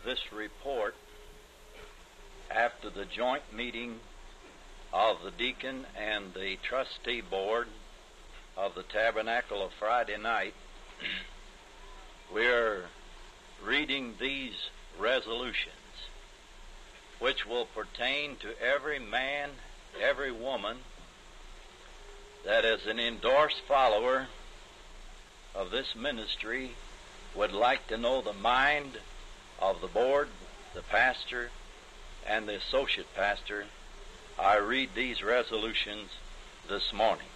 this report after the joint meeting of the deacon and the trustee board of the Tabernacle of Friday night. We're reading these resolutions, which will pertain to every man, every woman that as an endorsed follower of this ministry would like to know the mind of the board, the pastor, and the associate pastor. I read these resolutions this morning.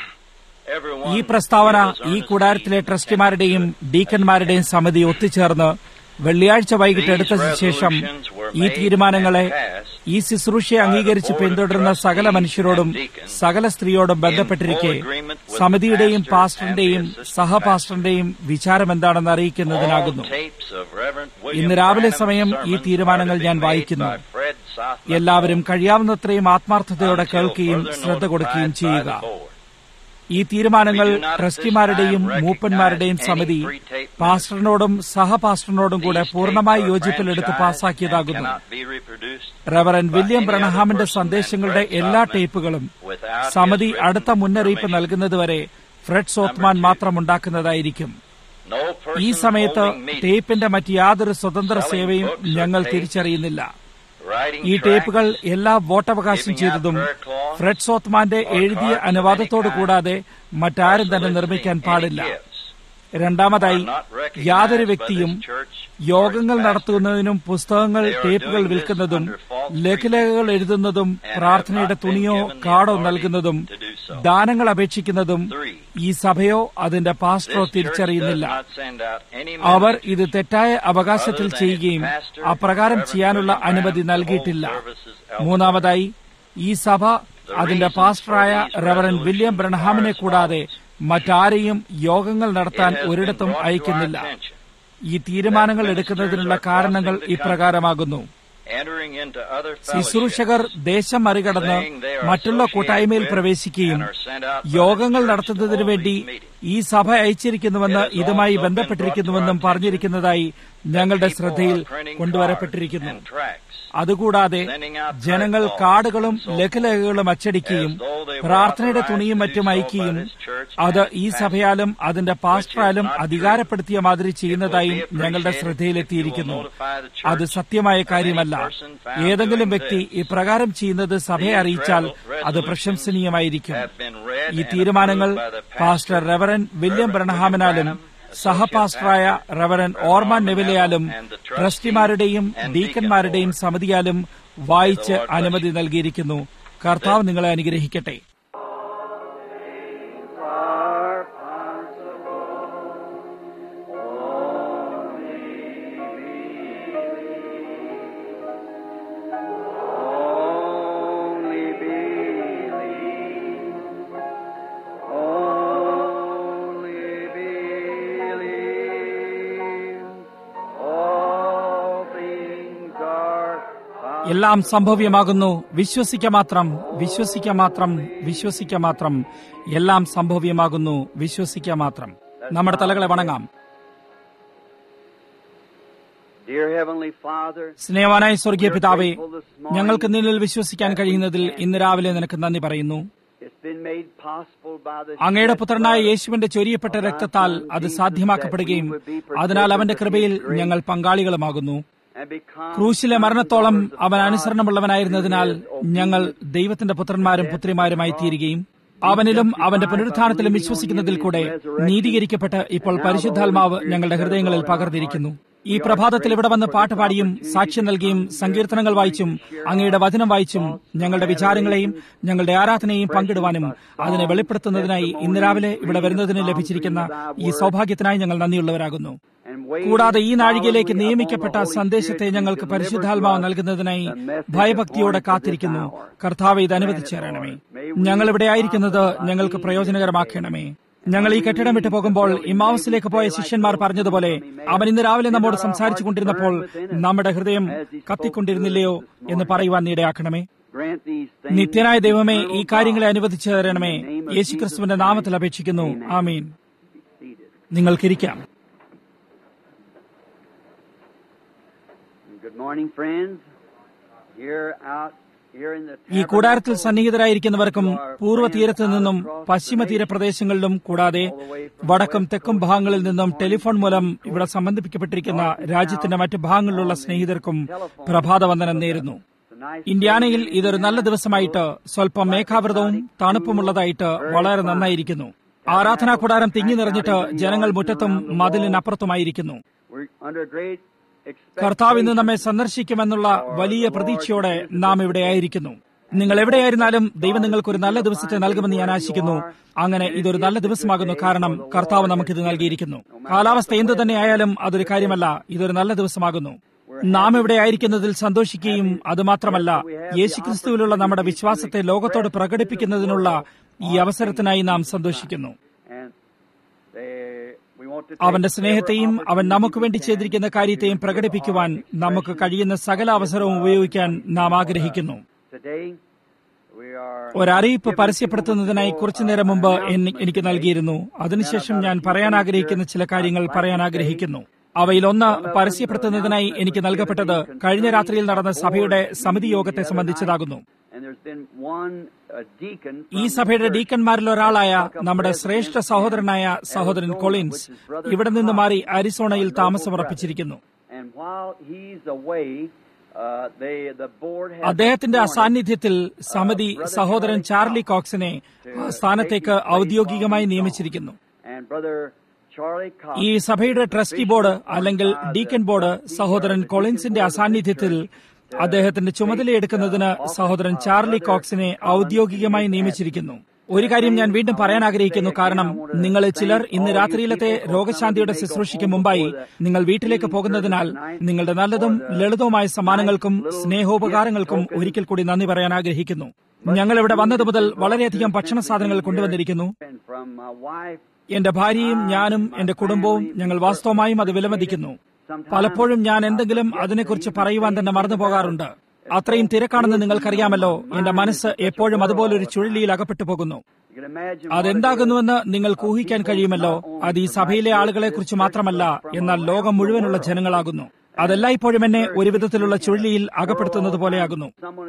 ഈ പ്രസ്താവന ഈ കൂടാരത്തിലെ ട്രസ്റ്റിമാരുടെയും ഡീക്കന്മാരുടെയും സമിതി ഒത്തുചേർന്ന് വെള്ളിയാഴ്ച വൈകിട്ട് എടുത്തതിനു ശേഷം ഈ തീരുമാനങ്ങളെ ഈ ശുശ്രൂഷയെ അംഗീകരിച്ച് പിന്തുടരുന്ന സകല മനുഷ്യരോടും സകല സ്ത്രീയോടും ബന്ധപ്പെട്ടിരിക്കെ സമിതിയുടെയും പാസ്റ്ററിന്റെയും സഹപാസ്റ്ററിന്റെയും വിചാരം എന്താണെന്ന് അറിയിക്കുന്നതിനാകുന്നു. ഇന്ന് രാവിലെ സമയം ഈ തീരുമാനങ്ങൾ ഞാൻ വായിക്കുന്നു. എല്ലാവരും കഴിയാവുന്നത്രയും ആത്മാർത്ഥതയോടെ കേൾക്കുകയും ശ്രദ്ധ കൊടുക്കുകയും ചെയ്യുക. ഈ തീരുമാനങ്ങൾ ട്രസ്റ്റിമാരുടെയും മൂപ്പന്മാരുടെയും സമിതി പാസ്റ്ററിനോടും സഹപാസ്റ്ററിനോടും കൂടെ പൂർണ്ണമായി യോജിപ്പിലെടുത്ത് പാസാക്കിയതാകുന്നു. റവറൻ വില്യം ബ്രണഹാമിന്റെ സന്ദേശങ്ങളുടെ എല്ലാ ടേപ്പുകളും സമിതി അടുത്ത മുന്നറിയിപ്പ് നൽകുന്നതുവരെ ഫ്രെഡ് സോത്മാൻ മാത്രം ഉണ്ടാക്കുന്നതായിരിക്കും. ഈ സമയത്ത് ടേപ്പിന്റെ മറ്റ് യാതൊരു സ്വതന്ത്ര സേവയും ഞങ്ങൾ തിരിച്ചറിയുന്നില്ല. ഈ ടേപ്പുകൾ എല്ലാം വോട്ടവകാശം ചെയ്തതും ഫ്രെഡ് സോത്മാന്റെ എഴുതിയ അനുവാദത്തോടു കൂടാതെ മറ്റാരും തന്നെ നിർമ്മിക്കാൻ പാടില്ല. രണ്ടാമതായി, യാതൊരു വ്യക്തിയും യോഗങ്ങൾ നടത്തുന്നതിനും പുസ്തകങ്ങൾ ടേപ്പുകൾ വിൽക്കുന്നതും ലഘുലേഖകൾ എഴുതുന്നതും പ്രാർത്ഥനയുടെ തുണിയോ കാർഡോ നൽകുന്നതും ദാനങ്ങൾ അപേക്ഷിക്കുന്നതും ഈ സഭയോ അതിന്റെ പാസ്റ്ററോ തിരിച്ചറിയുന്നില്ല. അവർ ഇത് തെറ്റായ അവകാശത്തിൽ ചെയ്യുകയും അപ്രകാരം ചെയ്യാനുള്ള അനുമതി നൽകിയിട്ടില്ല. മൂന്നാമതായി, ഈ സഭ അതിന്റെ പാസ്റ്ററായ റവറൻ വില്യം ബ്രണഹാമിനെ കൂടാതെ മറ്റാരെയും യോഗങ്ങൾ നടത്താൻ ഒരിടത്തും അയക്കുന്നില്ല. ഈ തീരുമാനങ്ങൾ എടുക്കുന്നതിനുള്ള കാരണങ്ങൾ ഇപ്രകാരമാകുന്നു. ശുശ്രൂഷകർ ദേശം മറികടന്ന് മറ്റുള്ള കൂട്ടായ്മയിൽ പ്രവേശിക്കുകയും യോഗങ്ങൾ നടത്തുന്നതിനു വേണ്ടി ഈ സഭ അയച്ചിരിക്കുന്നുവെന്ന് ഇതുമായി ബന്ധപ്പെട്ടിരിക്കുന്നുവെന്നും പറഞ്ഞിരിക്കുന്നതായി ഞങ്ങളുടെ ശ്രദ്ധയിൽ കൊണ്ടുവരപ്പെട്ടിരിക്കുന്നു. അതുകൂടാതെ ജനങ്ങൾ കാർഡുകളും ലഘുലേഖകളും അച്ചടിക്കുകയും പ്രാർത്ഥനയുടെ തുണിയും മറ്റും അയക്കുകയും അത് ഈ സഭയാലും അതിന്റെ പാസ്റ്ററാലും അധികാരപ്പെടുത്തിയ മാതിരി ചെയ്യുന്നതായും ഞങ്ങളുടെ ശ്രദ്ധയിലെത്തിയിരിക്കുന്നു. അത് സത്യമായ കാര്യമല്ല. ഏതെങ്കിലും വ്യക്തി ഇപ്രകാരം ചെയ്യുന്നത് സഭയെ അറിയിച്ചാൽ അത് പ്രശംസനീയമായിരിക്കും. ഈ തീരുമാനങ്ങൾ പാസ്റ്റർ റെവറൻ വില്യം ബ്രണഹാമിനാലും സഹപാസ്റ്ററായ റവറൻ ഓർമാൻ നെവിലയാലും ട്രസ്റ്റിമാരുടെയും ഡീക്കന്മാരുടെയും സമിതിയാലും വായിച്ച് അനുമതി നൽകിയിരിക്കുന്നു. കർത്താവ് നിങ്ങളെ അനുഗ്രഹിക്കട്ടെ. എല്ലാം സംഭവ്യമാകുന്നു. വിശ്വസിക്ക മാത്രം, വിശ്വസിക്ക മാത്രം, വിശ്വസിക്ക മാത്രം. എല്ലാം സംഭവ്യമാകുന്നു. വിശ്വസിക്ക മാത്രം. നമ്മുടെ തലകളെ വണങ്ങാം. സ്നേഹവാനായ സ്വർഗീയ പിതാവേ, ഞങ്ങൾക്ക് നിന്നിൽ വിശ്വസിക്കാൻ കഴിയുന്നതിൽ ഇന്ന് രാവിലെ നിനക്ക് നന്ദി പറയുന്നു. അങ്ങയുടെ പുത്രനായ യേശുവിന്റെ ചൊരിയപ്പെട്ട രക്തത്താൽ അത് സാധ്യമാക്കപ്പെടുകയും അതിനാൽ അവന്റെ കൃപയിൽ ഞങ്ങൾ പങ്കാളികളുമാകുന്നു. ക്രൂശിലെ മരണത്തോളം അവൻ അനുസരണമുള്ളവനായിരുന്നതിനാൽ ഞങ്ങൾ ദൈവത്തിന്റെ പുത്രന്മാരും പുത്രിമാരുമായി തീരുകയും അവനിലും അവന്റെ പുനരുത്ഥാനത്തിലും വിശ്വസിക്കുന്നതിൽ കൂടെ നീതീകരിക്കപ്പെട്ട് ഇപ്പോൾ പരിശുദ്ധാത്മാവ് ഞങ്ങളുടെ ഹൃദയങ്ങളിൽ പകർന്നിരിക്കുന്നു. ഈ പ്രഭാതത്തിൽ ഇവിടെ വന്ന് പാട്ടുപാടിയും സാക്ഷ്യം നൽകിയും സങ്കീർത്തനങ്ങൾ വായിച്ചും അങ്ങയുടെ വചനം വായിച്ചും ഞങ്ങളുടെ വിചാരങ്ങളെയും ഞങ്ങളുടെ ആരാധനയെയും പങ്കിടുവാനും അതിനെ വെളിപ്പെടുത്തുന്നതിനായി ഇന്ന് രാവിലെ ഇവിടെ വരുന്നതിന് ലഭിച്ചിരിക്കുന്ന ഈ സൗഭാഗ്യത്തിനായി ഞങ്ങൾ നന്ദിയുള്ളവരാകുന്നു. കൂടാതെ ഈ നാഴികയിലേക്ക് നിയമിക്കപ്പെട്ട സന്ദേശത്തെ ഞങ്ങൾക്ക് പരിശുദ്ധാത്മാവ് നൽകുന്നതിനായി ഭയഭക്തിയോടെ കാത്തിരിക്കുന്നു. കർത്താവേ, ഇത് അനുവദിച്ചേരണമേ. ഞങ്ങൾ ഇവിടെ ആയിരിക്കുന്നത് ഞങ്ങൾക്ക് പ്രയോജനകരമാക്കണമേ. ഞങ്ങൾ ഈ കെട്ടിടം വിട്ടു പോകുമ്പോൾ ഇമ്മാവുസിലേക്ക് പോയ ശിഷ്യന്മാർ പറഞ്ഞതുപോലെ അവൻ ഇന്ന് രാവിലെ നമ്മോട് സംസാരിച്ചു കൊണ്ടിരുന്നപ്പോൾ നമ്മുടെ ഹൃദയം കത്തിക്കൊണ്ടിരുന്നില്ലയോ എന്ന് പറയുവാൻ ഇടയാക്കണമേ. നിത്യനായ ദൈവമേ, ഈ കാര്യങ്ങളെ അനുവദിച്ചു തരണമേ. യേശുക്രിസ്തുവിന്റെ നാമത്തിൽ അപേക്ഷിക്കുന്നു. ആമീൻ. നിങ്ങൾക്കിരിക്കാം. Good morning, friends. Here in the ഈ കൂടാരത്തിൽ സന്നിഹിതരായിരിക്കുന്നവർക്കും പൂർവ്വ തീരത്തു നിന്നും പശ്ചിമ തീരപ്രദേശങ്ങളിലും കൂടാതെ വടക്കും തെക്കും ഭാഗങ്ങളിൽ നിന്നും ടെലിഫോൺ മൂലം ഇവിടെ സംബന്ധിപ്പിക്കപ്പെട്ടിരിക്കുന്ന രാജ്യത്തിന്റെ മറ്റ് ഭാഗങ്ങളിലുള്ള സ്നേഹിതർക്കും പ്രഭാതവന്ദനം നേരുന്നു. ഇന്ത്യാനയിൽ ഇതൊരു നല്ല ദിവസമായിട്ട് സ്വല്പം മേഘാവൃതവും തണുപ്പുമുള്ളതായിട്ട് വളരെ നന്നായിരിക്കുന്നു. ആരാധനാ കൂടാരം തിങ്ങി നിറഞ്ഞിട്ട് ജനങ്ങൾ മുറ്റത്തും മതിലിനപ്പുറത്തുമായിരിക്കുന്നു. കർത്താവ് ഇന്ന് നമ്മെ സന്ദർശിക്കുമെന്നുള്ള വലിയ പ്രതീക്ഷയോടെ നാം ഇവിടെയായിരിക്കുന്നു. നിങ്ങൾ എവിടെയായിരുന്നാലും ദൈവം നിങ്ങൾക്കൊരു നല്ല ദിവസത്തെ നൽകുമെന്ന് ഞാൻ ആശിക്കുന്നു. അങ്ങനെ ഇതൊരു നല്ല ദിവസമാകുന്നു, കാരണം കർത്താവ് നമുക്കിത് നൽകിയിരിക്കുന്നു. കാലാവസ്ഥ എന്തു തന്നെയായാലും അതൊരു കാര്യമല്ല, ഇതൊരു നല്ല ദിവസമാകുന്നു. നാം ഇവിടെ ആയിരിക്കുന്നതിൽ സന്തോഷിക്കുകയും അതുമാത്രമല്ല, യേശുക്രിസ്തുവിലുള്ള നമ്മുടെ വിശ്വാസത്തെ ലോകത്തോട് പ്രകടിപ്പിക്കുന്നതിനുള്ള ഈ അവസരത്തിനായി നാം സന്തോഷിക്കുന്നു. അവന്റെ സ്നേഹത്തെയും അവൻ നമുക്ക് വേണ്ടി ചെയ്തിരിക്കുന്ന കാര്യത്തെയും പ്രകടിപ്പിക്കുവാൻ നമുക്ക് കഴിയുന്ന സകല അവസരവും ഉപയോഗിക്കാൻ നാം ആഗ്രഹിക്കുന്നു. ഒരറിയിപ്പ് പരസ്യപ്പെടുത്തുന്നതിനായി കുറച്ചുനേരം മുമ്പ് എനിക്ക് നൽകിയിരുന്നു. അതിനുശേഷം ഞാൻ പറയാൻ ആഗ്രഹിക്കുന്ന ചില കാര്യങ്ങൾ പറയാൻ ആഗ്രഹിക്കുന്നു. അവയിലൊന്ന് പരസ്യപ്പെടുത്തുന്നതിനായി എനിക്ക് നൽകപ്പെട്ടത് കഴിഞ്ഞ രാത്രിയിൽ നടന്ന സഭയുടെ സമിതി യോഗത്തെ സംബന്ധിച്ചതാകുന്നു. ഈ സഭയുടെ ഡീക്കന്മാരിൽ ഒരാളായ നമ്മുടെ ശ്രേഷ്ഠ സഹോദരനായ സഹോദരൻ കൊളിൻസ് ഇവിടെ നിന്ന് മാറി അരിസോണയിൽ താമസമുറപ്പിച്ചിരിക്കുന്നു. അദ്ദേഹത്തിന്റെ അസാന്നിധ്യത്തിൽ സമിതി സഹോദരൻ ചാർലി കോക്സിനെ സ്ഥാനത്തേക്ക് ഔദ്യോഗികമായി നിയമിച്ചിരിക്കുന്നു. ഈ സഭയുടെ ട്രസ്റ്റി ബോർഡ് അല്ലെങ്കിൽ ഡീക്കൻ ബോർഡ് സഹോദരൻ കൊളിൻസിന്റെ അസാന്നിധ്യത്തിൽ അദ്ദേഹത്തിന്റെ ചുമതലയെടുക്കുന്നതിന് സഹോദരൻ ചാർലി കോക്സിനെ ഔദ്യോഗികമായി നിയമിച്ചിരിക്കുന്നു. ഒരു കാര്യം ഞാൻ വീണ്ടും പറയാൻ ആഗ്രഹിക്കുന്നു, കാരണം നിങ്ങളിൽ ചിലർ ഇന്ന് രാത്രിയിലത്തെ രോഗശാന്തിയുടെ ശുശ്രൂഷയ്ക്ക് മുമ്പായി നിങ്ങൾ വീട്ടിലേക്ക് പോകുന്നതിനാൽ നിങ്ങളുടെ നല്ലതും ലളിതവുമായ സമ്മാനങ്ങൾക്കും സ്നേഹോപകാരങ്ങൾക്കും ഒരിക്കൽ കൂടി നന്ദി പറയാൻ ആഗ്രഹിക്കുന്നു. ഞങ്ങൾ ഇവിടെ വന്നതു മുതൽ വളരെയധികം ഭക്ഷണ സാധനങ്ങൾ കൊണ്ടുവന്നിരിക്കുന്നു. എന്റെ ഭാര്യയും ഞാനും എന്റെ കുടുംബവും ഞങ്ങൾ വാസ്തവമായും അത് വിലമതിക്കുന്നു. പലപ്പോഴും ഞാൻ എന്തെങ്കിലും അതിനെക്കുറിച്ച് പറയുവാൻ തന്നെ മറന്നു പോകാറുണ്ട്. അത്രയും തിരക്കാണെന്ന് നിങ്ങൾക്കറിയാമല്ലോ. എന്റെ മനസ്സ് എപ്പോഴും അതുപോലൊരു ചുഴലിയിൽ അകപ്പെട്ടു പോകുന്നു. അതെന്താകുന്നുവെന്ന് നിങ്ങൾക്ക് ഊഹിക്കാൻ കഴിയുമല്ലോ. അത് ഈ സഭയിലെ ആളുകളെക്കുറിച്ച് മാത്രമല്ല, എന്നാൽ ലോകം മുഴുവനുള്ള ജനങ്ങളാകുന്നു. അതെല്ലായ്പ്പോഴും എന്നെ ഒരു വിധത്തിലുള്ള ചുഴലിയിൽ അകപ്പെടുത്തുന്നത് പോലെയാകുന്നു.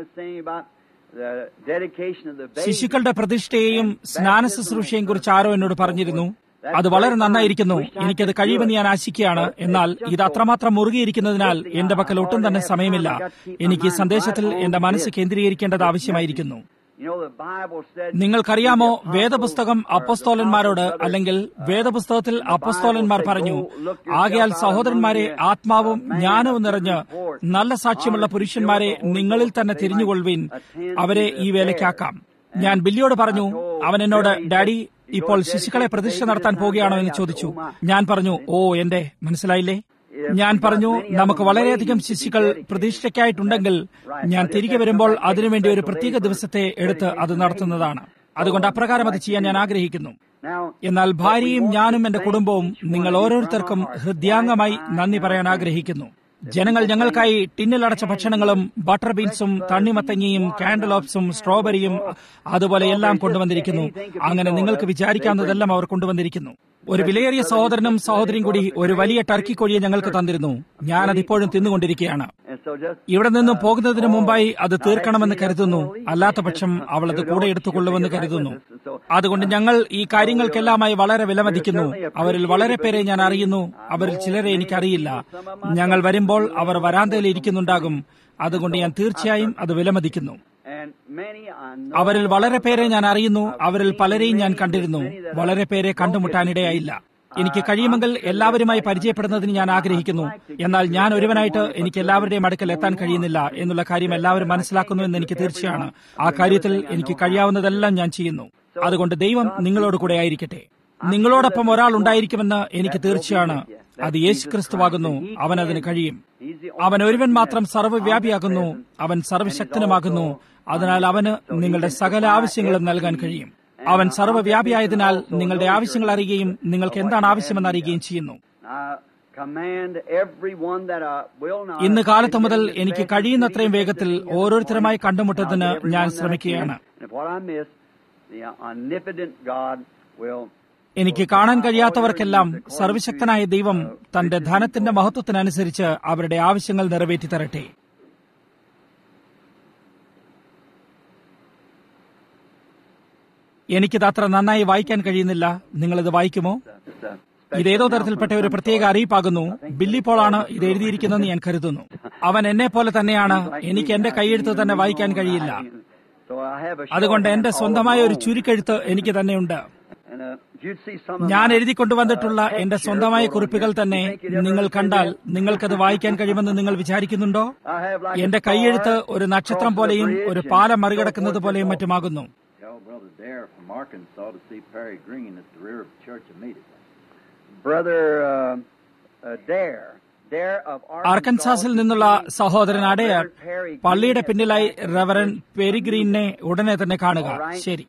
ശിശുക്കളുടെ പ്രതിഷ്ഠയെയും സ്നാന ശുശ്രൂഷയെയും കുറിച്ച് ആരോ എന്നോട് പറഞ്ഞിരുന്നു. അത് വളരെ നന്നായിരിക്കുന്നു. എനിക്കത് കഴിയുമെന്ന് ഞാൻ ആശിക്കുകയാണ്. എന്നാൽ ഇത് അത്രമാത്രം മുറുകിയിരിക്കുന്നതിനാൽ എന്റെ പക്കൽ ഒട്ടും തന്നെ സമയമില്ല. എനിക്ക് ഈ സന്ദേശത്തിൽ എന്റെ മനസ്സ് കേന്ദ്രീകരിക്കേണ്ടത് ആവശ്യമായിരിക്കുന്നു. നിങ്ങൾക്കറിയാമോ, വേദപുസ്തകം അപ്പോസ്തോലന്മാരോട്, അല്ലെങ്കിൽ വേദപുസ്തകത്തിൽ അപ്പോസ്തോലന്മാർ പറഞ്ഞു, ആകയാൽ സഹോദരന്മാരെ ആത്മാവും ജ്ഞാനവും നിറഞ്ഞ് നല്ല സാക്ഷ്യമുള്ള പുരുഷന്മാരെ നിങ്ങളിൽ തന്നെ തിരിഞ്ഞുകൊള്ളുവിൻ, അവരെ ഈ വേലയ്ക്കാക്കാം. ഞാൻ ബില്ലിയോട് പറഞ്ഞു. അവൻ എന്നോട്, ഡാഡി, ഇപ്പോൾ ശിശുക്കളെ പ്രതിഷ്ഠ നടത്താൻ പോകുകയാണോ എന്ന് ചോദിച്ചു. ഞാൻ പറഞ്ഞു, ഓ, എന്റെ മനസ്സിലായില്ലേ? ഞാൻ പറഞ്ഞു, നമുക്ക് വളരെയധികം ശിശുക്കൾ പ്രതീക്ഷയ്ക്കായിട്ടുണ്ടെങ്കിൽ ഞാൻ തിരികെ വരുമ്പോൾ അതിനുവേണ്ടി ഒരു പ്രത്യേക ദിവസത്തെ എടുത്ത് അത് നടത്തുന്നതാണ്. അതുകൊണ്ട് അപ്രകാരം അത് ചെയ്യാൻ ഞാൻ ആഗ്രഹിക്കുന്നു. എന്നാൽ ഭാര്യയും ഞാനും എന്റെ കുടുംബവും നിങ്ങൾ ഓരോരുത്തർക്കും ഹൃദയാംഗമായി നന്ദി പറയാൻ ആഗ്രഹിക്കുന്നു. ജനങ്ങൾ ഞങ്ങൾക്കായി ടിന്നിലടച്ച ഭക്ഷണങ്ങളും ബട്ടർ ബീൻസും തണ്ണിമത്തങ്ങയും കാൻഡലോപ്സും സ്ട്രോബെറിയും അതുപോലെ എല്ലാം കൊണ്ടുവന്നിരിക്കുന്നു. അങ്ങനെ നിങ്ങൾക്ക് വിചാരിക്കാവുന്നതെല്ലാം അവർ കൊണ്ടുവന്നിരിക്കുന്നു. ഒരു വിലയേറിയ സഹോദരനും സഹോദരിയും കൂടി ഒരു വലിയ ടർക്കി കോഴിയെ ഞങ്ങൾക്ക് തന്നിരുന്നു. ഞാനതിപ്പോഴും തിന്നുകൊണ്ടിരിക്കുകയാണ്. ഇവിടെ നിന്നും പോകുന്നതിന് മുമ്പായി അത് തീർക്കണമെന്ന് കരുതുന്നു. അല്ലാത്ത പക്ഷം അവൾ അത് കൂടെ എടുത്തുകൊള്ളുമെന്ന് കരുതുന്നു. അതുകൊണ്ട് ഞങ്ങൾ ഈ കാര്യങ്ങൾക്കെല്ലാമായി വളരെ വിലമതിക്കുന്നു. അവരിൽ വളരെ പേരെ ഞാൻ അറിയുന്നു, അവരിൽ ചിലരെ എനിക്കറിയില്ല. ഞങ്ങൾ വരുമ്പോൾ അവർ വരാന്തയിൽ ഇരിക്കുന്നുണ്ടാകും. അതുകൊണ്ട് ഞാൻ തീർച്ചയായും അത് വിലമതിക്കുന്നു. അവരിൽ വളരെ പേരെ ഞാൻ അറിയുന്നു, അവരിൽ പലരെയും ഞാൻ കണ്ടിരുന്നു. വളരെ പേരെ കണ്ടുമുട്ടാനിടയായില്ല. എനിക്ക് കഴിയുമെങ്കിൽ എല്ലാവരുമായി പരിചയപ്പെടുന്നതിന് ഞാൻ ആഗ്രഹിക്കുന്നു. എന്നാൽ ഞാൻ ഒരുവനായിട്ട് എനിക്ക് എല്ലാവരുടെയും അടുക്കൽ എത്താൻ കഴിയുന്നില്ല എന്നുള്ള കാര്യം എല്ലാവരും മനസ്സിലാക്കുന്നു എന്ന് എനിക്ക് തീർച്ചയാണ്. ആ കാര്യത്തിൽ എനിക്ക് കഴിയാവുന്നതെല്ലാം ഞാൻ ചെയ്യുന്നു. അതുകൊണ്ട് ദൈവം നിങ്ങളോട് കൂടെ ആയിരിക്കട്ടെ. നിങ്ങളോടൊപ്പം ഒരാൾ ഉണ്ടായിരിക്കുമെന്ന് എനിക്ക് തീർച്ചയാണ്. അത് യേശുക്രിസ്തുവാകുന്നു. അവൻ അതിന് കഴിയും. അവൻ ഒരുവൻ മാത്രം സർവ്വവ്യാപിയാകുന്നു. അവൻ സർവ്വശക്തനുമാകുന്നു. അതിനാൽ അവന് നിങ്ങളുടെ സകല ആവശ്യങ്ങളും നൽകാൻ കഴിയും. അവൻ സർവ്വവ്യാപിയായതിനാൽ നിങ്ങളുടെ ആവശ്യങ്ങൾ അറിയുകയും നിങ്ങൾക്ക് എന്താണ് ആവശ്യമെന്ന് അറിയുകയും ചെയ്യുന്നു. ഇന്ന് കാലത്ത് മുതൽ എനിക്ക് കഴിയുന്നത്രയും വേഗത്തിൽ ഓരോരുത്തരുമായി കണ്ടുമുട്ടത്തിന് ഞാൻ ശ്രമിക്കുകയാണ്. എനിക്ക് കാണാൻ കഴിയാത്തവർക്കെല്ലാം സർവശക്തനായ ദൈവം തന്റെ ധനത്തിന്റെ മഹത്വത്തിനനുസരിച്ച് അവരുടെ ആവശ്യങ്ങൾ നിറവേറ്റി തരട്ടെ. എനിക്കിത് അത്ര നന്നായി വായിക്കാൻ കഴിയുന്നില്ല. നിങ്ങളിത് വായിക്കുമോ? ഇതേതോ തരത്തിൽപ്പെട്ട ഒരു പ്രത്യേക അറിയിപ്പാകുന്നു. ബില്ലി പോളാണ് ഇത് എഴുതിയിരിക്കുന്നതെന്ന് ഞാൻ കരുതുന്നു. അവൻ എന്നെ പോലെ തന്നെയാണ്. എനിക്ക് എന്റെ കൈയെഴുത്ത് തന്നെ വായിക്കാൻ കഴിയില്ല. അതുകൊണ്ട് എന്റെ സ്വന്തമായ ഒരു ചുരുക്കെഴുത്ത് എനിക്ക് തന്നെയുണ്ട്. ഞാൻ എഴുതിക്കൊണ്ടുവന്നിട്ടുള്ള എന്റെ സ്വന്തമായ കുറിപ്പുകൾ തന്നെ നിങ്ങൾ കണ്ടാൽ നിങ്ങൾക്കത് വായിക്കാൻ കഴിയുമെന്ന് നിങ്ങൾ വിചാരിക്കുന്നുണ്ടോ? എന്റെ കൈയെഴുത്ത് ഒരു നക്ഷത്രം പോലെയും ഒരു പാലം മറികടക്കുന്നത് പോലെയും മറ്റുമാകുന്നു. ആർക്കൻസാസിൽ നിന്നുള്ള സഹോദരൻ അഡയർ പള്ളിയുടെ പിന്നിലായി റെവറൻ പെരിഗ്രീനെ ഉടനെ തന്നെ കാണുക. ശരി.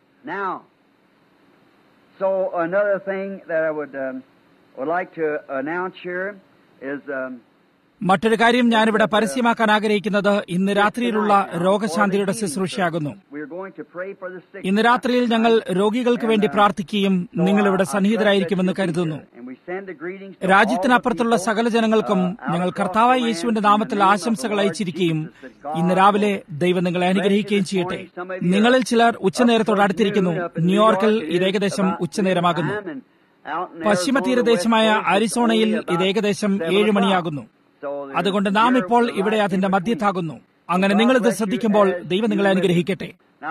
So another thing that I would like to announce here is മറ്റൊരു കാര്യം ഞാനിവിടെ പരസ്യമാക്കാൻ ആഗ്രഹിക്കുന്നത് ഇന്ന് രാത്രിയിലുള്ള രോഗശാന്തിയുടെ ശുശ്രൂഷയാകുന്നു. ഇന്ന് രാത്രിയിൽ ഞങ്ങൾ രോഗികൾക്ക് വേണ്ടി പ്രാർത്ഥിക്കുകയും നിങ്ങളിവിടെ സന്നിഹിതരായിരിക്കുമെന്ന് കരുതുന്നു. രാജ്യത്തിനപ്പുറത്തുള്ള സകല ജനങ്ങൾക്കും ഞങ്ങൾ കർത്താവായ യേശുവിന്റെ നാമത്തിൽ ആശംസകൾ അയച്ചിരിക്കുകയും ഇന്ന് രാവിലെ ദൈവം നിങ്ങളെ അനുഗ്രഹിക്കുകയും ചെയ്യട്ടെ. നിങ്ങളിൽ ചിലർ ഉച്ചനേരത്തോട് അടുത്തിരിക്കുന്നു. ന്യൂയോർക്കിൽ ഇത് ഏകദേശം ഉച്ചനേരമാകുന്നു. പശ്ചിമ തീരദേശമായ അരിസോണയിൽ ഇത് ഏകദേശം 7 മണിയാകുന്നു. അതുകൊണ്ട് നാം ഇപ്പോൾ ഇവിടെ അതിന്റെ മധ്യത്താകുന്നു. അങ്ങനെ നിങ്ങളിത് ശ്രദ്ധിക്കുമ്പോൾ ദൈവം നിങ്ങളെ അനുഗ്രഹിക്കട്ടെ.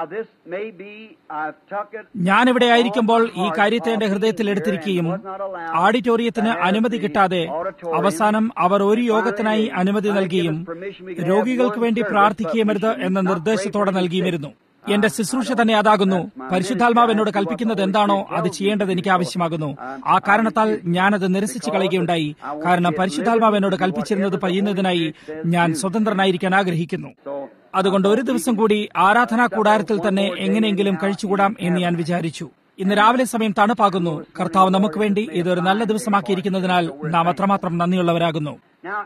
ഞാനിവിടെ ആയിരിക്കുമ്പോൾ ഈ കാര്യത്തെ എന്റെ ഹൃദയത്തിൽ എടുത്തിരിക്കുകയും ഓഡിറ്റോറിയത്തിന് അനുമതി കിട്ടാതെ അവസാനം അവർ ഒരു യോഗത്തിനായി അനുമതി നൽകിയും രോഗികൾക്ക് വേണ്ടി പ്രാർത്ഥിക്കുകയുമരുത് എന്ന നിർദ്ദേശത്തോടെ നൽകിയുമിരുന്നു. എന്റെ ശുശ്രൂഷ തന്നെ അതാകുന്നു. പരിശുദ്ധാത്മാവ് എന്നോട് കൽപ്പിക്കുന്നത് എന്താണോ അത് ചെയ്യേണ്ടത് എനിക്ക് ആവശ്യമാകുന്നു. ആ കാരണത്താൽ ഞാനത് നിരസിച്ചു കളയുകയുണ്ടായി. കാരണം പരിശുദ്ധാത്മാവ് എന്നോട് കൽപ്പിച്ചിരുന്നത് ചെയ്യുന്നതിനായി ഞാൻ സ്വതന്ത്രനായിരിക്കാൻ ആഗ്രഹിക്കുന്നു. അതുകൊണ്ട് ഒരു ദിവസം കൂടി ആരാധനാ കൂടാരത്തിൽ തന്നെ എങ്ങനെയെങ്കിലും കഴിച്ചുകൂടാം എന്ന് ഞാൻ വിചാരിച്ചു. ഇന്ന് രാവിലെ സമയം തണുപ്പാകുന്നു. കർത്താവ് നമുക്ക് വേണ്ടി ഇതൊരു നല്ല ദിവസമാക്കിയിരിക്കുന്നതിനാൽ നാം അത്രമാത്രം നന്ദിയുള്ളവരാകുന്നു.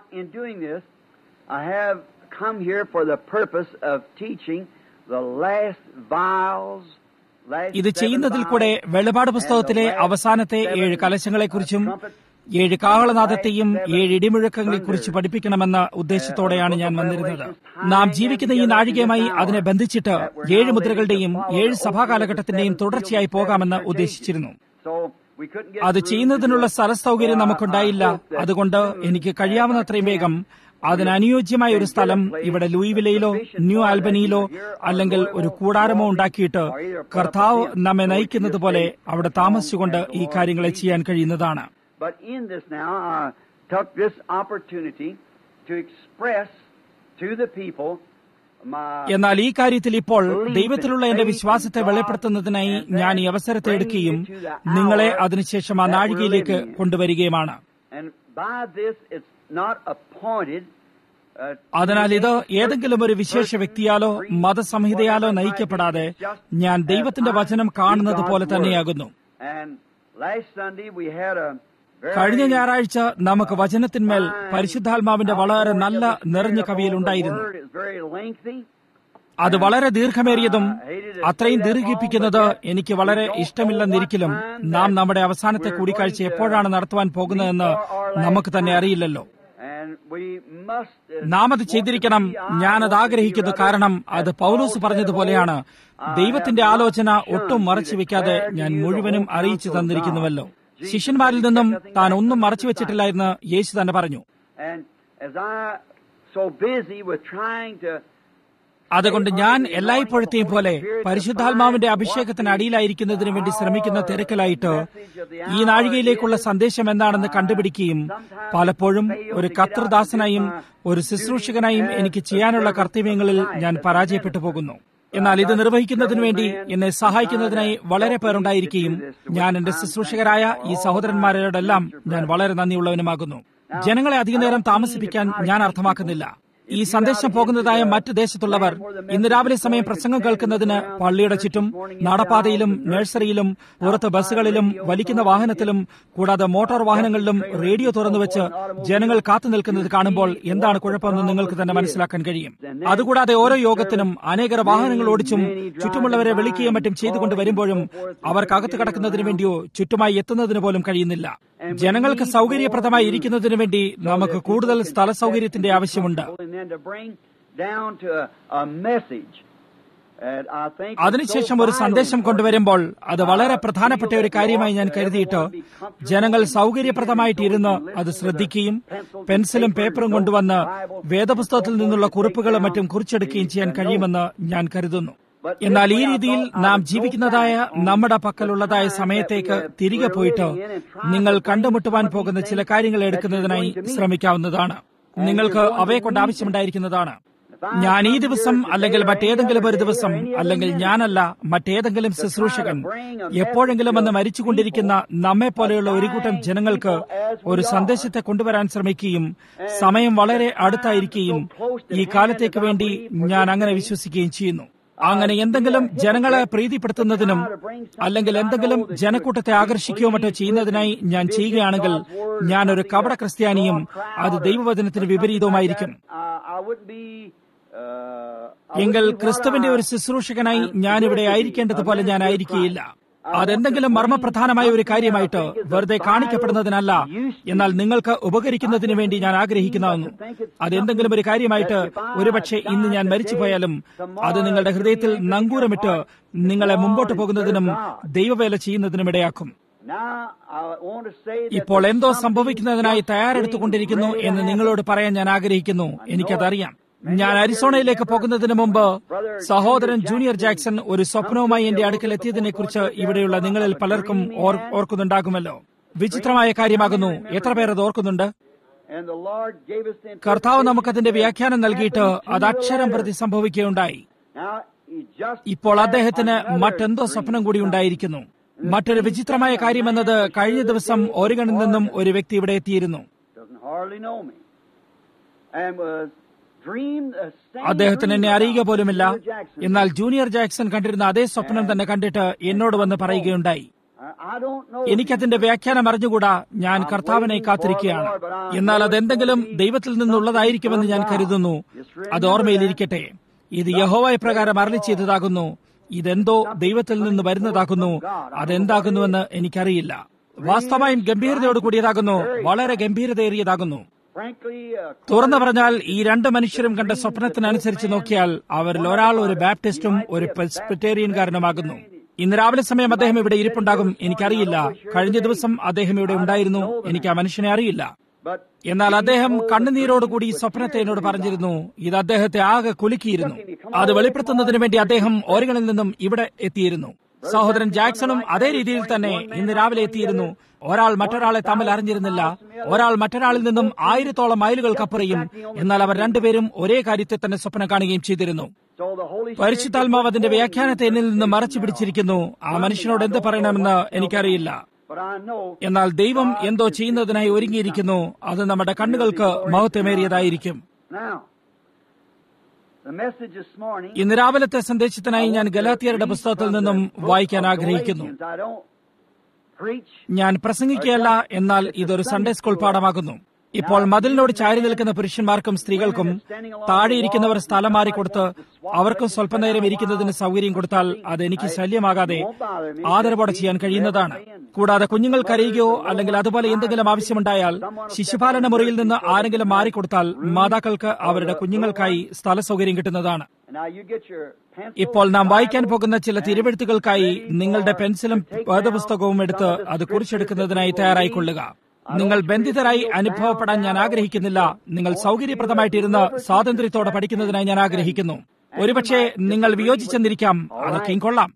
ഇത് ചെയ്യുന്നതിൽ കൂടെ വെളിപാട് പുസ്തകത്തിലെ അവസാനത്തെ 7 കലശങ്ങളെക്കുറിച്ചും 7 കാഹളനാദത്തെയും 7 ഇടിമുഴക്കങ്ങളെക്കുറിച്ച് പഠിപ്പിക്കണമെന്ന ഉദ്ദേശത്തോടെയാണ് ഞാൻ വന്നിരുന്നത്. നാം ജീവിക്കുന്ന ഈ നാഴികയുമായി അതിനെ ബന്ധിച്ചിട്ട് 7 മുദ്രകളുടെയും 7 സഭാകാലഘട്ടത്തിന്റെയും തുടർച്ചയായി പോകാമെന്ന് ഉദ്ദേശിച്ചിരുന്നു. അത് ചെയ്യുന്നതിനുള്ള സ്ഥലസൗകര്യം നമുക്കുണ്ടായില്ല. അതുകൊണ്ട് എനിക്ക് കഴിയാവുന്നത്രയും വേഗം അതിനനുയോജ്യമായ ഒരു സ്ഥലം ഇവിടെ ലൂയിവിലയിലോ ന്യൂ ആൽബനിയിലോ അല്ലെങ്കിൽ ഒരു കൂടാരമോ ഉണ്ടാക്കിയിട്ട് കർത്താവ് നമ്മെ നയിക്കുന്നത് പോലെ അവിടെ താമസിച്ചുകൊണ്ട് ഈ കാര്യങ്ങളെ ചെയ്യാൻ കഴിയുന്നതാണ്. എന്നാൽ ഈ കാര്യത്തിൽ ഇപ്പോൾ ദൈവത്തിലുള്ള എന്റെ വിശ്വാസത്തെ വെളിപ്പെടുത്തുന്നതിനായി ഞാൻ ഈ അവസരത്തെ എടുക്കുകയും നിങ്ങളെ അതിനുശേഷം ആ നാഴികയിലേക്ക് കൊണ്ടുവരികയുമാണ്. അതിനാൽ ഇത് ഏതെങ്കിലും ഒരു വിശേഷ വ്യക്തിയാലോ മതസംഹിതയാലോ നയിക്കപ്പെടാതെ ഞാൻ ദൈവത്തിന്റെ വചനം കാണുന്നത് പോലെ തന്നെയാകുന്നു. കഴിഞ്ഞ ഞായറാഴ്ച നമുക്ക് വചനത്തിന്മേൽ പരിശുദ്ധാത്മാവിന്റെ വളരെ നല്ല നിറഞ്ഞ കവിയലുണ്ടായിരുന്നു. അത് വളരെ ദീർഘമേറിയതും അത്രയും ദീർഘിപ്പിക്കുന്നത് എനിക്ക് വളരെ ഇഷ്ടമില്ലെന്നിരിക്കലും നാം നമ്മുടെ അവസാനത്തെ കൂടിക്കാഴ്ച എപ്പോഴാണ് നടത്തുവാൻ പോകുന്നതെന്ന് നമുക്ക് തന്നെ അറിയില്ലല്ലോ. നാം അത് ചെയ്തിരിക്കണം. ഞാനത് ആഗ്രഹിക്കുന്നു. കാരണം അത് പൗലോസ് പറഞ്ഞതുപോലെയാണ്, ദൈവത്തിന്റെ ആലോചന ഒട്ടും മറച്ചു വെക്കാതെ ഞാൻ മുഴുവനും അറിയിച്ചു തന്നിരിക്കുന്നുവല്ലോ. ശിഷ്യന്മാരിൽ നിന്നും താൻ ഒന്നും മറച്ചു വെച്ചിട്ടില്ല എന്ന് യേശു തന്നെ പറഞ്ഞു. അതുകൊണ്ട് ഞാൻ എല്ലായ്പ്പോഴത്തെയും പോലെ പരിശുദ്ധാത്മാവിന്റെ അഭിഷേകത്തിന് അടിയിലായിരിക്കുന്നതിന് വേണ്ടി ശ്രമിക്കുന്ന തിരക്കിലായിട്ട് ഈ നാഴികയിലേക്കുള്ള സന്ദേശം എന്താണെന്ന് കണ്ടുപിടിക്കുകയും പലപ്പോഴും ഒരു കർത്തൃദാസനായും ഒരു ശുശ്രൂഷകനായും എനിക്ക് ചെയ്യാനുള്ള കർത്തവ്യങ്ങളിൽ ഞാൻ പരാജയപ്പെട്ടു പോകുന്നു. എന്നാൽ ഇത് നിർവഹിക്കുന്നതിനു വേണ്ടി എന്നെ സഹായിക്കുന്നതിനായി വളരെ പേരുണ്ടായിരിക്കുകയും ഞാൻ എന്റെ ശുശ്രൂഷകരായ ഈ സഹോദരന്മാരോടെല്ലാം ഞാൻ വളരെ നന്ദിയുള്ളവനുമാകുന്നു. ജനങ്ങളെ അധികനേരം താമസിപ്പിക്കാൻ ഞാൻ അർത്ഥമാക്കുന്നില്ല. ഈ സന്ദേശം പോകുന്നതായ മറ്റു ദേശത്തുള്ളവർ ഇന്ന് രാവിലെ സമയം പ്രസംഗം കേൾക്കുന്നതിന് പള്ളിയുടെ ചുറ്റും, നടപ്പാതയിലും, നഴ്സറിയിലും, പുറത്ത് ബസ്സുകളിലും, വലിക്കുന്ന വാഹനത്തിലും, കൂടാതെ മോട്ടോർ വാഹനങ്ങളിലും റേഡിയോ തുറന്നുവെച്ച് ജനങ്ങൾ കാത്തു നിൽക്കുന്നത് കാണുമ്പോൾ എന്താണ് കുഴപ്പമെന്ന് നിങ്ങൾക്ക് തന്നെ മനസ്സിലാക്കാൻ കഴിയും. അതുകൂടാതെ ഓരോ യോഗത്തിനും അനേകർ വാഹനങ്ങൾ ഓടിച്ചും ചുറ്റുമുള്ളവരെ വിളിക്കുകയും മറ്റും ചെയ്തുകൊണ്ട് വരുമ്പോഴും അവർക്കകത്ത് കടക്കുന്നതിന് വേണ്ടിയോ ചുറ്റുമായി എത്തുന്നതിന് പോലും കഴിയുന്നില്ല. ജനങ്ങൾക്ക് സൗകര്യപ്രദമായി ഇരിക്കുന്നതിന് വേണ്ടി നമുക്ക് കൂടുതൽ സ്ഥല സൗകര്യത്തിന്റെ ആവശ്യമുണ്ട്. അതിനുശേഷം ഒരു സന്ദേശം കൊണ്ടുവരുമ്പോൾ അത് വളരെ പ്രധാനപ്പെട്ട ഒരു കാര്യമായി ഞാൻ കരുതിയിട്ട് ജനങ്ങൾ സൗകര്യപ്രദമായിട്ടിരുന്ന് അത് ശ്രദ്ധിക്കുകയും പെൻസിലും പേപ്പറും കൊണ്ടുവന്ന് വേദപുസ്തകത്തിൽ നിന്നുള്ള കുറിപ്പുകളും മറ്റും കുറിച്ചെടുക്കുകയും ചെയ്യാൻ കഴിയുമെന്ന് ഞാൻ കരുതുന്നു. എന്നാൽ ഈ രീതിയിൽ നാം ജീവിക്കുന്നതായ നമ്മുടെ പക്കലുള്ളതായ സമയത്തേക്ക് തിരികെ പോയിട്ട് നിങ്ങൾ കണ്ടുമുട്ടുവാൻ പോകുന്ന ചില കാര്യങ്ങൾ എടുക്കുന്നതിനായി ശ്രമിക്കാവുന്നതാണ്. നിങ്ങൾക്ക് അവയെ കൊണ്ട് ആവശ്യമുണ്ടായിരിക്കുന്നതാണ്. ഞാൻ ഈ ദിവസം അല്ലെങ്കിൽ മറ്റേതെങ്കിലും ഒരു ദിവസം അല്ലെങ്കിൽ ഞാനല്ല മറ്റേതെങ്കിലും ശുശ്രൂഷകൻ എപ്പോഴെങ്കിലും വന്ന് മരിച്ചുകൊണ്ടിരിക്കുന്ന നമ്മെ പോലെയുള്ള ഒരു കൂട്ടം ജനങ്ങൾക്ക് ഒരു സന്ദേശത്തെ കൊണ്ടുവരാൻ ശ്രമിക്കുകയും സമയം വളരെ അടുത്തായിരിക്കുകയും ഈ കാലത്തേക്ക് വേണ്ടി ഞാൻ അങ്ങനെ വിശ്വസിക്കുകയും ചെയ്യുന്നു. അങ്ങനെ എന്തെങ്കിലും ജനങ്ങളെ പ്രീതിപ്പെടുത്തുന്നതിനും അല്ലെങ്കിൽ എന്തെങ്കിലും ജനക്കൂട്ടത്തെ ആകർഷിക്കുകയോ മറ്റോ ചെയ്യുന്നതിനായി ഞാൻ ചെയ്യുകയാണെങ്കിൽ ഞാനൊരു കപട ക്രിസ്ത്യാനിയും അത് ദൈവവചനത്തിന് വിപരീതവുമായിരിക്കും. എങ്കിൽ ക്രിസ്തുവിന്റെ ഒരു ശുശ്രൂഷകനായി ഞാനിവിടെ ആയിരിക്കേണ്ടതുപോലെ ഞാൻ ആയിരിക്കുകയില്ല. അതെന്തെങ്കിലും മർമ്മപ്രധാനമായ ഒരു കാര്യമായിട്ട് വെറുതെ കാണിക്കപ്പെടുന്നതിനല്ല, എന്നാൽ നിങ്ങൾക്ക് ഉപകരിക്കുന്നതിന് വേണ്ടി ഞാൻ ആഗ്രഹിക്കുന്നതെന്നു. അതെന്തെങ്കിലും ഒരു കാര്യമായിട്ട് ഒരുപക്ഷെ ഇന്ന് ഞാൻ മരിച്ചുപോയാലും അത് നിങ്ങളുടെ ഹൃദയത്തിൽ നങ്കൂരമിട്ട് നിങ്ങളെ മുമ്പോട്ട് പോകുന്നതിനും ദൈവവേല ചെയ്യുന്നതിനും ഇടയാക്കും. ഇപ്പോൾ എന്തോ സംഭവിക്കുന്നതിനായി തയ്യാറെടുത്തുകൊണ്ടിരിക്കുന്നു എന്ന് നിങ്ങളോട് പറയാൻ ഞാൻ ആഗ്രഹിക്കുന്നു. എനിക്കതറിയാം. ഞാൻ അരിസോണയിലേക്ക് പോകുന്നതിന് മുമ്പ് സഹോദരൻ ജൂനിയർ ജാക്സൺ ഒരു സ്വപ്നവുമായി എന്റെ അടുക്കൽ എത്തിയതിനെക്കുറിച്ച് ഇവിടെയുള്ള നിങ്ങളിൽ പലർക്കും ഓർക്കുന്നുണ്ടാകുമല്ലോ. വിചിത്രമായ കാര്യമാകുന്നു. എത്ര പേർ അത് ഓർക്കുന്നുണ്ട്? കർത്താവ് നമുക്കതിന്റെ വ്യാഖ്യാനം നൽകിയിട്ട് അത് അക്ഷരം പ്രതി സംഭവിക്കുകയുണ്ടായി. ഇപ്പോൾ അദ്ദേഹത്തിന് മറ്റെന്തോ സ്വപ്നം കൂടി ഉണ്ടായിരിക്കുന്നു. മറ്റൊരു വിചിത്രമായ കാര്യമെന്നത് കഴിഞ്ഞ ദിവസം ഓറിഗണിൽ നിന്നും ഒരു വ്യക്തി ഇവിടെ എത്തിയിരുന്നു. അദ്ദേഹത്തിന് എന്നെ അറിയുക പോലുമില്ല. എന്നാൽ ജൂനിയർ ജാക്സൺ കണ്ടിരുന്ന അതേ സ്വപ്നം തന്നെ കണ്ടിട്ട് എന്നോട് വന്ന് പറയുകയുണ്ടായി. എനിക്കതിന്റെ വ്യാഖ്യാനം അറിഞ്ഞുകൂടാ. ഞാൻ കർത്താവിനെ കാത്തിരിക്കുകയാണ്. എന്നാൽ അതെന്തെങ്കിലും ദൈവത്തിൽ നിന്നുള്ളതായിരിക്കുമെന്ന് ഞാൻ കരുതുന്നു. അത് ഓർമ്മയിലിരിക്കട്ടെ. ഇത് യഹോവ പ്രകാരം അരുളി ചെയ്തതാകുന്നു. ഇതെന്തോ ദൈവത്തിൽ നിന്ന് വരുന്നതാകുന്നു. അതെന്താകുന്നുവെന്ന് എനിക്കറിയില്ല. വാസ്തവമായും ഗംഭീരതയോട് കൂടിയതാകുന്നു. വളരെ ഗംഭീരതയേറിയതാകുന്നു. തുറന്നു പറഞ്ഞാൽ ഈ രണ്ട് മനുഷ്യരും കണ്ട സ്വപ്നത്തിനനുസരിച്ച് നോക്കിയാൽ അവരിൽ ഒരാൾ ഒരു ബാപ്റ്റിസ്റ്റും ഒരു പെസ്ബിറ്റേറിയൻകാരനുമാകുന്നു. ഇന്ന് രാവിലെ സമയം അദ്ദേഹം ഇവിടെ ഇരിപ്പുണ്ടാകും. എനിക്കറിയില്ല. കഴിഞ്ഞ ദിവസം അദ്ദേഹം ഇവിടെ ഉണ്ടായിരുന്നു. എനിക്ക് ആ മനുഷ്യനെ അറിയില്ല. എന്നാൽ അദ്ദേഹം കണ്ണുനീരോടുകൂടി ഈ സ്വപ്നത്തെ എന്നോട് പറഞ്ഞിരുന്നു. ഇത് അദ്ദേഹത്തെ ആകെ കുലുക്കിയിരുന്നു. അത് വെളിപ്പെടുത്തുന്നതിന് വേണ്ടി അദ്ദേഹം ഓറിഗണിൽ നിന്നും ഇവിടെ എത്തിയിരുന്നു. സഹോദരൻ ജാക്സണും അതേ രീതിയിൽ തന്നെ ഇന്ന് രാവിലെ എത്തിയിരുന്നു. ഒരാൾ മറ്റൊരാളെ തമ്മിൽ അറിഞ്ഞിരുന്നില്ല. ഒരാൾ മറ്റൊരാളിൽ നിന്നും 1000 മൈലുകൾക്കപ്പുറയും. എന്നാൽ അവർ രണ്ടുപേരും ഒരേ കാര്യത്തെ തന്നെ സ്വപ്നം കാണുകയും ചെയ്തിരുന്നു. പരിശുദ്ധാത്മാവ് അതിന്റെ വ്യാഖ്യാനത്തെ എന്നിൽ നിന്ന് മറച്ചു പിടിച്ചിരിക്കുന്നു. ആ മനുഷ്യനോട് എന്ത് പറയണമെന്ന് എനിക്കറിയില്ല. എന്നാൽ ദൈവം എന്തോ ചെയ്യുന്നതിനായി ഒരുങ്ങിയിരിക്കുന്നു. അത് നമ്മുടെ കണ്ണുകൾക്ക് മഹത്വമേറിയതായിരിക്കും. ഇന്ന് രാവിലത്തെ സന്ദേശത്തിനായി ഞാൻ ഗലാത്യരുടെ പുസ്തകത്തിൽ നിന്നും വായിക്കാൻ ആഗ്രഹിക്കുന്നു. ഞാൻ പ്രസംഗിക്കുകയല്ല, എന്നാൽ ഇതൊരു സൺഡേ സ്കൂൾ പാഠമാകുന്നു. ഇപ്പോൾ മതിലിനോട് ചാരി നിൽക്കുന്ന പുരുഷന്മാർക്കും സ്ത്രീകൾക്കും താഴെയിരിക്കുന്നവർ സ്ഥലം മാറിക്കൊടുത്ത് അവർക്കും സ്വല്പനേരം ഇരിക്കുന്നതിന് സൗകര്യം കൊടുത്താൽ അത് എനിക്ക് ശല്യമാകാതെ ആദരവോടെ ചെയ്യാൻ കഴിയുന്നതാണ്. കൂടാതെ കുഞ്ഞുങ്ങൾ കരയുകയോ അല്ലെങ്കിൽ അതുപോലെ എന്തെങ്കിലും ആവശ്യമുണ്ടായാൽ ശിശുപാലന മുറിയിൽ നിന്ന് ആരെങ്കിലും മാറിക്കൊടുത്താൽ മാതാക്കൾക്ക് അവരുടെ കുഞ്ഞുങ്ങൾക്കായി സ്ഥല സൗകര്യം കിട്ടുന്നതാണ്. ഇപ്പോൾ നാം വായിക്കാൻ പോകുന്ന ചില തിരുവെഴുത്തുകൾക്കായി നിങ്ങളുടെ പെൻസിലും വേദപുസ്തകവും എടുത്ത് അത് കുറിച്ചെടുക്കുന്നതിനായി തയ്യാറായിക്കൊള്ളുക. നിങ്ങൾ ബന്ധിതരായി അനുഭവപ്പെടാൻ ഞാൻ ആഗ്രഹിക്കുന്നില്ല. നിങ്ങൾ സൗകര്യപ്രദമായിട്ടിരുന്ന് സ്വാതന്ത്ര്യത്തോടെ പഠിക്കുന്നതിനായി ഞാൻ ആഗ്രഹിക്കുന്നു. ഒരുപക്ഷെ നിങ്ങൾ വിയോജിച്ചെന്നിരിക്കാം. അതൊക്കെയും കൊള്ളാം.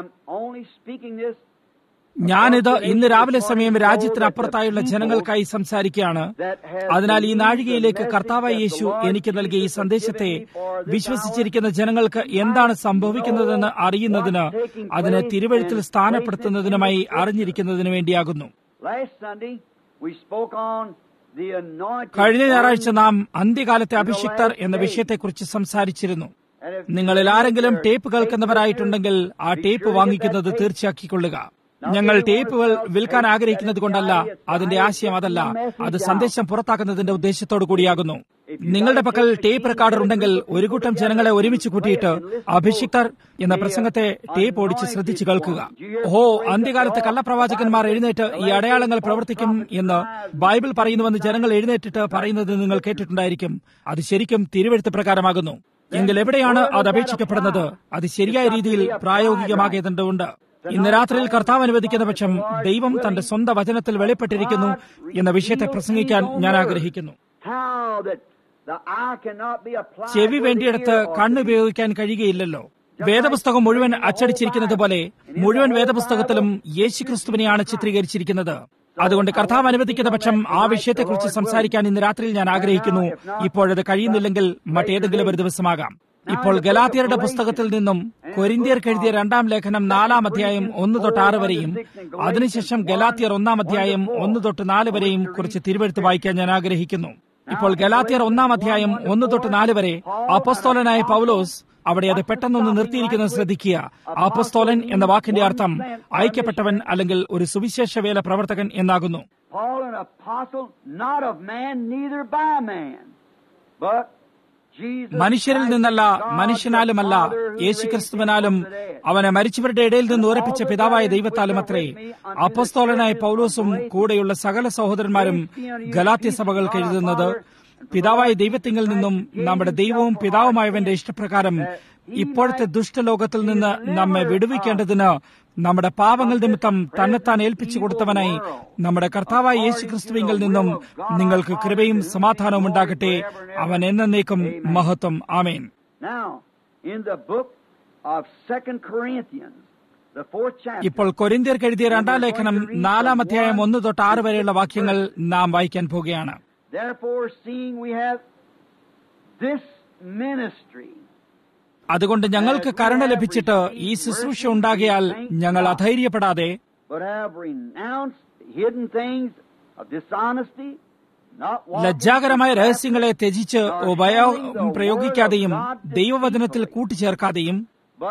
ഞാനിത് ഇന്ന് രാവിലെ സമയം രാജ്യത്തിനപ്പുറത്തായുള്ള ജനങ്ങൾക്കായി സംസാരിക്കുകയാണ്. അതിനാൽ ഈ നാഴികയിലേക്ക് കർത്താവായ യേശു എനിക്ക് നൽകിയ ഈ സന്ദേശത്തെ വിശ്വസിച്ചിരിക്കുന്ന ജനങ്ങൾക്ക് എന്താണ് സംഭവിക്കുന്നതെന്ന് അറിയുന്നതിന്, അതിനെ തിരുവെഴുത്തിൽ സ്ഥാനപ്പെടുത്തുന്നതിനുമായി അറിഞ്ഞിരിക്കുന്നതിന് വേണ്ടിയാകുന്നു. We spoke on the anointed കഴിഞ്ഞ ഞായറാഴ്ച one. നാം അന്ത്യകാലത്തെ അഭിഷിക്തർ എന്ന വിഷയത്തെക്കുറിച്ച് സംസാരിച്ചിരുന്നു. നിങ്ങളിൽ ആരെങ്കിലും ടേപ്പ് കേൾക്കുന്നവരായിട്ടുണ്ടെങ്കിൽ ആ ടേപ്പ് വാങ്ങിക്കുന്നത് തീർച്ചയാക്കിക്കൊള്ളുക. ഞങ്ങൾ ടേപ്പുകൾ വിൽക്കാൻ ആഗ്രഹിക്കുന്നത് കൊണ്ടല്ല, അതിന്റെ ആശയം അതല്ല. അത് സന്ദേശം പുറത്താക്കുന്നതിന്റെ ഉദ്ദേശത്തോടു കൂടിയാകുന്നു. നിങ്ങളുടെ പക്കൽ ടേപ്പ് റെക്കോർഡർ ഉണ്ടെങ്കിൽ ഒരു കൂട്ടം ജനങ്ങളെ ഒരുമിച്ച് കൂട്ടിയിട്ട് അഭിഷിക്തർ എന്ന പ്രസംഗത്തെ ടേപ്പ് ഓടിച്ച് ശ്രദ്ധിച്ചു കേൾക്കുക. ഓ, അന്ത്യകാലത്ത് കള്ളപ്രവാചകന്മാർ എഴുന്നേറ്റ് ഈ അടയാളങ്ങൾ പ്രവർത്തിക്കും എന്ന് ബൈബിൾ പറയുന്നുവെന്ന് ജനങ്ങൾ എഴുന്നേറ്റിട്ട് പറയുന്നത് നിങ്ങൾ കേട്ടിട്ടുണ്ടായിരിക്കും. അത് ശരിക്കും തിരുവെഴുത്ത് പ്രകാരമാകുന്നു. എങ്കിൽ എവിടെയാണ് അത് അപേക്ഷിക്കപ്പെടുന്നത്? അത് ശരിയായ രീതിയിൽ പ്രായോഗികമാകേണ്ടതുണ്ട്. ഇന്ന് രാത്രിയിൽ കർത്താവ് അനുവദിക്കുന്ന പക്ഷം ദൈവം തന്റെ സ്വന്തം വചനത്തിൽ വെളിപ്പെട്ടിരിക്കുന്നു എന്ന വിഷയത്തെ പ്രസംഗിക്കാൻ ഞാൻ ആഗ്രഹിക്കുന്നു. ചെവി വേണ്ടിയെടുത്ത് കണ്ണുപയോഗിക്കാൻ കഴിയുകയില്ലല്ലോ. വേദപുസ്തകം മുഴുവൻ അച്ചടിച്ചിരിക്കുന്നത് പോലെ മുഴുവൻ വേദപുസ്തകത്തിലും യേശുക്രിസ്തുവിനെയാണ് ചിത്രീകരിച്ചിരിക്കുന്നത്. അതുകൊണ്ട് കർത്താവ് അനുവദിക്കുന്ന പക്ഷം ആ വിഷയത്തെക്കുറിച്ച് സംസാരിക്കാൻ ഇന്ന് രാത്രിയിൽ ഞാൻ ആഗ്രഹിക്കുന്നു. ഇപ്പോഴത് കഴിയുന്നില്ലെങ്കിൽ മറ്റേതെങ്കിലും ഒരു ദിവസമാകാം. ഇപ്പോൾ ഗലാത്യരുടെ പുസ്തകത്തിൽ നിന്നും കൊരിന്ത്യർക്ക് എഴുതിയ 2-ാം ലേഖനം 4-ാം അധ്യായം 1-6 വരെയും അതിനുശേഷം ഗലാത്യർ 1-ാം അധ്യായം 1-4 വരെയും കുറിച്ച് തിരുവെഴുത്ത് വായിക്കാൻ ഞാൻ ആഗ്രഹിക്കുന്നു. ഇപ്പോൾ ഗലാത്യർ 1-ാം അധ്യായം 1-4 വരെ അപ്പോസ്തലനായ പൗലോസ് അവിടെ അത് പെട്ടെന്നൊന്ന് നിർത്തിയിരിക്കുന്നത് ശ്രദ്ധിക്കുക. അപ്പോസ്തലൻ എന്ന വാക്കിന്റെ അർത്ഥം അയക്കപ്പെട്ടവൻ അല്ലെങ്കിൽ ഒരു സുവിശേഷ വേല പ്രവർത്തകൻ എന്നാകുന്നു. മനുഷ്യരിൽ നിന്നല്ല, മനുഷ്യനാലുമല്ല, യേശുക്രിസ്തുവിനാലും അവനെ മരിച്ചവരുടെ ഇടയിൽ നിന്ന് ഉറപ്പിച്ച പിതാവായ ദൈവത്താലും അത്രേ അപ്പോസ്തലനായ പൗലോസും കൂടെയുള്ള സകല സഹോദരന്മാരും ഗലാത്യ സഭകൾക്ക് എഴുതുന്നത്. പിതാവായ ദൈവത്തിങ്കിൽ നിന്നും നമ്മുടെ ദൈവവും പിതാവുമായവന്റെ ഇഷ്ടപ്രകാരം ഇപ്പോഴത്തെ ദുഷ്ടലോകത്തിൽ നിന്ന് നമ്മെ വിടുവിക്കേണ്ടതിന് നമ്മുടെ പാപങ്ങൾ നിമിത്തം തന്നെത്താൻ ഏൽപ്പിച്ചു കൊടുത്തവനായി നമ്മുടെ കർത്താവായ യേശുക്രിസ്തുവിങ്കിൽ നിന്നും നിങ്ങൾക്ക് കൃപയും സമാധാനവും ഉണ്ടാകട്ടെ. അവൻ എന്നേക്കും മഹത്വം. ആമേൻ. ഇപ്പോൾ കൊരിന്ത്യർക്ക് എഴുതിയ 2-ാം ലേഖനം 4-ാം അധ്യായം 1-6 വരെയുള്ള വാക്യങ്ങൾ നാം വായിക്കാൻ പോകുകയാണ്. അതുകൊണ്ട് ഞങ്ങൾക്ക് കരുണ ലഭിച്ചിട്ട് ഈ ശുശ്രൂഷ ഉണ്ടാകിയാൽ ഞങ്ങൾ അധൈര്യപ്പെടാതെ ലജ്ജാകരമായ രഹസ്യങ്ങളെ ത്യജിച്ച് ഉപയോഗം പ്രയോഗിക്കാതെയും ദൈവവചനത്തിൽ കൂട്ടിച്ചേർക്കാതെയും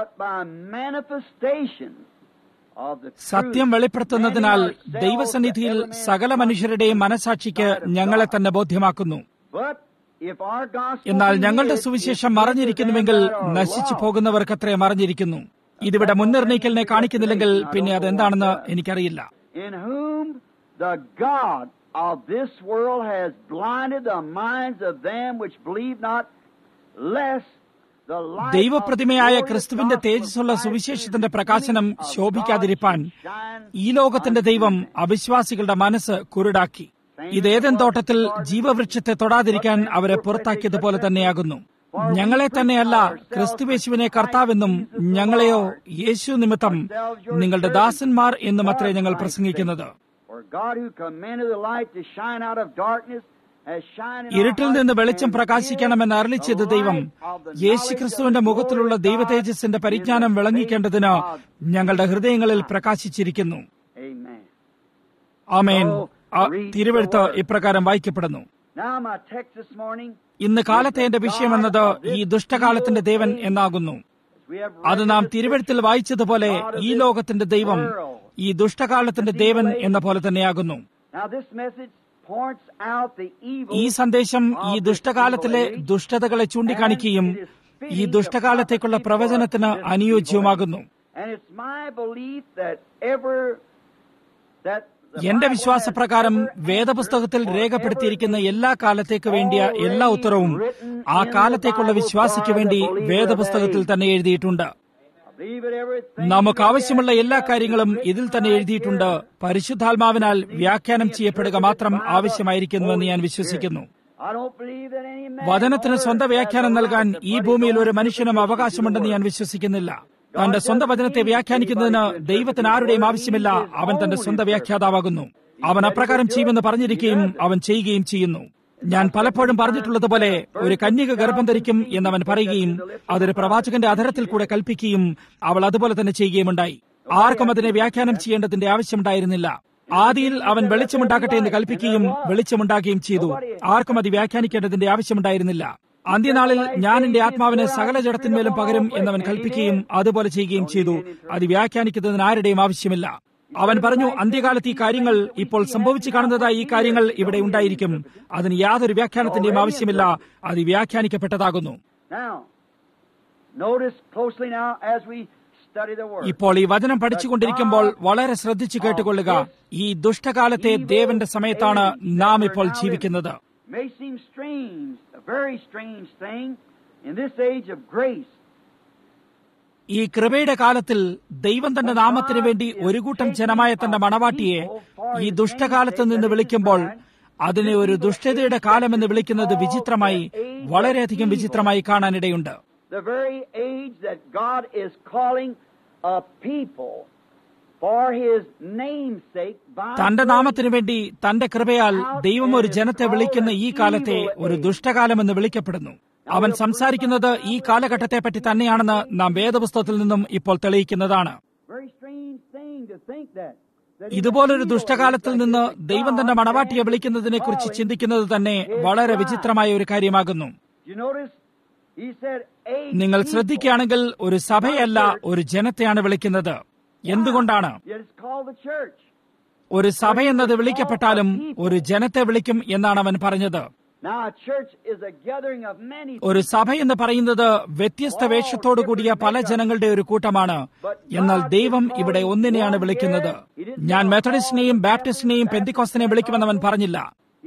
സത്യം വെളിപ്പെടുത്തുന്നതിനാൽ ദൈവസന്നിധിയിൽ സകല മനുഷ്യരുടെയും മനസാക്ഷിക്ക് ഞങ്ങളെ തന്നെ ബോധ്യമാക്കുന്നു. എന്നാൽ ഞങ്ങളുടെ സുവിശേഷം മറഞ്ഞിരിക്കുന്നുവെങ്കിൽ നശിച്ചു പോകുന്നവർക്കത്രേ മറഞ്ഞിരിക്കുന്നു. ഇതിവിടെ മുൻനിർണയിക്കലിനെ കാണിക്കുന്നില്ലെങ്കിൽ പിന്നെ അതെന്താണെന്ന് എനിക്കറിയില്ല. ദൈവപ്രതിമയായ ക്രിസ്തുവിന്റെ തേജസ്സുള്ള സുവിശേഷത്തിന്റെ പ്രകാശനം ശോഭിക്കാതിരിപ്പാൻ ഈ ലോകത്തിന്റെ ദൈവം അവിശ്വാസികളുടെ മനസ്സ് കുരുടാക്കി. ഇത് ഏദൻ തോട്ടത്തിൽ ജീവവൃക്ഷത്തെ തൊടാതിരിക്കാൻ അവരെ പുറത്താക്കിയതുപോലെ തന്നെയാകുന്നു. ഞങ്ങളെ തന്നെയല്ല, ക്രിസ്തുയേശുവിനെ കർത്താവെന്നും ഞങ്ങളെയോ യേശു നിമിത്തം നിങ്ങളുടെ ദാസന്മാർ എന്നും അത്രേ ഞങ്ങൾ പ്രസംഗിക്കുന്നത്. ഇരുട്ടിൽ നിന്ന് വെളിച്ചം പ്രകാശിക്കണമെന്ന് അരുളി ചെയ്ത ദൈവം യേശുക്രിസ്തുവിന്റെ മുഖത്തിലുള്ള ദൈവ തേജസ്സിന്റെ പരിജ്ഞാനം വിളങ്ങിക്കേണ്ടതിന് ഞങ്ങളുടെ ഹൃദയങ്ങളിൽ പ്രകാശിച്ചിരിക്കുന്നു. ആമേൻ. തിരുവെഴുത്ത് ഇപ്രകാരം വായിക്കപ്പെടുന്നു. ഇന്ന് കാലത്തെ എന്റെ വിഷയം എന്നത് ഈ ദുഷ്ടകാലത്തിന്റെ ദേവൻ എന്നാകുന്നു. അത് നാം തിരുവെഴുത്തിൽ വായിച്ചതുപോലെ ഈ ലോകത്തിന്റെ ദൈവം ഈ ദുഷ്ടകാലത്തിന്റെ ദേവൻ എന്ന പോലെ തന്നെയാകുന്നു. ഈ സന്ദേശം ഈ ദുഷ്ടകാലത്തിലെ ദുഷ്ടതകളെ ചൂണ്ടിക്കാണിക്കുകയും ഈ ദുഷ്ടകാലത്തേക്കുള്ള പ്രവചനത്തിന് അനുയോജ്യവുമാകുന്നു. എന്റെ വിശ്വാസപ്രകാരം വേദപുസ്തകത്തിൽ രേഖപ്പെടുത്തിയിരിക്കുന്ന എല്ലാ കാലത്തേക്ക് വേണ്ടിയ എല്ലാ ഉത്തരവും ആ കാലത്തേക്കുള്ള വിശ്വാസിക്ക് വേണ്ടി വേദപുസ്തകത്തിൽ തന്നെ എഴുതിയിട്ടുണ്ട്. നമുക്ക് ആവശ്യമുള്ള എല്ലാ കാര്യങ്ങളും ഇതിൽ തന്നെ എഴുതിയിട്ടുണ്ട്. പരിശുദ്ധാത്മാവിനാൽ വ്യാഖ്യാനം ചെയ്യപ്പെടുക മാത്രം ആവശ്യമായിരിക്കുന്നുവെന്ന് ഞാൻ വിശ്വസിക്കുന്നു. വചനത്തിന് സ്വന്തം വ്യാഖ്യാനം നൽകാൻ ഈ ഭൂമിയിൽ ഒരു മനുഷ്യനും അവകാശമുണ്ടെന്ന് ഞാൻ വിശ്വസിക്കുന്നില്ല. തന്റെ സ്വന്തം വചനത്തെ വ്യാഖ്യാനിക്കുന്നതിന് ദൈവത്തിന് ആരുടെയും ആവശ്യമില്ല. അവൻ തന്റെ സ്വന്തം വ്യാഖ്യാതാവാകുന്നു. അവൻ അപ്രകാരം ചെയ്യുമെന്ന് പറഞ്ഞിരിക്കുകയും അവൻ ചെയ്യുകയും ചെയ്യുന്നു. ഞാൻ പലപ്പോഴും പറഞ്ഞിട്ടുള്ളതുപോലെ ഒരു കന്യക ഗർഭം ധരിക്കും എന്നവൻ പറയുകയും അതൊരു പ്രവാചകന്റെ അധരത്തിൽ കൂടെ കൽപ്പിക്കുകയും അവൾ അതുപോലെ തന്നെ ചെയ്യുകയുമുണ്ടായി. ആർക്കും അതിനെ വ്യാഖ്യാനം ചെയ്യേണ്ടതിന്റെ ആവശ്യമുണ്ടായിരുന്നില്ല. ആദിയിൽ അവൻ വെളിച്ചമുണ്ടാക്കട്ടെ എന്ന് കൽപ്പിക്കുകയും വെളിച്ചമുണ്ടാക്കുകയും ചെയ്തു. ആർക്കും അത് വ്യാഖ്യാനിക്കേണ്ടതിന്റെ ആവശ്യമുണ്ടായിരുന്നില്ല. അന്ത്യനാളിൽ ഞാൻ എന്റെ ആത്മാവിനെ സകല ജഡത്തിന്മേലും പകരും എന്നവൻ കൽപ്പിക്കുകയും അതുപോലെ ചെയ്യുകയും ചെയ്തു. അത് വ്യാഖ്യാനിക്കുന്നതിന് ആരുടെയും ആവശ്യമില്ല. അവൻ പറഞ്ഞു, അന്ത്യകാലത്ത് ഈ കാര്യങ്ങൾ, ഇപ്പോൾ സംഭവിച്ചു കാണുന്നതായി ഈ കാര്യങ്ങൾ ഇവിടെ ഉണ്ടായിരിക്കും. അതിന് യാതൊരു വ്യാഖ്യാനത്തിന്റെയും ആവശ്യമില്ല. അത് വ്യാഖ്യാനിക്കപ്പെട്ടതാകുന്നു. ഇപ്പോൾ ഈ വചനം പഠിച്ചുകൊണ്ടിരിക്കുമ്പോൾ വളരെ ശ്രദ്ധിച്ചു കേട്ടുകൊള്ളുക. ഈ ദുഷ്ടകാലത്തെ ദേവന്റെ സമയത്താണ് നാം ഇപ്പോൾ ജീവിക്കുന്നത്. ഈ കൃപയുടെ കാലത്തിൽ ദൈവം തന്റെ നാമത്തിനു വേണ്ടി ഒരു കൂട്ടം ജനമായ തന്റെ മണവാട്ടിയെ ഈ ദുഷ്ടകാലത്ത് നിന്ന് വിളിക്കുമ്പോൾ അതിനെ ഒരു ദുഷ്ടതയുടെ കാലമെന്ന് വിളിക്കുന്നത് വിചിത്രമായി, വളരെയധികം വിചിത്രമായി കാണാനിടയുണ്ട്. തന്റെ നാമത്തിനു വേണ്ടി തന്റെ കൃപയാൽ ദൈവം ഒരു ജനത്തെ വിളിക്കുന്ന ഈ കാലത്തെ ഒരു ദുഷ്ടകാലമെന്ന് വിളിക്കപ്പെടുന്നു. അവൻ സംസാരിക്കുന്നത് ഈ കാലഘട്ടത്തെപ്പറ്റി തന്നെയാണെന്ന് നാം വേദപുസ്തകത്തിൽ നിന്നും ഇപ്പോൾ തെളിയിക്കുന്നതാണ്. ഇതുപോലൊരു ദുഷ്ടകാലത്തിൽ നിന്ന് ദൈവം തന്റെ മണവാട്ടിയെ വിളിക്കുന്നതിനെ കുറിച്ച് ചിന്തിക്കുന്നത് തന്നെ വളരെ വിചിത്രമായ ഒരു കാര്യമാകുന്നു. നിങ്ങൾ ശ്രദ്ധിക്കുകയാണെങ്കിൽ ഒരു സഭയല്ല, ഒരു ജനത്തെയാണ് വിളിക്കുന്നത്. എന്തുകൊണ്ടാണ്? ഒരു സഭയെന്നത് വിളിക്കപ്പെട്ടാലും ഒരു ജനത്തെ വിളിക്കും എന്നാണ് അവൻ പറഞ്ഞത്. ഒരു സഭ എന്ന് പറയുന്നത് വ്യത്യസ്ത വേഷത്തോടു കൂടിയ പല ജനങ്ങളുടെ ഒരു കൂട്ടമാണ്. എന്നാൽ ദൈവം ഇവിടെ ഒന്നിനെയാണ് വിളിക്കുന്നത്. ഞാൻ മെത്തഡിസ്റ്റിനെയും ബാപ്റ്റിസ്റ്റിനെയും പെന്തിക്കോസ്തിനെയും വിളിക്കുമെന്ന് അവൻ പറഞ്ഞില്ല.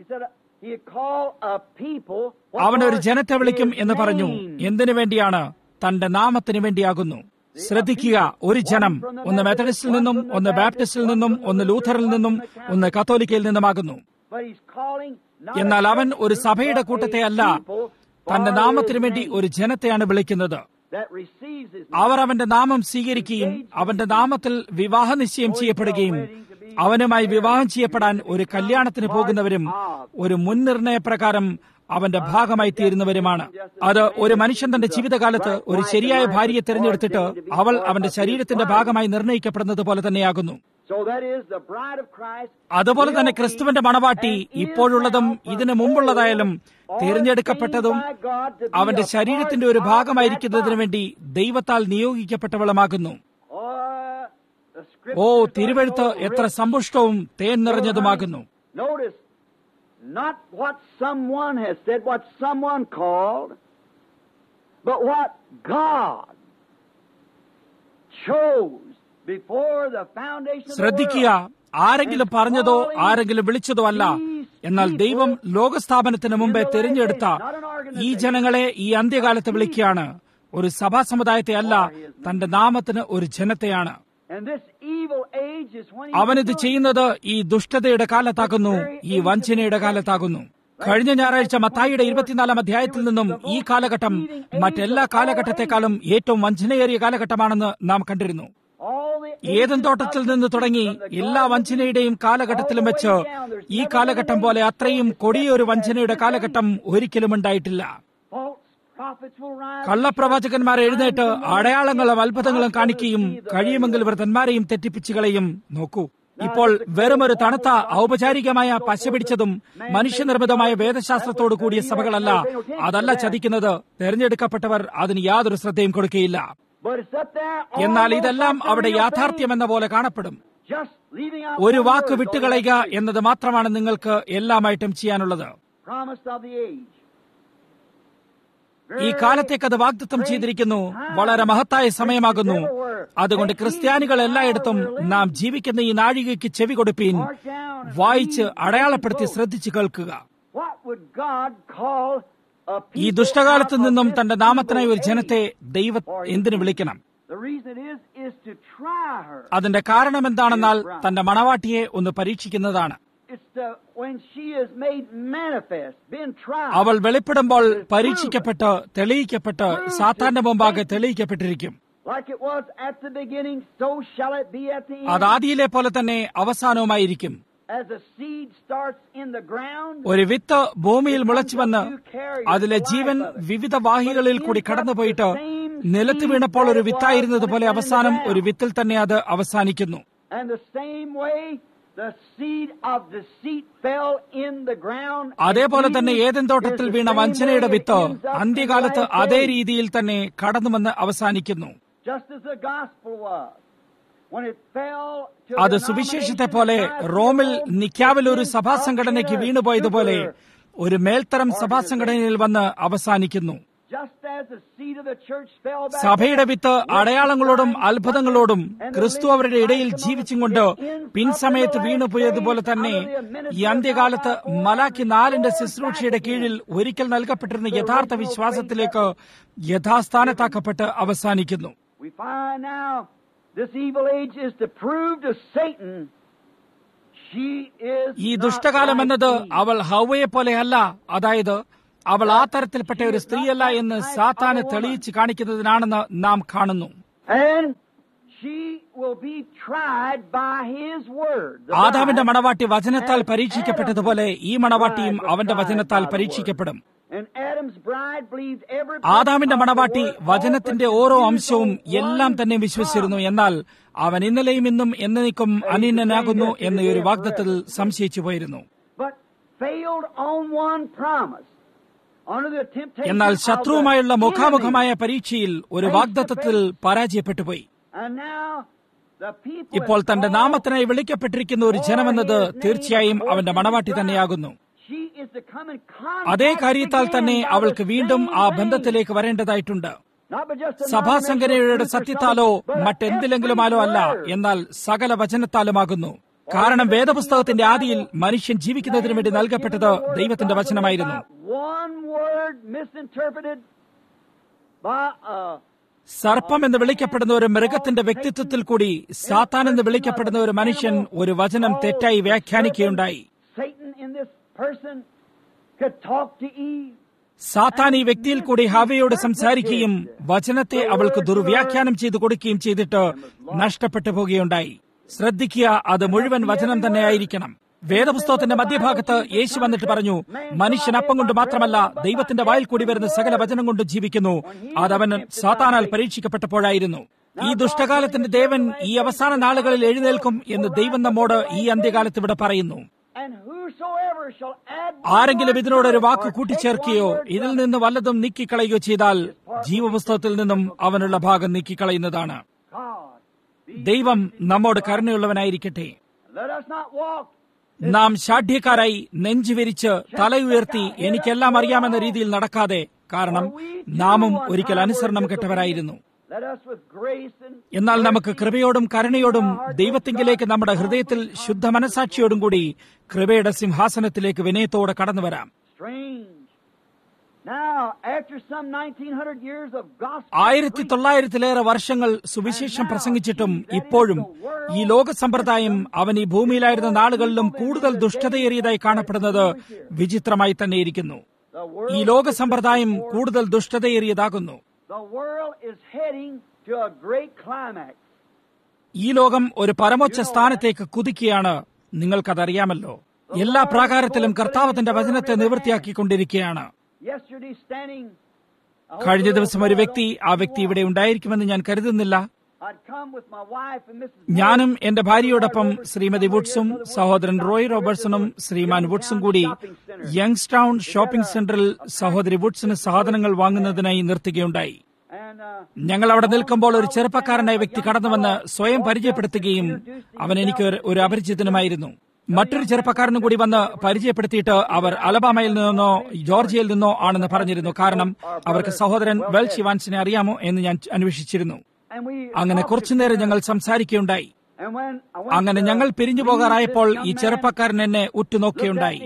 അവൻ ഒരു ജനത്തെ വിളിക്കും എന്ന് പറഞ്ഞു. എന്തിനു വേണ്ടിയാണ്? തന്റെ നാമത്തിന് വേണ്ടിയാകുന്നു. ശ്രദ്ധിക്കുക, ഒരു ജനം ഒന്ന് മെത്തഡിസ്റ്റിൽ നിന്നും, ഒന്ന് ബാപ്റ്റിസ്റ്റിൽ നിന്നും, ഒന്ന് ലൂഥറിൽ നിന്നും, ഒന്ന് കത്തോലിക്കയിൽ നിന്നുമാകുന്നു. എന്നാൽ അവൻ ഒരു സഭയുടെ കൂട്ടത്തെ അല്ല, തന്റെ നാമത്തിനു വേണ്ടി ഒരു ജനത്തെയാണ് വിളിക്കുന്നത്. അവർ അവന്റെ നാമം സ്വീകരിക്കുകയും അവന്റെ നാമത്തിൽ വിവാഹ നിശ്ചയം ചെയ്യപ്പെടുകയും അവനുമായി വിവാഹം ചെയ്യപ്പെടാൻ ഒരു കല്യാണത്തിന് പോകുന്നവരും ഒരു മുൻനിർണയപ്രകാരം അവന്റെ ഭാഗമായി തീരുന്നവരുമാണ്. അത് ഒരു മനുഷ്യൻ തന്റെ ജീവിതകാലത്ത് ഒരു ശരിയായ ഭാര്യയെ തിരഞ്ഞെടുത്തിട്ട് അവൾ അവന്റെ ശരീരത്തിന്റെ ഭാഗമായി നിർണയിക്കപ്പെടുന്നത് പോലെ തന്നെയാകുന്നു. അതുപോലെ തന്നെ ക്രിസ്തുവിന്റെ മണവാട്ടി ഇപ്പോഴുള്ളതും ഇതിനു മുമ്പുള്ളതായാലും തിരഞ്ഞെടുക്കപ്പെട്ടതും അവന്റെ ശരീരത്തിന്റെ ഒരു ഭാഗമായിരിക്കുന്നതിനു വേണ്ടി ദൈവത്താൽ നിയോഗിക്കപ്പെട്ടവളുമാകുന്നു. ഓ, തിരുവെഴുത്ത് എത്ര സമ്പുഷ്ടവും തേൻ നിറഞ്ഞതുമാകുന്നു. Not what someone has said, what someone called, but what God chose before the foundation of the ശ്രദ്ധിക്കുക, ആരെങ്കിലും പറഞ്ഞതോ ആരെങ്കിലും വിളിച്ചതോ അല്ല, എന്നാൽ ദൈവം ലോകസ്ഥാപനത്തിന് മുമ്പേ തിരഞ്ഞെടുത്ത ഈ ജനങ്ങളെ ഈ അന്ത്യകാലത്ത് വിളിക്കുകയാണ്. ഒരു സഭാ സമുദായത്തെ അല്ല, തന്റെ നാമത്തിന് ഒരു ജനത്തെയാണ്. അവനിത് ചെയ്യുന്നത് ഈ ദുഷ്ടതയുടെ കാലത്താകുന്നു, ഈ വഞ്ചനയുടെ കാലത്താകുന്നു. കഴിഞ്ഞ ഞായറാഴ്ച മത്തായിയുടെ 24 അധ്യായത്തിൽ നിന്നും ഈ കാലഘട്ടം മറ്റെല്ലാ കാലഘട്ടത്തെക്കാളും ഏറ്റവും വഞ്ചനയേറിയ കാലഘട്ടമാണെന്ന് നാം കണ്ടിരുന്നു. ഏദൻ തോട്ടത്തിൽ നിന്ന് തുടങ്ങി എല്ലാ വഞ്ചനയുടെയും കാലഘട്ടത്തിലും വെച്ച് ഈ കാലഘട്ടം പോലെ അത്രയും കൊടിയൊരു വഞ്ചനയുടെ കാലഘട്ടം ഒരിക്കലും ഉണ്ടായിട്ടില്ല. കള്ളപ്രവാചകന്മാർ എഴുന്നേറ്റ് അടയാളങ്ങളും അത്ഭുതങ്ങളും കാണിക്കുകയും കഴിയുമെങ്കിൽ വൃദ്ധന്മാരെയും തെറ്റിപ്പിച്ചു കളയും. നോക്കൂ, ഇപ്പോൾ വെറുമൊരു തണുത്ത ഔപചാരികമായ പശ പിടിച്ചതും മനുഷ്യനിർമ്മിതമായ വേദശാസ്ത്രത്തോടു കൂടിയ സഭകളല്ല. അതല്ല ചതിക്കുന്നത്. തെരഞ്ഞെടുക്കപ്പെട്ടവർ അതിന് യാതൊരു ശ്രദ്ധയും കൊടുക്കുകയില്ല. എന്നാൽ ഇതെല്ലാം അവിടെ യാഥാർത്ഥ്യമെന്ന പോലെ കാണപ്പെടും. ഒരു വാക്ക് വിട്ടുകളയുക എന്നത് മാത്രമാണ് നിങ്ങൾക്ക് എല്ലാമായിട്ടും ചെയ്യാനുള്ളത്. ഈ കാലത്തേക്ക് അത് വാഗ്ദത്തം ചെയ്തിരിക്കുന്നു. വളരെ മഹത്തായ സമയമാകുന്നു. അതുകൊണ്ട് ക്രിസ്ത്യാനികൾ എല്ലായിടത്തും നാം ജീവിക്കുന്ന ഈ നാഴികയ്ക്ക് ചെവി കൊടുപ്പീൻ. വായിച്ച് അടയാളപ്പെടുത്തി ശ്രദ്ധിച്ചു കേൾക്കുക. ഈ ദുഷ്ടകാലത്ത് നിന്നും തന്റെ നാമത്തിനായി ഒരു ജനത്തെ ദൈവം എന്തിനു വിളിക്കണം? അതിന്റെ കാരണം എന്താണെന്നാൽ തന്റെ മണവാട്ടിയെ ഒന്ന് പരീക്ഷിക്കുന്നതാണ്. അവൾ വെളിപ്പെടുമ്പോൾ പരീക്ഷിക്കപ്പെട്ട് തെളിയിക്കപ്പെട്ട് സാത്താന്റെ മുമ്പാകെ തെളിയിക്കപ്പെട്ടിരിക്കും. അത് ആദിയിലെ പോലെ തന്നെ അവസാനവുമായിരിക്കും. ഒരു വിത്ത് ഭൂമിയിൽ മുളച്ചുവന്ന് അതിലെ ജീവൻ വിവിധ വാഹികളിൽ കൂടി കടന്നുപോയിട്ട് നിലത്ത് വീണപ്പോൾ ഒരു വിത്തായിരുന്നത് പോലെ അവസാനം ഒരു വിത്തിൽ തന്നെ അത് അവസാനിക്കുന്നു. the seed of deceit fell in the ground. അതേപോലെ തന്നെ ഏദൻ തോട്ടത്തിൽ വീണ വഞ്ചനയുടെ വിത്ത് അന്ത്യകാലത്ത് അതേ രീതിയിൽ തന്നെ കടന്നുവന്ന് അവസാനിക്കുന്നു. Just as the gospel was. When it fell to അത് സുവിശേഷത്തെ പോലെ റോമിൽ നിക്കാവിൽ ഒരു സഭാസംഘടനയ്ക്ക് വീണുപോയതുപോലെ ഒരു മേൽത്തരം സഭാസംഘടനയിൽ വന്ന് അവസാനിക്കുന്നു. സഭയുടെ വിത്ത് അടയാളങ്ങളോടും അത്ഭുതങ്ങളോടും ക്രിസ്തു അവരുടെ ഇടയിൽ ജീവിച്ചും കൊണ്ട് പിൻസമയത്ത് വീണുപോയതുപോലെ തന്നെ ഈ അന്ത്യകാലത്ത് മലാക്കി 4 ശുശ്രൂഷയുടെ കീഴിൽ ഒരിക്കൽ നൽകപ്പെട്ടിരുന്ന യഥാർത്ഥ വിശ്വാസത്തിലേക്ക് യഥാസ്ഥാനത്താക്കപ്പെട്ട് അവസാനിക്കുന്നു. ഈ ദുഷ്ടകാലം എന്നത് അവൾ ഹവ്വയെ പോലെയല്ല, അതായത് അവൾ ആ തരത്തിൽപ്പെട്ട ഒരു സ്ത്രീയല്ല എന്ന് സാത്താന് തെളിയിച്ച് കാണിക്കുന്നതിനാണെന്ന് നാം കാണുന്നു. ആദാമിന്റെ മണവാട്ടി വചനത്താൽ പരീക്ഷിക്കപ്പെട്ടതുപോലെ ഈ മണവാട്ടിയും അവന്റെ വചനത്താൽ പരീക്ഷിക്കപ്പെടും. ആദാമിന്റെ മണവാട്ടി വചനത്തിന്റെ ഓരോ അംശവും എല്ലാം തന്നെ വിശ്വസിച്ചിരുന്നു. എന്നാൽ അവൻ ഇന്നലെയും ഇന്നും എന്നേക്കും അനന്യനാകുന്നു എന്ന ഒരു വാഗ്ദത്തത്തിൽ സംശയിച്ചു പോയിരുന്നു. എന്നാൽ ശത്രുവുമായുള്ള മുഖാമുഖമായ പരീക്ഷയിൽ ഒരു വാഗ്ദത്തത്തിൽ പരാജയപ്പെട്ടുപോയി. ഇപ്പോൾ തന്റെ നാമത്തിനായി വിളിക്കപ്പെട്ടിരിക്കുന്ന ഒരു ജനമെന്നത് തീർച്ചയായും അവന്റെ മണവാട്ടി തന്നെയാകുന്നു. അതേ കാര്യത്താൽ തന്നെ അവൾക്ക് വീണ്ടും ആ ബന്ധത്തിലേക്ക് വരേണ്ടതായിട്ടുണ്ട്. സഭാസംഘടനയുടെ സത്യത്താലോ മറ്റെന്തിലെങ്കിലുമാലോ അല്ല, എന്നാൽ സകല വചനത്താലുമാകുന്നു. കാരണം വേദപുസ്തകത്തിന്റെ ആദിയിൽ മനുഷ്യൻ ജീവിക്കുന്നതിന് വേണ്ടി നൽകപ്പെട്ടത് ദൈവത്തിന്റെ വചനമായിരുന്നു. സർപ്പം എന്ന് വിളിക്കപ്പെടുന്ന ഒരു മൃഗത്തിന്റെ വ്യക്തിത്വത്തിൽ കൂടി സാത്താൻ എന്ന് വിളിക്കപ്പെടുന്ന ഒരു മനുഷ്യൻ ഒരു വചനം തെറ്റായി വ്യാഖ്യാനിക്കുകയുണ്ടായി. സാത്താൻ ഈ വ്യക്തിയിൽ കൂടി ഹവ്വയോട് സംസാരിക്കുകയും വചനത്തെ അവൾക്ക് ദുർവ്യാഖ്യാനം ചെയ്തു കൊടുക്കുകയും ചെയ്തിട്ട് നഷ്ടപ്പെട്ടു പോകുകയുണ്ടായി. ശ്രദ്ധിക്കുക, അത് മുഴുവൻ വചനം തന്നെയായിരിക്കണം. വേദപുസ്തകത്തിന്റെ മധ്യഭാഗത്ത് യേശു വന്നിട്ട് പറഞ്ഞു, മനുഷ്യൻ അപ്പം കൊണ്ട് മാത്രമല്ല ദൈവത്തിന്റെ വായിൽ കൂടി വരുന്ന സകല വചനം കൊണ്ട് ജീവിക്കുന്നു. അതവൻ സാത്താനാൽ പരീക്ഷിക്കപ്പെട്ടപ്പോഴായിരുന്നു. ഈ ദുഷ്ടകാലത്തിന്റെ ദേവൻ ഈ അവസാന നാളുകളിൽ എഴുന്നേൽക്കും എന്ന് ദൈവം നമ്മോട് ഈ അന്ത്യകാലത്ത് ഇവിടെ പറയുന്നു. ആരെങ്കിലും ഇതിനോടൊരു വാക്ക് കൂട്ടിച്ചേർക്കുകയോ ഇതിൽ നിന്ന് വല്ലതും നീക്കിക്കളയുകയോ ചെയ്താൽ ജീവപുസ്തകത്തിൽ നിന്നും അവനുള്ള ഭാഗം നീക്കിക്കളയുന്നതാണ്. ദൈവം നമ്മോട് കരുണയുള്ളവനായിരിക്കട്ടെ. നാം ശാഠ്യക്കാരായി നെഞ്ചുവിരിച്ച് തല ഉയർത്തി എനിക്കെല്ലാം അറിയാമെന്ന രീതിയിൽ നടക്കാതെ, കാരണം നാമും ഒരിക്കൽ അനുസരണം കെട്ടവരായിരുന്നു. എന്നാൽ നമുക്ക് കൃപയോടും കരുണയോടും ദൈവത്തിങ്കിലേക്ക് നമ്മുടെ ഹൃദയത്തിൽ ശുദ്ധ മനസാക്ഷിയോടും കൂടി കൃപയുടെ സിംഹാസനത്തിലേക്ക് വിനയത്തോടെ കടന്നു വരാം. 1900 വർഷങ്ങൾ സുവിശേഷം പ്രസംഗിച്ചിട്ടും ഇപ്പോഴും ഈ ലോക സമ്പ്രദായം അവൻ ഈ ഭൂമിയിലായിരുന്ന നാളുകളിലും കൂടുതൽ ദുഷ്ടതയേറിയതായി കാണപ്പെടുന്നത് വിചിത്രമായി തന്നെയിരിക്കുന്നു. ഈ ലോക സമ്പ്രദായം കൂടുതൽ ദുഷ്ടതയേറിയതാകുന്നു. ഈ ലോകം ഒരു പരമോച്ച സ്ഥാനത്തേക്ക് കുതിക്കുകയാണ്. നിങ്ങൾക്കതറിയാമല്ലോ. എല്ലാ പ്രാകാരത്തിലും കർത്താവ് തന്റെ വചനത്തെ നിവൃത്തിയാക്കിക്കൊണ്ടിരിക്കുകയാണ്. കഴിഞ്ഞ ദിവസം ഒരു വ്യക്തി, ആ വ്യക്തി ഇവിടെ ഉണ്ടായിരിക്കുമെന്ന് ഞാൻ കരുതുന്നില്ല, ഞാനും എന്റെ ഭാര്യയോടൊപ്പം ശ്രീമതി വുഡ്സും സഹോദരൻ റോയ് റോബർട്ട്സണും ശ്രീമാൻ വുഡ്സും കൂടി യങ്സ്റ്റൗൺ ഷോപ്പിംഗ് സെന്ററിൽ സഹോദരി വുഡ്സിന് സാധനങ്ങൾ വാങ്ങുന്നതിനായി നിർത്തുകയുണ്ടായി. ഞങ്ങൾ അവിടെ നിൽക്കുമ്പോൾ ഒരു ചെറുപ്പക്കാരനായ വ്യക്തി കടന്നുവന്ന് സ്വയം പരിചയപ്പെടുത്തുകയും അവൻ എനിക്ക് ഒരു അപരിചിതനുമായിരുന്നു. മറ്റൊരു ചെറുപ്പക്കാരനും കൂടി വന്ന് പരിചയപ്പെടുത്തിയിട്ട് അവർ അലബാമയിൽ നിന്നോ ജോർജിയയിൽ നിന്നോ ആണെന്ന് പറഞ്ഞിരുന്നു. കാരണം അവർക്ക് സഹോദരൻ വെൽഷ് ഇവാൻസിനെ അറിയാമോ എന്ന് ഞാൻ അന്വേഷിച്ചിരുന്നു. അങ്ങനെ കുറച്ചുനേരം ഞങ്ങൾ സംസാരിക്കുകയുണ്ടായി. അങ്ങനെ ഞങ്ങൾ പിരിഞ്ഞു പോകാറായപ്പോൾ ഈ ചെറുപ്പക്കാരൻ എന്നെ ഉറ്റുനോക്കുകയുണ്ടായി.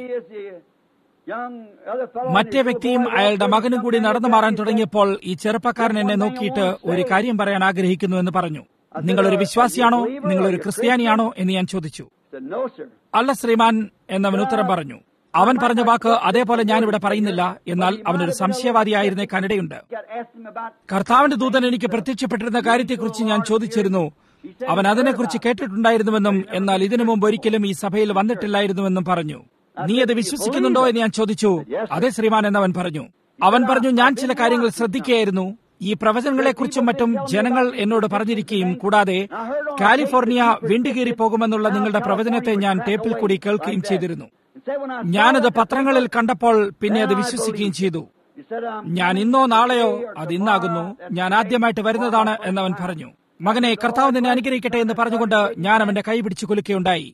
മറ്റേ വ്യക്തിയും അയാളുടെ മകനും കൂടി നടന്നു മാറാൻ തുടങ്ങിയപ്പോൾ ഈ ചെറുപ്പക്കാരൻ എന്നെ നോക്കിയിട്ട് ഒരു കാര്യം പറയാൻ ആഗ്രഹിക്കുന്നു എന്ന് പറഞ്ഞു. നിങ്ങളൊരു വിശ്വാസിയാണോ, നിങ്ങളൊരു ക്രിസ്ത്യാനിയാണോ എന്ന് ഞാൻ ചോദിച്ചു. അല്ല ശ്രീമാൻ എന്നവൻ ഉത്തരം പറഞ്ഞു. അവൻ പറഞ്ഞ വാക്ക് അതേപോലെ ഞാനിവിടെ പറയുന്നില്ല, എന്നാൽ അവനൊരു സംശയവാദിയായിരുന്നേക്കാനിടയുണ്ട്. കർത്താവിന്റെ ദൂതൻ എനിക്ക് പ്രത്യക്ഷപ്പെട്ടിരുന്ന കാര്യത്തെക്കുറിച്ച് ഞാൻ ചോദിച്ചിരുന്നു. അവൻ അതിനെക്കുറിച്ച് കേട്ടിട്ടുണ്ടായിരുന്നുവെന്നും എന്നാൽ ഇതിനു മുമ്പ് ഒരിക്കലും ഈ സഭയിൽ വന്നിട്ടില്ലായിരുന്നുവെന്നും പറഞ്ഞു. നീ അത് വിശ്വസിക്കുന്നുണ്ടോ എന്ന് ഞാൻ ചോദിച്ചു. അതെ ശ്രീമാൻ എന്നവൻ പറഞ്ഞു. അവൻ പറഞ്ഞു, ഞാൻ ചില കാര്യങ്ങൾ ശ്രദ്ധിക്കുകയായിരുന്നു. ഈ പ്രവചനങ്ങളെക്കുറിച്ചും മറ്റും ജനങ്ങൾ എന്നോട് പറഞ്ഞിരിക്കുകയും കൂടാതെ കാലിഫോർണിയ വിണ്ടുകീറി പോകുമെന്നുള്ള നിങ്ങളുടെ പ്രവചനത്തെ ഞാൻ ടേപ്പിൽ കൂടി കേൾക്കുകയും ചെയ്തിരുന്നു. ഞാനത് പത്രങ്ങളിൽ കണ്ടപ്പോൾ പിന്നെ അത് വിശ്വസിക്കുകയും ചെയ്തു. ഞാൻ ഇന്നോ നാളെയോ അത് ഇന്നാകുന്നു, ഞാൻ ആദ്യമായിട്ട് വരുന്നതാണ് എന്നവൻ പറഞ്ഞു. മകനെ, കർത്താവ് നിന്നെ അനുഗ്രഹിക്കട്ടെ എന്ന് പറഞ്ഞുകൊണ്ട് ഞാൻ അവന്റെ കൈ പിടിച്ചു കുലുക്കുകയുണ്ടായി.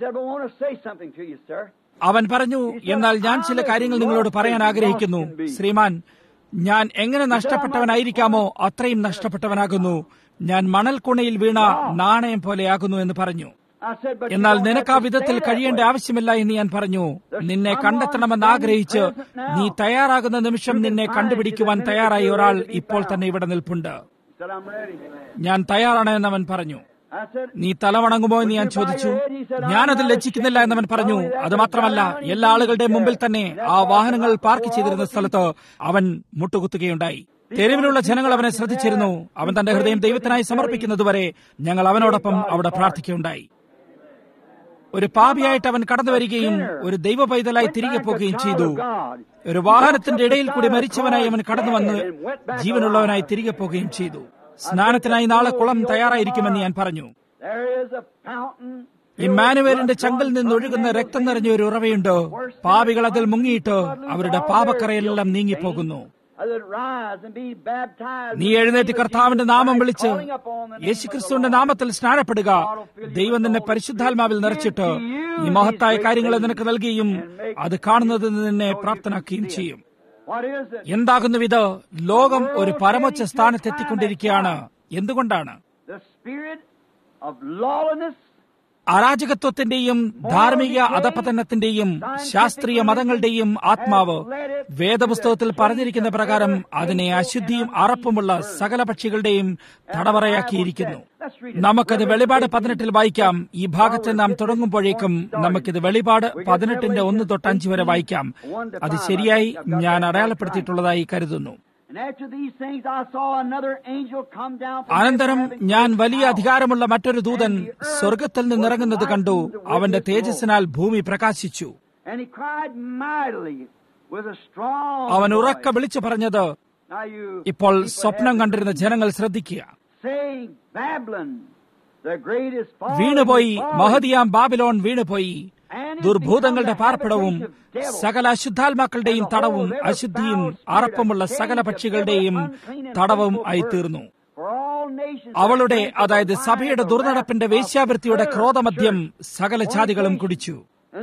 അവൻ പറഞ്ഞു, എന്നാൽ ഞാൻ ചില കാര്യങ്ങൾ നിങ്ങളോട് പറയാൻ ആഗ്രഹിക്കുന്നു ശ്രീമാൻ. ഞാൻ എങ്ങനെ നഷ്ടപ്പെട്ടവനായിരിക്കാമോ അത്രയും നഷ്ടപ്പെട്ടവനാകുന്നു. ഞാൻ മണൽക്കുണയിൽ വീണ നാണയം പോലെയാകുന്നു എന്ന് പറഞ്ഞു. എന്നാൽ നിനക്ക് ആ വിധത്തിൽ കഴിയേണ്ട ആവശ്യമില്ല എന്ന് ഞാൻ പറഞ്ഞു. നിന്നെ കണ്ടെത്തണമെന്ന് ആഗ്രഹിച്ച് നീ തയ്യാറാകുന്ന നിമിഷം നിന്നെ കണ്ടുപിടിക്കുവാൻ തയ്യാറായി ഒരാൾ ഇപ്പോൾ തന്നെ ഇവിടെ നിൽപ്പുണ്ട്. ഞാൻ തയ്യാറാണ് എന്നവൻ പറഞ്ഞു. നീ തലവണങ്ങുമോ എന്ന് ഞാൻ ചോദിച്ചു. ഞാനതിൽ ലജ്ജിക്കുന്നില്ല എന്നവൻ പറഞ്ഞു. അത് മാത്രമല്ല, എല്ലാ ആളുകളുടെയും മുമ്പിൽ തന്നെ ആ വാഹനങ്ങൾ പാർക്ക് ചെയ്തിരുന്ന സ്ഥലത്ത് അവൻ മുട്ടുകുത്തുകയുണ്ടായി. തെരുവിലുള്ള ജനങ്ങൾ അവനെ ശ്രദ്ധിച്ചിരുന്നു. അവൻ തന്റെ ഹൃദയം ദൈവത്തിനായി സമർപ്പിക്കുന്നതുവരെ ഞങ്ങൾ അവനോടൊപ്പം അവിടെ പ്രാർത്ഥിക്കുകയുണ്ടായി. ഒരു പാപിയായിട്ട് അവൻ കടന്നു വരികയും ഒരു ദൈവ പൈതലായി തിരികെ പോകുകയും ചെയ്തു. ഒരു വാഹനത്തിന്റെ ഇടയിൽ കൂടി മരിച്ചവനായി അവൻ കടന്നു വന്ന് ജീവനുള്ളവനായി തിരികെ പോകുകയും ചെയ്തു. സ്നാനത്തിനായി നാളെ കുളം തയ്യാറായിരിക്കുമെന്ന് ഞാൻ പറഞ്ഞു. ഇമ്മാനുവേലിന്റെ ചങ്കിൽ നിന്നൊഴുകുന്ന രക്തം നിറഞ്ഞ ഒരു ഉറവയുണ്ട്. പാപികൾ അതിൽ മുങ്ങിയിട്ട് അവരുടെ പാപക്കറയെല്ലാം നീങ്ങിപ്പോകുന്നു. നീ എഴുന്നേറ്റ് കർത്താവിന്റെ നാമം വിളിച്ച് യേശുക്രിസ്തുവിന്റെ നാമത്തിൽ സ്നാനപ്പെടുക. ദൈവം നിന്നെ പരിശുദ്ധാത്മാവിൽ നിറച്ചിട്ട് ഈ മഹത്തായ കാര്യങ്ങളെ നിനക്ക് നൽകുകയും അത് കാണുന്നതിന് നിന്നെ പ്രാപ്തനാക്കുകയും ചെയ്യും. എന്താകുന്നു ഇത്? ലോകം ഒരു പരമോച്ച സ്ഥാനത്തെത്തിക്കൊണ്ടിരിക്കുകയാണ്. എന്തുകൊണ്ടാണ്? അരാജകത്വത്തിന്റെയും ധാർമ്മിക അധപതനത്തിന്റെയും ശാസ്ത്രീയ മതങ്ങളുടെയും ആത്മാവ് വേദപുസ്തകത്തിൽ പറഞ്ഞിരിക്കുന്ന പ്രകാരം അതിനെ അശുദ്ധിയും അറപ്പുമുള്ള സകല പക്ഷികളുടെയും തടവറയാക്കിയിരിക്കുന്നു. നമുക്കത് വെളിപാട് 18 വായിക്കാം. ഈ ഭാഗത്ത് നാം തുടങ്ങുമ്പോഴേക്കും നമുക്കിത് വെളിപാട് 18:1-5 വരെ വായിക്കാം. അത് ശരിയായി ഞാൻ അടയാളപ്പെടുത്തിയിട്ടുള്ളതായി കരുതുന്നു. അനന്തരം ഞാൻ വലിയ അധികാരമുള്ള മറ്റൊരു ദൂതൻ സ്വർഗത്തിൽ നിന്നിറങ്ങുന്നത് കണ്ടു. അവന്റെ തേജസ്സിനാൽ ഭൂമി പ്രകാശിച്ചു. അവൻ ഉറക്ക വിളിച്ചു പറഞ്ഞത്, ഇപ്പോൾ സ്വപ്നം കണ്ടിരുന്ന ജനങ്ങൾ ശ്രദ്ധിക്കുക. വീണുപോയി, മഹതിയാം ബാബിലോൺ വീണുപോയി. ദുർഭൂതങ്ങളുടെ പാർപ്പിടവും സകല അശുദ്ധാത്മാക്കളുടെയും തടവും അശുദ്ധിയും അറപ്പുമുള്ള സകല പക്ഷികളുടെയും തടവും ആയിത്തീർന്നു. അവളുടെ, അതായത് സഭയുടെ ദുർനടപ്പിന്റെ വേശ്യാവൃത്തിയുടെ ക്രോധമദ്യം സകല ജാതികളും കുടിച്ചു.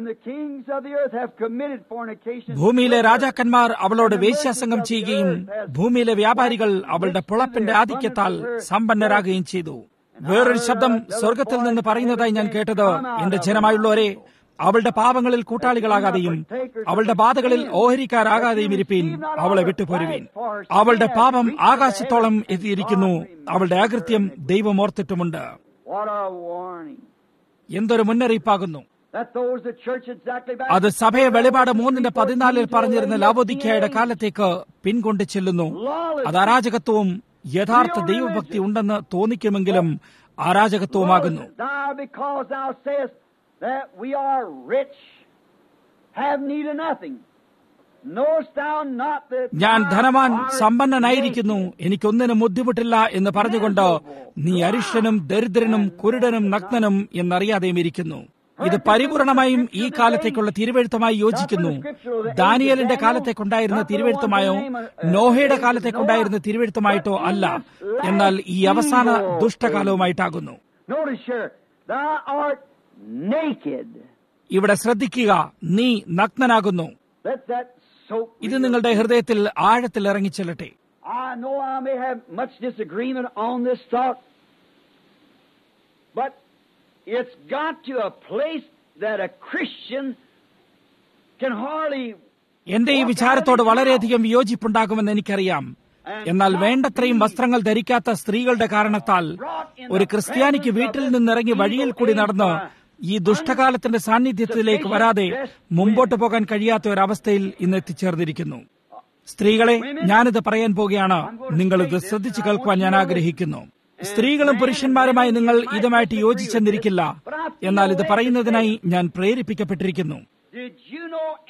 ഭൂമിയിലെ രാജാക്കന്മാർ അവളോട് വേശ്യാസംഗം ചെയ്യുകയും ഭൂമിയിലെ വ്യാപാരികൾ അവളുടെ പുളപ്പിന്റെ ആധിക്യത്താൽ സമ്പന്നരാകുകയും ചെയ്തു. വേറൊരു ശബ്ദം സ്വർഗത്തിൽ നിന്ന് പറയുന്നതായി ഞാൻ കേട്ടത്, എന്റെ ജനമായുള്ളവരെ, അവളുടെ പാപങ്ങളിൽ കൂട്ടാളികളാകാതെയും അവളുടെ ബാധകളിൽ ഓഹരിക്കാരാകാതെയും ഇരിപ്പീൻ. അവളെ വിട്ടുപോരുവീൻ. അവളുടെ പാപം ആകാശത്തോളം എത്തിയിരിക്കുന്നു. അവളുടെ അകൃത്യം ദൈവം ഓർത്തിട്ടുമുണ്ട്. എന്തൊരു മുന്നറിയിപ്പാകുന്നു അത്! സഭയെ വെളിപാട് 3:14 പറഞ്ഞിരുന്ന ലവോദിക്കയുടെ കാലത്തേക്ക് പിൻകൊണ്ട് ചെല്ലുന്നു. അത് അരാജകത്വവും യഥാർത്ഥ ദൈവഭക്തി ഉണ്ടെന്ന് തോന്നിക്കുമെങ്കിലും അരാജകത്വമാകുന്നു. ഞാൻ ധനവാൻ, സമ്പന്നനായിരിക്കുന്നു, എനിക്കൊന്നിനും ബുദ്ധിമുട്ടില്ല എന്ന് പറഞ്ഞുകൊണ്ട് നീ അരിഷ്ടനും ദരിദ്രനും കുരുടനും നഗ്നനും എന്നറിയാതെയും ഇരിക്കുന്നു. ഇത് പരിപൂർണമായും ഈ കാലത്തേക്കുള്ള തിരുവെഴുത്തുമായി യോജിക്കുന്നു. ദാനിയേലിന്റെ കാലത്തേക്കുണ്ടായിരുന്ന തിരുവെഴുത്തുമായോ നോഹയുടെ കാലത്തേക്കുണ്ടായിരുന്ന തിരുവെഴുത്തുമായിട്ടോ അല്ല, എന്നാൽ ഈ അവസാന ദുഷ്ടകാലവുമായിട്ടാകുന്നു. ഇവിടെ ശ്രദ്ധിക്കുക, നീ നഗ്നനാകുന്നു. ഇത് നിങ്ങളുടെ ഹൃദയത്തിൽ ആഴത്തിൽ ഇറങ്ങിച്ചെല്ലട്ടെ. It's got to a place that a Christian can hardly. എന്റെ ഈ വിചാരത്തോട് വളരെയധികം വിയോജിപ്പുണ്ടാകുമെന്ന് എനിക്കറിയാം. എന്നാൽ വേണ്ടത്രയും വസ്ത്രങ്ങൾ ധരിക്കാത്ത സ്ത്രീകളുടെ കാരണത്താൽ ഒരു ക്രിസ്ത്യാനിക്ക് വീട്ടിൽ നിന്നിറങ്ങി വഴിയിൽ കൂടി നടന്ന് ഈ ദുഷ്ടകാലത്തിന്റെ സാന്നിധ്യത്തിലേക്ക് വരാതെ മുമ്പോട്ട് പോകാൻ കഴിയാത്ത ഒരവസ്ഥയിൽ ഇന്ന് എത്തിച്ചേർന്നിരിക്കുന്നു. സ്ത്രീകളെ, ഞാനിത് പറയാൻ പോകുകയാണ്. നിങ്ങളിത് ശ്രദ്ധിച്ചു കേൾക്കുവാൻ ഞാൻ ആഗ്രഹിക്കുന്നു. സ്ത്രീകളും പുരുഷന്മാരുമായി നിങ്ങൾ ഇതുമായിട്ട് യോജിച്ചെന്നിരിക്കില്ല, എന്നാൽ ഇത് പറയുന്നതിനായി ഞാൻ പ്രേരിപ്പിക്കപ്പെട്ടിരിക്കുന്നു.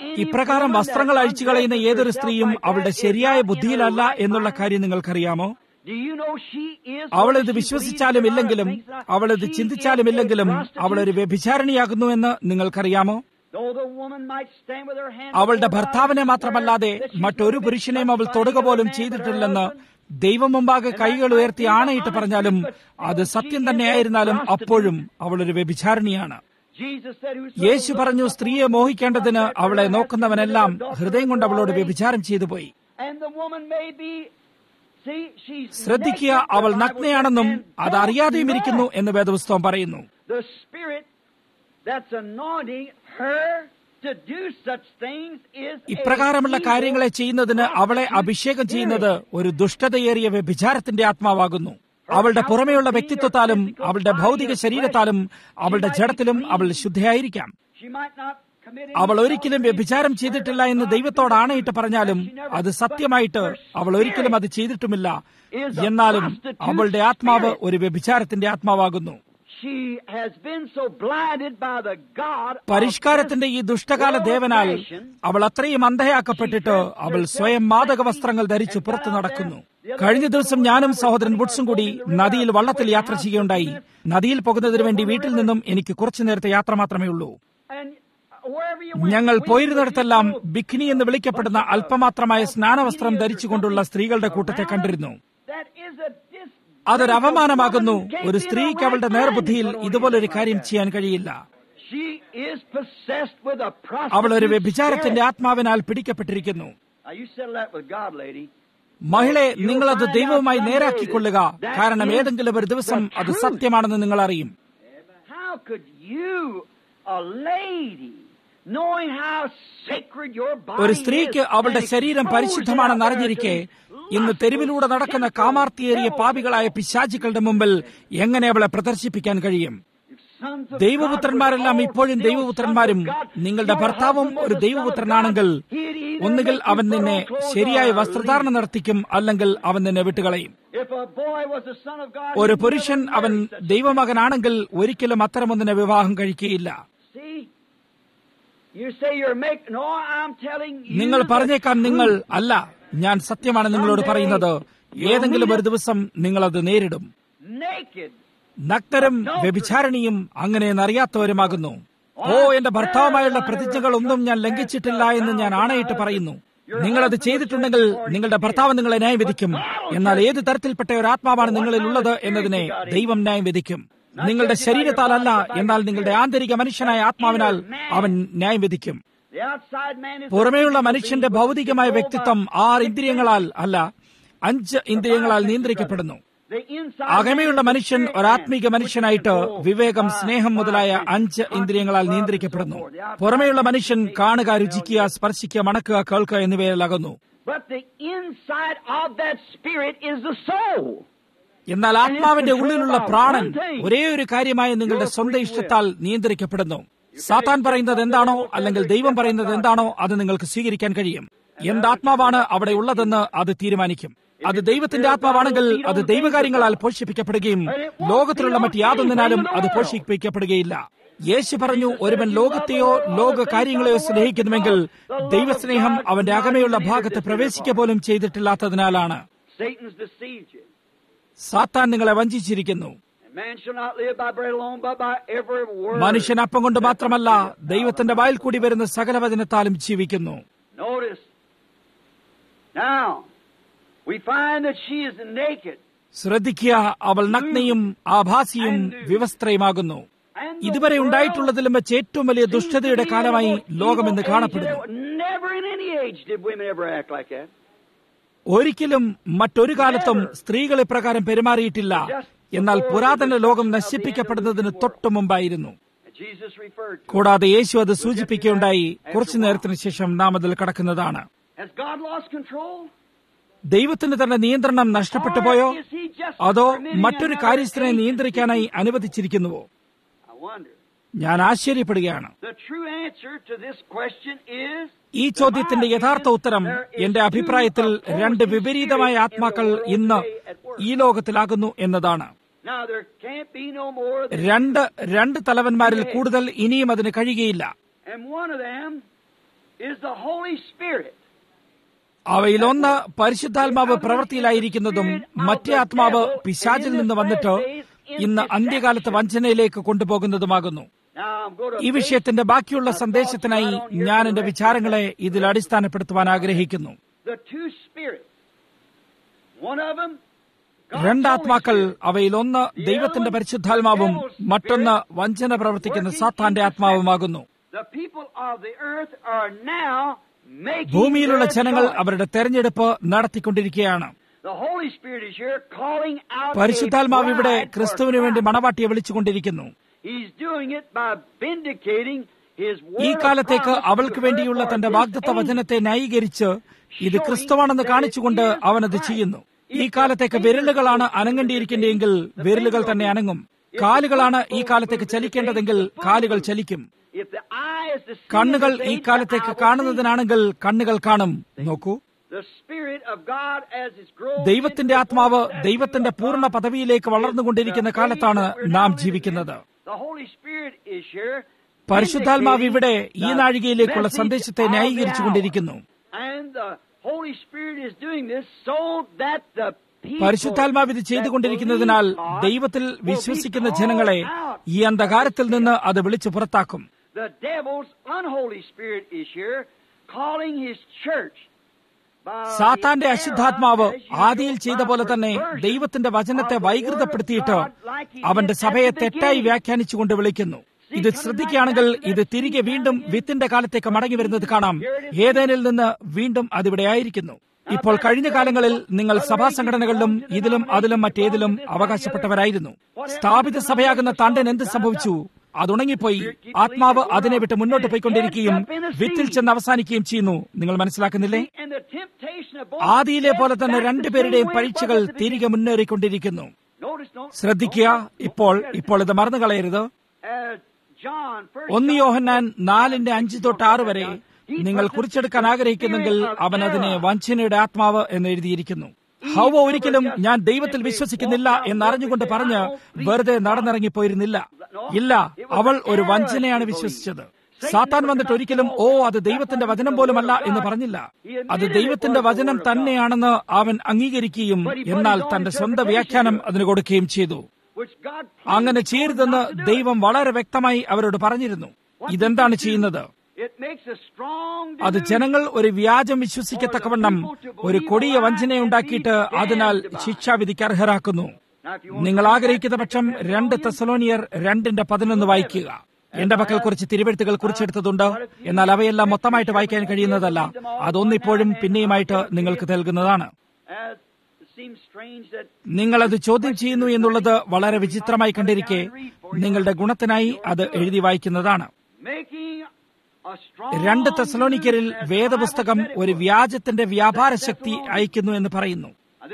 ഇപ്രകാരം വസ്ത്രങ്ങൾ അഴിച്ചു കളയുന്ന ഏതൊരു സ്ത്രീയും അവളുടെ ശരിയായ ബുദ്ധിയിലല്ല എന്നുള്ള കാര്യം നിങ്ങൾക്കറിയാമോ? അവളിത് വിശ്വസിച്ചാലും ഇല്ലെങ്കിലും, അവളിത് ചിന്തിച്ചാലും ഇല്ലെങ്കിലും, അവളൊരു വ്യഭിചാരിണിയാകുന്നു എന്ന് നിങ്ങൾക്കറിയാമോ? അവളുടെ ഭർത്താവിനെ മാത്രമല്ലാതെ മറ്റൊരു പുരുഷനെയും അവൾ തൊടുക പോലും ചെയ്തിട്ടില്ലെന്ന് ദൈവം മുമ്പാകെ കൈകൾ ഉയർത്തി ആണയിട്ട് പറഞ്ഞാലും അത് സത്യം തന്നെയായിരുന്നാലും അപ്പോഴും അവളൊരു വ്യഭിചാരിണിയാണ്. യേശു പറഞ്ഞു, സ്ത്രീയെ മോഹിക്കേണ്ടതിന് അവളെ നോക്കുന്നവനെല്ലാം ഹൃദയം കൊണ്ട് അവളോട് വ്യഭിചാരം ചെയ്തു പോയി. ശ്രദ്ധിക്കുക, അവൾ നഗ്നയാണെന്നും അത് അറിയാതെയും ഇരിക്കുന്നു എന്ന് വേദപുസ്തകം പറയുന്നു. ഇപ്രകാരമുള്ള കാര്യങ്ങളെ ചെയ്യുന്നതിന് അവളെ അഭിഷേകം ചെയ്യുന്നത് ഒരു ദുഷ്ടതയേറിയ വ്യഭിചാരത്തിന്റെ ആത്മാവാകുന്നു. അവളുടെ പുറമെയുള്ള വ്യക്തിത്വത്താലും അവളുടെ ഭൗതിക ശരീരത്താലും അവളുടെ ജഡത്തിലും അവൾ ശുദ്ധയായിരിക്കാം. അവൾ ഒരിക്കലും വ്യഭിചാരം ചെയ്തിട്ടില്ല എന്ന് ദൈവത്തോട് ആണയിട്ട് പറഞ്ഞാലും അത് സത്യമായിട്ട് അവൾ ഒരിക്കലും അത് ചെയ്തിട്ടുമില്ല. എന്നാലും അവളുടെ ആത്മാവ് ഒരു വ്യഭിചാരത്തിന്റെ ആത്മാവാകുന്നു. പരിഷ്കാരത്തിന്റെ ഈ ദുഷ്ടകാല ദേവനാൽ അവൾ അത്രയും അന്ധയാക്കപ്പെട്ടിട്ട് അവൾ സ്വയം മാദക വസ്ത്രങ്ങൾ ധരിച്ച് പുറത്തു നടക്കുന്നു. കഴിഞ്ഞ ദിവസം ഞാനും സഹോദരൻ വുഡ്സും കൂടി നദിയിൽ വള്ളത്തിൽ യാത്ര ചെയ്യുകയുണ്ടായി. നദിയിൽ പോകുന്നതിന് വേണ്ടി വീട്ടിൽ നിന്നും എനിക്ക് കുറച്ചു നേരത്തെ യാത്ര മാത്രമേ ഉള്ളൂ. ഞങ്ങൾ പോയിരുന്നിടത്തെല്ലാം ബിക്കിനി എന്ന് വിളിക്കപ്പെടുന്ന അല്പമാത്രമായ സ്നാനവസ്ത്രം ധരിച്ചുകൊണ്ടുള്ള സ്ത്രീകളുടെ കൂട്ടത്തെ കണ്ടിരുന്നു. അതൊരു അവമാനമാകുന്നു. ഒരു സ്ത്രീക്ക് അവളുടെ നേർബുദ്ധിയിൽ ഇതുപോലൊരു കാര്യം ചെയ്യാൻ കഴിയില്ല. അവൾ ഒരു വ്യഭിചാരത്തിന്റെ ആത്മാവിനാൽ പിടിക്കപ്പെട്ടിരിക്കുന്നു. മഹിളെ, നിങ്ങളത് ദൈവവുമായി നേരാക്കിക്കൊള്ളുക. കാരണം ഏതെങ്കിലും ഒരു ദിവസം അത് സത്യമാണെന്ന് നിങ്ങൾ അറിയും. ഒരു സ്ത്രീക്ക് അവളുടെ ശരീരം പരിശുദ്ധമാണെന്ന് അറിഞ്ഞിരിക്കെ ഇന്ന് തെരുവിലൂടെ നടക്കുന്ന കാമാർത്തിയേറിയ പാപികളായ പിശാചുക്കളുടെ മുമ്പിൽ എങ്ങനെ അവളെ പ്രദർശിപ്പിക്കാൻ കഴിയും? ദൈവപുത്രന്മാരെല്ലാം ഇപ്പോഴും ദൈവപുത്രന്മാരും നിങ്ങളുടെ ഭർത്താവും ഒരു ദൈവപുത്രനാണെങ്കിൽ ഒന്നുകിൽ അവൻ നിന്നെ ശരിയായ വസ്ത്രധാരണം നടത്തിക്കും, അല്ലെങ്കിൽ അവൻ നിന്നെ വിട്ടുകളയും. ഒരു പുരുഷൻ അവൻ ദൈവമകനാണെങ്കിൽ ഒരിക്കലും അത്തരമൊന്നിനെ വിവാഹം കഴിക്കുകയില്ല. നിങ്ങൾ പറഞ്ഞേക്കാം, നിങ്ങൾ അല്ല, ഞാൻ സത്യമാണ് നിങ്ങളോട് പറയുന്നത്. ഏതെങ്കിലും ഒരു ദിവസം നിങ്ങളത് നേരിടും. നഗ്നരും വ്യഭിചാരിണിയും അങ്ങനെ അറിയാത്തവരുമാകുന്നു. ഓ, എന്റെ ഭർത്താവുമായുള്ള പ്രതിജ്ഞകൾ ഒന്നും ഞാൻ ലംഘിച്ചിട്ടില്ല എന്ന് ഞാൻ ആണയിട്ട് പറയുന്നു. നിങ്ങളത് ചെയ്തിട്ടുണ്ടെങ്കിൽ നിങ്ങളുടെ ഭർത്താവ് നിങ്ങളെ ന്യായം വിധിക്കും. എന്നാൽ ഏത് തരത്തിൽപ്പെട്ട ഒരു ആത്മാവാണ് നിങ്ങളിൽ ഉള്ളത് എന്നതിനെ ദൈവം ന്യായം വിധിക്കും. നിങ്ങളുടെ ശരീരത്താലല്ല, എന്നാൽ നിങ്ങളുടെ ആന്തരിക മനുഷ്യനായ ആത്മാവിനാൽ അവൻ ന്യായം വിധിക്കും. പുറമേയുള്ള മനുഷ്യന്റെ ഭൗതികമായ വ്യക്തിത്വം 6 ഇന്ദ്രിയങ്ങളാൽ അല്ല, 5 ഇന്ദ്രിയങ്ങളാൽ നിയന്ത്രിക്കപ്പെടുന്നു. അകമയുള്ള മനുഷ്യൻ ഒരാത്മീക മനുഷ്യനായിട്ട് വിവേകം, സ്നേഹം മുതലായ 5 ഇന്ദ്രിയങ്ങളാൽ നിയന്ത്രിക്കപ്പെടുന്നു. പുറമേയുള്ള മനുഷ്യൻ കാണുക, രുചിക്കുക, സ്പർശിക്കുക, മണക്കുക, കേൾക്കുക എന്നിവയിലാകുന്നു. എന്നാൽ ആത്മാവിന്റെ ഉള്ളിലുള്ള പ്രാണൻ ഒരേ ഒരു കാര്യമായ നിങ്ങളുടെ സ്വന്തം ഇഷ്ടത്താൽ നിയന്ത്രിക്കപ്പെടുന്നു. സാത്താൻ പറയുന്നത് എന്താണോ അല്ലെങ്കിൽ ദൈവം പറയുന്നത് എന്താണോ അത് നിങ്ങൾക്ക് സ്വീകരിക്കാൻ കഴിയും. എന്താത്മാവാണ് അവിടെ ഉള്ളതെന്ന് അത് തീരുമാനിക്കും. അത് ദൈവത്തിന്റെ ആത്മാവാണെങ്കിൽ അത് ദൈവകാര്യങ്ങളാൽ പോഷിപ്പിക്കപ്പെടുകയും ലോകത്തിലുള്ള മറ്റ് യാതൊന്നിനാലും അത് പോഷിപ്പിക്കപ്പെടുകയില്ല. യേശു പറഞ്ഞു, ഒരുവൻ ലോകത്തെയോ ലോക കാര്യങ്ങളെയോ സ്നേഹിക്കുന്നുവെങ്കിൽ ദൈവസ്നേഹം അവന്റെ അകമയുള്ള ഭാഗത്ത് പ്രവേശിക്കുക പോലും ചെയ്തിട്ടില്ലാത്തതിനാലാണ്. സാത്താൻ നിങ്ങളെ വഞ്ചിച്ചിരിക്കുന്നു. മനുഷ്യൻ അപ്പം കൊണ്ട് മാത്രമല്ല, ദൈവത്തിന്റെ വായിൽ കൂടി വരുന്ന സകല വചനത്താലും ജീവിക്കുന്നു. ശ്രദ്ധിക്കുക, അവൾ നഗ്നയും ആഭാസിയും വിവസ്ത്രയുമാകുന്നു. ഇതുവരെ ഉണ്ടായിട്ടുള്ളതിലും വെച്ച് ഏറ്റവും വലിയ ദുഷ്ടതയുടെ കാലമായി ലോകമെന്ന് കാണപ്പെടുന്നു. ഒരിക്കലും മറ്റൊരു കാലത്തും സ്ത്രീകൾ ഇപ്രകാരം പെരുമാറിയിട്ടില്ല. എന്നാൽ പുരാതന ലോകം നശിപ്പിക്കപ്പെടുന്നതിന് തൊട്ടു മുമ്പായിരുന്നു. കൂടാതെ യേശു അത് സൂചിപ്പിക്കുകയുണ്ടായി. കുറച്ചു നേരത്തിന് ശേഷം നാം അതിൽ കടക്കുന്നതാണ്. ദൈവത്തിന് തന്നെ നിയന്ത്രണം നഷ്ടപ്പെട്ടു പോയോ, അതോ മറ്റൊരു കാര്യസ്ഥനെ നിയന്ത്രിക്കാനായി അനുവദിച്ചിരിക്കുന്നുവോ? ഞാൻ ആശ്ചര്യപ്പെടുകയാണ്. ഈ ചോദ്യത്തിന്റെ യഥാർത്ഥ ഉത്തരം എന്റെ അഭിപ്രായത്തിൽ 2 വിപരീതമായ ആത്മാക്കൾ ഇന്ന് ഈ ലോകത്തിലാകുന്നു എന്നതാണ്. 2 തലവന്മാരിൽ കൂടുതൽ ഇനിയും അതിന് കഴിയുകയില്ല. അവയിലൊന്ന് പരിശുദ്ധാത്മാവ് പ്രവൃത്തിയിലായിരിക്കുന്നതും മറ്റേ ആത്മാവ് പിശാചിൽ നിന്ന് വന്നിട്ട് ഇന്ന് അന്ത്യകാലത്ത് വഞ്ചനയിലേക്ക് കൊണ്ടുപോകുന്നതുമാകുന്നു. ഈ വിഷയത്തിന്റെ ബാക്കിയുള്ള സന്ദേശത്തിനായി ഞാൻ എന്റെ വിചാരങ്ങളെ ഇതിൽ അടിസ്ഥാനപ്പെടുത്തുവാൻ ആഗ്രഹിക്കുന്നു. രണ്ടാത്മാക്കൾ, അവയിലൊന്ന് ദൈവത്തിന്റെ പരിശുദ്ധാത്മാവും മറ്റൊന്ന് വഞ്ചന പ്രവർത്തിക്കുന്ന സാത്താന്റെ ആത്മാവുമാകുന്നു. ഭൂമിയിലുള്ള ജനങ്ങൾ അവരുടെ തെരഞ്ഞെടുപ്പ് നടത്തിക്കൊണ്ടിരിക്കുകയാണ്. പരിശുദ്ധാത്മാവ് ഇവിടെ ക്രിസ്തുവിന് വേണ്ടി മണവാട്ടിയെ വിളിച്ചുകൊണ്ടിരിക്കുന്നു. ഈ കാലത്തേക്ക് അവൾക്ക് വേണ്ടിയുള്ള തന്റെ വാഗ്ദത്ത വചനത്തെ ന്യായീകരിച്ച് ഇത് ക്രിസ്തുവാണെന്ന് കാണിച്ചുകൊണ്ട് അവനത് ചെയ്യുന്നു. ഈ കാലത്തേക്ക് വിരലുകളാണ് അനങ്ങേണ്ടിയിരിക്കേണ്ടതെങ്കിൽ വിരലുകൾ തന്നെ അനങ്ങും. കാലുകളാണ് ഈ കാലത്തേക്ക് ചലിക്കേണ്ടതെങ്കിൽ കാലുകൾ ചലിക്കും. കണ്ണുകൾ ഈ കാലത്തേക്ക് കാണുന്നതിനാണെങ്കിൽ കണ്ണുകൾ കാണും. നോക്കൂ, ദൈവത്തിന്റെ ആത്മാവ് ദൈവത്തിന്റെ പൂർണ്ണ പദവിയിലേക്ക് വളർന്നുകൊണ്ടിരിക്കുന്ന കാലത്താണ് നാം ജീവിക്കുന്നത്. പരിശുദ്ധാത്മാവ് ഇവിടെ ഈ നാഴികയിലേക്കുള്ള സന്ദേശത്തെ ന്യായീകരിച്ചുകൊണ്ടിരിക്കുന്നു. പരിശുദ്ധാത്മാവ് ഇത് ചെയ്തുകൊണ്ടിരിക്കുന്നതിനാൽ ദൈവത്തിൽ വിശ്വസിക്കുന്ന ജനങ്ങളെ ഈ അന്ധകാരത്തിൽ നിന്ന് അത് വിളിച്ചു പുറത്താക്കും. സാത്താന്റെ അശുദ്ധാത്മാവ് ആദിയിൽ ചെയ്ത പോലെ തന്നെ ദൈവത്തിന്റെ വചനത്തെ വൈകൃതപ്പെടുത്തിയിട്ട് അവന്റെ സഭയെ തെറ്റായി വ്യാഖ്യാനിച്ചുകൊണ്ട് വിളിക്കുന്നു. ഇത് ശ്രദ്ധിക്കുകയാണെങ്കിൽ ഇത് തിരികെ വീണ്ടും വിത്തിന്റെ കാലത്തേക്ക് മടങ്ങി വരുന്നത് കാണാം. ഏതേനിൽ നിന്ന് വീണ്ടും അതിവിടെ ആയിരിക്കുന്നു. ഇപ്പോൾ കഴിഞ്ഞ കാലങ്ങളിൽ നിങ്ങൾ സഭാ സംഘടനകളിലും ഇതിലും അതിലും മറ്റേതിലും അവകാശപ്പെട്ടവരായിരുന്നു. സ്ഥാപിത സഭയാകുന്ന തണ്ടൻ എന്ത് സംഭവിച്ചു? അതുണങ്ങിപ്പോയി. ആത്മാവ് അതിനെ വിട്ട് മുന്നോട്ട് പോയിക്കൊണ്ടിരിക്കുകയും വിത്തിൽ ചെന്ന് അവസാനിക്കുകയും ചെയ്യുന്നു. നിങ്ങൾ മനസ്സിലാക്കുന്നില്ലേ? ആദിയിലെ പോലെ തന്നെ രണ്ടുപേരുടെയും പരീക്ഷകൾ തിരികെ മുന്നേറിക്കൊണ്ടിരിക്കുന്നു. ശ്രദ്ധിക്കുക, ഇപ്പോൾ ഇത് മറന്നു കളയരുത്. 1 യോഹന്നാൻ 4:5-6 വരെ നിങ്ങൾ കുറിച്ചെടുക്കാൻ ആഗ്രഹിക്കുന്നെങ്കിൽ അവൻ അതിനെ വഞ്ചനയുടെ ആത്മാവ് എന്ന് എഴുതിയിരിക്കുന്നു. ഹൗവ ഒരിക്കലും ഞാൻ ദൈവത്തിൽ വിശ്വസിക്കുന്നില്ല എന്നറിഞ്ഞുകൊണ്ട് പറഞ്ഞ് വെറുതെ നടന്നിറങ്ങിപ്പോയിരുന്നില്ല. ഇല്ല, അവൾ ഒരു വഞ്ചനയാണ് വിശ്വസിച്ചത്. സാത്താൻ വന്നിട്ട് ഒരിക്കലും അത് ദൈവത്തിന്റെ വചനം പോലുമല്ല എന്ന് പറഞ്ഞില്ല. അത് ദൈവത്തിന്റെ വചനം തന്നെയാണെന്ന് അവൻ അംഗീകരിക്കുകയും എന്നാൽ തന്റെ സ്വന്തം വ്യാഖ്യാനം അതിന് കൊടുക്കുകയും ചെയ്തു. അങ്ങനെ ചെയ്യരുതെന്ന് ദൈവം വളരെ വ്യക്തമായി അവരോട് പറഞ്ഞിരുന്നു. ഇതെന്താണ് ചെയ്യുന്നത്? അത് ജനങ്ങൾ ഒരു വ്യാജം വിശ്വസിക്കത്തക്കവണ്ണം ഒരു കൊടിയ വഞ്ചനയുണ്ടാക്കിയിട്ട് അതിനാൽ ശിക്ഷാവിധിക്ക് അർഹരാക്കുന്നു. നിങ്ങൾ ആഗ്രഹിക്കുന്ന പക്ഷം 2 തെസ്സലോനിയർ 2:11 വായിക്കുക. എന്റെ പക്കൽ കുറച്ച് തിരുവെഴുത്തുകൾ കുറിച്ചെടുത്തതുണ്ട്, എന്നാൽ അവയെല്ലാം മൊത്തമായിട്ട് വായിക്കാൻ കഴിയുന്നതല്ല. അതൊന്നിപ്പോഴും പിന്നെയുമായിട്ട് നിങ്ങൾക്ക് നൽകുന്നതാണ്. നിങ്ങളത് ചോദ്യം ചെയ്യുന്നു എന്നുള്ളത് വളരെ വിചിത്രമായി കണ്ടിരിക്കെ നിങ്ങളുടെ ഗുണത്തിനായി അത് എഴുതി വായിക്കുന്നതാണ്. 2 തെസ്സലോനിക്കരിൽ വേദപുസ്തകം ഒരു വ്യാജത്തിന്റെ വ്യാപാര ശക്തി അയക്കുന്നു എന്ന് പറയുന്നു.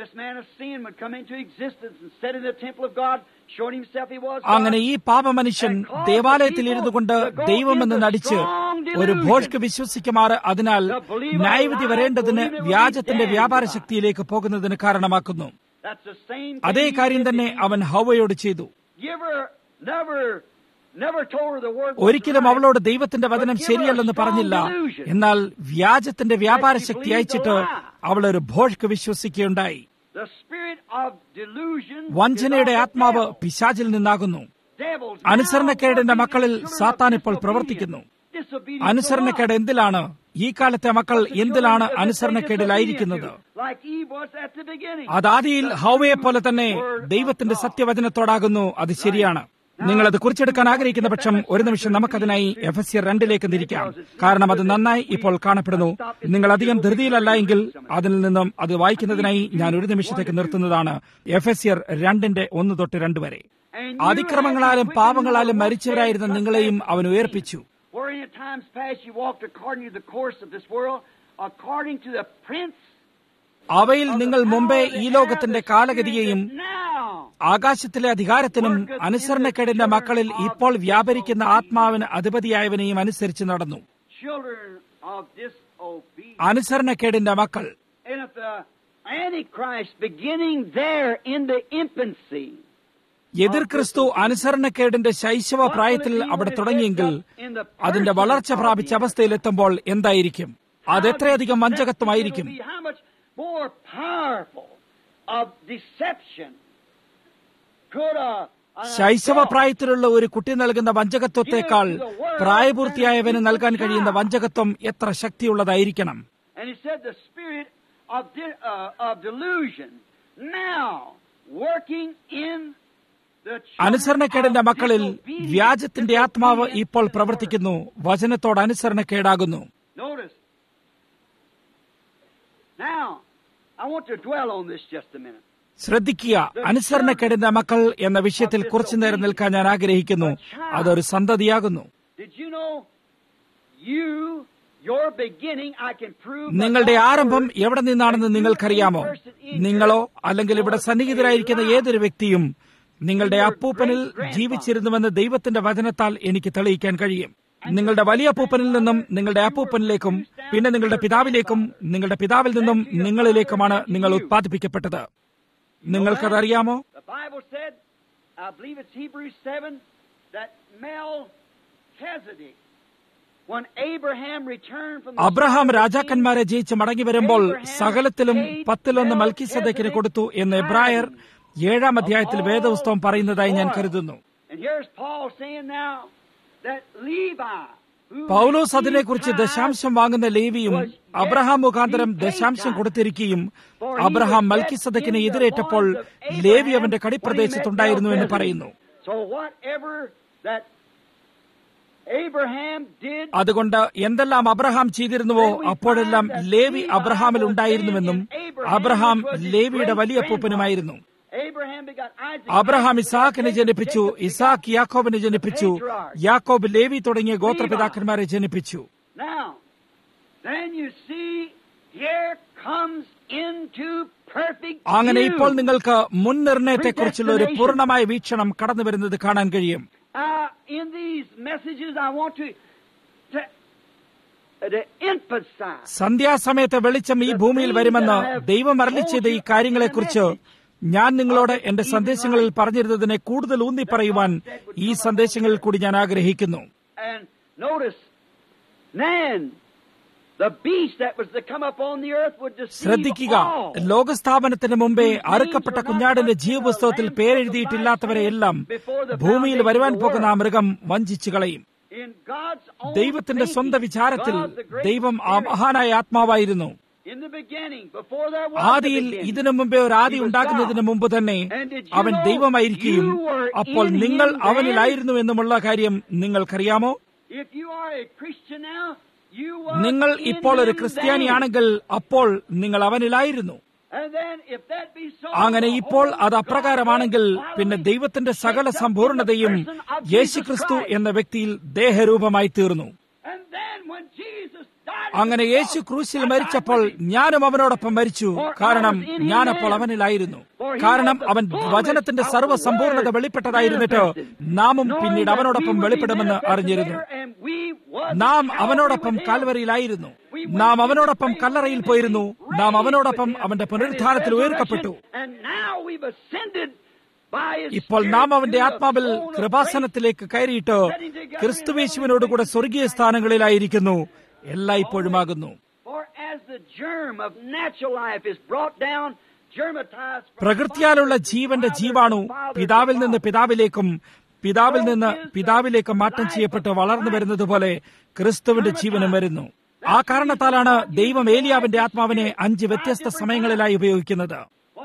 അങ്ങനെ ഈ പാപമനുഷ്യൻ ദേവാലയത്തിൽ ഇരുന്നു കൊണ്ട് ദൈവമെന്ന് നടിച്ച് ഒരു ഭോഷ്ക്ക് വിശ്വസിക്കുമാറ് അതിനാൽ ന്യായവിധി വരേണ്ടതിന് വ്യാജത്തിന്റെ വ്യാപാര ശക്തിയിലേക്ക് പോകുന്നതിന് കാരണമാക്കുന്നു. അതേ കാര്യം തന്നെ അവൻ ഹൗവയോട് ചെയ്തു. ഒരിക്കലും അവളോട് ദൈവത്തിന്റെ വചനം ശരിയല്ലെന്ന് പറഞ്ഞില്ല. എന്നാൽ വ്യാജത്തിന്റെ വ്യാപാര ശക്തി അയച്ചിട്ട് അവൾ ഒരു ഭോഷ്ക്ക് വിശ്വസിക്കുകയുണ്ടായി. വഞ്ചനയുടെ ആത്മാവ് പിശാചിൽ നിന്നാകുന്നു. അനുസരണക്കേടിന്റെ മക്കളിൽ സാത്താൻ ഇപ്പോൾ പ്രവർത്തിക്കുന്നു. അനുസരണക്കേട് എന്തിലാണ്? ഈ കാലത്തെ മക്കൾ എന്തിലാണ് അനുസരണക്കേടിലായിരിക്കുന്നത്? അതാദിയിൽ ഹൗവയെ പോലെ തന്നെ ദൈവത്തിന്റെ സത്യവചനത്തോടാകുന്നു. അത് ശരിയാണ്. നിങ്ങളത് കുറിച്ചെടുക്കാൻ ആഗ്രഹിക്കുന്ന പക്ഷം ഒരു നിമിഷം നമുക്കതിനായി എഫെസ്യർ 2 തിരിക്കാം. കാരണം അത് നന്നായി ഇപ്പോൾ കാണപ്പെടുന്നു. നിങ്ങൾ അധികം ധൃതിയിലല്ല എങ്കിൽ അതിൽ നിന്നും അത് വായിക്കുന്നതിനായി ഞാൻ ഒരു നിമിഷത്തേക്ക് നിർത്തുന്നതാണ്. എഫെസ്യർ 2:1-2 വരെ. അതിക്രമങ്ങളാലും പാപങ്ങളാലും മരിച്ചവരായിരുന്ന നിങ്ങളെയും അവൻ ഉയർപ്പിച്ചു. അവയിൽ നിങ്ങൾ മുമ്പേ ഈ ലോകത്തിന്റെ കാലഗതിയെയും ആകാശത്തിലെ അധികാരത്തിനും അനുസരണക്കേടിന്റെ മക്കളിൽ ഇപ്പോൾ വ്യാപരിക്കുന്ന ആത്മാവിന് അധിപതിയായവനെയും അനുസരിച്ച് നടന്നു. അനുസരണക്കേടിന്റെ മക്കൾ. എതിർ ക്രിസ്തു അനുസരണക്കേടിന്റെ ശൈശവ പ്രായത്തിൽ അവിടെ തുടങ്ങിയെങ്കിൽ അതിന്റെ വളർച്ച പ്രാപിച്ച അവസ്ഥയിലെത്തുമ്പോൾ എന്തായിരിക്കും? അതെത്രയധികം വഞ്ചകത്വമായിരിക്കും. ശൈശവപ്രായത്തിലുള്ള ഒരു കുട്ടി നൽകുന്ന വഞ്ചകത്വത്തെക്കാൾ പ്രായപൂർത്തിയായവന് നൽകാൻ കഴിയുന്ന വഞ്ചകത്വം എത്ര ശക്തിയുള്ളതായിരിക്കണം. അനുസരണക്കേടിന്റെ മക്കളിൽ വ്യാജത്തിന്റെ ആത്മാവ് ഇപ്പോൾ പ്രവർത്തിക്കുന്നു. വചനത്തോട് അനുസരണക്കേടാകുന്നു. ശ്രദ്ധിക്കുക, അനുസരണക്കേടിന്റെ മക്കൾ എന്ന വിഷയത്തിൽ കുറച്ചു നേരം നിൽക്കാൻ ഞാൻ ആഗ്രഹിക്കുന്നു. അതൊരു സന്തതിയാകുന്നു. നിങ്ങളുടെ ആരംഭം എവിടെ നിന്നാണെന്ന് നിങ്ങൾക്കറിയാമോ? നിങ്ങളോ അല്ലെങ്കിൽ ഇവിടെ സന്നിഹിതരായിരിക്കുന്ന ഏതൊരു വ്യക്തിയും നിങ്ങളുടെ അപ്പൂപ്പനിൽ ജീവിച്ചിരുന്നുവെന്ന് ദൈവത്തിന്റെ വചനത്താൽ എനിക്ക് തെളിയിക്കാൻ കഴിയും. നിങ്ങളുടെ വലിയ അപ്പൂപ്പനിൽ നിന്നും നിങ്ങളുടെ അപ്പൂപ്പനിലേക്കും പിന്നെ നിങ്ങളുടെ പിതാവിലേക്കും നിങ്ങളുടെ പിതാവിൽ നിന്നും നിങ്ങളിലേക്കുമാണ് നിങ്ങൾ ഉത്പാദിപ്പിക്കപ്പെട്ടത്. നിങ്ങൾക്കതറിയാമോ? അബ്രഹാം രാജാക്കന്മാരെ ജയിച്ച് മടങ്ങി വരുമ്പോൾ സകലത്തിലും 10 മൽക്കീസേദെക്കിന് കൊടുത്തു എന്ന് എബ്രായർ 7-ാം അധ്യായത്തിൽ വേദപുസ്തകം പറയുന്നതായി ഞാൻ കരുതുന്നു. പൗലോസ് അതിനെക്കുറിച്ച് ദശാംശം വാങ്ങുന്ന ലേവിയും അബ്രഹാം മുഖാന്തരം ദശാംശം കൊടുത്തിരിക്കുകയും അബ്രഹാം മൽക്കീസേദെക്കിനെ എതിരേറ്റപ്പോൾ ലേവി അവന്റെ കടിപ്രദേശത്തുണ്ടായിരുന്നു എന്ന് പറയുന്നു. അതുകൊണ്ട് എന്തെല്ലാം അബ്രഹാം ചെയ്തിരുന്നുവോ അപ്പോഴെല്ലാം ലേവി അബ്രഹാമിൽ ഉണ്ടായിരുന്നുവെന്നും അബ്രഹാം ലേവിയുടെ വലിയ അപ്പൂപ്പനുമായിരുന്നു. അബ്രഹാം ഇസാക്കിനെ ജനിപ്പിച്ചു, ഇസാക്ക് യാക്കോബിനെ ജനിപ്പിച്ചു, യാക്കോബ് ലേവി തുടങ്ങിയ ഗോത്രപിതാക്കന്മാരെ ജനിപ്പിച്ചു. അങ്ങനെ ഇപ്പോൾ നിങ്ങൾക്ക് മുൻനിർണയത്തെക്കുറിച്ചുള്ള ഒരു പൂർണ്ണമായ വീക്ഷണം കടന്നു വരുന്നത് കാണാൻ കഴിയും. സന്ധ്യാസമയത്തെ വെളിച്ചം ഈ ഭൂമിയിൽ വരുമെന്ന് ദൈവം അരുളിച്ചെയ്ത ഈ കാര്യങ്ങളെക്കുറിച്ച് ഞാൻ നിങ്ങളോട് എന്റെ സന്ദേശങ്ങളിൽ പറഞ്ഞിരുന്നതിനെ കൂടുതൽ ഊന്നി പറയുവാൻ ഈ സന്ദേശങ്ങളിൽ കൂടി ഞാൻ ആഗ്രഹിക്കുന്നു. ശ്രദ്ധിക്കുക, ലോകസ്ഥാപനത്തിന് മുമ്പേ അറുക്കപ്പെട്ട കുഞ്ഞാടിന്റെ ജീവപുസ്തകത്തിൽ പേരെഴുതിയിട്ടില്ലാത്തവരെയെല്ലാം ഭൂമിയിൽ വരുവാൻ പോകുന്ന ആ മൃഗം വഞ്ചിച്ചു കളയും. ദൈവത്തിന്റെ സ്വന്തം വിചാരത്തിൽ ദൈവം ആ മഹാനായ ആത്മാവായിരുന്നു. ആദിയിൽ ഇതിനു മുമ്പേ ഒരു ആദി ഉണ്ടാകുന്നതിന് മുമ്പ് തന്നെ അവൻ ദൈവമായിരിക്കുകയും അപ്പോൾ നിങ്ങൾ അവനിലായിരുന്നു എന്നുമുള്ള കാര്യം നിങ്ങൾക്കറിയാമോ? നിങ്ങൾ ഇപ്പോൾ ഒരു ക്രിസ്ത്യാനിയാണെങ്കിൽ അപ്പോൾ നിങ്ങൾ അവനിലായിരുന്നു. അങ്ങനെ ഇപ്പോൾ അത് അപ്രകാരമാണെങ്കിൽ പിന്നെ ദൈവത്തിന്റെ സകല സമ്പൂർണതയും യേശുക്രിസ്തു എന്ന വ്യക്തിയിൽ ദേഹരൂപമായി തീർന്നു. അങ്ങനെ യേശു ക്രൂശിൽ മരിച്ചപ്പോൾ ഞാനും അവനോടൊപ്പം മരിച്ചു, കാരണം ഞാനപ്പോൾ അവനിലായിരുന്നു. കാരണം അവൻ വചനത്തിന്റെ സർവ്വസമ്പൂർണത വെളിപ്പെട്ടതായിരുന്നിട്ട് നാമും പിന്നീട് അവനോടൊപ്പം വെളിപ്പെടുമെന്ന് അറിഞ്ഞിരുന്നു. നാം അവനോടൊപ്പം കാൽവരിയിലായിരുന്നു. നാം അവനോടൊപ്പം കല്ലറയിൽ പോയിരുന്നു. നാം അവനോടൊപ്പം അവന്റെ പുനരുത്ഥാനത്തിൽ ഉയർക്കപ്പെട്ടു. ഇപ്പോൾ നാം അവന്റെ ആത്മാവിൽ കൃപാസനത്തിലേക്ക് കയറിയിട്ട് ക്രിസ്തുയേശുവിനോടുകൂടെ സ്വർഗീയ സ്ഥാനങ്ങളിലായിരിക്കുന്നു. എല്ലായ്പ്പോഴുമാകുന്നു. പ്രകൃതിയാലുള്ള ജീവന്റെ ജീവാണു പിതാവിൽ നിന്ന് പിതാവിലേക്കും പിതാവിൽ നിന്ന് പിതാവിലേക്ക് മാറ്റം ചെയ്യപ്പെട്ട് വളർന്നു വരുന്നത് പോലെ ക്രിസ്തുവിന്റെ ജീവനും വരുന്നു. ആ കാരണത്താലാണ് ദൈവം ഏലിയാവിന്റെ ആത്മാവിനെ 5 വ്യത്യസ്ത സമയങ്ങളിലായി ഉപയോഗിക്കുന്നത്.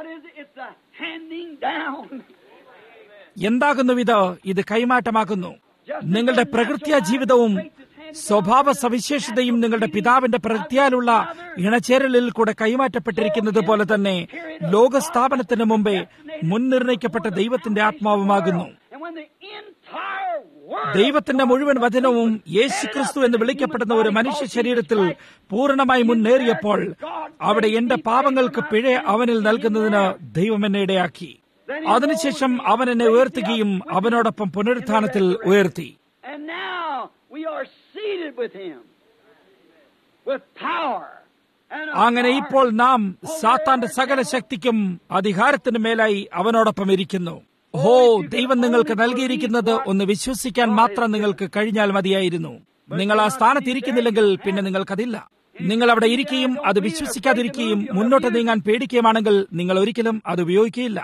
എന്താകുന്നു ഇത് കൈമാറ്റമാകുന്നു. നിങ്ങളുടെ പ്രകൃത്യാ ജീവിതവും സ്വഭാവ സവിശേഷതയും നിങ്ങളുടെ പിതാവിന്റെ പ്രകൃതിയാലുള്ള ഇണചേരലിൽ കൂടെ കൈമാറ്റപ്പെട്ടിരിക്കുന്നത് പോലെ തന്നെ ലോകസ്ഥാപനത്തിന് മുമ്പേ മുൻനിർണയിക്കപ്പെട്ട ദൈവത്തിന്റെ ആത്മാവുമാകുന്നു. ദൈവത്തിന്റെ മുഴുവൻ വചനവും യേശുക്രിസ്തു എന്ന് വിളിക്കപ്പെടുന്ന ഒരു മനുഷ്യ ശരീരത്തിൽ പൂർണ്ണമായി മുന്നേറിയപ്പോൾ അവിടെ എന്റെ പാപങ്ങൾക്ക് പിഴ അവനിൽ നൽകുന്നതിന് ദൈവം എന്നെ ഇടയാക്കി. അതിനുശേഷം അവൻ എന്നെ ഉയർത്തുകയും അവനോടൊപ്പം പുനരുത്ഥാനത്തിൽ ഉയർത്തി. അങ്ങനെ ഇപ്പോൾ നാം സാത്താന്റെ സകല ശക്തിക്കും അധികാരത്തിനു മേലായി അവനോടൊപ്പം ഇരിക്കുന്നു. ദൈവം നിങ്ങൾക്ക് നൽകിയിരിക്കുന്നത് ഒന്ന് വിശ്വസിക്കാൻ മാത്രം നിങ്ങൾക്ക് കഴിഞ്ഞാൽ മതിയായിരുന്നു. നിങ്ങൾ ആ സ്ഥാനത്തിരിക്കുന്നില്ലെങ്കിൽ പിന്നെ നിങ്ങൾക്കതില്ല. നിങ്ങൾ അവിടെ ഇരിക്കുകയും അത് വിശ്വസിക്കാതിരിക്കുകയും മുന്നോട്ട് നീങ്ങാൻ പേടിക്കുകയാണെങ്കിൽ നിങ്ങൾ ഒരിക്കലും അത് ഉപയോഗിക്കുകയില്ല.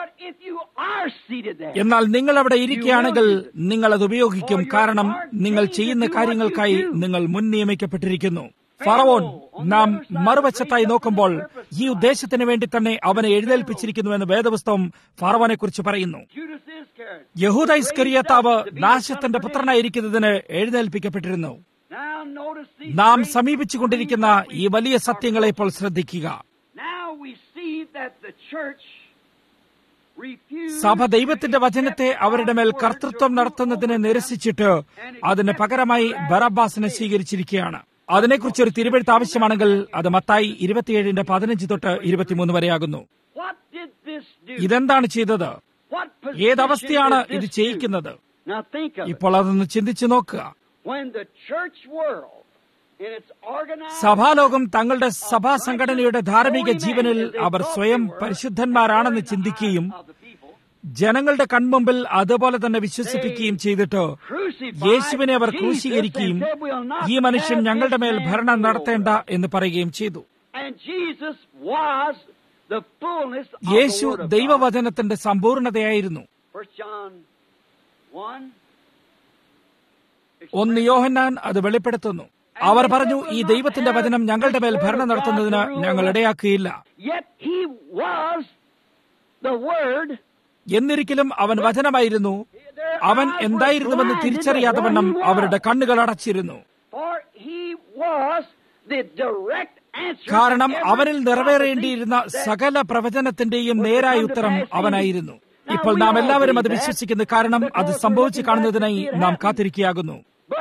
എന്നാൽ നിങ്ങൾ അവിടെ ഇരിക്കുകയാണെങ്കിൽ നിങ്ങൾ അത് ഉപയോഗിക്കും. കാരണം നിങ്ങൾ ചെയ്യുന്ന കാര്യങ്ങൾക്കായി നിങ്ങൾ മുൻ നിയമിക്കപ്പെട്ടിരിക്കുന്നു. ഫറവോൻ നാം മറുവശത്തായി നോക്കുമ്പോൾ ഈ ഉദ്ദേശത്തിന് വേണ്ടി തന്നെ അവനെ എഴുന്നേൽപ്പിച്ചിരിക്കുന്നുവെന്ന് വേദപുസ്തകം ഫറവോനെ കുറിച്ച് പറയുന്നു. യഹൂദ ഇസ്കറിയാത്താവ് നാശത്തിന്റെ പുത്രനായിരിക്കുന്നതിന് എഴുന്നേൽപ്പിക്കപ്പെട്ടിരുന്നു. നാം സമീപിച്ചുകൊണ്ടിരിക്കുന്ന ഈ വലിയ സത്യങ്ങളെ ഇപ്പോൾ ശ്രദ്ധിക്കുക. സഭ ദൈവത്തിന്റെ വചനത്തെ അവരുടെ മേൽ കർത്തൃത്വം നടത്തുന്നതിനെ നിരസിച്ചിട്ട് അതിന് പകരമായി ബറബ്ബാസിനെ സ്വീകരിച്ചിരിക്കുകയാണ്. അതിനെക്കുറിച്ച് ഒരു തിരുവെഴുത്ത് ആവശ്യമാണെങ്കിൽ അത് മത്തായി 27:15-23 വരെയാകുന്നു. ഇതെന്താണ് ചെയ്തത്? ഏതവസ്ഥയാണ് ഇത് ചെയ്യിക്കുന്നത്? ഇപ്പോൾ അതൊന്ന് ചിന്തിച്ചു നോക്കുക. സഭാലോകം തങ്ങളുടെ സഭാ സംഘടനയുടെ ധാർമ്മിക ജീവനിൽ അവർ സ്വയം പരിശുദ്ധന്മാരാണെന്ന് ചിന്തിക്കുകയും ജനങ്ങളുടെ കൺമുമ്പിൽ അതുപോലെ തന്നെ വിശ്വസിപ്പിക്കുകയും ചെയ്തിട്ട് യേശുവിനെ അവർ ക്രൂശീകരിക്കുകയും ഈ മനുഷ്യൻ ഞങ്ങളുടെ മേൽ ഭരണം നടത്തേണ്ട എന്ന് പറയുകയും ചെയ്തു. യേശു ദൈവവചനത്തിന്റെ സമ്പൂർണതയായിരുന്നു. 1 യോഹന്നാൻ അത് വെളിപ്പെടുത്തുന്നു. അവർ പറഞ്ഞു, ഈ ദൈവത്തിന്റെ വചനം ഞങ്ങളുടെ മേൽ ഭരണം നടത്തുന്നതിന് ഞങ്ങൾ ഇടയാക്കുകയില്ല. എന്നിരിക്കലും അവൻ വചനമായിരുന്നു. അവൻ എന്തായിരുന്നുവെന്ന് തിരിച്ചറിയാത്ത വണ്ണം അവരുടെ കണ്ണുകൾ അടച്ചിരുന്നു. കാരണം അവനിൽ നിറവേറേണ്ടിയിരുന്ന സകല പ്രവചനത്തിന്റെയും നേരായ ഉത്തരം അവനായിരുന്നു. ഇപ്പോൾ നാം എല്ലാവരും അത് വിശ്വസിക്കുന്നു. കാരണം അത് സംഭവിച്ചു കാണുന്നതിനായി നാം കാത്തിരിക്കുകയാകുന്നു.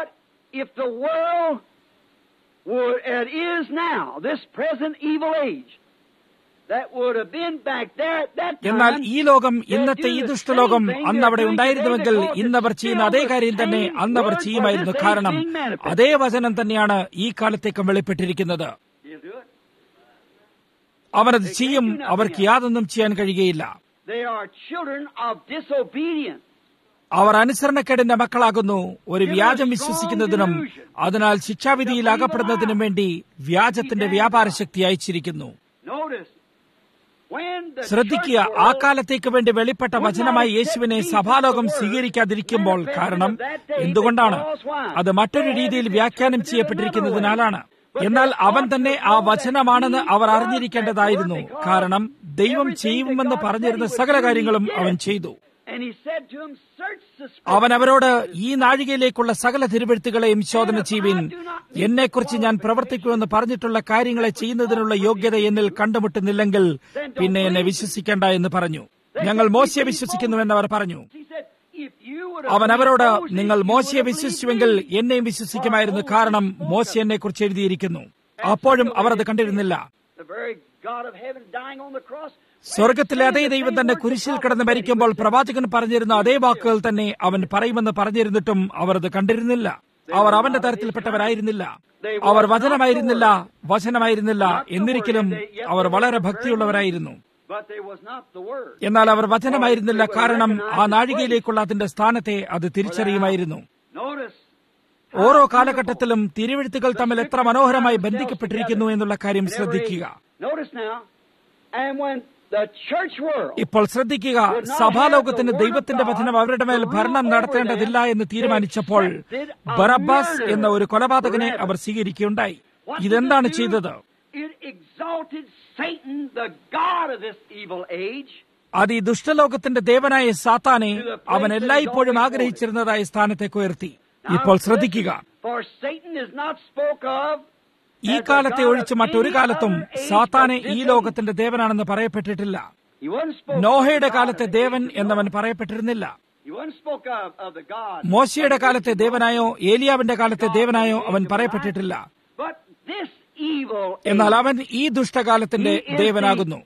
എന്നാൽ ഈ ലോകം, ഇന്നത്തെ ഈ ദുഷ്ടലോകം അന്നവിടെ ഉണ്ടായിരുന്നുവെങ്കിൽ ഇന്നവർ ചെയ്യുന്ന അതേ കാര്യം തന്നെ അന്നവർ ചെയ്യുമായിരുന്നു. കാരണം അതേ വചനം തന്നെയാണ് ഈ കാലത്തേക്കും വെളിപ്പെട്ടിരിക്കുന്നത്. അവനത് ചെയ്യും. അവർക്ക് യാതൊന്നും ചെയ്യാൻ കഴിയുകയില്ല. അവർ അനുസരണക്കേടിന്റെ മക്കളാകുന്നു. ഒരു വ്യാജം വിശ്വസിക്കുന്നതിനും അതിനാൽ ശിക്ഷാവിധിയിൽ അകപ്പെടുന്നതിനും വേണ്ടി വ്യാജത്തിന്റെ വ്യാപാര ശക്തി അയച്ചിരിക്കുന്നു. ശ്രദ്ധിക്കുക, ആ കാലത്തേക്ക് വേണ്ടി വെളിപ്പെട്ട വചനമായി യേശുവിനെ സഭാലോകം സ്വീകരിക്കാതിരിക്കുമ്പോൾ കാരണം എന്തുകൊണ്ടാണ്? അത് മറ്റൊരു രീതിയിൽ വ്യാഖ്യാനം ചെയ്യപ്പെട്ടിരിക്കുന്നതിനാലാണ്. എന്നാൽ അവൻ തന്നെ ആ വചനമാണെന്ന് അവർ അറിഞ്ഞിരിക്കേണ്ടതായിരുന്നു. കാരണം ദൈവം ചെയ്യുമെന്ന് പറഞ്ഞിരുന്ന സകല കാര്യങ്ങളും അവൻ ചെയ്തു. അവൻ അവരോട്, ഈ നാഴികയിലേക്കുള്ള സകല തിരുവെഴുത്തുകളെയും ശോധന ചെയ്യുവിൻ. എന്നെക്കുറിച്ച് ഞാൻ പ്രവർത്തിക്കുമെന്ന് പറഞ്ഞിട്ടുള്ള കാര്യങ്ങളെ ചെയ്യുന്നതിനുള്ള യോഗ്യത എന്നിൽ കണ്ടുമുട്ടുന്നില്ലെങ്കിൽ പിന്നെ എന്നെ വിശ്വസിക്കേണ്ട എന്ന് പറഞ്ഞു. ഞങ്ങൾ മോശയെ വിശ്വസിക്കുന്നുവെന്ന് അവർ പറഞ്ഞു. അവൻ അവരോട്, നിങ്ങൾ മോശയെ വിശ്വസിച്ചുവെങ്കിൽ എന്നെയും വിശ്വസിക്കുമായിരുന്നു. കാരണം മോശ എന്നെക്കുറിച്ച് എഴുതിയിരിക്കുന്നു. അപ്പോഴും അവർ അത് കണ്ടിരുന്നില്ല. സ്വർഗത്തിലെ അതേ ദൈവം തന്നെ കുരിശിൽ കിടന്ന് മരിക്കുമ്പോൾ പ്രവാചകൻ പറഞ്ഞിരുന്ന അതേ വാക്കുകൾ തന്നെ അവൻ പറയുമെന്ന് പറഞ്ഞിരുന്നിട്ടും അവർ അത് കണ്ടിരുന്നില്ല. അവർ അവന്റെ തരത്തിൽപ്പെട്ടവരായിരുന്നില്ല. അവർ വചനമായിരുന്നില്ല. എന്നിരിക്കലും അവർ വളരെ ഭക്തിയുള്ളവരായിരുന്നു. എന്നാൽ അവർ വചനമായിരുന്നില്ല. കാരണം ആ നാഴികയിലേക്കുള്ള അതിന്റെ സ്ഥാനത്തെ അത് തിരിച്ചറിയുമായിരുന്നു. ഓരോ കാലഘട്ടത്തിലും തിരുവെഴുത്തുകൾ തമ്മിൽ എത്ര മനോഹരമായി ബന്ധിക്കപ്പെട്ടിരിക്കുന്നു എന്നുള്ള കാര്യം ശ്രദ്ധിക്കുക. ഇപ്പോൾ ശ്രദ്ധിക്കുക, സഭാലോകത്തിന് ദൈവത്തിന്റെ വചനം അവരുടെ മേൽ ഭരണം നടത്തേണ്ടതില്ല എന്ന് തീരുമാനിച്ചപ്പോൾ ബറബ്ബാസ് എന്ന ഒരു കൊലപാതകനെ അവർ സ്വീകരിക്കുകയുണ്ടായി. ഇതെന്താണ് ചെയ്തത്? അത് ഈ ദുഷ്ടലോകത്തിന്റെ ദേവനായ സാത്താനെ അവൻ എല്ലായ്പ്പോഴും ആഗ്രഹിച്ചിരുന്നതായ സ്ഥാനത്തേക്ക് ഉയർത്തി. ഇപ്പോൾ ശ്രദ്ധിക്കുക, ഈ കാലത്തെ ഒഴിച്ച് മറ്റൊരു കാലത്തും സാത്താനെ ഈ ലോകത്തിന്റെ ദേവനാണെന്ന് പറയപ്പെട്ടിട്ടില്ല. നോഹയുടെ കാലത്തെ ദേവൻ എന്നവൻ പറയപ്പെട്ടിരുന്നില്ല. മോശയുടെ കാലത്തെ ദേവനായോ ഏലിയാവിന്റെ കാലത്തെ ദേവനായോ അവൻ പറയപ്പെട്ടിട്ടില്ല. എന്നാൽ അവൻ ഈ ദുഷ്ടകാലത്തിന്റെ ദേവനാകുന്നു.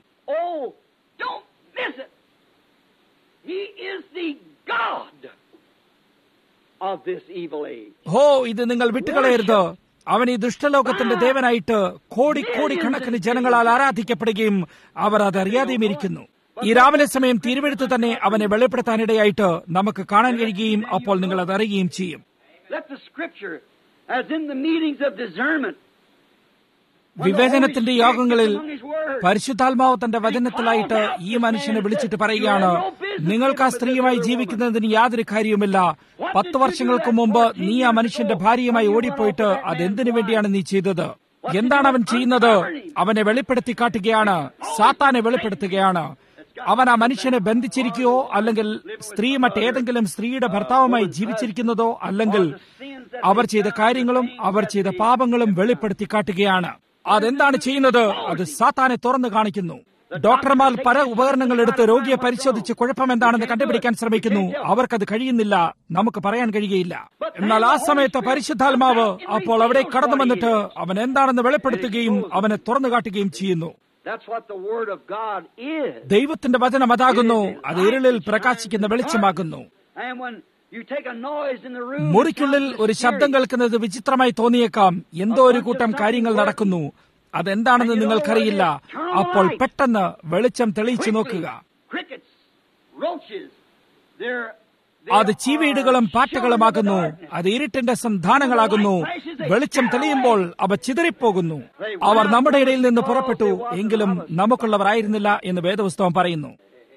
ഇത് നിങ്ങൾ വിട്ടുകളയരുത്. അവൻ ഈ ദുഷ്ടലോകത്തിന്റെ ദേവനായിട്ട് കോടിക്കണക്കിന് ജനങ്ങളാൽ ആരാധിക്കപ്പെടുകയും അവർ അത് അറിയാതെയും ഇരിക്കുന്നു. ഈ രാവിലെ സമയം തിരുവെഴുത്ത് തന്നെ അവനെ വെളിപ്പെടുത്താനിടയായിട്ട് നമുക്ക് കാണാൻ കഴിയുകയും അപ്പോൾ നിങ്ങൾ അത് അറിയുകയും ചെയ്യും. വിവേചനത്തിന്റെ യോഗങ്ങളിൽ പരിശുദ്ധാത്മാവ് തന്റെ വചനത്തിലായിട്ട് ഈ മനുഷ്യനെ വിളിച്ചിട്ട് പറയുകയാണ്, നിങ്ങൾക്ക് ആ സ്ത്രീയുമായി ജീവിക്കുന്നതിന് യാതൊരു കാര്യവുമില്ല. 10 വർഷങ്ങൾക്ക് മുമ്പ് നീ ആ മനുഷ്യന്റെ ഭാര്യയുമായി ഓടിപ്പോയിട്ട് അതെന്തിനു വേണ്ടിയാണ് നീ ചെയ്തത്? എന്താണ് അവൻ ചെയ്യുന്നത്? അവനെ വെളിപ്പെടുത്തി കാട്ടുകയാണ്, സാത്താനെ വെളിപ്പെടുത്തുകയാണ്. അവൻ ആ മനുഷ്യനെ ബന്ധിച്ചിരിക്കുകയോ അല്ലെങ്കിൽ സ്ത്രീ മറ്റേതെങ്കിലും സ്ത്രീയുടെ ഭർത്താവുമായി ജീവിച്ചിരിക്കുന്നതോ അല്ലെങ്കിൽ അവർ ചെയ്ത കാര്യങ്ങളും അവർ ചെയ്ത പാപങ്ങളും വെളിപ്പെടുത്തി കാട്ടുകയാണ്. അതെന്താണ് ചെയ്യുന്നത്? അത് സാത്താനെ തുറന്നു കാണിക്കുന്നു. ഡോക്ടർമാർ പല ഉപകരണങ്ങൾ എടുത്ത് രോഗിയെ പരിശോധിച്ച് കുഴപ്പം എന്താണെന്ന് കണ്ടുപിടിക്കാൻ ശ്രമിക്കുന്നു. അവർക്കത് കഴിയുന്നില്ല, നമുക്ക് പറയാൻ കഴിയുകയില്ല. എന്നാൽ ആ സമയത്ത് പരിശുദ്ധാത്മാവ് അപ്പോൾ അവിടെ കടന്നു വന്നിട്ട് അവൻ എന്താണെന്ന് വെളിപ്പെടുത്തുകയും അവനെ തുറന്നു കാട്ടുകയും ചെയ്യുന്നു. ദൈവത്തിന്റെ വചനം അതാകുന്നു. അത് ഇരുളിൽ പ്രകാശിക്കുന്ന വെളിച്ചമാകുന്നു. മുറിക്കുള്ളിൽ ഒരു ശബ്ദം കേൾക്കുന്നത് വിചിത്രമായി തോന്നിയേക്കാം. എന്തോ ഒരു കൂട്ടം കാര്യങ്ങൾ നടക്കുന്നു. അതെന്താണെന്ന് നിങ്ങൾക്കറിയില്ല. അപ്പോൾ പെട്ടെന്ന് വെളിച്ചം തെളിയിച്ചു നോക്കുക. അത് ചീവീടുകളും പാറ്റകളുമാകുന്നു. അത് ഇരുട്ടിന്റെ സന്ധാനങ്ങളാകുന്നു. വെളിച്ചം തെളിയുമ്പോൾ അവ ചിതറിപ്പോകുന്നു. അവർ നമ്മുടെ ഇടയിൽ നിന്ന് പുറപ്പെട്ടു, എങ്കിലും നമുക്കുള്ളവരായിരുന്നില്ല എന്ന് വേദപുസ്തകം പറയുന്നു.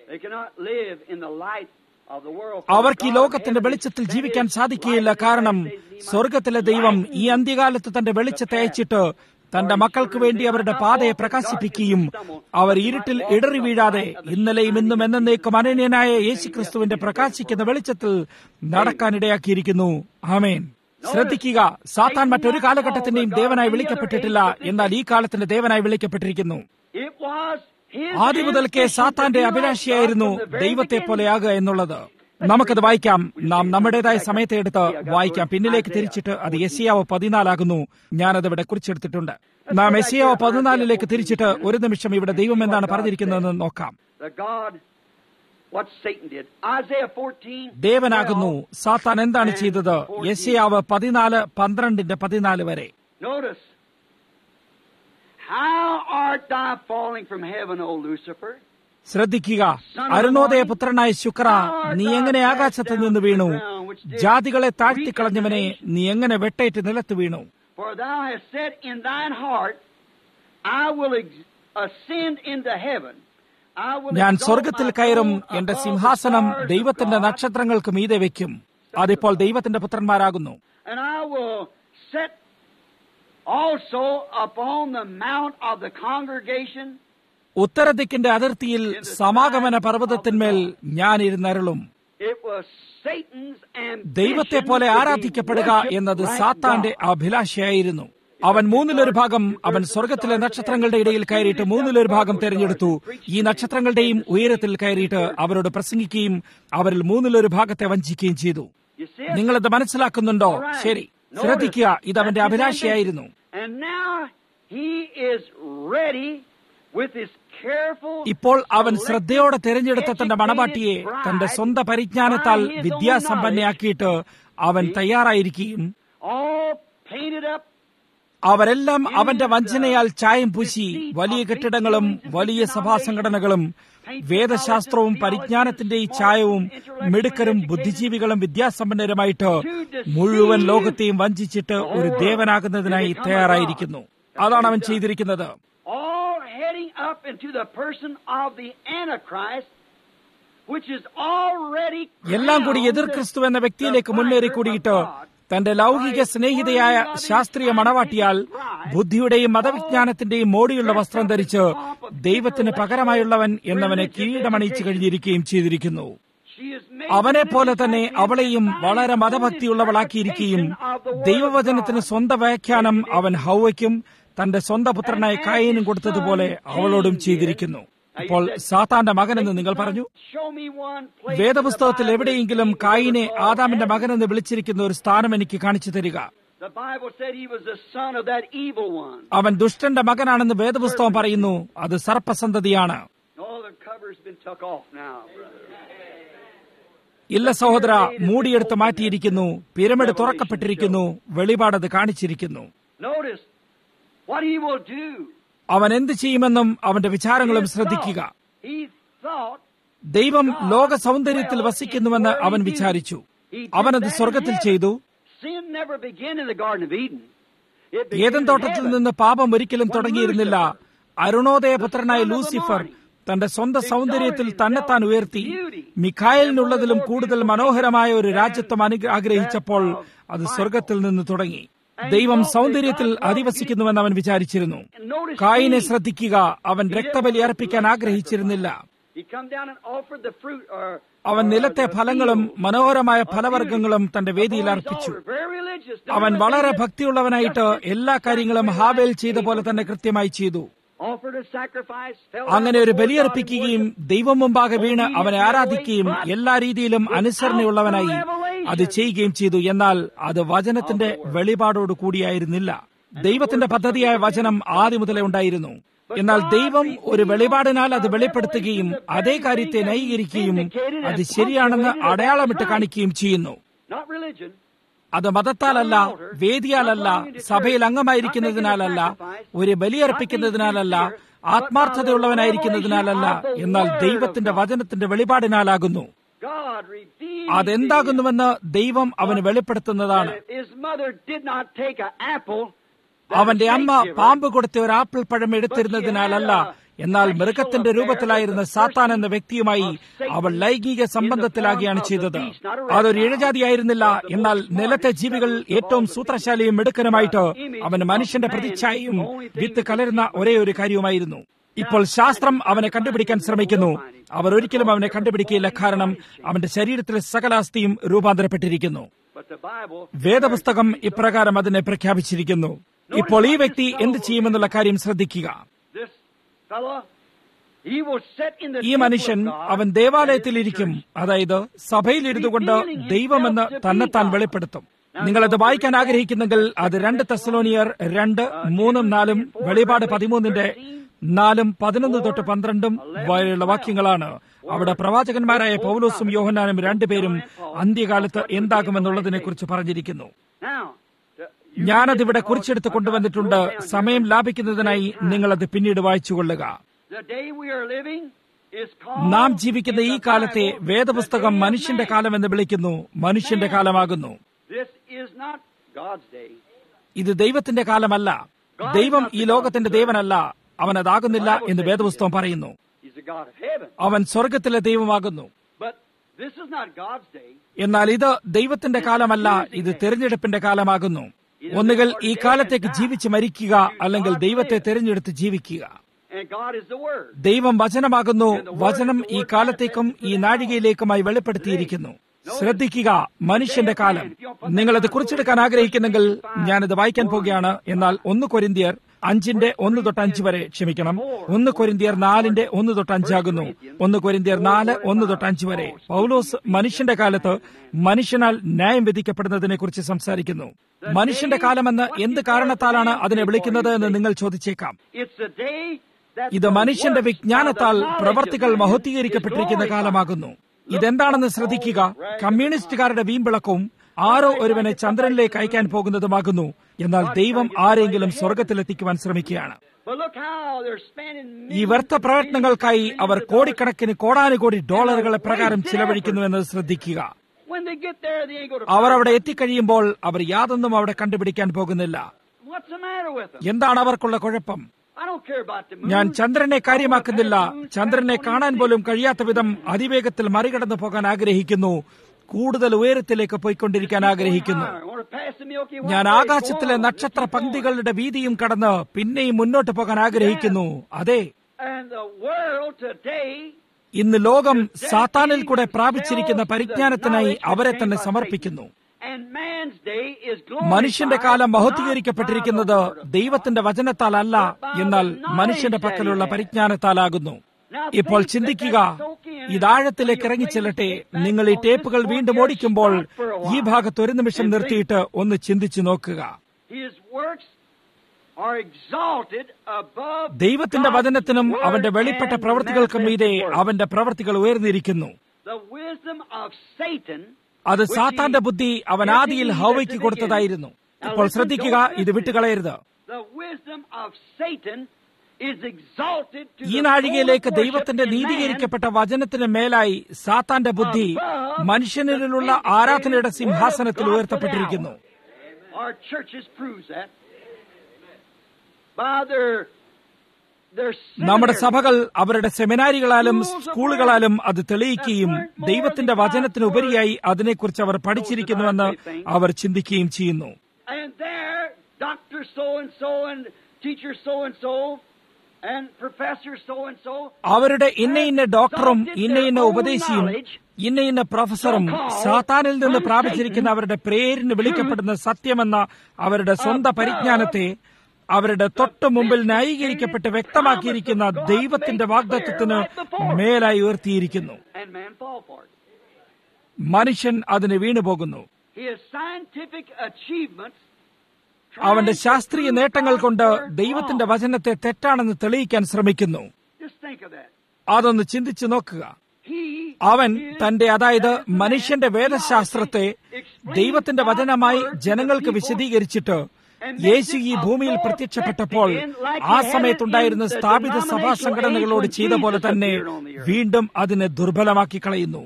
അവർക്ക് ഈ ലോകത്തിന്റെ വെളിച്ചത്തിൽ ജീവിക്കാൻ സാധിക്കുകയില്ല. കാരണം സ്വർഗത്തിലെ ദൈവം ഈ അന്ത്യകാലത്ത് തന്റെ വെളിച്ചത്തെ അയച്ചിട്ട് തന്റെ മക്കൾക്ക് വേണ്ടി അവരുടെ പാതയെ പ്രകാശിപ്പിക്കുകയും അവർ ഇരുട്ടിൽ ഇടറി വീഴാതെ ഇന്നലെയും ഇന്നും എന്നേക്കും അനന്യനായ യേശുക്രിസ്തുവിന്റെ പ്രകാശിക്കുന്ന വെളിച്ചത്തിൽ നടക്കാനിടയാക്കിയിരിക്കുന്നു. ആമേൻ. ശ്രദ്ധിക്കുക, സാത്താൻ മറ്റൊരു കാലഘട്ടത്തിന്റെയും ദേവനായി വിളിക്കപ്പെട്ടിട്ടില്ല. എന്നാൽ ഈ കാലത്തിന്റെ ദേവനായി വിളിക്കപ്പെട്ടിരിക്കുന്നു. ആദ്യം മുതൽക്കേ സാത്താന്റെ അഭിലാഷയായിരുന്നു ദൈവത്തെ പോലെയാകുക എന്നുള്ളത്. നമുക്കത് വായിക്കാം. നാം നമ്മുടേതായ സമയത്തെ എടുത്ത് വായിക്കാം. പിന്നിലേക്ക് തിരിച്ചിട്ട് അത് യെശയ്യാവ് 14 ആകുന്നു. ഞാനത് ഇവിടെ കുറിച്ചെടുത്തിട്ടുണ്ട്. നാം യെശയ്യാവ് 14 തിരിച്ചിട്ട് ഒരു നിമിഷം ഇവിടെ ദൈവം എന്താണ് പറഞ്ഞിരിക്കുന്നതെന്ന് നോക്കാം. ദേവനാകുന്നു. സാത്താൻ എന്താണ് ചെയ്തത്? യെശയ്യാവ് 14:12 വരെ. ശ്രദ്ധിക്കുക. അരുണോദയ പുത്രനായ ശുക്ര, നീ എങ്ങനെ ആകാശത്ത് നിന്ന് വീണു? ജാതികളെ താഴ്ത്തിക്കളഞ്ഞവനെ, നീ എങ്ങനെ വെട്ടേറ്റ് നിലത്ത് വീണു? ഞാൻ സ്വർഗത്തിൽ കയറും, എന്റെ സിംഹാസനം ദൈവത്തിന്റെ നക്ഷത്രങ്ങൾക്ക് മീതെ വയ്ക്കും. അതിപ്പോൾ ദൈവത്തിന്റെ പുത്രന്മാരാകുന്നു. ഉത്തരദിക്കിന്റെ അതിർത്തിയിൽ സമാഗമന പർവ്വതത്തിന്മേൽ ഞാൻ ഇരുന്നരുളും. ദൈവത്തെ പോലെ ആരാധിക്കപ്പെടുക എന്നത് സാത്താന്റെ അഭിലാഷയായിരുന്നു. അവൻ 1/3 ഭാഗം അവൻ സ്വർഗത്തിലെ നക്ഷത്രങ്ങളുടെ ഇടയിൽ കയറിയിട്ട് 1/3 ഭാഗം തെരഞ്ഞെടുത്തു. ഈ നക്ഷത്രങ്ങളുടെയും ഉയരത്തിൽ കയറിയിട്ട് അവരോട് പ്രസംഗിക്കുകയും അവരിൽ 1/3 ഭാഗത്തെ വഞ്ചിക്കുകയും ചെയ്തു. നിങ്ങളത് മനസ്സിലാക്കുന്നുണ്ടോ? ശരി, ശ്രദ്ധിക്കുക. ഇത് അവന്റെ അഭിലാഷയായിരുന്നു. ഇപ്പോൾ അവൻ ശ്രദ്ധയോടെ തിരഞ്ഞെടുത്ത തന്റെ മണവാട്ടിയെ തന്റെ സ്വന്തം പരിജ്ഞാനത്താൽ വിദ്യാസമ്പന്നയാക്കിയിട്ട് അവൻ തയ്യാറായിരിക്കുകയും അവരെല്ലാം അവന്റെ വഞ്ചനയാൽ ചായം പൂശി വലിയ കെട്ടിടങ്ങളും വലിയ സഭാ സംഘടനകളും വേദശാസ്ത്രവും പരിജ്ഞാനത്തിന്റെ ഈ ചായവും മിടുക്കരും ബുദ്ധിജീവികളും വിദ്യാസമ്പന്നരുമായിട്ട് മുഴുവൻ ലോകത്തെയും വഞ്ചിച്ചിട്ട് ഒരു ദേവനാകുന്നതിനായി തയ്യാറായിരിക്കുന്നു. അതാണ് അവൻ ചെയ്തിരിക്കുന്നത്. എല്ലാം കൂടി എതിർ ക്രിസ്തു എന്ന വ്യക്തിയിലേക്ക് മുന്നേറി കൂടിയിട്ട് തന്റെ ലൗകിക സ്നേഹിതയായ ശാസ്ത്രീയ മണവാട്ടിയാൽ ബുദ്ധിയുടെയും മതവിജ്ഞാനത്തിന്റെയും മോടിയുള്ള വസ്ത്രം ധരിച്ച് ദൈവത്തിന് പകരമായുള്ളവൻ എന്നവനെ കിരീടമണിയിച്ചു കഴിഞ്ഞിരിക്കുകയും ചെയ്തിരിക്കുന്നു. അവനെ പോലെ തന്നെ അവളെയും വളരെ മതഭക്തിയുള്ളവളാക്കിയിരിക്കുകയും ദൈവവചനത്തിന് സ്വന്തം വ്യാഖ്യാനം അവൻ ഹൗവയ്ക്കും തന്റെ സ്വന്തം പുത്രനായ കായീനും കൊടുത്തതുപോലെ അവളോടും ചെയ്തിരിക്കുന്നു. ഇപ്പോൾ സാത്താന്റെ മകനെന്ന് നിങ്ങൾ പറഞ്ഞു. വേദപുസ്തകത്തിൽ എവിടെയെങ്കിലും കായീനെ ആദാമിന്റെ മകനെന്ന് വിളിച്ചിരിക്കുന്ന ഒരു സ്ഥാനം എനിക്ക് കാണിച്ചു തരിക. അവൻ ദുഷ്ടന്റെ മകനാണെന്ന് വേദപുസ്തകം പറയുന്നു. അത് സർപ്പസന്തതിയാണ്. ഇല്ല സഹോദര, മൂടിയെടുത്ത് മാറ്റിയിരിക്കുന്നു. പിരമിഡ് തുറക്കപ്പെട്ടിരിക്കുന്നു. വെളിപാടത് കാണിച്ചിരിക്കുന്നു. അവൻ എന്ത് ചെയ്യുമെന്നും അവന്റെ വിചാരങ്ങളും ശ്രദ്ധിക്കുക. ദൈവം ലോക സൗന്ദര്യത്തിൽ വസിക്കുന്നുവെന്ന് അവൻ വിചാരിച്ചു. അവനത് സ്വർഗത്തിൽ ചെയ്തു. ഏദൻ തോട്ടത്തിൽ നിന്ന് പാപം ഒരിക്കലും തുടങ്ങിയിരുന്നില്ല. അരുണോദയപുത്രനായ ലൂസിഫർ തന്റെ സ്വന്തം സൗന്ദര്യത്തിൽ തന്നെത്താൻ ഉയർത്തി മിഖായേലിനുള്ളതിലും കൂടുതൽ മനോഹരമായ ഒരു രാജ്യത്വം ആഗ്രഹിച്ചപ്പോൾ അത് സ്വർഗത്തിൽ നിന്ന് തുടങ്ങി. ദൈവം സൗന്ദര്യത്തിൽ അധിവസിക്കുന്നുവെന്ന് അവൻ വിചാരിച്ചിരുന്നു. കായിനെ ശ്രദ്ധിക്കുക, അവൻ രക്തബലി അർപ്പിക്കാൻ ആഗ്രഹിച്ചിരുന്നില്ല. അവൻ നിലത്തെ ഫലങ്ങളും മനോഹരമായ ഫലവർഗ്ഗങ്ങളും തന്റെ വേദിയിൽ അർപ്പിച്ചു. അവൻ വളരെ ഭക്തിയുള്ളവനായിട്ട് എല്ലാ കാര്യങ്ങളും ഹാബേൽ ചെയ്ത പോലെ തന്നെ കൃത്യമായി ചെയ്തു. അങ്ങനെ ഒരു ബലിയർപ്പിക്കുകയും ദൈവം മുമ്പാകെ വീണ് അവനെ ആരാധിക്കുകയും എല്ലാ രീതിയിലും അനുസരണയുള്ളവനായി അത് ചെയ്യുകയും ചെയ്തു. എന്നാൽ അത് വചനത്തിന്റെ വെളിപാടോട് കൂടിയായിരുന്നില്ല. ദൈവത്തിന്റെ പദ്ധതിയായ വചനം ആദ്യം മുതലേ ഉണ്ടായിരുന്നു. എന്നാൽ ദൈവം ഒരു വെളിപാടിനാൽ അത് വെളിപ്പെടുത്തുകയും അതേ കാര്യത്തെ ന്യായീകരിക്കുകയും അത് ശരിയാണെന്ന് അടയാളമിട്ട് കാണിക്കുകയും ചെയ്യുന്നു. അത് മതത്താലല്ല, വേദിയാലല്ല, സഭയിൽ അംഗമായിരിക്കുന്നതിനാലല്ല, ഒരു ബലിയർപ്പിക്കുന്നതിനാലല്ല, ആത്മാർത്ഥതയുള്ളവനായിരിക്കുന്നതിനാലല്ല, എന്നാൽ ദൈവത്തിന്റെ വചനത്തിന്റെ വെളിപാടിനാലാകുന്നു. അതെന്താകുന്നുവെന്ന് ദൈവം അവന് വെളിപ്പെടുത്തുന്നതാണ്. അവന്റെ അമ്മ പാമ്പ് കൊടുത്ത ഒരു ആപ്പിൾ പഴം എടുത്തിരുന്നതിനാലല്ല, എന്നാൽ മൃഗത്തിന്റെ രൂപത്തിലായിരുന്ന സാത്താൻ എന്ന വ്യക്തിയുമായി അവൾ ലൈംഗിക സംബന്ധത്തിലാകുകയാണ് ചെയ്തത്. അതൊരു ഇഴജാതിയായിരുന്നില്ല. എന്നാൽ നിലത്തെ ജീവികൾ ഏറ്റവും സൂത്രശാലിയും മിടുക്കനുമായിട്ട് അവൻ മനുഷ്യന്റെ പ്രതിച്ഛായയും വിത്ത് കലരുന്ന ഒരേ ഒരു കാര്യവുമായിരുന്നു. ഇപ്പോൾ ശാസ്ത്രം അവനെ കണ്ടുപിടിക്കാൻ ശ്രമിക്കുന്നു. അവർ ഒരിക്കലും അവനെ കണ്ടുപിടിക്കുകയില്ല, കാരണം അവന്റെ ശരീരത്തിലെ സകലാസ്ഥിയും രൂപാന്തരപ്പെട്ടിരിക്കുന്നു. വേദപുസ്തകം ഇപ്രകാരം അതിനെ പ്രഖ്യാപിച്ചിരിക്കുന്നു. ഇപ്പോൾ ഈ വ്യക്തി എന്ത് ചെയ്യുമെന്നുള്ള കാര്യം ശ്രദ്ധിക്കുക. ഈ മനുഷ്യൻ അവൻ ദേവാലയത്തിലിരിക്കും, അതായത് സഭയിലിരുന്നുകൊണ്ട് ദൈവമെന്ന് തന്നെത്താൻ വെളിപ്പെടുത്തും. നിങ്ങളത് വായിക്കാൻ ആഗ്രഹിക്കുന്നെങ്കിൽ അത് 2 തെസ്സലോനിയർ 2:3-4 വെളിപാട് 13:4-11-12 വരെയുള്ള വാക്യങ്ങളാണ്. അവിടെ പ്രവാചകന്മാരായ പൗലോസും യോഹന്നാനും രണ്ടുപേരും അന്ത്യകാലത്ത് എന്താകുമെന്നുള്ളതിനെ കുറിച്ച് പറഞ്ഞിരിക്കുന്നു. ഞാനതിവിടെ കുറിച്ചെടുത്ത് കൊണ്ടുവന്നിട്ടുണ്ട്. സമയം ലാഭിക്കുന്നതിനായി നിങ്ങളത് പിന്നീട് വായിച്ചുകൊള്ളുക. നാം ജീവിക്കുന്ന ഈ കാലത്തെ വേദപുസ്തകം മനുഷ്യന്റെ കാലം എന്ന് വിളിക്കുന്നു. മനുഷ്യന്റെ കാലമാകുന്നു. ഇത് ദൈവത്തിന്റെ കാലമല്ല. ദൈവം ഈ ലോകത്തിന്റെ ദേവനല്ല. അവൻ അതാകുന്നില്ല എന്ന് വേദപുസ്തകം പറയുന്നു. അവൻ സ്വർഗത്തിലെ ദൈവമാകുന്നു. എന്നാൽ ഇത് ദൈവത്തിന്റെ കാലമല്ല, ഇത് തെരഞ്ഞെടുപ്പിന്റെ കാലമാകുന്നു. ഒന്നുകിൽ ഈ കാലത്തേക്ക് ജീവിച്ച് മരിക്കുക, അല്ലെങ്കിൽ ദൈവത്തെ തെരഞ്ഞെടുത്ത് ജീവിക്കുക. ദൈവം വചനമാകുന്നു. വചനം ഈ കാലത്തേക്കും ഈ നാഴികയിലേക്കുമായി വെളിപ്പെടുത്തിയിരിക്കുന്നു. ശ്രദ്ധിക്കുക, മനുഷ്യന്റെ കാലം. നിങ്ങളത് കുറിച്ചെടുക്കാൻ ആഗ്രഹിക്കുന്നെങ്കിൽ ഞാനത് വായിക്കാൻ പോകുകയാണ്. എന്നാൽ 1 കൊരിന്ത്യർ 5:1-5 വരെ, ക്ഷമിക്കണം, 1 കൊരിന്ത്യർ 4:1-5 ആകുന്നു. 1 കൊരിന്ത്യർ 4:1-5 വരെ പൗലോസ് മനുഷ്യന്റെ കാലത്ത് മനുഷ്യനാൽ ന്യായം വിധിക്കപ്പെടുന്നതിനെ കുറിച്ച് സംസാരിക്കുന്നു. മനുഷ്യന്റെ കാലമെന്ന് എന്ത് കാരണത്താലാണ് അതിനെ വിളിക്കുന്നത് എന്ന് നിങ്ങൾ ചോദിച്ചേക്കാം. ഇത് മനുഷ്യന്റെ വിജ്ഞാനത്താൽ പ്രവർത്തികൾ മഹത്വീകരിക്കപ്പെട്ടിരിക്കുന്ന കാലമാകുന്നു. ഇതെന്താണെന്ന് ശ്രദ്ധിക്കുക. കമ്മ്യൂണിസ്റ്റുകാരുടെ വീമ്പിളക്കവും ആരോ ഒരുവനെ ചന്ദ്രനിലേക്ക് അയക്കാൻ പോകുന്നതുമാകുന്നു. എന്നാൽ ദൈവം ആരെങ്കിലും സ്വർഗത്തിലെത്തിക്കുവാൻ ശ്രമിക്കുകയാണ്. ഈ വ്യർത്ഥ പ്രയത്നങ്ങൾക്കായി അവർ കോടിക്കണക്കിന് കോടാനുകോടി ഡോളറുകളെ പ്രകാരം ചിലവഴിക്കുന്നുവെന്നത് ശ്രദ്ധിക്കുക. അവർ അവിടെ എത്തിക്കഴിയുമ്പോൾ അവർ യാതൊന്നും അവിടെ കണ്ടുപിടിക്കാൻ പോകുന്നില്ല. എന്താണ് അവർക്കുള്ള കുഴപ്പം? ഞാൻ ചന്ദ്രനെ കാര്യമാക്കുന്നില്ല. ചന്ദ്രനെ കാണാൻ പോലും കഴിയാത്ത വിധം അതിവേഗത്തിൽ മറികടന്നു പോകാൻ ആഗ്രഹിക്കുന്നു. കൂടുതൽ ഉയരത്തിലേക്ക് പോയിക്കൊണ്ടിരിക്കാൻ ആഗ്രഹിക്കുന്നു. ഞാൻ ആകാശത്തിലെ നക്ഷത്ര പങ്ക്തികളുടെ വീതിയും കടന്ന് പിന്നെയും മുന്നോട്ട് പോകാൻ ആഗ്രഹിക്കുന്നു. അതെ, ഇന്ന് ലോകം സാത്താനിൽ കൂടെ പ്രാപിച്ചിരിക്കുന്ന പരിജ്ഞാനത്തിനായി അവരെ തന്നെ സമർപ്പിക്കുന്നു. മനുഷ്യന്റെ കാലം മഹത്വീകരിക്കപ്പെട്ടിരിക്കുന്നത് ദൈവത്തിന്റെ വചനത്താൽ അല്ല, എന്നാൽ മനുഷ്യന്റെ പക്കലുള്ള പരിജ്ഞാനത്താലാകുന്നു. ഇപ്പോൾ ചിന്തിക്കുക, ഇതാഴത്തിലേക്ക് ഇറങ്ങിച്ചെല്ലട്ടെ. നിങ്ങൾ ഈ ടേപ്പുകൾ വീണ്ടും ഓടിക്കുമ്പോൾ ഈ ഭാഗത്ത് ഒരു നിമിഷം നിർത്തിയിട്ട് ഒന്ന് ചിന്തിച്ചു നോക്കുക. ദൈവത്തിന്റെ വചനത്തിനും അവന്റെ വെളിപ്പെട്ട പ്രവൃത്തികൾക്കും മീതെ അവന്റെ പ്രവൃത്തികൾ ഉയർന്നിരിക്കുന്നു. അത് സാത്താന്റെ ബുദ്ധി അവൻ ആദിയിൽ ഹവ്വയ്ക്ക് കൊടുത്തതായിരുന്നു. ഇപ്പോൾ ശ്രദ്ധിക്കുക, ഇത് വിട്ടുകളയരുത്. ഈ നാഴികയിലേക്ക് ദൈവത്തിന്റെ നീതീകരിക്കപ്പെട്ട വചനത്തിന് മേലായി സാത്താന്റെ ബുദ്ധി മനുഷ്യനിലുള്ള ആരാധനയുടെ സിംഹാസനത്തിൽ ഉയർത്തപ്പെട്ടിരിക്കുന്നു. by their നമ്മുടെ സഭകൾ അവരുടെ സെമിനാരികളാലും സ്കൂളുകളാലും അത് തെളിയിക്കുകയും ദൈവത്തിന്റെ വചനത്തിനുപരിയായി അതിനെക്കുറിച്ച് അവർ പഠിച്ചിരിക്കുന്നുവെന്ന് അവർ ചിന്തിക്കുകയും ചെയ്യുന്നു. അവരുടെ ഇന്ന ഡോക്ടറും ഇന്ന ഉപദേശിയും ഇന്ന പ്രൊഫസറും സാത്താനിൽ നിന്ന് പ്രാപിച്ചിരിക്കുന്ന അവരുടെ പേരിന് വിളിക്കപ്പെടുന്ന സത്യമെന്ന അവരുടെ സ്വന്തം പരിജ്ഞാനത്തെ അവരുടെ തൊട്ടു മുമ്പിൽ ന്യായീകരിക്കപ്പെട്ട് വ്യക്തമാക്കിയിരിക്കുന്ന ദൈവത്തിന്റെ വാഗ്ദത്തത്തിന് മേലായി ഉയർത്തിയിരിക്കുന്നു. മനുഷ്യൻ അതിന് വീണുപോകുന്നു. അവന്റെ ശാസ്ത്രീയ നേട്ടങ്ങൾ കൊണ്ട് ദൈവത്തിന്റെ വചനത്തെ തെറ്റാണെന്ന് തെളിയിക്കാൻ ശ്രമിക്കുന്നു. അതൊന്ന് ചിന്തിച്ചു നോക്കുക. അവൻ തന്റെ, അതായത് മനുഷ്യന്റെ വേദശാസ്ത്രത്തെ ദൈവത്തിന്റെ വചനമായി ജനങ്ങൾക്ക് വിശദീകരിച്ചിട്ട് യേശു ഈ ഭൂമിയിൽ പ്രത്യക്ഷപ്പെട്ടപ്പോൾ ആ സമയത്തുണ്ടായിരുന്ന സ്ഥാപിത സഭാ സംഘടനകളോട് ചെയ്ത പോലെ തന്നെ വീണ്ടും അതിനെ ദുർബലമാക്കി കളയുന്നു.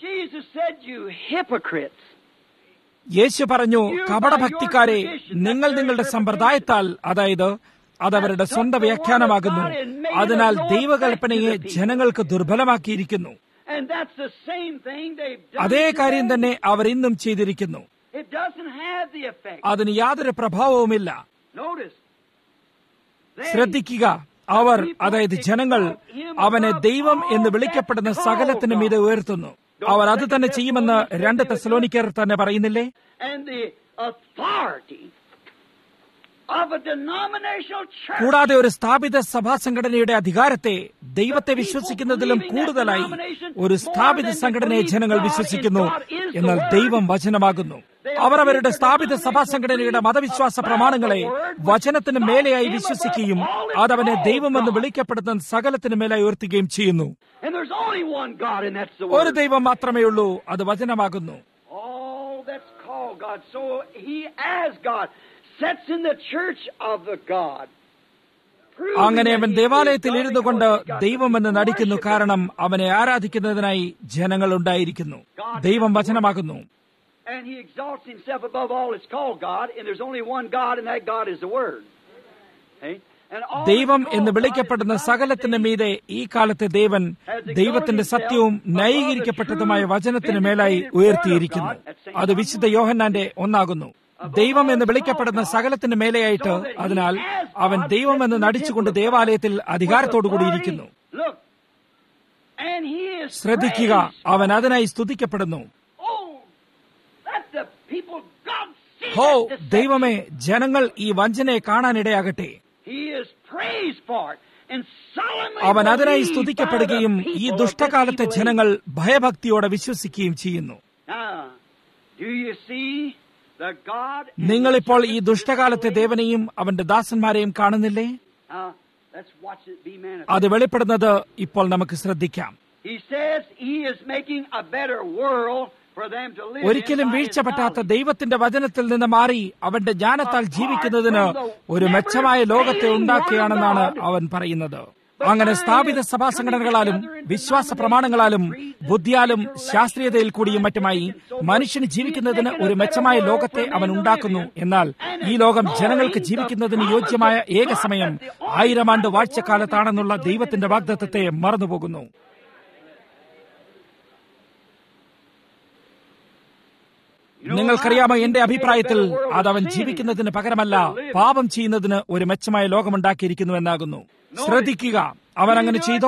യേശു പറഞ്ഞു, കപടഭക്തിക്കാരെ, നിങ്ങൾ നിങ്ങളുടെ സമ്പ്രദായത്താൽ, അതായത് അതവരുടെ സ്വന്തം വ്യാഖ്യാനമാകുന്നു, അതിനാൽ ദൈവകൽപ്പനയെ ജനങ്ങൾക്ക് ദുർബലമാക്കിയിരിക്കുന്നു. അതേ കാര്യം തന്നെ അവർ ഇന്നും ചെയ്തിരിക്കുന്നു. അതിന് യാതൊരു പ്രഭാവവുമില്ല. ശ്രദ്ധിക്കുക, അവർ, അതായത് ജനങ്ങൾ, അവനെ ദൈവം എന്ന് വിളിക്കപ്പെടുന്ന സകലത്തിനും മീതെ ഉയർത്തുന്നു. അവർ അത് തന്നെ ചെയ്യുമെന്ന് 2 തെസ്സലോനിക്കർ തന്നെ പറയുന്നില്ലേ? കൂടാതെ ഒരു സ്ഥാപിത സഭാ സംഘടനയുടെ അധികാരത്തെ ദൈവത്തെ വിശ്വസിക്കുന്നതിലും കൂടുതലായി ഒരു സ്ഥാപിത സംഘടനയെ ജനങ്ങൾ വിശ്വസിക്കുന്നു. എന്നാൽ ദൈവം വചനമാകുന്നു. അവർ അവരുടെ സ്ഥാപിത സഭാ സംഘടനയുടെ മതവിശ്വാസ പ്രമാണങ്ങളെ വചനത്തിന് മേലെയായി വിശ്വസിക്കുകയും അതവനെ ദൈവമെന്ന് വിളിക്കപ്പെടുന്ന സകലത്തിന് മേലായി ഉയർത്തുകയും ചെയ്യുന്നു. ഒരു ദൈവം മാത്രമേ ഉള്ളൂ, അത് വചനമാകുന്നു. അങ്ങനെ അവൻ ദേവാലയത്തിൽ ഇരുന്നു കൊണ്ട് ദൈവമെന്ന് നടിക്കുന്നു. കാരണം അവനെ ആരാധിക്കുന്നതിനായി ജനങ്ങൾ ഉണ്ടായിരിക്കുന്നു. ദൈവം വചനമാകുന്നു. ദൈവം എന്ന് വിളിക്കപ്പെടുന്ന സകലത്തിന് മീതെ ഈ കാലത്തെ ദൈവത്തിന്റെ സത്യവും ന്യായീകരിക്കപ്പെട്ടതുമായ വചനത്തിന് മേലായി ഉയർത്തിയിരിക്കുന്നു. അത് വിശുദ്ധ യോഹന്നാന്റെ 1 ദൈവം എന്ന് വിളിക്കപ്പെടുന്ന സകലത്തിന് മേലെയായിട്ട്, അതിനാൽ അവൻ ദൈവമെന്ന് നടിച്ചുകൊണ്ട് ദേവാലയത്തിൽ അധികാരത്തോടുകൂടിയിരിക്കുന്നു. ശ്രദ്ധിക്കുക, അവൻ അതിനായി സ്തുതിക്കപ്പെടുന്നു. ഹോ ദൈവമേ, ജനങ്ങൾ ഈ വഞ്ചനയെ കാണാനിടയാകട്ടെ. അവൻ അതിനായി സ്തുതിക്കപ്പെടുകയും ഈ ദുഷ്ടകാലത്തെ ജനങ്ങൾ ഭയഭക്തിയോടെ വിശ്വസിക്കുകയും ചെയ്യുന്നു. നിങ്ങളിപ്പോൾ ഈ ദുഷ്ടകാലത്തെ ദേവനെയും അവന്റെ ദാസന്മാരെയും കാണുന്നില്ലേ? അത് വെളിപ്പെടുന്നത് ഇപ്പോൾ നമുക്ക് ശ്രദ്ധിക്കാം. ഒരിക്കലും വീഴ്ചപ്പെട്ടാത്ത ദൈവത്തിന്റെ വചനത്തിൽ നിന്ന് മാറി അവന്റെ ജ്ഞാനത്താൽ ജീവിക്കുന്നതിന് ഒരു മെച്ചമായ ലോകത്തെ ഉണ്ടാക്കുകയാണെന്നാണ് അവൻ പറയുന്നത്. അങ്ങനെ സ്ഥാപിത സഭാ സംഘടനകളാലും വിശ്വാസ പ്രമാണങ്ങളാലും ബുദ്ധിയാലും ശാസ്ത്രീയതയിൽ കൂടിയും മറ്റുമായി മനുഷ്യന് ജീവിക്കുന്നതിന് ഒരു മെച്ചമായ ലോകത്തെ അവൻ ഉണ്ടാക്കുന്നു. എന്നാൽ ഈ ലോകം ജനങ്ങൾക്ക് ജീവിക്കുന്നതിന് യോജ്യമായ ഏക സമയം 1000 ആണ്ട് വാഴ്ചക്കാലത്താണെന്നുള്ള ദൈവത്തിന്റെ വാഗ്ദത്തത്തെ മറന്നുപോകുന്നു. നിങ്ങൾക്കറിയാമോ, എന്റെ അഭിപ്രായത്തിൽ അതവൻ ജീവിക്കുന്നതിന് പകരമല്ല പാപം ചെയ്യുന്നതിന് ഒരു മെച്ചമായ ലോകമുണ്ടാക്കിയിരിക്കുന്നു എന്നാകുന്നു. ശ്രദ്ധിക്കുക, അവൻ അങ്ങനെ ചെയ്തോ?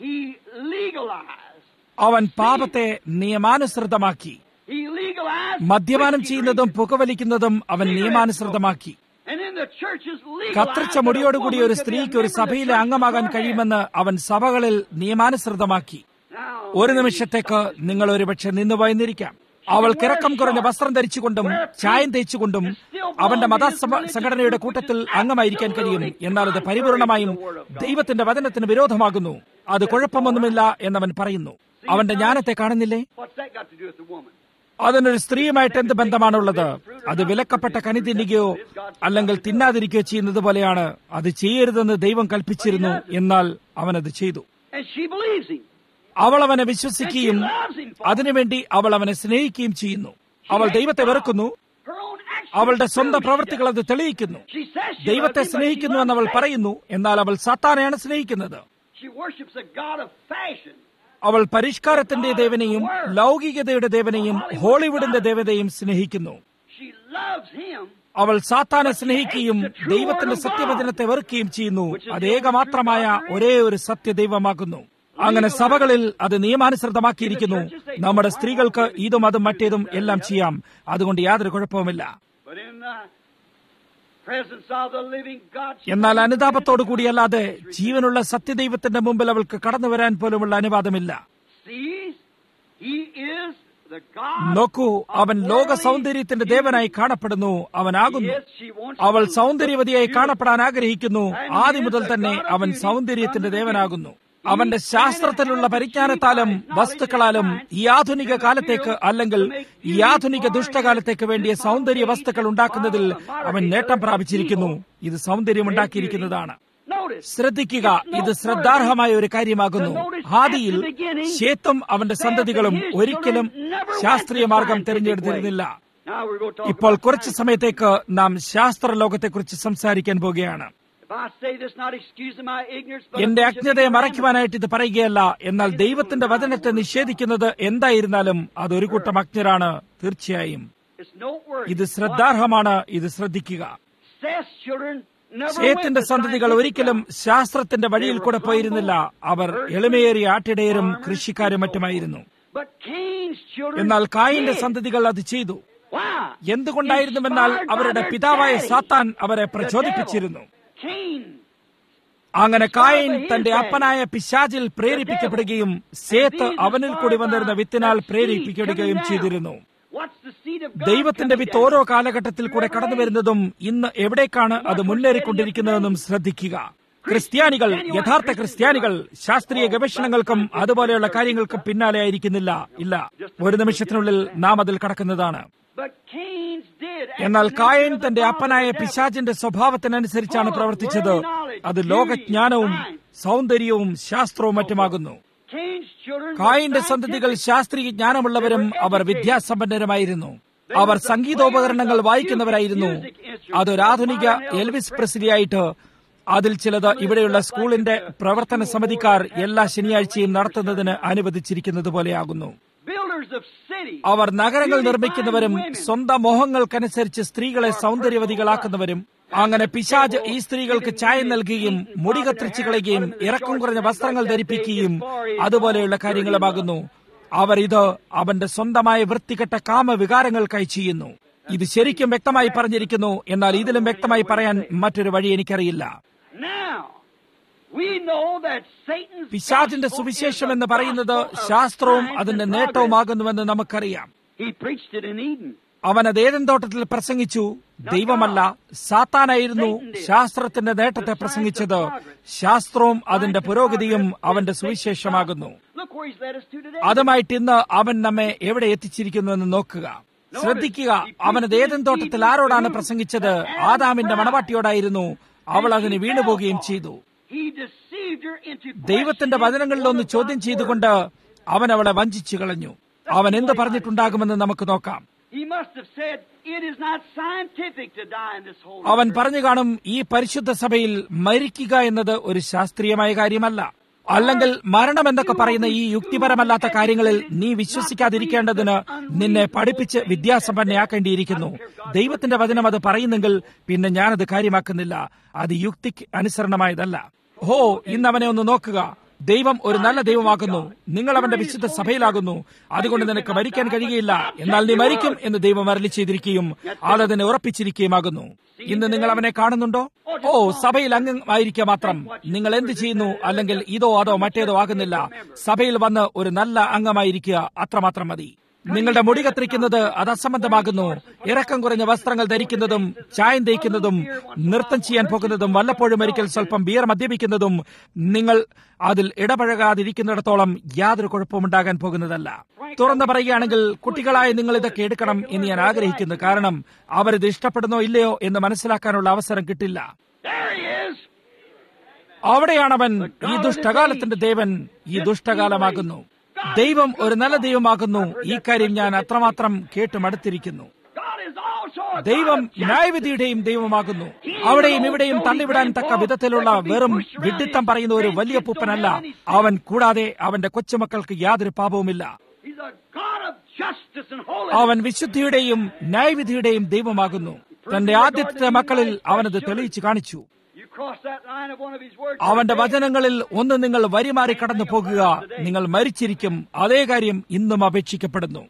അവൻ പാപത്തെ നിയമാനുസൃതമാക്കി. മദ്യപാനം ചെയ്യുന്നതും പുകവലിക്കുന്നതും അവൻ നിയമാനുസൃതമാക്കി. കത്രിച്ച മുടിയോടുകൂടി ഒരു സ്ത്രീക്ക് ഒരു സഭയിലെ അംഗമാകാൻ കഴിയുമെന്ന് അവൻ സഭകളിൽ നിയമാനുസൃതമാക്കി. ഒരു നിമിഷത്തേക്ക് നിങ്ങൾ ഒരുപക്ഷെ നിന്നുപോയെന്നിരിക്കാം. അവൾ കിറക്കം കുറഞ്ഞ വസ്ത്രം ധരിച്ചുകൊണ്ടും ചായം തേച്ചുകൊണ്ടും അവന്റെ മതസംഘടനയുടെ കൂട്ടത്തിൽ അംഗമായിരിക്കാൻ കഴിയും. എന്നാൽ അത് പരിപൂർണമായും ദൈവത്തിന്റെ വചനത്തിന് വിരോധമാകുന്നു. അത് കുഴപ്പമൊന്നുമില്ല എന്നവൻ പറയുന്നു. അവന്റെ ജ്ഞാനത്തെ കാണുന്നില്ലേ? അതിനൊരു സ്ത്രീയുമായിട്ട് എന്ത് ബന്ധമാണുള്ളത്? അത് വിലക്കപ്പെട്ട കനി തിന്നുകയോ അല്ലെങ്കിൽ തിന്നാതിരിക്കുകയോ ചെയ്യുന്നത് പോലെയാണ്. അത് ചെയ്യരുതെന്ന് ദൈവം കൽപ്പിച്ചിരുന്നു, എന്നാൽ അവനത് ചെയ്തു. അവൾ അവനെ വിശ്വസിക്കുകയും അതിനുവേണ്ടി അവൾ അവനെ സ്നേഹിക്കുകയും ചെയ്യുന്നു. അവൾ ദൈവത്തെ വെറുക്കുന്നു. അവളുടെ സ്വന്തം പ്രവൃത്തികൾ അത് തെളിയിക്കുന്നു. ദൈവത്തെ സ്നേഹിക്കുന്നുവെന്ന് അവൾ പറയുന്നു, എന്നാൽ അവൾ സാത്താനെയാണ് സ്നേഹിക്കുന്നത്. അവൾ പരിഷ്കാരത്തിന്റെ ദേവനെയും ലൗകികതയുടെ ദേവനെയും ഹോളിവുഡിന്റെ ദേവതയും സ്നേഹിക്കുന്നു. അവൾ സാത്താനെ സ്നേഹിക്കുകയും ദൈവത്തിന്റെ സത്യവചനത്തെ വെറുക്കുകയും ചെയ്യുന്നു. അത് ഏകമാത്രമായ ഒരേ ഒരു സത്യദൈവമാകുന്നു. അങ്ങനെ സഭകളിൽ അത് നിയമാനുസൃതമാക്കിയിരിക്കുന്നു. നമ്മുടെ സ്ത്രീകൾക്ക് ഇതും അതും മറ്റേതും എല്ലാം ചെയ്യാം. അതുകൊണ്ട് യാതൊരു കുഴപ്പവുമില്ല. എന്നാൽ അനുതാപത്തോടു കൂടിയല്ലാതെ ജീവനുള്ള സത്യദൈവത്തിന്റെ മുമ്പിൽ അവൾക്ക് കടന്നു വരാൻ പോലുമുള്ള അനുവാദമില്ല. നോക്കൂ, അവൻ ലോക സൗന്ദര്യത്തിന്റെ ദേവനായി കാണപ്പെടുന്നു. അവനാകുന്നു. അവൾ സൗന്ദര്യവതിയായി കാണപ്പെടാൻ ആഗ്രഹിക്കുന്നു. ആദ്യം മുതൽ തന്നെ അവൻ സൗന്ദര്യത്തിന്റെ ദേവനാകുന്നു. അവന്റെ ശാസ്ത്രത്തിലുള്ള പരിജ്ഞാനത്താലും വസ്തുക്കളാലും ഈ ആധുനിക കാലത്തേക്ക് അല്ലെങ്കിൽ ഈ ആധുനിക ദുഷ്ടകാലത്തേക്ക് വേണ്ടിയ സൗന്ദര്യ വസ്തുക്കൾ ഉണ്ടാക്കുന്നതിൽ അവൻ നേട്ടം പ്രാപിച്ചിരിക്കുന്നു. ഇത് സൗന്ദര്യം ഉണ്ടാക്കിയിരിക്കുന്നതാണ്. ശ്രദ്ധിക്കുക, ഇത് ശ്രദ്ധാർഹമായ ഒരു കാര്യമാകുന്നു. ആദിയിൽ ശേത്തും അവന്റെ സന്തതികളും ഒരിക്കലും ശാസ്ത്രീയ മാർഗം തിരഞ്ഞെടുത്തിരുന്നില്ല. ഇപ്പോൾ കുറച്ചു സമയത്തേക്ക് നാം ശാസ്ത്രലോകത്തെക്കുറിച്ച് സംസാരിക്കാൻ പോകുകയാണ്. എന്റെ അജ്ഞതയെ മറയ്ക്കുവാനായിട്ട് ഇത് പറയുകയല്ല. എന്നാൽ ദൈവത്തിന്റെ വചനത്തെ നിഷേധിക്കുന്നത് എന്തായിരുന്നാലും അതൊരു കൂട്ടം അജ്ഞരാണ്. തീർച്ചയായും ഇത് ശ്രദ്ധാർഹമാണ്. ഇത് ശ്രദ്ധിക്കുക. ശേത്തിന്റെ സന്തതികൾ ഒരിക്കലും ശാസ്ത്രത്തിന്റെ വഴിയിൽ കൂടെ പോയിരുന്നില്ല. അവർ എളിമയേറിയ ആട്ടിടയരും കൃഷിക്കാരും മറ്റുമായിരുന്നു. എന്നാൽ കായിന്റെ സന്തതികൾ അത് ചെയ്തു. എന്തുകൊണ്ടായിരുന്നുവെന്നാൽ അവരുടെ പിതാവായ സാത്താൻ അവരെ പ്രചോദിപ്പിച്ചിരുന്നു. അങ്ങനെ കായിൻ തന്റെ അപ്പനായ പിശാചിൽ പ്രേരിപ്പിക്കപ്പെടുകയും സേത്ത് അവനിൽ കൂടി വന്നിരുന്ന വിത്തിനാൽ പ്രേരിപ്പിക്കപ്പെടുകയും ചെയ്തിരുന്നു. ദൈവത്തിന്റെ വിത്ത് ഓരോ കാലഘട്ടത്തിൽ കൂടെ കടന്നു വരുന്നതും ഇന്ന് എവിടേക്കാണ് അത് മുന്നേറിക്കൊണ്ടിരിക്കുന്നതെന്നും ശ്രദ്ധിക്കുക. ക്രിസ്ത്യാനികൾ, യഥാർത്ഥ ക്രിസ്ത്യാനികൾ ശാസ്ത്രീയ ഗവേഷണങ്ങൾക്കും അതുപോലെയുള്ള കാര്യങ്ങൾക്കും പിന്നാലെ ആയിരിക്കുന്നില്ല. ഇല്ല, ഒരു നിമിഷത്തിനുള്ളിൽ നാം അതിൽ കടക്കുന്നതാണ്. എന്നാൽ കായൻ തന്റെ അപ്പനായ പിശാചിന്റെ സ്വഭാവത്തിനനുസരിച്ചാണ് പ്രവർത്തിച്ചത്. അത് ലോകജ്ഞാനവും സൗന്ദര്യവും ശാസ്ത്രവും മറ്റുമാകുന്നു. കായിന്റെ സന്തതികൾ ശാസ്ത്രീയ ജ്ഞാനമുള്ളവരും അവർ വിദ്യാസമ്പന്നരുമായിരുന്നു. അവർ സംഗീതോപകരണങ്ങൾ വായിക്കുന്നവരായിരുന്നു. അതൊരാധുനിക എൽവിസ് പ്രെസ്ലിയായിട്ട് അതിൽ ചിലത് ഇവിടെയുള്ള സ്കൂളിന്റെ പ്രവർത്തന സമിതിക്കാർ എല്ലാ ശനിയാഴ്ചയും നടത്തുന്നതിന് അനുവദിച്ചിരിക്കുന്നത് പോലെയാകുന്നു. അവർ നഗരങ്ങൾ നിർമ്മിക്കുന്നവരും സ്വന്തം മോഹങ്ങൾക്കനുസരിച്ച് സ്ത്രീകളെ സൗന്ദര്യവതികളാക്കുന്നവരും. അങ്ങനെ പിശാച് ഈ സ്ത്രീകൾക്ക് ചായം നൽകുകയും മുടി കത്തിരിച്ചു കളയുകയും ഇറക്കം കുറഞ്ഞ വസ്ത്രങ്ങൾ ധരിപ്പിക്കുകയും അതുപോലെയുള്ള കാര്യങ്ങളുമാകുന്നു. അവർ ഇത് അവന്റെ സ്വന്തമായ വൃത്തികെട്ട കാമവികാരങ്ങൾക്കായി ചെയ്യുന്നു. ഇത് ശരിക്കും വ്യക്തമായി പറഞ്ഞിരിക്കുന്നു. എന്നാൽ ഇതിലും വ്യക്തമായി പറയാൻ മറ്റൊരു വഴി എനിക്കറിയില്ല. പിശാചിന്റെ സുവിശേഷം എന്ന് പറയുന്നത് ശാസ്ത്രവും അതിന്റെ നേട്ടവുമാകുന്നുവെന്ന് നമുക്കറിയാം. അവൻ അത് ഏദൻ തോട്ടത്തിൽ പ്രസംഗിച്ചു. ദൈവമല്ല, സാത്താനായിരുന്നു ശാസ്ത്രത്തിന്റെ നേട്ടത്തെ പ്രസംഗിച്ചത്. ശാസ്ത്രവും അതിന്റെ പുരോഗതിയും അവന്റെ സുവിശേഷമാകുന്നു. അതുമായിട്ട് ഇന്ന് അവൻ നമ്മെ എവിടെ എത്തിച്ചിരിക്കുന്നുവെന്ന് നോക്കുക. ശ്രദ്ധിക്കുക, അവനത് ഏദൻ തോട്ടത്തിൽ ആരോടാണ് പ്രസംഗിച്ചത്? ആദാമിന്റെ മണവാട്ടിയോടായിരുന്നു. അവൾ അതിന് വീണുപോകുകയും ചെയ്തു. ദൈവത്തിന്റെ വചനങ്ങളിലൊന്ന് ചോദ്യം ചെയ്തുകൊണ്ട് അവൻ അവളെ വഞ്ചിച്ചു കളഞ്ഞു. അവൻ എന്ത് പറഞ്ഞിട്ടുണ്ടാകുമെന്ന് നമുക്ക് നോക്കാം. അവൻ പറഞ്ഞു കാണും, ഈ പരിശുദ്ധ സഭയിൽ മരിക്കുക എന്നത് ഒരു ശാസ്ത്രീയമായ കാര്യമല്ല. അല്ലെങ്കിൽ മരണം എന്നൊക്കെ പറയുന്ന ഈ യുക്തിപരമല്ലാത്ത കാര്യങ്ങളിൽ നീ വിശ്വസിക്കാതിരിക്കേണ്ടതിന് നിന്നെ പഠിപ്പിച്ച് വിദ്യാസമ്പന്നയാക്കേണ്ടിയിരിക്കുന്നു. ദൈവത്തിന്റെ വചനം അത് പറയുന്നെങ്കിൽ പിന്നെ ഞാനത് കാര്യമാക്കുന്നില്ല. അത് യുക്തിക്ക് അനുസരണമായതല്ല. ഇന്ന് അവനെ ഒന്ന് നോക്കുക. ദൈവം ഒരു നല്ല ദൈവമാകുന്നു. നിങ്ങൾ അവന്റെ വിശുദ്ധ സഭയിലാകുന്നു. അതുകൊണ്ട് നിനക്ക് മരിക്കാൻ കഴിയുകയില്ല. എന്നാൽ നീ മരിക്കും എന്ന് ദൈവം അരുളി ചെയ്തിരിക്കുകയും അതതിനെ ഉറപ്പിച്ചിരിക്കുകയുമാകുന്നു. ഇന്ന് നിങ്ങൾ അവനെ കാണുന്നുണ്ടോ? സഭയിൽ അംഗമായിരിക്കുക മാത്രം. നിങ്ങൾ എന്ത് ചെയ്യുന്നു? അല്ലെങ്കിൽ ഇതോ അതോ മറ്റേതോ ആകുന്നില്ല. സഭയിൽ വന്ന് ഒരു നല്ല അംഗമായിരിക്കുക, അത്രമാത്രം മതി. നിങ്ങളുടെ മുടി കത്തിരിക്കുന്നത് അത് അസംബന്ധമാകുന്നു. ഇറക്കം കുറഞ്ഞ വസ്ത്രങ്ങൾ ധരിക്കുന്നതും ചായം തേക്കുന്നതും നൃത്തം ചെയ്യാൻ പോകുന്നതും വല്ലപ്പോഴും ഒരിക്കൽ സ്വല്പം ബിയർ മദ്യപിക്കുന്നതും നിങ്ങൾ അതിൽ ഇടപഴകാതിരിക്കുന്നിടത്തോളം യാതൊരു കുഴപ്പമുണ്ടാകാൻ പോകുന്നതല്ല. തുറന്നു പറയുകയാണെങ്കിൽ കുട്ടികളായ നിങ്ങൾ ഇതൊക്കെ എടുക്കണം എന്ന് ഞാൻ ആഗ്രഹിക്കുന്നു. കാരണം അവരിത് ഇഷ്ടപ്പെടുന്നോ ഇല്ലയോ എന്ന് മനസ്സിലാക്കാനുള്ള അവസരം കിട്ടില്ല. അവിടെയാണവൻ, ഈ ദുഷ്ടകാലത്തിന്റെ ദേവൻ. ഈ ദുഷ്ടകാലമാകുന്നു. ദൈവം ഒരു നല്ല ദൈവമാകുന്നു. ഈ കാര്യം ഞാൻ അത്രമാത്രം കേട്ടുമടുത്തിരിക്കുന്നു. ദൈവം ന്യായവിധിയുടെയും ദൈവമാകുന്നു. അവിടെയും ഇവിടെയും തള്ളിവിടാൻ തക്ക വിധത്തിലുള്ള വെറും വിഡ്ഢിത്തം പറയുന്ന ഒരു വലിയ പൂപ്പനല്ല അവൻ. കൂടാതെ അവന്റെ കൊച്ചുമക്കൾക്ക് യാതൊരു പാപവുമില്ല. അവൻ വിശുദ്ധിയുടെയും ന്യായവിധിയുടെയും ദൈവമാകുന്നു. തന്റെ ആദ്യത്തെ മക്കളിൽ അവനത് തെളിയിച്ചു കാണിച്ചു. അവന്റെ വചനങ്ങളിൽ ഒന്ന് നിങ്ങൾ വരിമാറി കടന്നു പോകുക, നിങ്ങൾ മരിച്ചിരിക്കും. അതേ കാര്യം ഇന്നും അപേക്ഷിക്കപ്പെടുന്നു.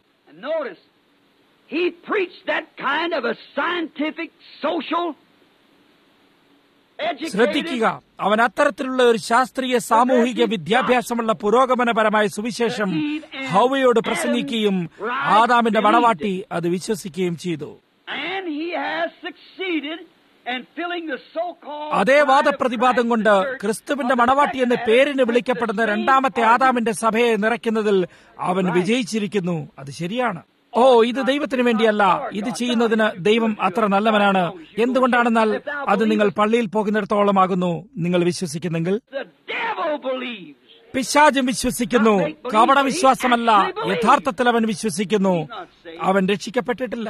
ശ്രദ്ധിക്കുക, അവൻ അത്തരത്തിലുള്ള ഒരു ശാസ്ത്രീയ സാമൂഹിക വിദ്യാഭ്യാസമുള്ള പുരോഗമനപരമായ സുവിശേഷം ഹൗവയോട് പ്രസംഗിക്കുകയും ആദാമിന്റെ മണവാട്ടി അത് വിശ്വസിക്കുകയും ചെയ്തു. അതേ വാദപ്രതിവാദം കൊണ്ട് ക്രിസ്തുവിന്റെ മണവാട്ടി എന്ന് പേരിന് വിളിക്കപ്പെടുന്ന രണ്ടാമത്തെ ആദാമിന്റെ സഭയെ നിറയ്ക്കുന്നതിൽ അവൻ വിജയിച്ചിരിക്കുന്നു. അത് ശരിയാണ്. ഓ, ഇത് ദൈവത്തിന് വേണ്ടിയല്ല, ഇത് ചെയ്യുന്നതിന് ദൈവം അത്ര നല്ലവനാണ്. എന്തുകൊണ്ടാണെന്നാൽ അത് നിങ്ങൾ പള്ളിയിൽ പോകുന്നിടത്തോളമാകുന്നു നിങ്ങൾ വിശ്വസിക്കുന്നെങ്കിൽ. പിശാചും വിശ്വസിക്കുന്നു. കപട വിശ്വാസമല്ല, യഥാർത്ഥത്തിൽ അവൻ വിശ്വസിക്കുന്നു. അവൻ രക്ഷിക്കപ്പെട്ടിട്ടില്ല.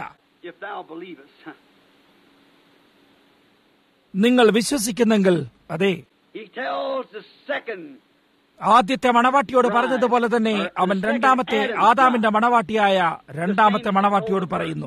നിങ്ങൾ വിശ്വസിക്കുന്നെങ്കിൽ അതെ. ആദ്യത്തെ മണവാട്ടിയോട് പറഞ്ഞതുപോലെ തന്നെ അവൻ രണ്ടാമത്തെ ആദാമിന്റെ മണവാട്ടിയായ രണ്ടാമത്തെ മണവാട്ടിയോട് പറയുന്നു.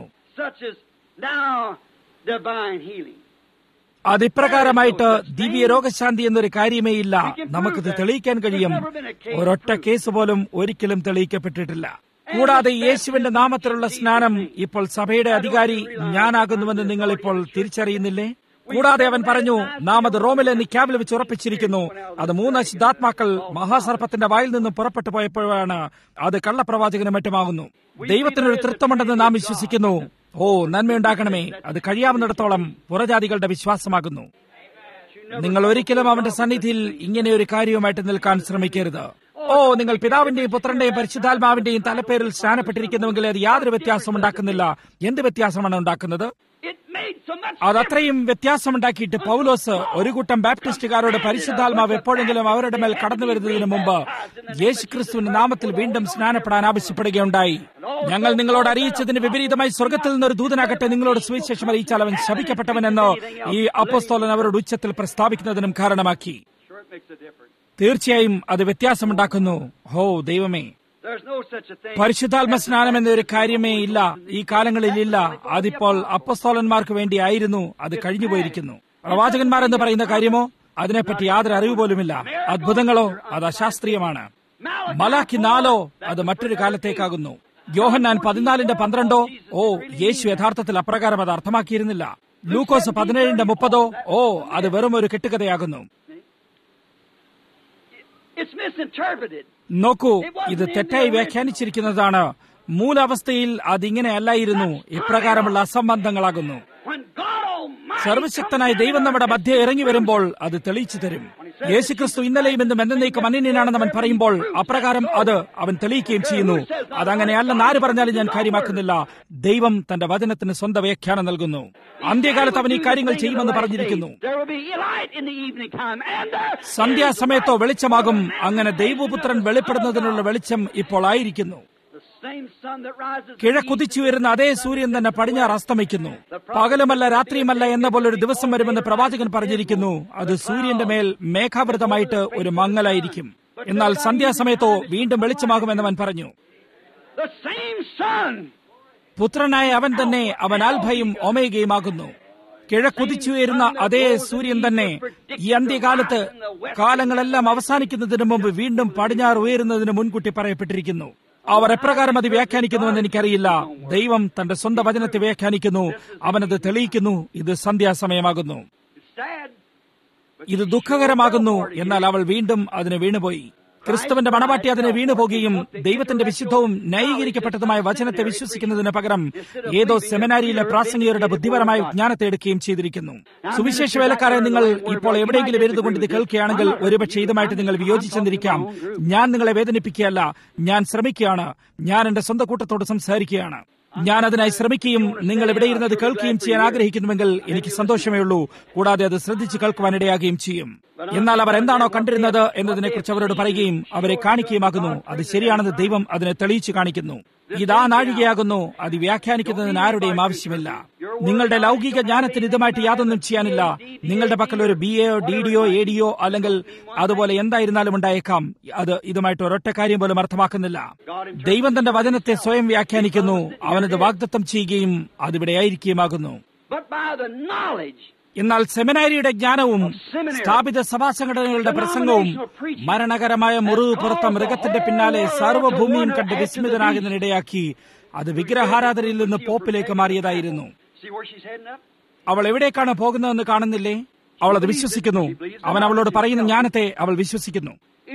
അതിപ്രകാരമായിട്ട് ദിവ്യ രോഗശാന്തി എന്നൊരു കാര്യമേ ഇല്ല. നമുക്കിത് തെളിയിക്കാൻ കഴിയും. ഒരൊറ്റ കേസ് പോലും ഒരിക്കലും തെളിയിക്കപ്പെട്ടിട്ടില്ല. കൂടാതെ യേശുവിന്റെ നാമത്തിലുള്ള സ്നാനം ഇപ്പോൾ സഭയുടെ അധികാരി ഞാനാകുന്നുവെന്ന് നിങ്ങൾ ഇപ്പോൾ തിരിച്ചറിയുന്നില്ലേ? കൂടാതെ അവൻ പറഞ്ഞു, നാം അത് റോമിലെ നിക്കാബിൽ വെച്ച് ഉറപ്പിച്ചിരിക്കുന്നു. അത് 3 അശുദ്ധാത്മാക്കൾ മഹാസർപ്പത്തിന്റെ വായിൽ നിന്നും പുറപ്പെട്ടു പോയപ്പോഴാണ് അത് കള്ളപ്രവാചകനും മറ്റുമാകുന്നു. ദൈവത്തിനൊരു തൃത്വമുണ്ടെന്ന് നാം വിശ്വസിക്കുന്നു. ഓ, നന്മയുണ്ടാക്കണമേ. അത് കഴിയാവുന്നിടത്തോളം പുറജാതികളുടെ വിശ്വാസമാകുന്നു. നിങ്ങൾ ഒരിക്കലും അവന്റെ സന്നിധിയിൽ ഇങ്ങനെയൊരു കാര്യവുമായിട്ട് നിൽക്കാൻ ശ്രമിക്കരുത്. ഓ, നിങ്ങൾ പിതാവിന്റെയും പുത്രന്റെയും പരിശുദ്ധാത്മാവിന്റെയും തലപ്പേരിൽ സ്നാനപ്പെട്ടിരിക്കുന്നുവെങ്കിൽ അത് യാതൊരു വ്യത്യാസവും ഉണ്ടാക്കുന്നില്ല. എന്ത് വ്യത്യാസമാണ് ഉണ്ടാക്കുന്നത്? അതത്രയും വ്യത്യാസമുണ്ടാക്കിയിട്ട് പൗലോസ് ഒരു കൂട്ടം ബാപ്റ്റിസ്റ്റുകാരോട് പരിശുദ്ധാത്മാവ് എപ്പോഴെങ്കിലും അവരുടെ മേൽ കടന്നു വരുന്നതിന് മുമ്പ് യേശുക്രിസ്തുവിന്റെ നാമത്തിൽ വീണ്ടും സ്നാനപ്പെടാൻ ആവശ്യപ്പെടുകയുണ്ടായി. ഞങ്ങൾ നിങ്ങളോട് അറിയിച്ചതിന് വിപരീതമായി സ്വർഗത്തിൽ നിന്നൊരു ദൂതനാകട്ടെ നിങ്ങളോട് സുവിശേഷം അറിയിച്ചാൽ അവൻ ശപിക്കപ്പെട്ടവനെന്ന് ഈ അപ്പോസ്തലൻ അവരുടെ ഉച്ചത്തിൽ പ്രസ്താവിക്കുന്നതിനും കാരണമാക്കി. തീർച്ചയായും അത് വ്യത്യാസമുണ്ടാക്കുന്നു. ഹോ ദൈവമേ, പരിശുദ്ധാത്മ സ്നാനം എന്നൊരു കാര്യമേ ഇല്ല, ഈ കാലങ്ങളിൽ ഇല്ല. അതിപ്പോൾ അപ്പോസ്തലന്മാർക്ക് വേണ്ടി ആയിരുന്നു. അത് കഴിഞ്ഞുപോയിരിക്കുന്നു. പ്രവാചകന്മാർ എന്ന് പറയുന്ന കാര്യമോ അതിനെപ്പറ്റി യാതൊരു അറിവ് പോലുമില്ല. അത്ഭുതങ്ങളോ അത് അശാസ്ത്രീയമാണ്. മലാക്കി 4 അത് മറ്റൊരു കാലത്തേക്കാകുന്നു. യോഹന്നാൻ 14:12 ഓ, യേശു യഥാർത്ഥത്തിൽ അപ്രകാരം അത് അർത്ഥമാക്കിയിരുന്നില്ല. ലൂക്കോസ് 17:30 ഓ, അത് വെറും ഒരു കെട്ടുകഥയാകുന്നു. നോക്കൂ, ഇത് തെറ്റായി വ്യാഖ്യാനിച്ചിരിക്കുന്നതാണ്. മൂലാവസ്ഥയിൽ അതിങ്ങനെയല്ലായിരുന്നു. ഇപ്രകാരമുള്ള അസംബന്ധങ്ങളാകുന്നു. സർവശക്തനായ ദൈവം നമ്മുടെ മധ്യ ഇറങ്ങി വരുമ്പോൾ അത് തെളിയിച്ചു തരും. യേശുക്രിസ്തു ഇന്നലെയും ഇന്നും എന്നേക്കും അനന്യനാണെന്ന് അവൻ പറയുമ്പോൾ അപ്രകാരം അത് അവൻ തെളിയിക്കുകയും ചെയ്യുന്നു. അതങ്ങനെയല്ലെന്ന് ആര് പറഞ്ഞാലും ഞാൻ കാര്യമാക്കുന്നില്ല. ദൈവം തന്റെ വചനത്തിന് സ്വന്തം വ്യാഖ്യാനം നൽകുന്നു. അന്ത്യകാലത്ത് അവൻ ഈ കാര്യങ്ങൾ ചെയ്യുമെന്ന് പറഞ്ഞിരിക്കുന്നു. സന്ധ്യാസമയത്തോ വെളിച്ചമാകും. അങ്ങനെ ദൈവപുത്രൻ വെളിപ്പെടുന്നതിനുള്ള വെളിച്ചം ഇപ്പോൾ ആയിരിക്കുന്നു. കിഴക്കുതിച്ചുയരുന്ന അതേ സൂര്യൻ തന്നെ പടിഞ്ഞാറ് അസ്തമിക്കുന്നു. പകലുമല്ല രാത്രിയുമല്ല എന്ന പോലെ ഒരു ദിവസം വരുമെന്ന് പ്രവാചകൻ പറഞ്ഞിരിക്കുന്നു. അത് സൂര്യന്റെ മേൽ മേഘാവൃതമായിട്ട് ഒരു മങ്ങലായിരിക്കും. എന്നാൽ സന്ധ്യാസമയത്തോ വീണ്ടും വെളിച്ചമാകുമെന്നവൻ പറഞ്ഞു. പുത്രനായ അവൻ തന്നെ, അവൻ ആൽഫയും ഒമേഗയുമാകുന്നു. കിഴക്കുതിച്ചുയരുന്ന അതേ സൂര്യൻ തന്നെ ഈ അന്ത്യകാലത്ത് കാലങ്ങളെല്ലാം അവസാനിക്കുന്നതിന് മുമ്പ് വീണ്ടും പടിഞ്ഞാറ് ഉയരുന്നതിന് മുൻകൂട്ടി പറയപ്പെട്ടിരിക്കുന്നു. അവർ എപ്രകാരം അത് വ്യാഖ്യാനിക്കുന്നുവെന്ന് എനിക്കറിയില്ല. ദൈവം തന്റെ സ്വന്തം വചനത്തെ വ്യാഖ്യാനിക്കുന്നു. അവനത് തെളിയിക്കുന്നു. ഇത് സന്ധ്യാസമയമാകുന്നു. ഇത് ദുഃഖകരമാകുന്നു. എന്നാൽ അവൾ വീണ്ടും അതിന് വീണുപോയി. ക്രിസ്തുവിന്റെ മണവാട്ടി അതിനെ വീണുപോകുകയും ദൈവത്തിന്റെ വിശുദ്ധവും ന്യായീകരിക്കപ്പെട്ടതുമായ വചനത്തെ വിശ്വസിക്കുന്നതിന് പകരം ഏതോ സെമിനാരിയിലെ പ്രാസംഗികരുടെ ബുദ്ധിപരമായ ജ്ഞാനത്തെ എടുക്കുകയും ചെയ്തിരിക്കുന്നു. സുവിശേഷ വേലക്കാരെ, നിങ്ങൾ ഇപ്പോൾ എവിടെയെങ്കിലും ഇരുന്നുകൊണ്ട് ഇത് കേൾക്കുകയാണെങ്കിൽ ഒരുപക്ഷെ ഇതുമായിട്ട് നിങ്ങൾ വിയോജിച്ചെന്നിരിക്കാം. ഞാൻ നിങ്ങളെ വേദനിപ്പിക്കുകയല്ല, ഞാൻ ശ്രമിക്കുകയാണ്. ഞാൻ എന്റെ സ്വന്തം കൂട്ടത്തോട് സംസാരിക്കുകയാണ്. ഞാൻ അതിനായി ശ്രമിക്കുകയും നിങ്ങൾ ഇവിടെ ഇരുന്നത് കേൾക്കുകയും ചെയ്യാൻ ആഗ്രഹിക്കുന്നുവെങ്കിൽ എനിക്ക് സന്തോഷമേ ഉള്ളൂ. കൂടാതെ അത് ശ്രദ്ധിച്ച് കേൾക്കുവാനിടയാകുകയും ചെയ്യും. എന്നാൽ അവർ എന്താണോ കണ്ടിരുന്നത് എന്നതിനെക്കുറിച്ച് അവരോട് പറയുകയും അവരെ കാണിക്കുകയുമാകുന്നു. അത് ശരിയാണെന്ന് ദൈവം അതിനെ തെളിയിച്ചു കാണിക്കുന്നു. ഇതാ നാഴികയാകുന്നു. അത് വ്യാഖ്യാനിക്കുന്നതിന് ആരുടെയും ആവശ്യമില്ല. നിങ്ങളുടെ ലൗകിക ജ്ഞാനത്തിന് ഇതുമായിട്ട് യാതൊന്നും ചെയ്യാനില്ല. നിങ്ങളുടെ പക്കൽ ഒരു BA യോ DD യോ AD യോ അല്ലെങ്കിൽ അതുപോലെ എന്തായിരുന്നാലും ഉണ്ടായേക്കാം. അത് ഇതുമായിട്ട് ഒരൊറ്റ കാര്യം പോലും അർത്ഥമാക്കുന്നില്ല. ദൈവം തന്റെ വചനത്തെ സ്വയം വ്യാഖ്യാനിക്കുന്നു. അവനത് വാഗ്ദത്തം ചെയ്യുകയും അതിവിടെ ആയിരിക്കുകയുമാകുന്നു. എന്നാൽ സെമിനാരിയുടെ ജ്ഞാനവും സ്ഥാപിത സഭാസംഘടനകളുടെ പ്രസംഗവും മരണകരമായ മുറിവ് പുറത്ത മൃഗത്തിന്റെ പിന്നാലെ സർവ്വഭൂമിയും കണ്ട് വിസ്മിതനാകുന്നതിനിടയാക്കി അത് വിഗ്രഹാരാധനയിൽ നിന്ന് പോപ്പിലേക്ക് മാറിയതായിരുന്നു. അവൾ എവിടേക്കാണ് പോകുന്നതെന്ന് കാണുന്നില്ലേ? അവൾ അത് വിശ്വസിക്കുന്നു. അവൻ അവളോട് പറയുന്ന ജ്ഞാനത്തെ അവൾ വിശ്വസിക്കുന്നു.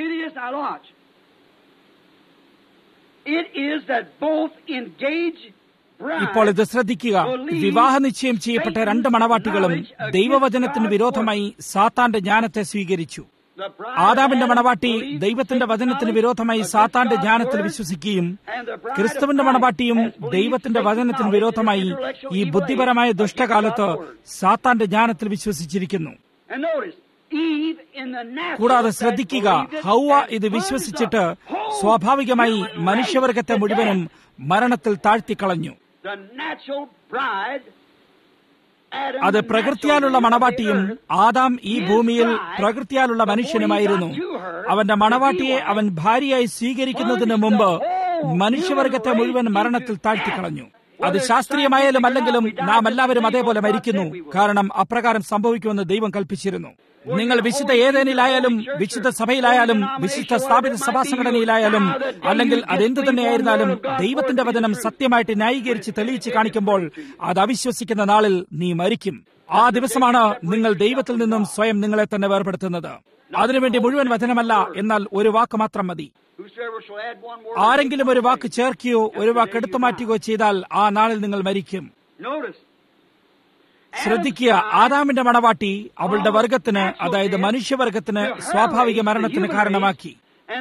ഇപ്പോൾ ഇത് ശ്രദ്ധിക്കുക. വിവാഹ നിശ്ചയം ചെയ്യപ്പെട്ട രണ്ട് മണവാട്ടികളും ദൈവവചനത്തിന് വിരോധമായി സാത്താന്റെ ജ്ഞാനത്തെ സ്വീകരിച്ചു. ആദാമിന്റെ മണവാട്ടി ദൈവത്തിന്റെ വചനത്തിന് വിരോധമായി സാത്താന്റെ ജ്ഞാനത്തിൽ വിശ്വസിക്കുകയും ക്രിസ്തുവിന്റെ മണവാട്ടിയും ദൈവത്തിന്റെ വചനത്തിന് വിരോധമായി ഈ ബുദ്ധിപരമായ ദുഷ്ടകാലത്ത് സാത്താന്റെ ജ്ഞാനത്തിൽ വിശ്വസിച്ചിരിക്കുന്നു. കൂടാതെ ശ്രദ്ധിക്കുക, ഹൗവ ഇത് വിശ്വസിച്ചിട്ട് സ്വാഭാവികമായി മനുഷ്യവർഗത്തെ മുഴുവനും മരണത്തിൽ താഴ്ത്തിക്കളഞ്ഞു. അത് പ്രകൃതിയാലുള്ള മണവാട്ടിയും ആദാം ഈ ഭൂമിയിൽ പ്രകൃതിയാലുള്ള മനുഷ്യനുമായിരുന്നു. അവന്റെ മണവാട്ടിയെ അവൻ ഭാര്യയായി സ്വീകരിക്കുന്നതിന് മുമ്പ് മനുഷ്യവർഗത്തെ മുഴുവൻ മരണത്തിൽ താഴ്ത്തിക്കളഞ്ഞു. അത് ശാസ്ത്രീയമായാലും അല്ലെങ്കിലും നാം എല്ലാവരും അതേപോലെ മരിക്കുന്നു. കാരണം അപ്രകാരം സംഭവിക്കുമെന്ന് ദൈവം കൽപ്പിച്ചിരുന്നു. നിങ്ങൾ വിശുദ്ധ ഏതേനിലായാലും വിശുദ്ധ സഭയിലായാലും വിശുദ്ധ സ്ഥാപിത സഭാസംഘടനയിലായാലും അല്ലെങ്കിൽ അതെന്തു തന്നെയായിരുന്നാലും ദൈവത്തിന്റെ വചനം സത്യമായിട്ട് ന്യായീകരിച്ച് തെളിയിച്ച് കാണിക്കുമ്പോൾ അത് അവിശ്വസിക്കുന്ന നാളിൽ നീ മരിക്കും. ആ ദിവസമാണ് നിങ്ങൾ ദൈവത്തിൽ നിന്നും സ്വയം നിങ്ങളെ തന്നെ വേർപെടുത്തുന്നത്. അതിനുവേണ്ടി മുഴുവൻ വചനമല്ല, എന്നാൽ ഒരു വാക്ക് മാത്രം മതി. ആരെങ്കിലും ഒരു വാക്ക് ചേർക്കുകയോ ഒരു വാക്ക് എടുത്തു മാറ്റുകയോ ചെയ്താൽ ആ നാളിൽ നിങ്ങൾ മരിക്കും. ശ്രദ്ധിക്കുക, ആദാമിന്റെ മണവാട്ടി അവളുടെ വർഗത്തിന്, അതായത് മനുഷ്യവർഗത്തിന് സ്വാഭാവിക മരണത്തിന് കാരണമാക്കി.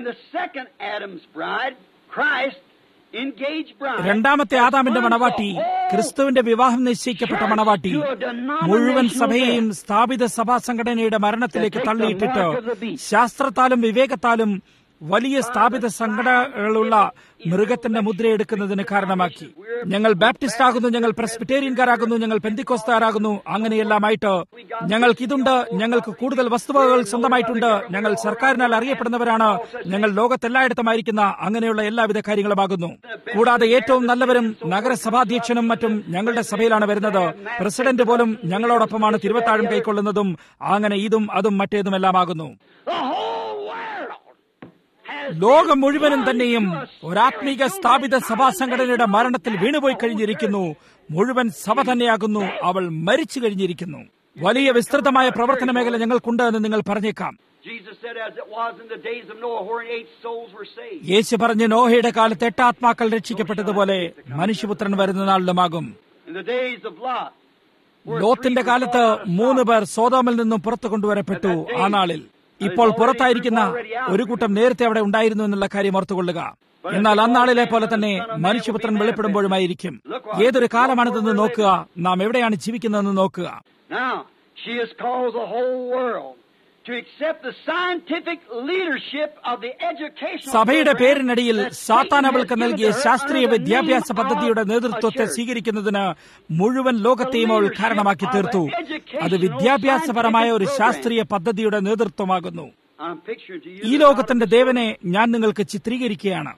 രണ്ടാമത്തെ ആദാമിന്റെ മണവാട്ടി, ക്രിസ്തുവിന്റെ വിവാഹം നിശ്ചയിക്കപ്പെട്ട മണവാട്ടി, മുഴുവൻ സഭയെയും സ്ഥാപിത സഭാ സംഘടനയുടെ മരണത്തിലേക്ക് തള്ളിയിട്ടിട്ട് ശാസ്ത്രത്താലും വിവേകത്താലും വലിയ സ്ഥാപിത സംഘടനകളുള്ള മൃഗത്തിന്റെ മുദ്രയെടുക്കുന്നതിന് കാരണമാക്കി. ഞങ്ങൾ ബാപ്റ്റിസ്റ്റ് ആകുന്നു, ഞങ്ങൾ പ്രസ്ബിറ്റേറിയൻകാരാകുന്നു, ഞങ്ങൾ പെന്തിക്കോസ്താരാകുന്നു, അങ്ങനെയെല്ലാമായിട്ട് ഞങ്ങൾക്കിതുണ്ട്, ഞങ്ങൾക്ക് കൂടുതൽ വസ്തുവകകൾ സ്വന്തമായിട്ടുണ്ട്, ഞങ്ങൾ സർക്കാരിനാൽ അറിയപ്പെടുന്നവരാണ്, ഞങ്ങൾ ലോകത്തെല്ലായിടത്തുമായിരിക്കുന്ന അങ്ങനെയുള്ള എല്ലാവിധ കാര്യങ്ങളുമാകുന്നു. കൂടാതെ ഏറ്റവും നല്ലവരും നഗരസഭാധ്യക്ഷനും മറ്റും ഞങ്ങളുടെ സഭയിലാണ് വരുന്നത്. പ്രസിഡന്റ് പോലും ഞങ്ങളോടൊപ്പമാണ് തിരുവത്താഴം കൈക്കൊള്ളുന്നതും അങ്ങനെ ഇതും അതും മറ്റേതുമെല്ലാമാകുന്നു. ലോകം മുഴുവനും തന്നെയും ഒരാത്മീക സ്ഥാപിത സഭാ സംഘടനയുടെ മരണത്തിൽ വീണുപോയി കഴിഞ്ഞിരിക്കുന്നു. മുഴുവൻ സഭ തന്നെയാകുന്നു അവൾ മരിച്ചു കഴിഞ്ഞിരിക്കുന്നു. വലിയ വിസ്തൃതമായ പ്രവർത്തന മേഖല ഞങ്ങൾക്കുണ്ട് എന്ന് നിങ്ങൾ പറഞ്ഞേക്കാം. യേശു പറഞ്ഞു, നോഹയുടെ കാലത്ത് 8 ആത്മാക്കൾ രക്ഷിക്കപ്പെട്ടതുപോലെ മനുഷ്യപുത്രൻ വരുന്ന നാളിലുമാകും. ലോത്തിന്റെ കാലത്ത് 3 പേർ സോദോമിൽ നിന്നും പുറത്തു കൊണ്ടുവരപ്പെട്ടു. ആ നാളിൽ ഇപ്പോൾ പുറത്തായിരിക്കുന്ന ഒരു കൂട്ടം നേരത്തെ അവിടെ ഉണ്ടായിരുന്നു എന്നുള്ള കാര്യം ഓർത്തുകൊള്ളുക. എന്നാൽ അന്നാളിലെ പോലെ തന്നെ മനുഷ്യപുത്രൻ വെളിപ്പെടുമ്പോഴുമായിരിക്കും. ഏതൊരു കാലമാണിതെന്ന് നോക്കുക, നാം എവിടെയാണ് ജീവിക്കുന്നതെന്ന് നോക്കുക. സഭയുടെ പേരിനടിയിൽ സാത്താൻ അവൾക്ക് നൽകിയ ശാസ്ത്രീയ വിദ്യാഭ്യാസ പദ്ധതിയുടെ നേതൃത്വത്തെ സ്വീകരിക്കുന്നതിന് മുഴുവൻ ലോകത്തെയും അവൾ കാരണമാക്കി തീർത്തു. അത് വിദ്യാഭ്യാസപരമായ ഒരു ശാസ്ത്രീയ പദ്ധതിയുടെ നേതൃത്വമാകുന്നു. ഈ ലോകത്തിന്റെ ദേവനെ ഞാൻ നിങ്ങൾക്ക് ചിത്രീകരിക്കുകയാണ്.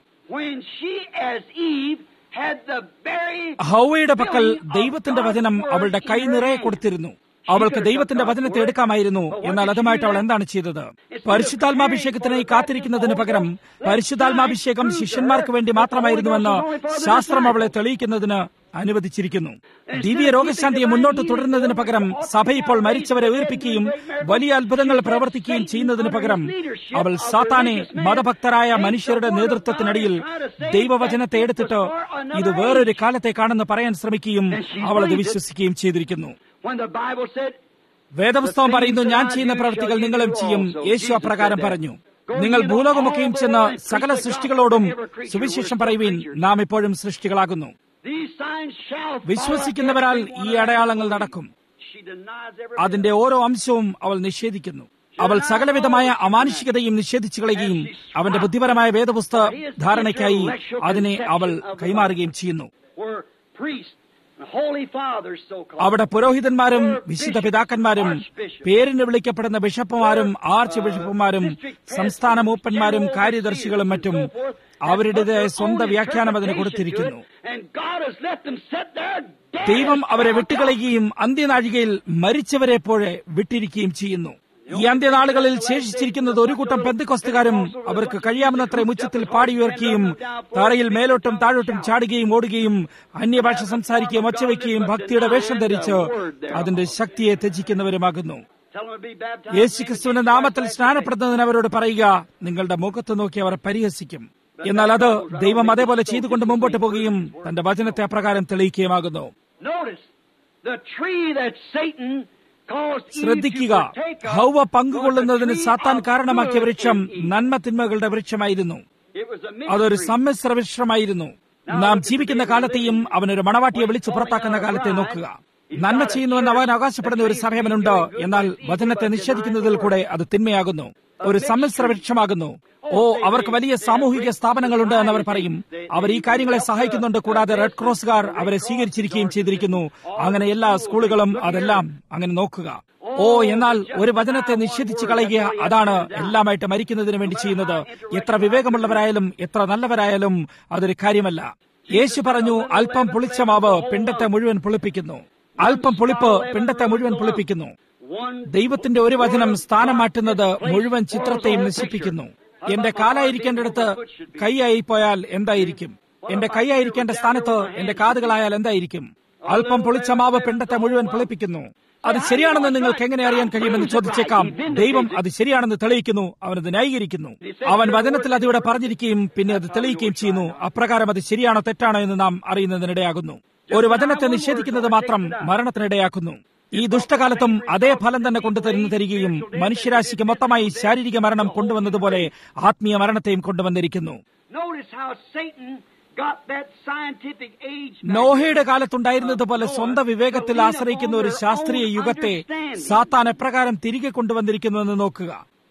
ഹൗവയുടെ പക്കൽ ദൈവത്തിന്റെ വചനം അവളുടെ കൈ നിറയെ കൊടുത്തിരുന്നു. അവൾക്ക് ദൈവത്തിന്റെ വചനത്തെ എടുക്കാമായിരുന്നു. എന്നാൽ അതുമായിട്ട് അവൾ എന്താണ് ചെയ്തത്? പരിശുദ്ധാത്മാഭിഷേകത്തിനായി കാത്തിരിക്കുന്നതിന് പകരം പരിശുദ്ധാത്മാഭിഷേകം ശിഷ്യന്മാർക്ക് വേണ്ടി മാത്രമായിരുന്നുവെന്ന് ശാസ്ത്രം അവളെ തെളിയിക്കുന്നതിന് അനുവദിച്ചിരിക്കുന്നു. ദിവ്യ രോഗശാന്തിയെ മുന്നോട്ട് തുടരുന്നതിന് പകരം സഭ ഇപ്പോൾ മരിച്ചവരെ ഉയർപ്പിക്കുകയും വലിയ അത്ഭുതങ്ങൾ പ്രവർത്തിക്കുകയും ചെയ്യുന്നതിന് പകരം അവൾ സാത്താനെ മതഭക്തരായ മനുഷ്യരുടെ നേതൃത്വത്തിനടിയിൽ ദൈവവചനത്തെ എടുത്തിട്ട് ഇത് വേറൊരു കാലത്തേക്കാണെന്ന് പറയാൻ ശ്രമിക്കുകയും അവൾ അത് വിശ്വസിക്കുകയും ചെയ്തിരിക്കുന്നു. വേദപുസ്തകം പറയുന്നു, ഞാൻ ചെയ്യുന്ന പ്രവൃത്തികൾ നിങ്ങളും ചെയ്യും. യേശു അപ്രകാരം പറഞ്ഞു. നിങ്ങൾ ഭൂലോകമൊക്കെയും ചെന്ന് സകല സൃഷ്ടികളോടും സുവിശേഷം പറയുവീൻ, നാം ഇപ്പോഴും സൃഷ്ടികളാകുന്നു. വിശ്വസിക്കുന്നവരാൽ ഈ അടയാളങ്ങൾ നടക്കും. അതിന്റെ ഓരോ അംശവും അവൾ നിഷേധിക്കുന്നു. അവൾ സകലവിധമായ അമാനുഷികതയും നിഷേധിച്ചു കളയുകയും അവന്റെ ബുദ്ധിപരമായ വേദപുസ്തക ധാരണയ്ക്കായി അതിനെ അവൾ കൈമാറുകയും ചെയ്യുന്നു. അവിടെ പുരോഹിതന്മാരും വിശുദ്ധ പിതാക്കന്മാരും പേരിന് വിളിക്കപ്പെടുന്ന ബിഷപ്പുമാരും ആർച്ച് ബിഷപ്പുമാരും സംസ്ഥാന മൂപ്പന്മാരും കാര്യദർശികളും മറ്റും അവരുടേതായ സ്വന്തം വ്യാഖ്യാനം അതിന് കൊടുത്തിരിക്കുന്നു. ദൈവം അവരെ വിട്ടുകളയുകയും അന്ത്യനാഴികയിൽ മരിച്ചവരെ പോലെ വിട്ടിരിക്കുകയും ചെയ്യുന്നു. ഈ അന്ത്യനാളുകളിൽ ശേഷിച്ചിരിക്കുന്നത് ഒരു കൂട്ടം പെന്തക്കോസ്തുകാരും അവർക്ക് കഴിയാവുന്നത്ര ഉച്ചത്തിൽ പാടിയുയർക്കുകയും തറയിൽ മേലോട്ടും താഴോട്ടും ചാടുകയും ഓടുകയും അന്യഭാഷ സംസാരിക്കുകയും ഒച്ചവയ്ക്കുകയും ഭക്തിയുടെ വേഷം ധരിച്ച് അതിന്റെ ശക്തിയെ ത്യജിക്കുന്നവരുമാകുന്നു. യേശുക്രിസ്തുവിന്റെ നാമത്തിൽ സ്നാനപ്പെടുന്നതിന് അവരോട് പറയുക, നിങ്ങളുടെ മുഖത്ത് നോക്കി അവർ പരിഹസിക്കും. എന്നാൽ അത് ദൈവം അതേപോലെ ചെയ്തുകൊണ്ട് മുമ്പോട്ട് പോകുകയും തന്റെ വചനത്തെ അപ്രകാരം തെളിയിക്കുകയുമാകുന്നു. ശ്രദ്ധിക്കുക, ഹൗവ പങ്കുകൊള്ളുന്നതിന് സാത്താൻ കാരണമാക്കിയ വൃക്ഷം നന്മ തിന്മകളുടെ വൃക്ഷമായിരുന്നു. അതൊരു സമ്മിശ്ര വൃക്ഷമായിരുന്നു. നാം ജീവിക്കുന്ന കാലത്തെയും അവനൊരു മണവാട്ടിയെ വിളിച്ചു പുറത്താക്കുന്ന കാലത്തെ നോക്കുക. നന്മ ചെയ്യുന്നുവെന്ന് അവൻ അവകാശപ്പെടുന്ന ഒരു സമയമുണ്ട്. എന്നാൽ വചനത്തെ നിഷേധിക്കുന്നതിൽ കൂടെ അത് തിന്മയാകുന്നു, ഒരു സമ്മിശ്ര വൃക്ഷമാകുന്നു. അവർക്ക് വലിയ സാമൂഹിക സ്ഥാപനങ്ങളുണ്ട് എന്നവർ പറയും. അവർ ഈ കാര്യങ്ങളെ സഹായിക്കുന്നുണ്ട്. കൂടാതെ റെഡ് ക്രോസുകാർ അവരെ സ്വീകരിച്ചിരിക്കുകയും ചെയ്തിരിക്കുന്നു. അങ്ങനെ എല്ലാ സ്കൂളുകളും അതെല്ലാം അങ്ങനെ നോക്കുക. എന്നാൽ ഒരു വചനത്തെ നിഷേധിച്ചു കളയുക, അതാണ് എല്ലാമായിട്ട് മരിക്കുന്നതിന് വേണ്ടി ചെയ്യുന്നത്. എത്ര വിവേകമുള്ളവരായാലും എത്ര നല്ലവരായാലും അതൊരു കാര്യമല്ല. യേശു പറഞ്ഞു, അല്പം പുളിച്ച മാവ് പിണ്ടത്തെ മുഴുവൻ പുളിപ്പിക്കുന്നു. അല്പം പുളിപ്പ് പിണ്ടത്തെ മുഴുവൻ പുളിപ്പിക്കുന്നു. ദൈവത്തിന്റെ ഒരു വചനം സ്ഥാനം മാറ്റുന്നത് മുഴുവൻ ചിത്രത്തെയും നശിപ്പിക്കുന്നു. എന്റെ കാലായിരിക്കേണ്ടടുത്ത് കൈയായി പോയാൽ എന്തായിരിക്കും? എന്റെ കൈയായിരിക്കേണ്ട സ്ഥാനത്ത് എന്റെ കാതുകളായാൽ എന്തായിരിക്കും? അല്പം പൊളിച്ച മാവ് പിണ്ടത്തെ മുഴുവൻ പുളിപ്പിക്കുന്നു. അത് ശരിയാണെന്ന് നിങ്ങൾക്ക് എങ്ങനെ അറിയാൻ കഴിയുമെന്ന് ചോദിച്ചേക്കാം. ദൈവം അത് ശരിയാണെന്ന് തെളിയിക്കുന്നു. അവനത് ന്യായീകരിക്കുന്നു. അവൻ വചനത്തിൽ അതിവിടെ പറഞ്ഞിരിക്കുകയും പിന്നെ അത് തെളിയിക്കുകയും ചെയ്യുന്നു. അപ്രകാരം അത് ശരിയാണോ തെറ്റാണോ എന്ന് നാം അറിയുന്നതിനിടയാകുന്നു. ഒരു വചനത്തെ നിഷേധിക്കുന്നത് മാത്രം മരണത്തിനിടയാക്കുന്നു. ഈ ദുഷ്ടകാലത്തും അതേ ഫലം തന്നെ തരികയും മനുഷ്യരാശിക്ക് മൊത്തമായി ശാരീരിക മരണം കൊണ്ടുവന്നതുപോലെ ആത്മീയ മരണത്തെയും കൊണ്ടുവന്നിരിക്കുന്നു. നോഹയുടെ കാലത്തുണ്ടായിരുന്നതുപോലെ സ്വന്തം വിവേകത്തിൽ ആശ്രയിക്കുന്ന ഒരു ശാസ്ത്രീയ യുഗത്തെ സാത്താൻ എപ്രകാരം തിരികെ കൊണ്ടുവന്നിരിക്കുന്നുവെന്ന് നോക്കുക.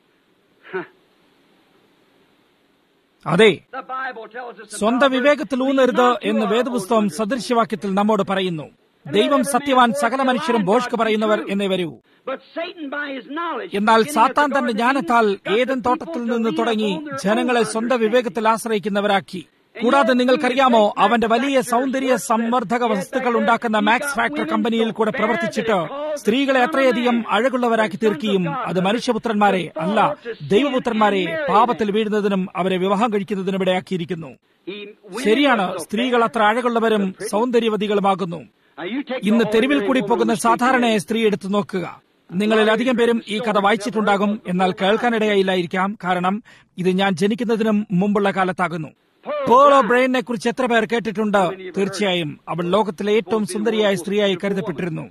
അതെ, സ്വന്തം വിവേകത്തിൽ ഊന്നരുത് എന്ന് വേദപുസ്തകം സദൃശ്യവാക്യത്തിൽ നമ്മോട് പറയുന്നു. ദൈവം സത്യവാൻ, സകല മനുഷ്യരും ഭോഷ്ക് പറയുന്നവർ എന്നേ വരൂ. എന്നാൽ സാത്താൻ തന്റെ ജ്ഞാനത്താൽ ഏദൻ തോട്ടത്തിൽ നിന്ന് തുടങ്ങി ജനങ്ങളെ സ്വന്തം വിവേകത്തിൽ ആശ്രയിക്കുന്നവരാക്കി. കൂടാതെ നിങ്ങൾക്കറിയാമോ, അവന്റെ വലിയ സൗന്ദര്യ സംവർദ്ധക വസ്തുക്കൾ ഉണ്ടാക്കുന്ന മാക്സ് ഫാക്ടർ കമ്പനിയിൽ കൂടെ പ്രവർത്തിച്ചിട്ട് സ്ത്രീകളെ അത്രയധികം അഴകുള്ളവരാക്കി തീർക്കുകയും അത് മനുഷ്യപുത്രന്മാരെ അല്ല ദൈവപുത്രന്മാരെ പാപത്തിൽ വീഴുന്നതിനും അവരെ വിവാഹം കഴിക്കുന്നതിനും ഇടയാക്കിയിരിക്കുന്നു. ശരിയാണ്, സ്ത്രീകൾ അത്ര അഴകുള്ളവരും സൗന്ദര്യവതികളുമാകുന്നു. ഇന്ന് തെരുവിൽ കൂടി പോകുന്ന സാധാരണയായ സ്ത്രീ എടുത്തു നോക്കുക. നിങ്ങളിൽ അധികം പേരും ഈ കഥ വായിച്ചിട്ടുണ്ടാകും, എന്നാൽ കേൾക്കാനിടയായില്ലായിരിക്കാം. കാരണം ഇത് ഞാൻ ജനിക്കുന്നതിനും മുമ്പുള്ള കാലത്താകുന്നു. പോൾ ഓബ്രയനെ കുറിച്ച് എത്ര പേർ കേട്ടിട്ടുണ്ട്? തീർച്ചയായും അവൾ ലോകത്തിലെ ഏറ്റവും സുന്ദരിയായ സ്ത്രീയായി കരുതപ്പെട്ടിരുന്നു.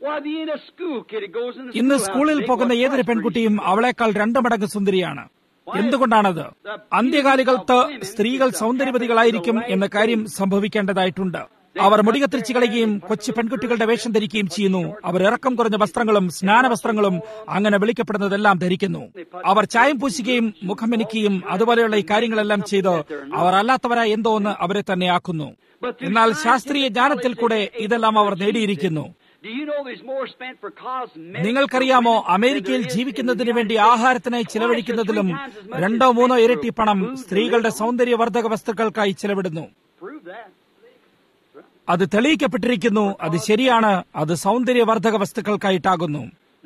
ഇന്ന് സ്കൂളിൽ പോകുന്ന ഏതൊരു പെൺകുട്ടിയും അവളെക്കാൾ 2 മടങ്ങ് സുന്ദരിയാണ്. എന്തുകൊണ്ടാണത്? അന്ത്യകാലികൾക്ക് സ്ത്രീകൾ സൗന്ദര്യവതികളായിരിക്കും എന്ന കാര്യം സംഭവിക്കേണ്ടതായിട്ടുണ്ട്. അവർ മുടി കത്തിരിച്ചു കളയുകയും കൊച്ചു പെൺകുട്ടികളുടെ വേഷം ധരിക്കുകയും ചെയ്യുന്നു. അവർ ഇറക്കം കുറഞ്ഞ വസ്ത്രങ്ങളും സ്നാനവസ്ത്രങ്ങളും അങ്ങനെ വിളിക്കപ്പെടുന്നതെല്ലാം ധരിക്കുന്നു. അവർ ചായം പൂശുകയും മുഖം മിനുക്കുകയും അതുപോലെയുള്ള ഈ കാര്യങ്ങളെല്ലാം ചെയ്ത് അവർ അല്ലാത്തവരായ എന്തോ ഒന്ന് അവരെ തന്നെ ആക്കുന്നു. എന്നാൽ ശാസ്ത്രീയ ജ്ഞാനത്തിൽ കൂടെ ഇതെല്ലാം അവർ നേടിയിരിക്കുന്നു. നിങ്ങൾക്കറിയാമോ, അമേരിക്കയിൽ ജീവിക്കുന്നതിന് വേണ്ടി ആഹാരത്തിനായി ചിലവഴിക്കുന്നതിലും 2-3 ഇരട്ടി പണം സ്ത്രീകളുടെ സൗന്ദര്യവർദ്ധക വസ്തുക്കൾക്കായി ചിലവിടുന്നു. അത് തെളിയിക്കപ്പെട്ടിരിക്കുന്നു. അത് ശരിയാണ്. അത് സൗന്ദര്യവർദ്ധക വസ്തുക്കൾക്കായിട്ടാകുന്നു.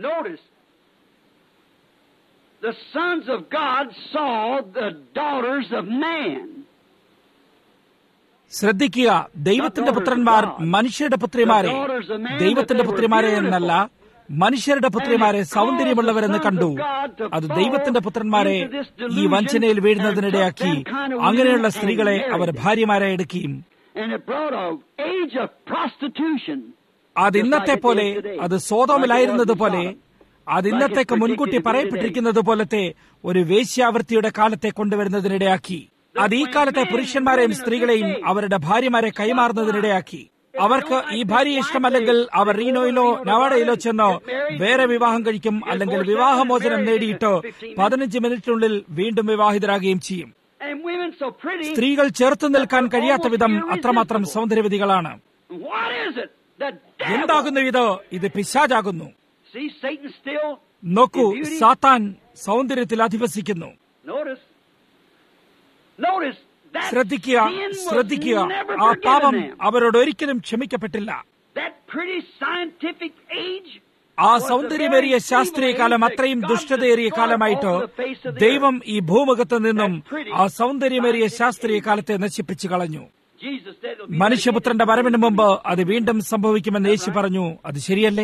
ശ്രദ്ധിക്കുക, ദൈവത്തിന്റെ പുത്രന്മാർ മനുഷ്യരുടെ പുത്രിമാരെ, ദൈവത്തിന്റെ പുത്രിമാരെ എന്നല്ല മനുഷ്യരുടെ പുത്രിമാരെ സൗന്ദര്യമുള്ളവരെന്ന് കണ്ടു. അത് ദൈവത്തിന്റെ പുത്രന്മാരെ ഈ വഞ്ചനയിൽ വീഴുന്നതിനിടയാക്കി. അങ്ങനെയുള്ള സ്ത്രീകളെ അവർ ഭാര്യമാരെ എടുക്കുകയും അത് ഇന്നത്തെ പോലെ, അത് സോതോമിലായിരുന്നതുപോലെ, അത് ഇന്നത്തേക്ക് മുൻകൂട്ടി പറയപ്പെട്ടിരിക്കുന്നത് പോലത്തെ ഒരു വേശ്യാവൃത്തിയുടെ കാലത്തെ കൊണ്ടുവരുന്നതിനിടയാക്കി. അത് ഈ കാലത്തെ പുരുഷന്മാരെയും സ്ത്രീകളെയും അവരുടെ ഭാര്യമാരെ കൈമാറുന്നതിനിടയാക്കി. അവർക്ക് ഈ ഭാര്യയെ ഇഷ്ടമല്ലെങ്കിൽ അവർ റീനോയിലോ നവാഡയിലോ ചെന്ന് വേറെ വിവാഹം കഴിക്കും, അല്ലെങ്കിൽ വിവാഹമോചനം നേടിയിട്ട് 15 മിനിറ്റിനുള്ളിൽ വീണ്ടും വിവാഹിതരാകുകയും ചെയ്യും. സ്ത്രീകൾ ചേർത്ത് നിൽക്കാൻ കഴിയാത്ത വിധം അത്രമാത്രം സൗന്ദര്യവതികളാണ്. എന്താകുന്നു ഇത്? ഇത് പിശാചാകുന്നു. See, Satan still നോക്കൂ, സാത്താൻ സൗന്ദര്യത്തിൽ അധിവസിക്കുന്നു. ശ്രദ്ധിക്കുക, ശ്രദ്ധിക്കുക. ആ പാപം അവരോട് ഒരിക്കലും ക്ഷമിക്കപ്പെട്ടില്ല. ആ സൗന്ദര്യമേറിയ ശാസ്ത്രീയ കാലം അത്രയും ദുഷ്ടതയേറിയ കാലമായിട്ട് ദൈവം ഈ ഭൂമുഖത്ത് നിന്നും ആ സൗന്ദര്യമേറിയ ശാസ്ത്രീയ കാലത്തെ നശിപ്പിച്ചു കളഞ്ഞു. മനുഷ്യപുത്രന്റെ വരവിന് മുമ്പ് അത് വീണ്ടും സംഭവിക്കുമെന്ന് യേശു പറഞ്ഞു. അത് ശരിയല്ലേ?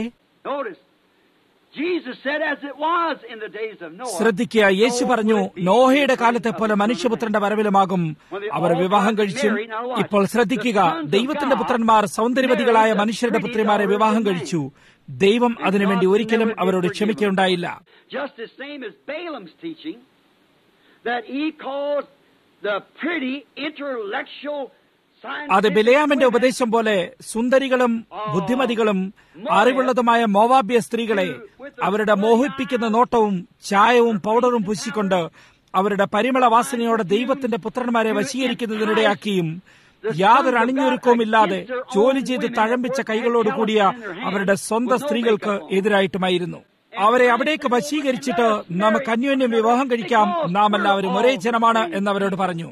ശ്രദ്ധിക്കുക, യേശു പറഞ്ഞു, നോഹയുടെ കാലത്തെ പോലെ മനുഷ്യപുത്രന്റെ വരവിലുമാകും അവർ വിവാഹം കഴിച്ചു. ഇപ്പോൾ ശ്രദ്ധിക്കുക, ദൈവത്തിന്റെ പുത്രന്മാർ സൗന്ദര്യവതികളായ മനുഷ്യരുടെ പുത്രിമാരെ വിവാഹം കഴിച്ചു. ദൈവം അതിനുവേണ്ടി ഒരിക്കലും അവരോട് ക്ഷമിക്കുകയുണ്ടായില്ല. അത് ബിലയാമിന്റെ ഉപദേശം പോലെ സുന്ദരികളും ബുദ്ധിമതികളും അറിവുള്ളതുമായ മോവാബ്യ സ്ത്രീകളെ അവരുടെ മോഹിപ്പിക്കുന്ന നോട്ടവും ചായവും പൗഡറും പൂശിക്കൊണ്ട് അവരുടെ പരിമളവാസനയോടെ ദൈവത്തിന്റെ പുത്രന്മാരെ വശീകരിക്കുന്നതിനിടയാക്കിയും യാതൊരു അണിഞ്ഞൊരുക്കവുമില്ലാതെ ജോലി ചെയ്ത് തഴമ്പിച്ച കൈകളോടുകൂടിയ അവരുടെ സ്വന്തം സ്ത്രീകൾക്ക് എതിരായിട്ടുമായിരുന്നു. അവരെ അവിടേക്ക് വശീകരിച്ചിട്ട് നമുക്ക് അന്യോന്യം വിവാഹം കഴിക്കാം, നാം എല്ലാവരും ഒരേ ജനമാണ് എന്നവരോട് പറഞ്ഞു.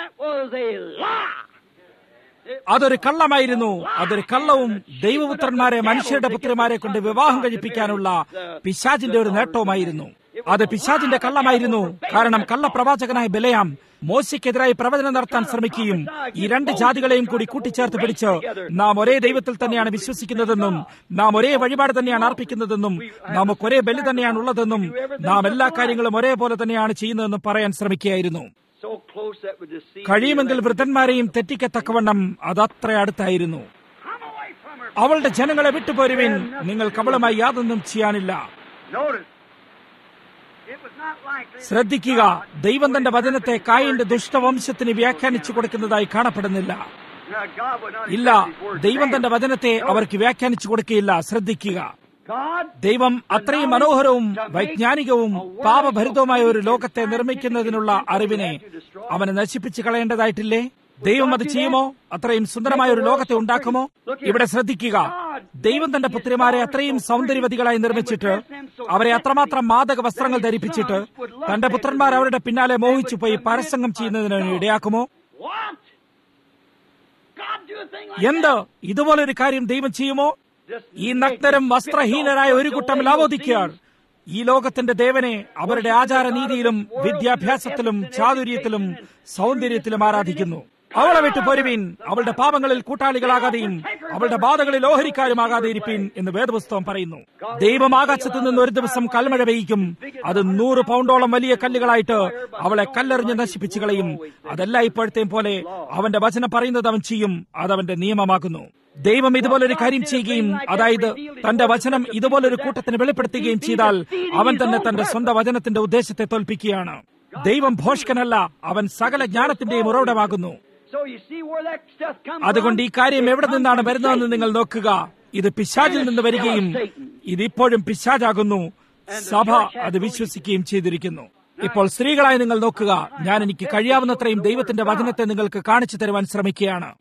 അതൊരു കള്ളമായിരുന്നു. അതൊരു കള്ളവും ദൈവപുത്രന്മാരെ മനുഷ്യരുടെ പുത്രിമാരെ കൊണ്ട് വിവാഹം കഴിപ്പിക്കാനുള്ള പിശാചിന്റെ ഒരു നേട്ടവുമായിരുന്നു. അത് പിശാചിന്റെ കള്ളമായിരുന്നു. കാരണം കള്ളപ്രവാചകനായ ബിലയാം മോശയ്ക്കെതിരായി പ്രവചനം നടത്താൻ ശ്രമിക്കുകയും ഈ രണ്ട് ജാതികളെയും കൂടി കൂട്ടിച്ചേർത്ത് പിടിച്ച് നാം ഒരേ ദൈവത്തിൽ തന്നെയാണ് വിശ്വസിക്കുന്നതെന്നും നാം ഒരേ വഴിപാട് തന്നെയാണ് അർപ്പിക്കുന്നതെന്നും നമുക്ക് ഒരേ ബലി തന്നെയാണ് ഉള്ളതെന്നും നാം എല്ലാ കാര്യങ്ങളും ഒരേപോലെ തന്നെയാണ് ചെയ്യുന്നതെന്നും പറയാൻ ശ്രമിക്കുകയായിരുന്നു. കഴിയുമെങ്കിൽ വൃദ്ധന്മാരെയും തെറ്റിക്കത്തക്കവണ്ണം അതത്ര അടുത്തായിരുന്നു. അവളുടെ ജനങ്ങളെ വിട്ടുപോരുവിൻ, നിങ്ങൾക്ക് അവളുമായി യാതൊന്നും ചെയ്യാനില്ല. ശ്രദ്ധിക്കുക, ദൈവം തന്റെ വചനത്തെ കായന്റെ ദുഷ്ടവംശത്തിന് വ്യാഖ്യാനിച്ചു കൊടുക്കുന്നതായി കാണപ്പെടുന്നില്ല. ഇല്ല, ദൈവം തന്റെ വചനത്തെ അവർക്ക് വ്യാഖ്യാനിച്ചു കൊടുക്കുകയില്ല. ശ്രദ്ധിക്കുക, ദൈവം അത്രയും മനോഹരവും വൈജ്ഞാനികവും പാപഭരിതവുമായ ഒരു ലോകത്തെ നിർമ്മിക്കുന്നതിനുള്ള അറിവിനെ അവന് നശിപ്പിച്ചു കളയേണ്ടതായിട്ടില്ലേ? ദൈവം അത് ചെയ്യുമോ? അത്രയും സുന്ദരമായ ഒരു ലോകത്തെ ഉണ്ടാക്കുമോ? ഇവിടെ ശ്രദ്ധിക്കുക, ദൈവം തന്റെ പുത്രിമാരെ അത്രയും സൗന്ദര്യവതികളായി നിർമ്മിച്ചിട്ട് അവരെ അത്രമാത്രം മാദക വസ്ത്രങ്ങൾ ധരിപ്പിച്ചിട്ട് തന്റെ പുത്രന്മാർ അവരുടെ പിന്നാലെ മോഹിച്ചു പോയി പരസംഗം ചെയ്യുന്നതിന് ഇടയാക്കുമോ? എന്ത് ഇതുപോലൊരു കാര്യം ദൈവം ചെയ്യുമോ? ഈ നഗ്നരും വസ്ത്രഹീനരായ ഒരു കൂട്ടം ലാവോദിക്കർ ഈ ലോകത്തിന്റെ ദേവനെ അവരുടെ ആചാരനീതിയിലും വിദ്യാഭ്യാസത്തിലും ചാതുര്യത്തിലും സൗന്ദര്യത്തിലും ആരാധിക്കുന്നു. അവളെ വിട്ടു പോരുവീൻ, അവളുടെ പാപങ്ങളിൽ കൂട്ടാളികളാകാതെയും അവളുടെ ബാധകളിൽ ഓഹരിക്കാരുമാകാതെ ഇരിപ്പീൻ എന്ന് വേദപുസ്തകം പറയുന്നു. ദൈവം ആകാശത്തു നിന്ന് ഒരു ദിവസം കൽമഴ പെയ്യിക്കും. അത് 100 പൗണ്ടോളം വലിയ കല്ലുകളായിട്ട് അവളെ കല്ലെറിഞ്ഞ് നശിപ്പിച്ചു കളയും. അതല്ല ഇപ്പോഴത്തെയും പോലെ അവന്റെ വചനം പറയുന്നത് അവൻ ചെയ്യും. അതവന്റെ നിയമമാകുന്നു. ദൈവം ഇതുപോലൊരു കാര്യം ചെയ്യുകയും അതായത് തന്റെ വചനം ഇതുപോലൊരു കൂട്ടത്തിന് വെളിപ്പെടുത്തുകയും ചെയ്താൽ അവൻ തന്നെ തന്റെ സ്വന്തം വചനത്തിന്റെ ഉദ്ദേശത്തെ തോൽപ്പിക്കുകയാണ്. ദൈവം ഭോഷ്കനല്ല, അവൻ സകല ജ്ഞാനത്തിന്റെയും ഉറവിടമാകുന്നു. അതുകൊണ്ട് ഈ കാര്യം എവിടെ നിന്നാണ് വരുന്നതെന്ന് നിങ്ങൾ നോക്കുക. ഇത് പിശാചിൽ നിന്ന് വരികയും ഇതിപ്പോഴും പിശാചാകുന്നു. സഭ അത് വിശ്വസിക്കുകയും ചെയ്തിരിക്കുന്നു. ഇപ്പോൾ സ്ത്രീകളായി നിങ്ങൾ നോക്കുക. ഞാൻ എനിക്ക് കഴിയാവുന്നത്രയും ദൈവത്തിന്റെ വചനത്തെ നിങ്ങൾക്ക് കാണിച്ചു തരുവാൻ ശ്രമിക്കുകയാണ്.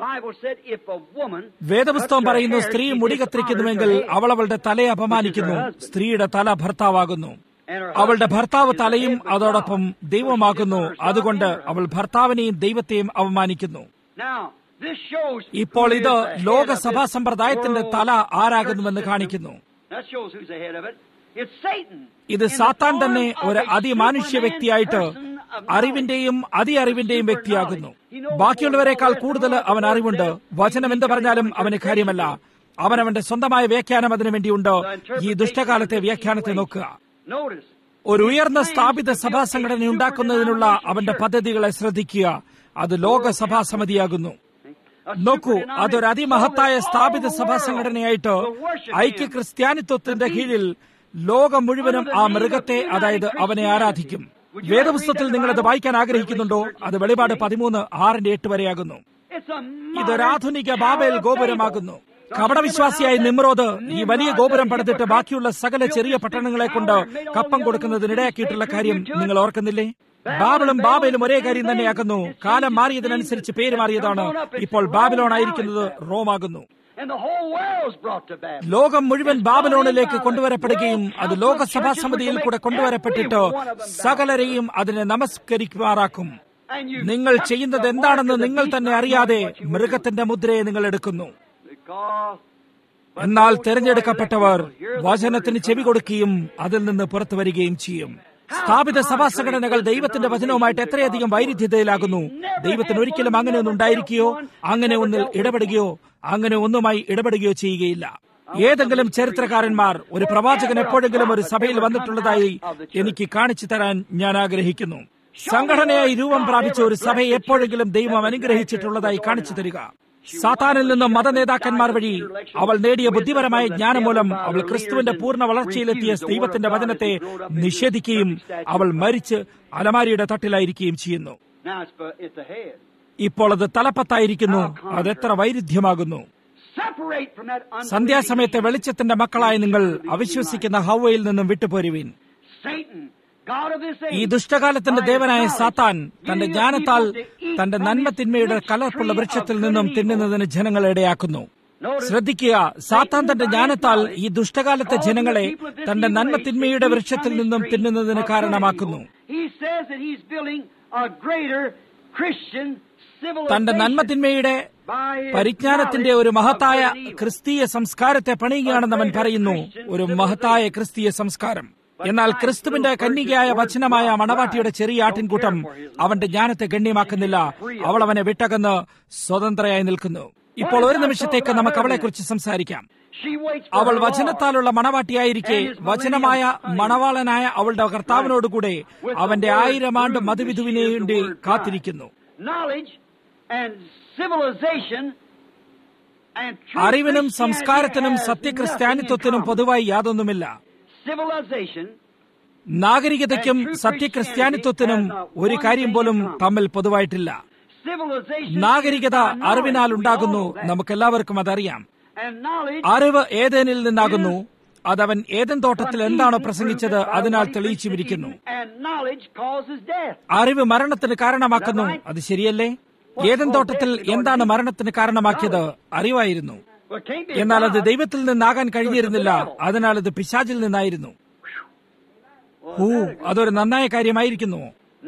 വേദപുസ്തകം പറയുന്നു, സ്ത്രീ മുടി കത്തിരിക്കുന്നുവെങ്കിൽ അവൾ അവളുടെ തലയെ അപമാനിക്കുന്നു. സ്ത്രീയുടെ തല ഭർത്താവാകുന്നു. അവളുടെ ഭർത്താവ് തലയും അതോടൊപ്പം ദൈവമാകുന്നു. അതുകൊണ്ട് അവൾ ഭർത്താവിനെയും ദൈവത്തെയും അവമാനിക്കുന്നു. ഇപ്പോൾ ഇത് ലോകസഭാ സമ്പ്രദായത്തിന്റെ തല ആരാകുന്നുവെന്ന് കാണിക്കുന്നു. ഇത് സാത്താൻ തന്നെ ഒരു അതിമാനുഷ്യ വ്യക്തിയായിട്ട് അറിവിന്റെയും അതിഅറിവിന്റെയും വ്യക്തിയാകുന്നു. ബാക്കിയുള്ളവരെക്കാൾ കൂടുതൽ അവൻ അറിവുണ്ട്. വചനം എന്ത് പറഞ്ഞാലും അവന് കാര്യമല്ല. അവനവന്റെ സ്വന്തമായ വ്യാഖ്യാനം അതിനു വേണ്ടിയുണ്ട്. ഈ ദുഷ്ടകാലത്തെ വ്യാഖ്യാനത്തെ നോക്കുക. ഒരു ഉയർന്ന സ്ഥാപിത സഭാ സംഘടന ഉണ്ടാക്കുന്നതിനുള്ള അവന്റെ പദ്ധതികളെ ശ്രദ്ധിക്കുക. അത് ലോകസഭാ സമിതിയാകുന്നു. നോക്കൂ, അതൊരു അതിമഹത്തായ സ്ഥാപിത സഭാ സംഘടനയായിട്ട് ഐക്യ ക്രിസ്ത്യാനിത്വത്തിന്റെ കീഴിൽ ലോകം മുഴുവനും ആ മൃഗത്തെ, അതായത് അവനെ ആരാധിക്കും. വേദപുസ്തകത്തിൽ നിങ്ങളത് വായിക്കാൻ ആഗ്രഹിക്കുന്നുണ്ടോ? അത് വെളിപാട് 13:6-8 വരെയാകുന്നു. ഇതൊരാധുനിക ബാബേൽ ഗോപുരമാകുന്നു. കപടവിശ്വാസിയായ നിമ്രോദ് ഈ വലിയ ഗോപുരം പണിതിട്ട് ബാക്കിയുള്ള സകല ചെറിയ പട്ടണങ്ങളെ കൊണ്ട് കപ്പം കൊടുക്കുന്നതിനിടയാക്കിയിട്ടുള്ള കാര്യം നിങ്ങൾ ഓർക്കുന്നില്ലേ? ബാബിളും ബാബേലും ഒരേ കാര്യം തന്നെയാക്കുന്നു. കാലം മാറിയതിനനുസരിച്ച് പേര് മാറിയതാണ്. ഇപ്പോൾ ബാബിലോൺ ആയിരിക്കുന്നത് റോമാകുന്നു. and the whole world's brought to Babylon. ലോകം മുഴുവൻ ബാബിലോണിലേക്ക് കൊണ്ടുവരപ്പെടുകയും അത് ലോകസഭാ സമിതിയിൽ കൂടെ കൊണ്ടുവരപ്പെട്ടിട്ട് സകലരെയും അതിനെ നമസ്കരിക്കുമാറാക്കും. നിങ്ങൾ ചെയ്യുന്നത് എന്താണെന്ന് നിങ്ങൾ തന്നെ അറിയാതെ മൃഗത്തിന്റെ മുദ്രയെ നിങ്ങൾ എടുക്കുന്നു. എന്നാൽ തിരഞ്ഞെടുക്കപ്പെട്ടവർ വചനത്തിന് ചെവി കൊടുക്കുകയും അതിൽ നിന്ന് പുറത്തു വരികയും ചെയ്യും. സ്ഥാപിത സഭാ സംഘടനകൾ ദൈവത്തിന്റെ വചനവുമായിട്ട് എത്രയധികം വൈരുദ്ധ്യതയിലാകുന്നു. ദൈവത്തിന് ഒരിക്കലും അങ്ങനെ ഒന്നും ഉണ്ടായിരിക്കുകയോ അങ്ങനെ ഒന്നിൽ ഇടപെടുകയോ അങ്ങനെ ഒന്നുമായി ഇടപെടുകയോ ചെയ്യുകയില്ല. ഏതെങ്കിലും ചരിത്രകാരന്മാർ ഒരു പ്രവാചകൻ എപ്പോഴെങ്കിലും ഒരു സഭയിൽ വന്നിട്ടുള്ളതായി എനിക്ക് കാണിച്ചു തരാൻ ഞാൻ ആഗ്രഹിക്കുന്നു. സംഘടനയായി രൂപം പ്രാപിച്ച ഒരു സഭയെ എപ്പോഴെങ്കിലും ദൈവം അനുഗ്രഹിച്ചിട്ടുള്ളതായി കാണിച്ചു തരിക. സാത്താനിൽ നിന്നും മതനേതാക്കന്മാർ വഴി അവൾ നേടിയ ബുദ്ധിപരമായ ജ്ഞാനം മൂലം അവൾ ക്രിസ്തുവിന്റെ പൂർണ്ണ വളർച്ചയിലെത്തിയ ദൈവത്തിന്റെ വചനത്തെ നിഷേധിക്കുകയും അവൾ മരിച്ച് അലമാരിയുടെ തട്ടിലായിരിക്കുകയും ചെയ്യുന്നു. ഇപ്പോൾ അത് തലപ്പത്തായിരിക്കുന്നു. അതെത്ര വൈരുദ്ധ്യമാകുന്നു. സന്ധ്യാസമയത്തെ വെളിച്ചത്തിന്റെ മക്കളായ നിങ്ങൾ അവിശ്വസിക്കുന്ന ഹവ്വയിൽ നിന്നും വിട്ടുപോരുവീൻ. ഈ ദുഷ്ടകാലത്തിന്റെ ദേവനായ സാത്താൻ തന്റെ ജ്ഞാനത്താൽ തന്റെ നന്മത്തിന്മയുടെ കലർപ്പുള്ള വൃക്ഷത്തിൽ നിന്നും തിന്നുന്നതിന് ജനങ്ങളെ ഇടയാക്കുന്നു. ശ്രദ്ധിക്കുക, സാത്താൻ തന്റെ ജ്ഞാനത്താൽ ഈ ദുഷ്ടകാലത്തെ ജനങ്ങളെ തന്റെ നന്മത്തിന്മയുടെ വൃക്ഷത്തിൽ നിന്നും തിന്നുന്നതിന് കാരണമാക്കുന്നു. തന്റെ നന്മത്തിന്മയുടെ പരിജ്ഞാനത്തിന്റെ ഒരു മഹത്തായ ക്രിസ്തീയ സംസ്കാരത്തെ പണിയുകയാണെന്ന് അവൻ പറയുന്നു. ഒരു മഹത്തായ ക്രിസ്തീയ സംസ്കാരം. എന്നാൽ ക്രിസ്തുവിന്റെ കന്യകയായ വചനമായ മണവാട്ടിയുടെ ചെറിയ ആട്ടിൻകൂട്ടം അവന്റെ ജ്ഞാനത്തെ ഗണ്യമാക്കുന്നില്ല. അവൾ അവനെ വിട്ടകന്ന് സ്വതന്ത്രയായി നിൽക്കുന്നു. ഇപ്പോൾ ഒരു നിമിഷത്തേക്ക് നമുക്ക് അവളെക്കുറിച്ച് സംസാരിക്കാം. അവൾ വചനത്താലുള്ള മണവാട്ടിയായിരിക്കെ വചനമായ മണവാളനായ അവളുടെ കർത്താവിനോടുകൂടെ അവന്റെ 1000 ആണ്ട് മധുവിധുവിനെ വേണ്ടി കാത്തിരിക്കുന്നു. അറിവിനും സംസ്കാരത്തിനും സത്യക്രിസ്ത്യാനിത്വത്തിനും പൊതുവായി യാതൊന്നുമില്ല. നാഗരികതയ്ക്കും സത്യക്രിസ്ത്യാനിത്വത്തിനും ഒരു കാര്യം പോലും തമ്മിൽ പൊതുവായിട്ടില്ല. നാഗരികത അറിവിനാൽ ഉണ്ടാകുന്നു. നമുക്കെല്ലാവർക്കും അതറിയാം. അറിവ് ഏതേനിൽ നിന്നാകുന്നു. അതവൻ ഏദൻ തോട്ടത്തിൽ എന്താണോ പ്രസംഗിച്ചത് അതിനാൽ തെളിയിച്ചുമിരിക്കുന്നു. അറിവ് മരണത്തിന് കാരണമാക്കുന്നു. അത് ശരിയല്ലേ? ഏദൻ തോട്ടത്തിൽ എന്താണ് മരണത്തിന് കാരണമാക്കിയത്? അറിവായിരുന്നു. എന്നാൽ അത് ദൈവത്തിൽ നിന്നാകാൻ കഴിഞ്ഞിരുന്നില്ല. അതിനാൽ അത് പിശാചിൽ നിന്നായിരുന്നു. അതൊരു നന്നായ കാര്യമായിരിക്കുന്നു.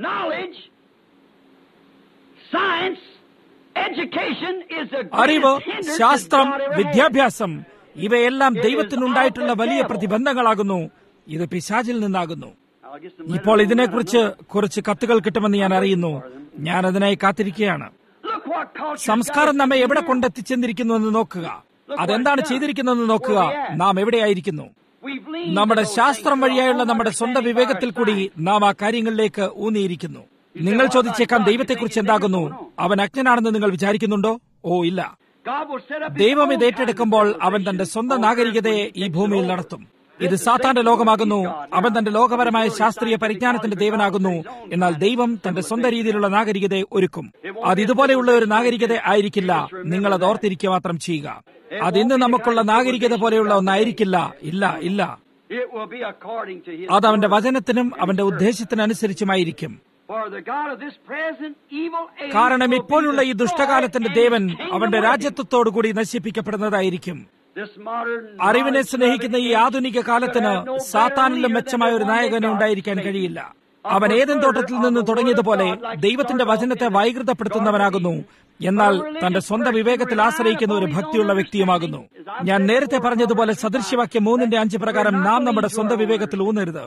അറിവ്, ശാസ്ത്രം, വിദ്യാഭ്യാസം ഇവയെല്ലാം ദൈവത്തിനുണ്ടായിട്ടുള്ള വലിയ പ്രതിബന്ധങ്ങളാകുന്നു. ഇത് പിശാചിൽ നിന്നാകുന്നു. ഇപ്പോൾ ഇതിനെക്കുറിച്ച് കുറച്ച് കത്തുകൾ കിട്ടുമെന്ന് ഞാൻ അറിയുന്നു. ഞാൻ അതിനായി കാത്തിരിക്കുകയാണ്. സംസ്കാരം നമ്മെ എവിടെ കൊണ്ടെത്തിച്ചെന്നിരിക്കുന്നു എന്ന് നോക്കുക. അതെന്താണ് ചെയ്തിരിക്കുന്നതെന്ന് നോക്കുക. നാം എവിടെയായിരിക്കുന്നു? നമ്മുടെ ശാസ്ത്രം വഴിയായുള്ള നമ്മുടെ സ്വന്തം വിവേകത്തിൽ കൂടി നാം ആ കാര്യങ്ങളിലേക്ക് ഊന്നിയിരിക്കുന്നു. നിങ്ങൾ ചോദിച്ചേക്കാം, ദൈവത്തെക്കുറിച്ച് എന്താകുന്നു? അവൻ അജ്ഞനാണെന്ന് നിങ്ങൾ വിചാരിക്കുന്നുണ്ടോ? ഇല്ല. ദൈവം ഇത് ഏറ്റെടുക്കുമ്പോൾ അവൻ തന്റെ സ്വന്തം നാഗരികതയെ ഈ ഭൂമിയിൽ നടത്തും. ഇത് സാത്താന്റെ ലോകമാകുന്നു. അവൻ തന്റെ ലോകപരമായ ശാസ്ത്രീയ പരിജ്ഞാനത്തിന്റെ ദേവനാകുന്നു. എന്നാൽ ദൈവം തന്റെ സ്വന്തം രീതിയിലുള്ള നാഗരികതയെ ഒരുക്കും. അത് ഇതുപോലെയുള്ള ഒരു നാഗരികത ആയിരിക്കില്ല. നിങ്ങൾ അത് ഓർത്തിരിക്കുക മാത്രം ചെയ്യുക. അത് ഇന്ന് നമുക്കുള്ള നാഗരികത പോലെയുള്ള ഒന്നായിരിക്കില്ല. ഇല്ല, ഇല്ല. അത് അവന്റെ വചനത്തിനും അവന്റെ ഉദ്ദേശത്തിനനുസരിച്ചുമായിരിക്കും. കാരണം ഇപ്പോഴുള്ള ഈ ദുഷ്ടകാലത്തിന്റെ ദേവൻ അവന്റെ രാജ്യത്വത്തോടുകൂടി നശിപ്പിക്കപ്പെടുന്നതായിരിക്കും. അറിവിനെ സ്നേഹിക്കുന്ന ഈ ആധുനിക കാലത്തിന് സാത്താനിലും മെച്ചമായ ഒരു നായകന് ഉണ്ടായിരിക്കാൻ കഴിയില്ല. അവൻ ഏദൻ തോട്ടത്തിൽ നിന്ന് തുടങ്ങിയതുപോലെ ദൈവത്തിന്റെ വചനത്തെ വൈകൃതപ്പെടുത്തുന്നവനാകുന്നു. എന്നാൽ തന്റെ സ്വന്തം വിവേകത്തിൽ ആശ്രയിക്കുന്ന ഒരു ഭക്തിയുള്ള വ്യക്തിയുമാകുന്നു. ഞാൻ നേരത്തെ പറഞ്ഞതുപോലെ സദൃശ്യവാക്യം 3:5 പ്രകാരം നാം നമ്മുടെ സ്വന്തം വിവേകത്തിൽ ഊന്നരുത്.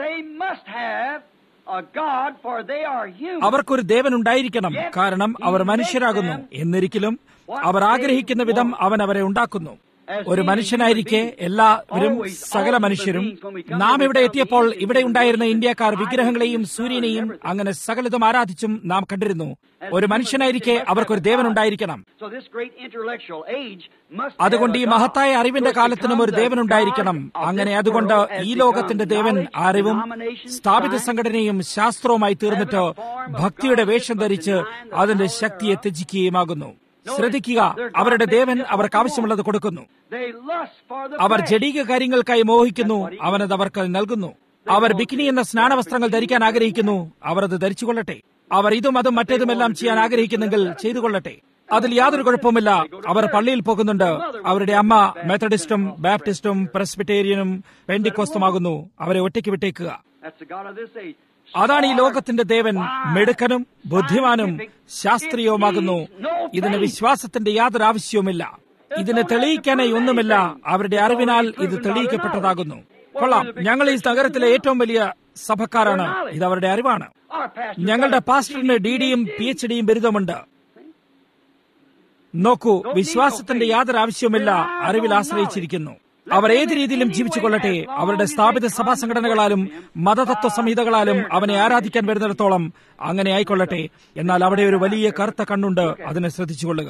അവർക്കൊരു ദേവൻ ഉണ്ടായിരിക്കണം. കാരണം അവർ മനുഷ്യരാകുന്നു. എന്നിരിക്കലും അവർ ആഗ്രഹിക്കുന്ന വിധം അവൻ അവരെ ഉണ്ടാക്കുന്നു. ഒരു മനുഷ്യനായിരിക്കെ എല്ലാവരും സകല മനുഷ്യരും. നാം ഇവിടെ എത്തിയപ്പോൾ ഇവിടെ ഉണ്ടായിരുന്ന ഇന്ത്യക്കാർ വിഗ്രഹങ്ങളെയും സൂര്യനെയും അങ്ങനെ സകലതും ആരാധിച്ചും നാം കണ്ടിരുന്നു. ഒരു മനുഷ്യനായിരിക്കെ അവർക്കൊരു ദേവൻ ഉണ്ടായിരിക്കണം. അതുകൊണ്ട് ഈ മഹത്തായ അറിവിന്റെ കാലത്തിനും ഒരു ദേവൻ ഉണ്ടായിരിക്കണം. അങ്ങനെ അതുകൊണ്ട് ഈ ലോകത്തിന്റെ ദേവൻ അറിവും സ്ഥാപിത സംഘടനയും ശാസ്ത്രവുമായി തീർന്നിട്ട് ഭക്തിയുടെ വേഷം ധരിച്ച് അതിന്റെ ശക്തിയെ ത്യജിക്കുകയുമാകുന്നു. ശ്രദ്ധിക്കുക, അവരുടെ ദേവൻ അവർക്ക് ആവശ്യമുള്ളത് കൊടുക്കുന്നു. അവർ ജഡീക കാര്യങ്ങൾക്കായി മോഹിക്കുന്നു. അവനത് അവർക്ക് നൽകുന്നു. അവർ ബിക്കിനി എന്ന സ്നാനവസ്ത്രങ്ങൾ ധരിക്കാൻ ആഗ്രഹിക്കുന്നു. അവർ അത് ധരിച്ചുകൊള്ളട്ടെ. അവർ ഇതും അതും മറ്റേതുമെല്ലാം ചെയ്യാൻ ആഗ്രഹിക്കുന്നെങ്കിൽ ചെയ്തുകൊള്ളട്ടെ. അതിൽ യാതൊരു കുഴപ്പവുമില്ല. അവർ പള്ളിയിൽ പോകുന്നുണ്ട്. അവരുടെ അമ്മ മെത്തഡിസ്റ്റും ബാപ്റ്റിസ്റ്റും പ്രസ്ബിറ്റേറിയനും പെന്റിക്കോസ്തുമാകുന്നു. അവരെ ഒറ്റയ്ക്ക് വിട്ടേക്കുക. അതാണ് ഈ ലോകത്തിന്റെ ദേവൻ. മിടുക്കനും ബുദ്ധിമാനും ശാസ്ത്രീയവുമാകുന്നു. ഇതിന് വിശ്വാസത്തിന്റെ യാതൊരു ആവശ്യവുമില്ല. ഇതിനെ തെളിയിക്കാനായി ഒന്നുമില്ല. അവരുടെ അറിവിനാൽ ഇത് തെളിയിക്കപ്പെട്ടതാകുന്നു. കൊള്ളാം, ഞങ്ങൾ ഈ നഗരത്തിലെ ഏറ്റവും വലിയ സഭക്കാരാണ്. ഇത് അവരുടെ അറിവാണ്. ഞങ്ങളുടെ പാസ്റ്ററിന് DD-യും PhD-യും ബിരുദമുണ്ട്. നോക്കൂ, വിശ്വാസത്തിന്റെ യാതൊരു ആവശ്യവുമില്ല. അറിവിൽ ആശ്രയിച്ചിരിക്കുന്നു. അവർ ഏത് രീതിയിലും ജീവിച്ചു കൊള്ളട്ടെ. അവരുടെ സ്ഥാപിത സഭാ സംഘടനകളാലും മതതത്വ സംഹിതകളാലും അവനെ ആരാധിക്കാൻ വരുന്നിടത്തോളം അങ്ങനെ ആയിക്കൊള്ളട്ടെ. എന്നാൽ അവിടെ ഒരു വലിയ കറുത്ത കണ്ണുണ്ട്. അതിനെ ശ്രദ്ധിച്ചുകൊള്ളുക.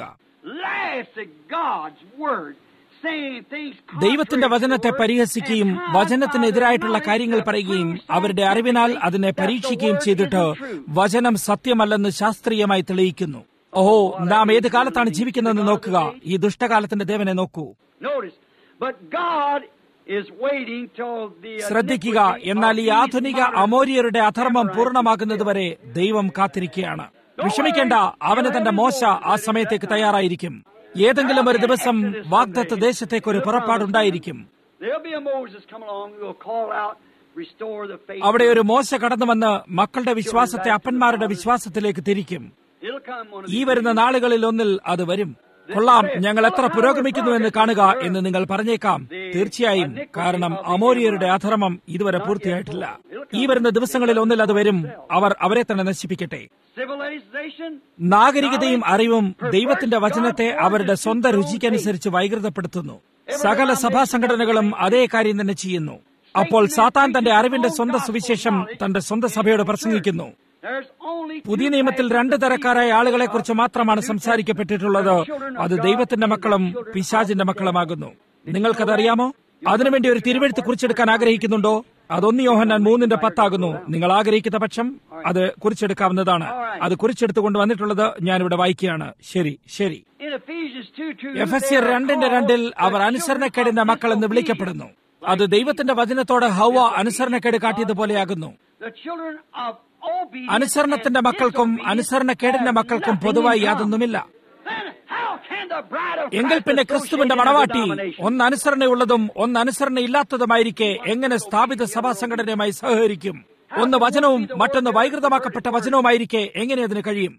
ദൈവത്തിന്റെ വചനത്തെ പരിഹസിക്കുകയും വചനത്തിനെതിരായിട്ടുള്ള കാര്യങ്ങൾ പറയുകയും അവരുടെ അറിവിനാൽ അതിനെ പരീക്ഷിക്കുകയും ചെയ്തിട്ട് വചനം സത്യമല്ലെന്ന് ശാസ്ത്രീയമായി തെളിയിക്കുന്നു. ഓഹോ, നാം ഏത് കാലത്താണ് ജീവിക്കുന്നതെന്ന് നോക്കുക. ഈ ദുഷ്ടകാലത്തിന്റെ ദേവനെ നോക്കൂ. ശ്രദ്ധിക്കുക. എന്നാൽ ഈ ആധുനിക അമോര്യരുടെ അധർമ്മം പൂർണ്ണമാകുന്നതുവരെ ദൈവം കാത്തിരിക്കുകയാണ്. വിഷമിക്കേണ്ട, അവന് തന്റെ മോശ ആ സമയത്തേക്ക് തയ്യാറായിരിക്കും. ഏതെങ്കിലും ഒരു ദിവസം വാഗ്ദത്ത ദേശത്തേക്ക് ഒരു പുറപ്പാടുണ്ടായിരിക്കും. അവിടെ ഒരു മോശ കടന്നുവന്ന് മക്കളുടെ വിശ്വാസത്തെ അപ്പന്മാരുടെ വിശ്വാസത്തിലേക്ക് തിരിക്കും. ഈ വരുന്ന നാളുകളിൽ ഒന്നിൽ അത് വരും. കൊള്ളാം, ഞങ്ങൾ എത്ര പുരോഗമിക്കുന്നുവെന്ന് കാണുക എന്ന് നിങ്ങൾ പറഞ്ഞേക്കാം. തീർച്ചയായും, കാരണം അമോര്യരുടെ അധർമ്മം ഇതുവരെ പൂർത്തിയായിട്ടില്ല. ഈ വരുന്ന ദിവസങ്ങളിൽ ഒന്നിൽ അത് വരും. അവർ അവരെ തന്നെ നശിപ്പിക്കട്ടെ. നാഗരികതയും അറിവും ദൈവത്തിന്റെ വചനത്തെ അവരുടെ സ്വന്തം രുചിക്കനുസരിച്ച് വൈകൃതപ്പെടുത്തുന്നു. സകല സഭാ സംഘടനകളും അതേ കാര്യം തന്നെ ചെയ്യുന്നു. അപ്പോൾ സാത്താൻ തന്റെ അറിവിന്റെ സ്വന്തം സുവിശേഷം തന്റെ സ്വന്തം സഭയോട് പ്രസംഗിക്കുന്നു. പുതിയ നിയമത്തിൽ 2 തരക്കാരായ ആളുകളെ കുറിച്ച് മാത്രമാണ് സംസാരിക്കപ്പെട്ടിട്ടുള്ളത്. അത് ദൈവത്തിന്റെ മക്കളും പിശാചിന്റെ മക്കളുമാകുന്നു. നിങ്ങൾക്കതറിയാമോ? അതിനുവേണ്ടി ഒരു തിരുവെഴുത്ത് കുറിച്ചെടുക്കാൻ ആഗ്രഹിക്കുന്നുണ്ടോ? അത് 1 യോഹന്നാൻ 3:10 ആകുന്നു. നിങ്ങൾ ആഗ്രഹിക്കുന്ന പക്ഷം അത് കുറിച്ചെടുക്കാവുന്നതാണ്. അത് കുറിച്ചെടുത്തുകൊണ്ട് വന്നിട്ടുള്ളത് ഞാനിവിടെ വായിക്കുകയാണ്. ശരി ശരി. എഫെസ്യർ 2:2 അവർ അനുസരണക്കേടിന്റെ മക്കൾ എന്ന് വിളിക്കപ്പെടുന്നു. അത് ദൈവത്തിന്റെ വചനത്തോട് ഹൗവ അനുസരണക്കേട് കാട്ടിയതുപോലെയാകുന്നു. അനുസരണത്തിന്റെ മക്കൾക്കും അനുസരണക്കേടിന്റെ മക്കൾക്കും പൊതുവായി യാതൊന്നുമില്ല. എങ്കിൽ പിന്നെ ക്രിസ്തുവിന്റെ മണവാട്ടി ഒന്ന് അനുസരണയുള്ളതും ഒന്ന് അനുസരണയില്ലാത്തതുമായിരിക്കെ എങ്ങനെ സ്ഥാപിത സഭാ സംഘടനയുമായി സഹകരിക്കും? ഒന്ന് വചനവും മറ്റൊന്ന് വൈകൃതമാക്കപ്പെട്ട വചനവുമായിരിക്കെ എങ്ങനെ അതിന് കഴിയും?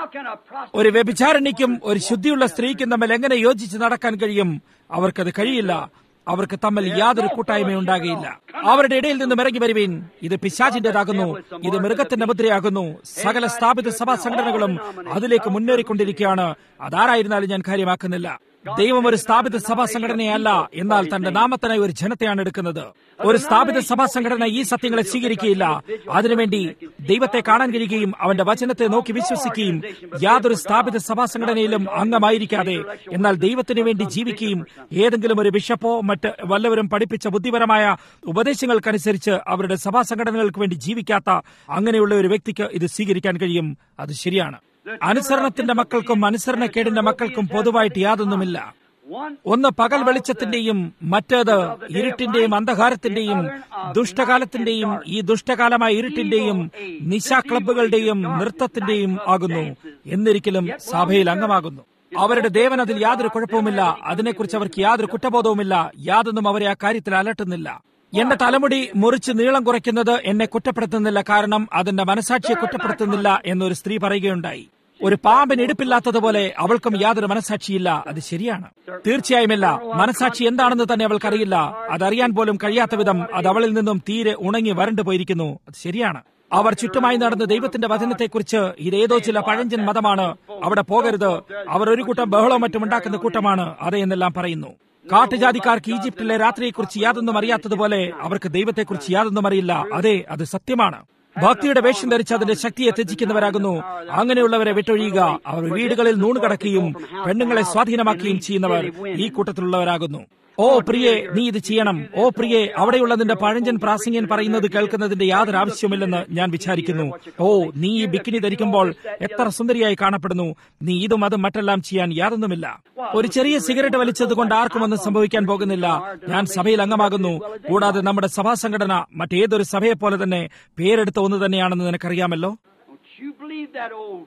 ഒരു വ്യഭിചാരിണിക്കും ഒരു ശുദ്ധിയുള്ള സ്ത്രീക്കും തമ്മിൽ എങ്ങനെ യോജിച്ച് നടക്കാൻ കഴിയും? അവർക്കത് കഴിയില്ല. അവർക്ക് തമ്മിൽ യാതൊരു കൂട്ടായ്മ ഉണ്ടാകുകയില്ല. അവരുടെ ഇടയിൽ നിന്നും ഇറങ്ങി വരുവീൻ. ഇത് പിശാചിന്റേതാകുന്നു. ഇത് മൃഗത്തിന്റെ മുദ്രയാകുന്നു. സകല സ്ഥാപിത സഭാ സംഘടനകളും അതിലേക്ക് മുന്നേറിക്കൊണ്ടിരിക്കുകയാണ്. അതാരായിരുന്നാലും ഞാൻ കാര്യമാക്കുന്നില്ല. ദൈവം ഒരു സ്ഥാപിത സഭാ സംഘടനയല്ല, എന്നാൽ തന്റെ നാമത്തിനായി ഒരു ജനത്തെയാണ് എടുക്കുന്നത്. ഒരു സ്ഥാപിത സഭാ സംഘടന ഈ സത്യങ്ങളെ സ്വീകരിക്കുകയില്ല. അതിനുവേണ്ടി ദൈവത്തെ കാണാൻ കഴിയുകയും അവന്റെ വചനത്തെ നോക്കി വിശ്വസിക്കുകയും യാതൊരു സ്ഥാപിത സഭാ സംഘടനയിലും അംഗമായിരിക്കാതെ എന്നാൽ ദൈവത്തിന് വേണ്ടി ജീവിക്കുകയും ഏതെങ്കിലും ഒരു ബിഷപ്പോ മറ്റ് വല്ലവരും പഠിപ്പിച്ച ബുദ്ധിപരമായ ഉപദേശങ്ങൾക്കനുസരിച്ച് അവരുടെ സഭാ സംഘടനകൾക്ക് വേണ്ടി ജീവിക്കാത്ത അങ്ങനെയുള്ള ഒരു വ്യക്തിക്ക് ഇത് സ്വീകരിക്കാൻ കഴിയും. അത് ശരിയാണ്. അനുസരണത്തിന്റെ മക്കൾക്കും അനുസരണക്കേടിന്റെ മക്കൾക്കും പൊതുവായിട്ട് യാതൊന്നുമില്ല. ഒന്ന് പകൽ വെളിച്ചത്തിന്റെയും മറ്റേത് ഇരുട്ടിന്റെയും അന്ധകാരത്തിന്റെയും ദുഷ്ടകാലത്തിന്റെയും ഈ ദുഷ്ടകാലമായ ഇരുട്ടിന്റെയും നിശാ ക്ലബ്ബുകളുടെയും നൃത്തത്തിന്റെയും ആകുന്നു. എന്നിരിക്കലും സഭയിൽ അംഗമാകുന്നു. അവരുടെ ദേവൻ അതിൽ യാതൊരു കുഴപ്പവുമില്ല. അതിനെക്കുറിച്ച് അവർക്ക് യാതൊരു കുറ്റബോധവുമില്ല. യാതൊന്നും അവരെ ആ കാര്യത്തിൽ അലട്ടുന്നില്ല. എന്റെ തലമുടി മുറിച്ച് നീളം കുറയ്ക്കുന്നത് എന്നെ കുറ്റപ്പെടുത്തുന്നില്ല, കാരണം അതെന്റെ മനസാക്ഷിയെ കുറ്റപ്പെടുത്തുന്നില്ല എന്നൊരു സ്ത്രീ പറയുകയുണ്ടായി. ഒരു പാമ്പിന് ഇടുപ്പില്ലാത്തതുപോലെ അവൾക്കും യാതൊരു മനസാക്ഷിയില്ല. അത് ശരിയാണ്. തീർച്ചയായുമില്ല. മനസാക്ഷി എന്താണെന്ന് തന്നെ അവൾക്കറിയില്ല. അതറിയാൻ പോലും കഴിയാത്ത വിധം അത് അവളിൽ നിന്നും തീരെ ഉണങ്ങി വരണ്ടു പോയിരിക്കുന്നു. അത് ശരിയാണ്. അവർ ചുറ്റുമായി നടന്ന ദൈവത്തിന്റെ വചനത്തെക്കുറിച്ച് ഇതേതോ ചില പഴഞ്ചൻ മതമാണ്, അവിടെ പോകരുത്, അവർ ഒരു കൂട്ടം ബഹളവും മറ്റും ഉണ്ടാക്കുന്ന കൂട്ടമാണ്, അതെന്നെല്ലാം പറയുന്നു. കാട്ടുജാതിക്കാർക്ക് ഈജിപ്തിലെ രാത്രിയെക്കുറിച്ച് യാതൊന്നും അറിയാത്തതുപോലെ അവർക്ക് ദൈവത്തെക്കുറിച്ച് യാതൊന്നും അറിയില്ല. അതെ, അത് സത്യമാണ്. ഭക്തിയുടെ വേഷം ധരിച്ച് അതിന്റെ ശക്തിയെ ത്യജിക്കുന്നവരാകുന്നു. അങ്ങനെയുള്ളവരെ വിട്ടൊഴിയുക. അവർ വീടുകളിൽ നൂണുകടക്കുകയും പെണ്ണുങ്ങളെ സ്വാധീനമാക്കുകയും ചെയ്യുന്നവർ ഈ കൂട്ടത്തിലുള്ളവരാകുന്നു. ഓ പ്രിയെ, നീ ഇത് ചെയ്യണം. ഓ പ്രിയെ, അവിടെയുള്ള നിന്റെ പഴഞ്ചൻ പ്രാസംഗ്യൻ പറയുന്നത് കേൾക്കുന്നതിന്റെ യാതൊരു ആവശ്യമില്ലെന്ന് ഞാൻ വിചാരിക്കുന്നു. ഓ, നീ ഈ ബിക്കിനി ധരിക്കുമ്പോൾ എത്ര സുന്ദരിയായി കാണപ്പെടുന്നു. നീ ഇതും അതും മറ്റെല്ലാം ചെയ്യാൻ യാതൊന്നുമില്ല. ഒരു ചെറിയ സിഗരറ്റ് വലിച്ചത് കൊണ്ട് ആർക്കും ഒന്നും സംഭവിക്കാൻ പോകുന്നില്ല. ഞാൻ സഭയിൽ അംഗമാകുന്നു. കൂടാതെ നമ്മുടെ സഭാ സംഘടന മറ്റേതൊരു സഭയെപ്പോലെ തന്നെ പേരെടുത്ത ഒന്ന് തന്നെയാണെന്ന് നിനക്കറിയാമല്ലോ.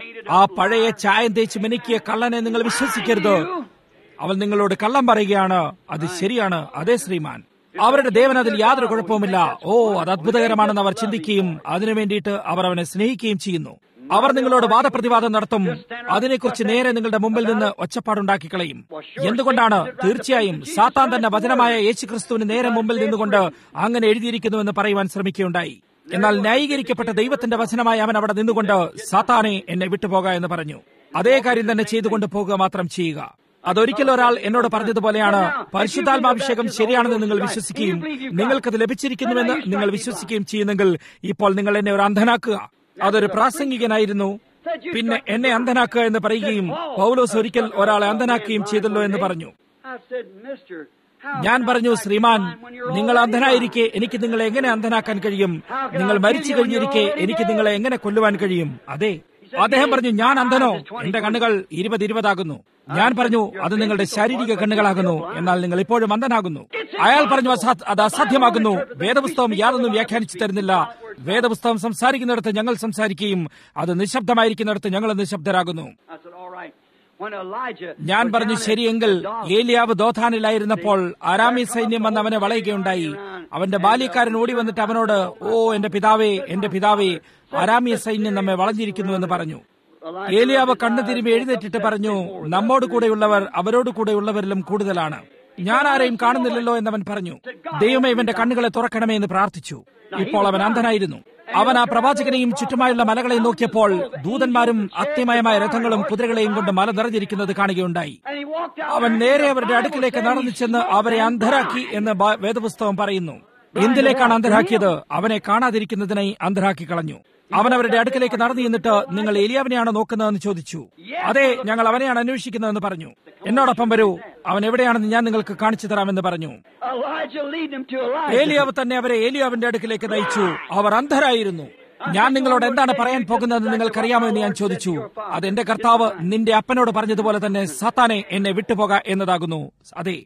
ആ പഴയ ചായം തേച്ച് മിനുക്കിയ കള്ളനെ നിങ്ങൾ വിശ്വസിക്കരുത്. അവൻ നിങ്ങളോട് കള്ളം പറയുകയാണ്. അത് ശരിയാണ്. അതേ ശ്രീമാൻ, അവരുടെ ദേവൻ അതിൽ യാതൊരു കുഴപ്പവുമില്ല. ഓ, അത് അത്ഭുതകരമാണെന്ന് അവർ ചിന്തിക്കുകയും അതിനു വേണ്ടിയിട്ട് അവർ അവനെ സ്നേഹിക്കുകയും ചെയ്യുന്നു. അവർ നിങ്ങളോട് വാദപ്രതിവാദം നടത്തും. അതിനെക്കുറിച്ച് നേരെ നിങ്ങളുടെ മുമ്പിൽ നിന്ന് ഒച്ചപ്പാടുണ്ടാക്കി കളയും. എന്തുകൊണ്ടാണ്? തീർച്ചയായും സാത്താൻ തന്നെ വചനമായ യേശുക്രിസ്തുവിന് നേരെ മുമ്പിൽ നിന്നുകൊണ്ട് അങ്ങനെ എഴുതിയിരിക്കുന്നുവെന്ന് പറയുവാൻ ശ്രമിക്കുകയുണ്ടായി. എന്നാൽ ന്യായീകരിക്കപ്പെട്ട ദൈവത്തിന്റെ വചനമായി അവൻ അവിടെ നിന്നുകൊണ്ട് സാത്താനെ എന്നെ വിട്ടുപോക എന്ന് പറഞ്ഞു. അതേ കാര്യം തന്നെ ചെയ്തുകൊണ്ട് പോകുക മാത്രം ചെയ്യുക. അതൊരിക്കൽ ഒരാൾ എന്നോട് പറഞ്ഞതുപോലെയാണ്, പരിശുദ്ധാത്മാഭിഷേകം ശരിയാണെന്ന് നിങ്ങൾ വിശ്വസിക്കുകയും നിങ്ങൾക്കത് ലഭിച്ചിരിക്കുന്നുവെന്ന് നിങ്ങൾ വിശ്വസിക്കുകയും ചെയ്യുന്നെങ്കിൽ ഇപ്പോൾ നിങ്ങൾ എന്നെ ഒരു അന്ധനാക്കുക. അതൊരു പ്രാസംഗികനായിരുന്നു. പിന്നെ എന്നെ അന്ധനാക്കുക എന്ന് പറയുകയും പൗലോസ് ഒരിക്കൽ ഒരാളെ അന്ധനാക്കുകയും ചെയ്തല്ലോ എന്ന് പറഞ്ഞു. ഞാൻ പറഞ്ഞു, ശ്രീമാൻ, നിങ്ങൾ അന്ധനായിരിക്കെ എനിക്ക് നിങ്ങളെ എങ്ങനെ അന്ധനാക്കാൻ കഴിയും? നിങ്ങൾ മരിച്ചു കഴിഞ്ഞിരിക്കെ എനിക്ക് നിങ്ങളെ എങ്ങനെ കൊല്ലുവാൻ കഴിയും? അതെ. അദ്ദേഹം പറഞ്ഞു, ഞാൻ അന്ധനോ? എന്റെ കണ്ണുകൾ 20 ആകുന്നു. ഞാൻ പറഞ്ഞു, അത് നിങ്ങളുടെ ശാരീരിക കണ്ണുകളാകുന്നു, എന്നാൽ നിങ്ങൾ ഇപ്പോഴും അന്ധനാകുന്നു. അയാൾ പറഞ്ഞു, അത് അസാധ്യമാകുന്നു. വേദപുസ്തകം യാതൊന്നും വ്യാഖ്യാനിച്ചു തരുന്നില്ല. വേദപുസ്തകം സംസാരിക്കുന്നിടത്ത് ഞങ്ങൾ സംസാരിക്കുകയും അത് നിശബ്ദമായിരിക്കുന്നിടത്ത് ഞങ്ങൾ നിശബ്ദരാകുന്നു. ഞാൻ പറഞ്ഞു, ശരിയെങ്കിൽ ഏലിയാവ് ദോഥാനിലായിരുന്നപ്പോൾ അരാമി സൈന്യം വന്ന് അവനെ വളയുകയുണ്ടായി. അവന്റെ ബാല്യക്കാരൻ ഓടി വന്നിട്ട് അവനോട്, ഓ എന്റെ പിതാവേ, എന്റെ പിതാവേ, അരാമിയ സൈന്യം നമ്മെ വളഞ്ഞിരിക്കുന്നുവെന്ന് പറഞ്ഞു. ഏലിയാവ് കണ്ണു തിരുമ്പി എഴുന്നേറ്റിട്ട് പറഞ്ഞു, നമ്മോട് കൂടെയുള്ളവർ അവരോട് കൂടെയുള്ളവരിലും കൂടുതലാണ്. ഞാൻ ആരെയും കാണുന്നില്ലല്ലോ എന്നവൻ പറഞ്ഞു. ദൈവമേ, ഇവന്റെ കണ്ണുകളെ തുറക്കണമേ എന്ന് പ്രാർത്ഥിച്ചു. ഇപ്പോൾ അവൻ അന്ധനായിരുന്നു. അവൻ ആ പ്രവാചകനെയും ചുറ്റുമായുള്ള മലകളെയും നോക്കിയപ്പോൾ ദൂതന്മാരും അത്യമയമായ രഥങ്ങളും കുതിരകളെയും കൊണ്ട് മല നിറഞ്ഞിരിക്കുന്നത് കാണുകയുണ്ടായി. അവൻ നേരെ അവരുടെ അടുക്കിലേക്ക് നടന്നു ചെന്ന് അവരെ അന്ധരാക്കി എന്ന് വേദപുസ്തകം പറയുന്നു. എന്തിലേക്കാണ് അന്ധരാക്കിയത്? അവനെ കാണാതിരിക്കുന്നതിനായി അന്ധരാക്കി കളഞ്ഞു. അവൻ അവരുടെ അടുക്കിലേക്ക് നടന്നു ചെന്നിട്ട്, നിങ്ങൾ ഏലിയാവിനെയാണോ നോക്കുന്നതെന്ന് ചോദിച്ചു. അതെ, ഞങ്ങൾ അവനെയാണ് അന്വേഷിക്കുന്നതെന്ന് പറഞ്ഞു. എന്നോടൊപ്പം വരൂ, അവൻ എവിടെയാണെന്ന് ഞാൻ നിങ്ങൾക്ക് കാണിച്ചു തരാമെന്ന് പറഞ്ഞു. ഏലിയാവ് തന്നെ അവരെ ഏലിയാവിന്റെ അടുക്കിലേക്ക് നയിച്ചു. അവർ അന്ധരായിരുന്നു. ഞാൻ നിങ്ങളോട് എന്താണ് പറയാൻ പോകുന്നതെന്ന് നിങ്ങൾക്കറിയാമോ എന്ന് ഞാൻ ചോദിച്ചു. അതെന്റെ കർത്താവ് നിന്റെ അപ്പനോട് പറഞ്ഞതുപോലെ തന്നെ സാത്താനെ എന്നെ വിട്ടുപോക എന്നതാകുന്നു. അതെ,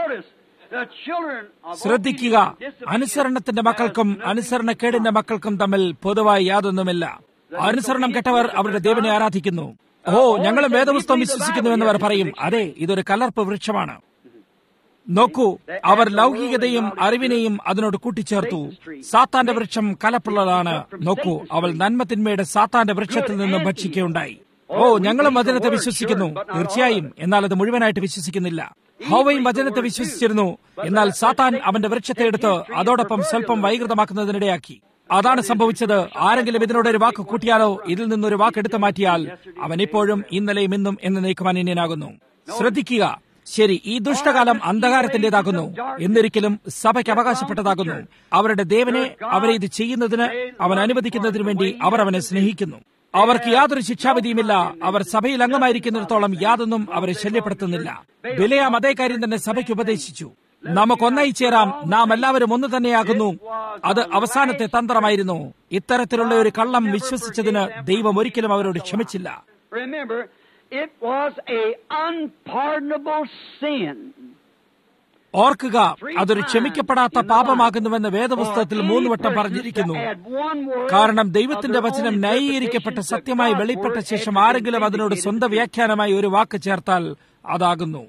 ശ്രദ്ധിക്കുക, അനുസരണത്തിന്റെ മക്കൾക്കും അനുസരണക്കേടിന്റെ മക്കൾക്കും തമ്മിൽ പൊതുവായി യാതൊന്നുമില്ല. അനുസരണം കെട്ടവർ അവരുടെ ദേവനെ ആരാധിക്കുന്നു. ഓ, ഞങ്ങളും വേദപുസ്തകം വിശ്വസിക്കുന്നുവെന്നവർ പറയും. അതെ, ഇതൊരു കലർപ്പ് വൃക്ഷമാണ്. നോക്കൂ, അവർ ലൗകികതയും അറിവിനെയും അതിനോട് കൂട്ടിച്ചേർത്തു. സാത്താന്റെ വൃക്ഷം കലപ്പുള്ളതാണ്. നോക്കൂ, അവൾ നന്മതിന്മയുടെ സാത്താന്റെ വൃക്ഷത്തിൽ നിന്നും ഭക്ഷിക്കുകയുണ്ടായി. ഓ, ഞങ്ങളും വചനത്തെ വിശ്വസിക്കുന്നു. തീർച്ചയായും, എന്നാൽ അത് മുഴുവനായിട്ട് വിശ്വസിക്കുന്നില്ല. ഹൗവയും വചനത്തെ വിശ്വസിച്ചിരുന്നു. എന്നാൽ സാത്താൻ അവന്റെ വൃക്ഷത്തെ എടുത്ത് അതോടൊപ്പം സ്വല്പം വൈകൃതമാക്കുന്നതിനിടയാക്കി. അതാണ് സംഭവിച്ചത്. ആരെങ്കിലും ഇതിനോട് ഒരു വാക്ക് കൂട്ടിയാലോ ഇതിൽ നിന്നൊരു വാക്ക് എടുത്തു മാറ്റിയാൽ അവൻ ഇപ്പോഴും ഇന്നലെയും ഇന്നും എന്നേക്കും അനന്യനാകുന്നു. ശ്രദ്ധിക്കുക, ശരി, ഈ ദുഷ്ടകാലം അന്ധകാരത്തിന്റേതാകുന്നു, എന്നിരിക്കലും സഭയ്ക്ക് അവകാശപ്പെട്ടതാകുന്നു. അവരുടെ ദേവനെ അവരെ ഇത് ചെയ്യുന്നതിന് അവൻ അനുവദിക്കുന്നതിനു വേണ്ടി അവർ അവനെ സ്നേഹിക്കുന്നു. അവർക്ക് യാതൊരു ശിക്ഷാവിധിയുമില്ല. അവർ സഭയിൽ അംഗമായിരിക്കുന്നിടത്തോളം യാതൊന്നും അവരെ ശല്യപ്പെടുത്തുന്നില്ല. ബിലെയാം അതേ കാര്യം തന്നെ സഭയ്ക്ക് ഉപദേശിച്ചു. നമുക്കൊന്നായി ചേരാം, നാം എല്ലാവരും ഒന്ന് തന്നെയാകുന്നു. അത് അവസാനത്തെ തന്ത്രമായിരുന്നു. ഇത്തരത്തിലുള്ള ഒരു കള്ളം വിശ്വസിച്ചതിന് ദൈവം ഒരിക്കലും അവരോട് ക്ഷമിച്ചില്ല. ഓർക്കുക, അതൊരു ക്ഷമിക്കപ്പെടാത്ത പാപമാകുന്നുവെന്ന് വേദപുസ്തകത്തിൽ 3 വട്ടം പറഞ്ഞിരിക്കുന്നു. കാരണം ദൈവത്തിന്റെ വചനം ന്യായീകരിക്കപ്പെട്ട സത്യമായി വെളിപ്പെട്ട ശേഷം ആരെങ്കിലും അതിനോട് സ്വന്തം വ്യാഖ്യാനമായി ഒരു വാക്ക് ചേർത്താൽ അതാകുന്നു.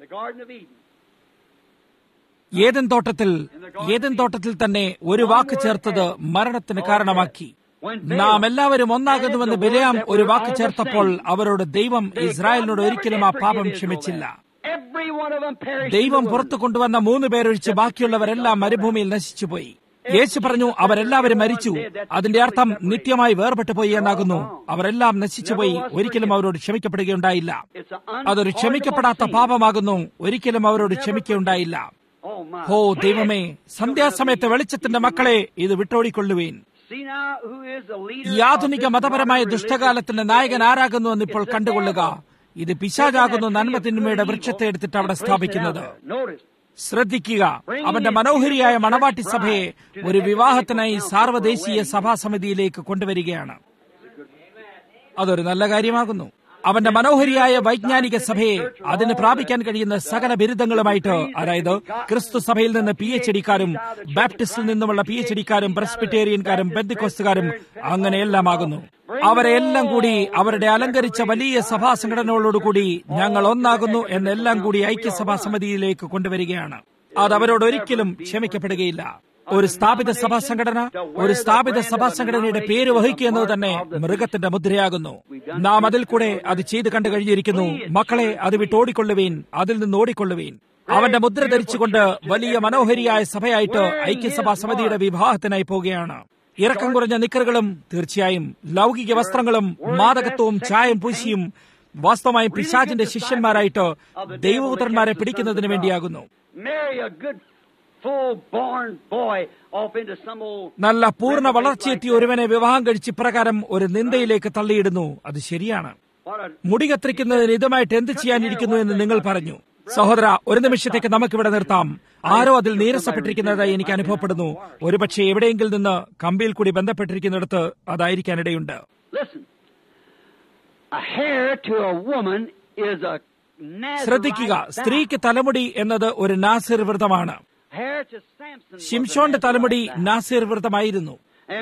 ഏദൻ തോട്ടത്തിൽ തന്നെ ഒരു വാക്ക് ചേർത്തത് മരണത്തിന് കാരണമാക്കി. നാം എല്ലാവരും ഒന്നാകുന്നുവെന്ന് ബിലെയാം ഒരു വാക്ക് ചേർത്തപ്പോൾ അവരോട് ദൈവം ഇസ്രായേലിനോട് ഒരിക്കലും ആ പാപം ക്ഷമിച്ചില്ല. ദൈവം പുറത്തു കൊണ്ടുവന്ന 3 പേരൊഴിച്ച് ബാക്കിയുള്ളവരെല്ലാം മരുഭൂമിയിൽ നശിച്ചുപോയി. യേശു പറഞ്ഞു, അവരെല്ലാവരും മരിച്ചു. അതിന്റെ അർത്ഥം നിത്യമായി വേർപെട്ടു പോയി എന്നാകുന്നു. അവരെല്ലാം നശിച്ചുപോയി. ഒരിക്കലും അവരോട് ക്ഷമിക്കപ്പെടുകയുണ്ടായില്ല. അതൊരു ക്ഷമിക്കപ്പെടാത്ത പാപമാകുന്നു. ഒരിക്കലും അവരോട് ക്ഷമിക്കുകയുണ്ടായില്ല. ഓ ദൈവമേ, സന്ധ്യാസമയത്തെ വെളിച്ചത്തിന്റെ മക്കളെ, ഇത് വിട്ടോടിക്കൊള്ളുവേൻ. ഈ ആധുനിക മതപരമായ ദുഷ്ടകാലത്തിന്റെ നായകൻ ആരാകുന്നു ഇപ്പോൾ കണ്ടുകൊള്ളുക. ഇത് പിശാചാകുന്നു നന്മതിന്മയുടെ വൃക്ഷത്തെ എടുത്തിട്ട് അവിടെ സ്ഥാപിക്കുന്നത്. ശ്രദ്ധിക്കുക, അവന്റെ മനോഹരിയായ മണവാട്ടി സഭയെ ഒരു വിവാഹത്തിനായി സാർവദേശീയ സഭാസമിതിയിലേക്ക് കൊണ്ടുവരികയാണ്. അതൊരു നല്ല കാര്യമാകുന്നു. അവന്റെ മനോഹരിയായ വൈജ്ഞാനിക സഭയെ അതിന് പ്രാപിക്കാൻ കഴിയുന്ന സകല ബിരുദങ്ങളുമായിട്ട്, അതായത് ക്രിസ്തു സഭയിൽ നിന്ന് PhD-കാരും ബാപ്റ്റിസ്റ്റിൽ നിന്നുമുള്ള PhD-കാരും പ്രസ്ബിറ്റേറിയൻകാരും പെന്തിക്കോസ്തുകാരും അങ്ങനെയെല്ലാമാകുന്നു. അവരെല്ലാം കൂടി അവരുടെ അലങ്കരിച്ച വലിയ സഭാ സംഘടനകളോടുകൂടി ഞങ്ങൾ ഒന്നാകുന്നു എന്നെല്ലാം കൂടി ഐക്യസഭാ സമിതിയിലേക്ക് കൊണ്ടുവരികയാണ്. അത് അവരോട് ഒരിക്കലും ക്ഷമിക്കപ്പെടുകയില്ല. ഒരു സ്ഥാപിത സഭാ സംഘടന, ഒരു സ്ഥാപിത സഭാ സംഘടനയുടെ പേര് വഹിക്കുക എന്നത് തന്നെ മൃഗത്തിന്റെ മുദ്രയാകുന്നു. നാം അതിൽ കൂടെ അത് ചെയ്ത് കണ്ടു കഴിഞ്ഞിരിക്കുന്നു. മക്കളെ, അത് വിട്ടോടിക്കൊള്ളുവീൻ, അതിൽ നിന്ന് ഓടിക്കൊള്ളുവീൻ. അവന്റെ മുദ്ര ധരിച്ചുകൊണ്ട് വലിയ മനോഹരിയായ സഭയായിട്ട് ഐക്യസഭാ സമിതിയുടെ വിവാഹത്തിനായി പോവുകയാണ്. ഇറക്കം കുറഞ്ഞ നിക്കറുകളും തീർച്ചയായും ലൗകിക വസ്ത്രങ്ങളും മാദകത്വവും ചായം പൂശിയും വാസ്തവമായും പിശാചിന്റെ ശിഷ്യന്മാരായിട്ട് ദൈവപുത്രന്മാരെ പിടിക്കുന്നതിന് വേണ്ടിയാകുന്നു. നല്ല പൂർണ്ണ വളർച്ചയെത്തിയ ഒരുവനെ വിവാഹം കഴിച്ച് ഇപ്രകാരം ഒരു നിന്ദയിലേക്ക് തള്ളിയിടുന്നു. അത് ശരിയാണ്. മുടി കത്തിരിക്കുന്നതിന് ഇതുമായിട്ട് എന്ത് ചെയ്യാനിരിക്കുന്നു എന്ന് നിങ്ങൾ പറഞ്ഞു. സഹോദര, ഒരു നിമിഷത്തേക്ക് നമുക്കിവിടെ നിർത്താം. ആരോ അതിൽ നീരസപ്പെട്ടിരിക്കുന്നതായി എനിക്ക് അനുഭവപ്പെടുന്നു. ഒരുപക്ഷെ എവിടെയെങ്കിലും നിന്ന് കമ്പിയിൽ കൂടി ബന്ധപ്പെട്ടിരിക്കുന്നിടത്ത് അതായിരിക്കാനിടയുണ്ട്. ശ്രദ്ധിക്കുക, സ്ത്രീക്ക് തലമുടി എന്നത് ഒരു നാസിർ വ്രതമാണ്. ശിംശോന്റെ തലമുടി നാസിർ വ്രതമായിരുന്നു.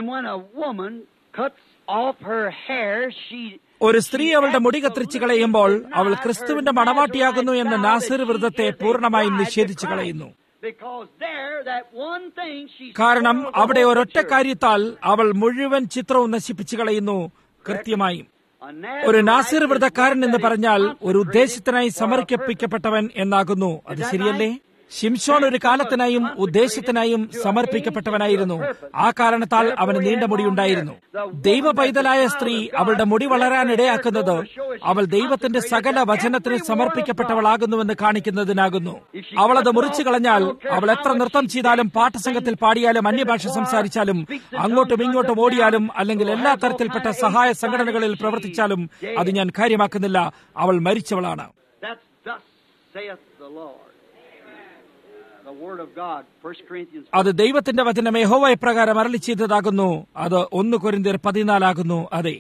ഒരു സ്ത്രീ അവളുടെ മുടി കത്തിരിച്ചു കളയുമ്പോൾ അവൾ ക്രിസ്തുവിന്റെ മണവാട്ടിയാകുന്നു എന്ന നാസിർ വ്രതത്തെ പൂർണ്ണമായും നിഷേധിച്ചു കളയുന്നു. കാരണം അവിടെ ഒരൊറ്റ കാര്യത്താൽ അവൾ മുഴുവൻ ചിത്രവും നശിപ്പിച്ചു കളയുന്നു. കൃത്യമായും ഒരു നാസിർ വ്രതക്കാരൻ എന്ന് പറഞ്ഞാൽ ഒരു ഉദ്ദേശത്തിനായി സമർപ്പിക്കപ്പെട്ടവൻ എന്നാകുന്നു. അത് ശരിയല്ലേ? ശിംശോൻ ഒരു കാലത്തിനായും ഉദ്ദേശത്തിനായും സമർപ്പിക്കപ്പെട്ടവനായിരുന്നു. ആ കാരണത്താൽ അവന് നീണ്ട മുടിയുണ്ടായിരുന്നു. ദൈവ പൈതലായ സ്ത്രീ അവളുടെ മുടി വളരാനിടയാക്കുന്നത് അവൾ ദൈവത്തിന്റെ സകല വചനത്തിന് സമർപ്പിക്കപ്പെട്ടവളാകുന്നുവെന്ന് കാണിക്കുന്നതിനാകുന്നു. അവളത് മുറിച്ചു കളഞ്ഞാൽ അവൾ എത്ര നൃത്തം ചെയ്താലും പാട്ടസംഘത്തിൽ പാടിയാലും അന്യഭാഷ സംസാരിച്ചാലും അങ്ങോട്ടും ഇങ്ങോട്ടും ഓടിയാലും അല്ലെങ്കിൽ എല്ലാ തരത്തിൽപ്പെട്ട സഹായ സംഘടനകളിൽ പ്രവർത്തിച്ചാലും അത് ഞാൻ കാര്യമാക്കുന്നില്ല. അവൾ മരിച്ചവളാണ്. അത് ദൈവത്തിന്റെ വചനം യഹോവ ഇപ്രകാരം അരുളി ചെയ്തതാകുന്നു. അത് 1 കൊരിന്ത്യർ 14 ആകുന്നു. അതെ,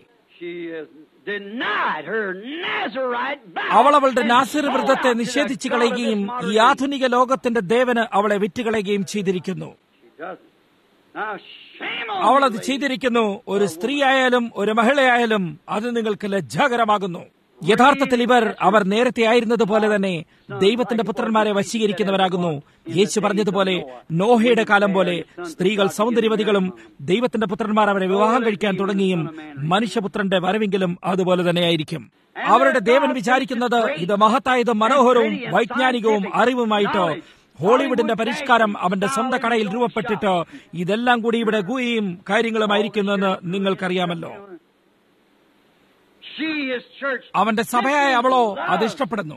അവൾ അവളുടെ നാസിർ വ്രതത്തെ നിഷേധിച്ചു കളയുകയും ഈ ആധുനിക ലോകത്തിന്റെ ദേവന് അവളെ വിറ്റുകളയുകയും ചെയ്തിരിക്കുന്നു. അവൾ അത് ചെയ്തിരിക്കുന്നു. ഒരു സ്ത്രീയായാലും ഒരു മഹിളയായാലും അത് നിങ്ങൾക്ക് ലജ്ജാകരമാകുന്നു. യഥാർത്ഥത്തിൽ അവർ നേരത്തെ ആയിരുന്നതുപോലെ തന്നെ ദൈവത്തിന്റെ പുത്രന്മാരെ വശീകരിക്കുന്നവരാകുന്നു. യേശു പറഞ്ഞതുപോലെ നോഹയുടെ കാലം പോലെ സ്ത്രീകൾ സൗന്ദര്യവതികളും ദൈവത്തിന്റെ പുത്രന്മാർ അവരെ വിവാഹം കഴിക്കാൻ തുടങ്ങിയും മനുഷ്യപുത്രന്റെ വരവെങ്കിലും അതുപോലെ തന്നെയായിരിക്കും. അവരുടെ ദേവൻ വിചാരിക്കുന്നത് ഇത് മഹത്തായതും മനോഹരവും വൈജ്ഞാനികവും അറിവുമായിട്ടോ ഹോളിവുഡിന്റെ പരിഷ്കാരം അവന്റെ സ്വന്തം കടയിൽ രൂപപ്പെട്ടിട്ട് ഇതെല്ലാം കൂടി ഇവിടെ ഗുഹയും കാര്യങ്ങളുമായിരിക്കുന്നുവെന്ന് നിങ്ങൾക്കറിയാമല്ലോ. അവന്റെ സഭയായ അവളോ അത് ഇഷ്ടപ്പെടുന്നു.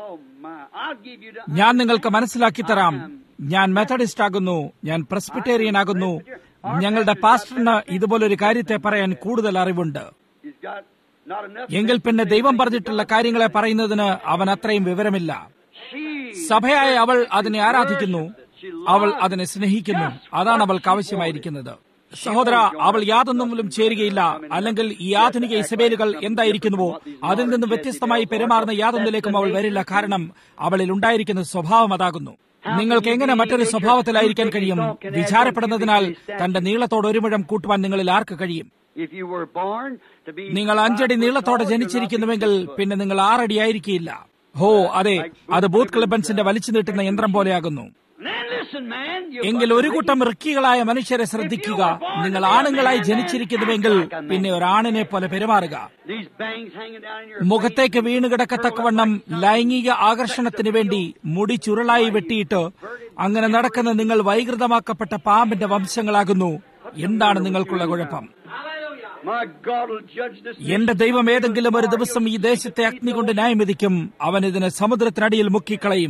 ഞാൻ നിങ്ങൾക്ക് മനസ്സിലാക്കി തരാം. ഞാൻ മെത്തഡിസ്റ്റ് ആകുന്നു, ഞാൻ പ്രസ്ബിറ്റേറിയൻ ആകുന്നു. ഞങ്ങളുടെ പാസ്റ്ററിന് ഇതുപോലൊരു കാര്യത്തെ പറയാൻ കൂടുതൽ അറിവുണ്ട്. എങ്കിൽ പിന്നെ ദൈവം പറഞ്ഞിട്ടുള്ള കാര്യങ്ങളെ പറയുന്നതിന് അവൻ അത്രയും വിവരമില്ല. സഭയായ അവൾ അതിനെ ആരാധിക്കുന്നു, അവൾ അതിനെ സ്നേഹിക്കുന്നു. അതാണ് അവൾക്ക് ആവശ്യമായിരിക്കുന്നത്. സഹോദര, അവൾ യാതൊന്നുമിലും ചേരുകയില്ല. അല്ലെങ്കിൽ ഈ ആധുനിക ഇസബേലുകൾ എന്തായിരിക്കുന്നുവോ അതിൽ നിന്നും വ്യത്യസ്തമായി പെരുമാറുന്ന യാതൊന്നിലേക്കും അവൾ വരില്ല. കാരണം അവളിൽ ഉണ്ടായിരിക്കുന്ന സ്വഭാവം അതാകുന്നു. നിങ്ങൾക്ക് എങ്ങനെ മറ്റൊരു സ്വഭാവത്തിലായിരിക്കാൻ കഴിയും? വിചാരപ്പെടുന്നതിനാൽ തന്റെ നീളത്തോട് 1 മുഴം കൂട്ടുവാൻ നിങ്ങളിൽ ആർക്ക് കഴിയും? നിങ്ങൾ 5 അടി നീളത്തോടെ ജനിച്ചിരിക്കുന്നുവെങ്കിൽ പിന്നെ നിങ്ങൾ 6 അടി ആയിരിക്കില്ല. ഹോ, അതെ, അത് ബൂത്ത് ക്ലിബൻസിന്റെ വലിച്ചു നീട്ടുന്ന യന്ത്രം പോലെയാകുന്നു. എങ്കിൽ ഒരു കൂട്ടം റിക്കികളായ മനുഷ്യരെ ശ്രദ്ധിക്കുക. നിങ്ങൾ ആണുങ്ങളായി ജനിച്ചിരിക്കുന്നുവെങ്കിൽ പിന്നെ ഒരാണിനെ പോലെ പെരുമാറുക. മുഖത്തേക്ക് വീണുകിടക്കത്തക്കവണ്ണം ലൈംഗിക ആകർഷണത്തിന് വേണ്ടി മുടി ചുരുളായി വെട്ടിയിട്ട് അങ്ങനെ നടക്കുന്ന നിങ്ങൾ വൈകൃതമാക്കപ്പെട്ട പാമ്പിന്റെ വംശങ്ങളാകുന്നു. എന്താണ് നിങ്ങൾക്കുള്ള കുഴപ്പം? എന്റെ ദൈവം ഏതെങ്കിലും ഒരു ദിവസം ഈ ദേശത്തെ അഗ്നി കൊണ്ട് ന്യായം വിധിക്കും. അവൻ ഇതിനെ സമുദ്രത്തിനടിയിൽ മുക്കിക്കളയും.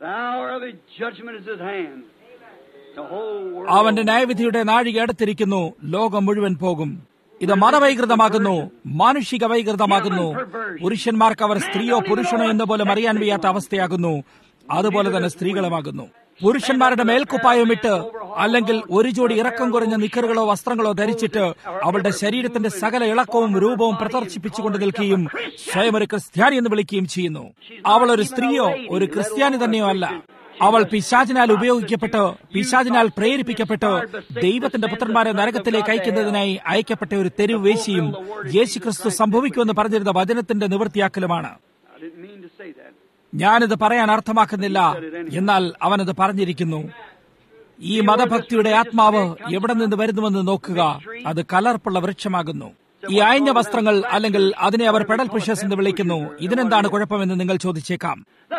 അവന്റെ ന്യായവിധിയുടെ നാഴിക അടുത്തിരിക്കുന്നു. ലോകം മുഴുവൻ പോകും. ഇത് മതവൈകൃതമാകുന്നു, മാനുഷിക വൈകൃതമാകുന്നു. പുരുഷന്മാർക്ക് അവർ സ്ത്രീയോ പുരുഷനോ എന്ന പോലെ അറിയാൻ വയ്യാത്ത അവസ്ഥയാകുന്നു. അതുപോലെ തന്നെ സ്ത്രീകളുമാകുന്നു. പുരുഷന്മാരുടെ മേൽക്കുപ്പായമിട്ട് അല്ലെങ്കിൽ ഒരു ജോഡി ഇറക്കം കുറഞ്ഞ നിക്കറുകളോ വസ്ത്രങ്ങളോ ധരിച്ചിട്ട് അവളുടെ ശരീരത്തിന്റെ സകല ഇളക്കവും രൂപവും പ്രദർശിപ്പിച്ചുകൊണ്ട് നിൽക്കുകയും സ്വയം ഒരു ക്രിസ്ത്യാനി എന്ന് വിളിക്കുകയും ചെയ്യുന്നു. അവൾ ഒരു സ്ത്രീയോ ഒരു ക്രിസ്ത്യാനി തന്നെയോ അല്ല. അവൾ പിശാചിനാൽ ഉപയോഗിക്കപ്പെട്ട്, പിശാചിനാൽ പ്രേരിപ്പിക്കപ്പെട്ട് ദൈവത്തിന്റെ പുത്രന്മാരെ നരകത്തിലേക്ക് അയക്കുന്നതിനായി അയക്കപ്പെട്ട ഒരു തെരുവ് വേശ്യയും യേശുക്രിസ്തു സംഭവിക്കുമെന്ന് പറഞ്ഞിരുന്ന വചനത്തിന്റെ നിവൃത്തിയാക്കലുമാണ്. ഞാനിത് പറയാൻ അർത്ഥമാക്കുന്നില്ല, എന്നാൽ അവനത് പറഞ്ഞിരിക്കുന്നു. ഈ മതഭക്തിയുടെ ആത്മാവ് എവിടെ നിന്ന് വരുന്നുവെന്ന് നോക്കുക. അത് കലർപ്പുള്ള വൃക്ഷമാകുന്നു. ഈ അയഞ്ഞ വസ്ത്രങ്ങൾ, അല്ലെങ്കിൽ അതിനെ അവർ പെഡൽ പുഷേഴ്സ് എന്ന് വിളിക്കുന്നു. ഇതിനെന്താണ് കുഴപ്പമെന്ന് നിങ്ങൾ ചോദിച്ചേക്കാം.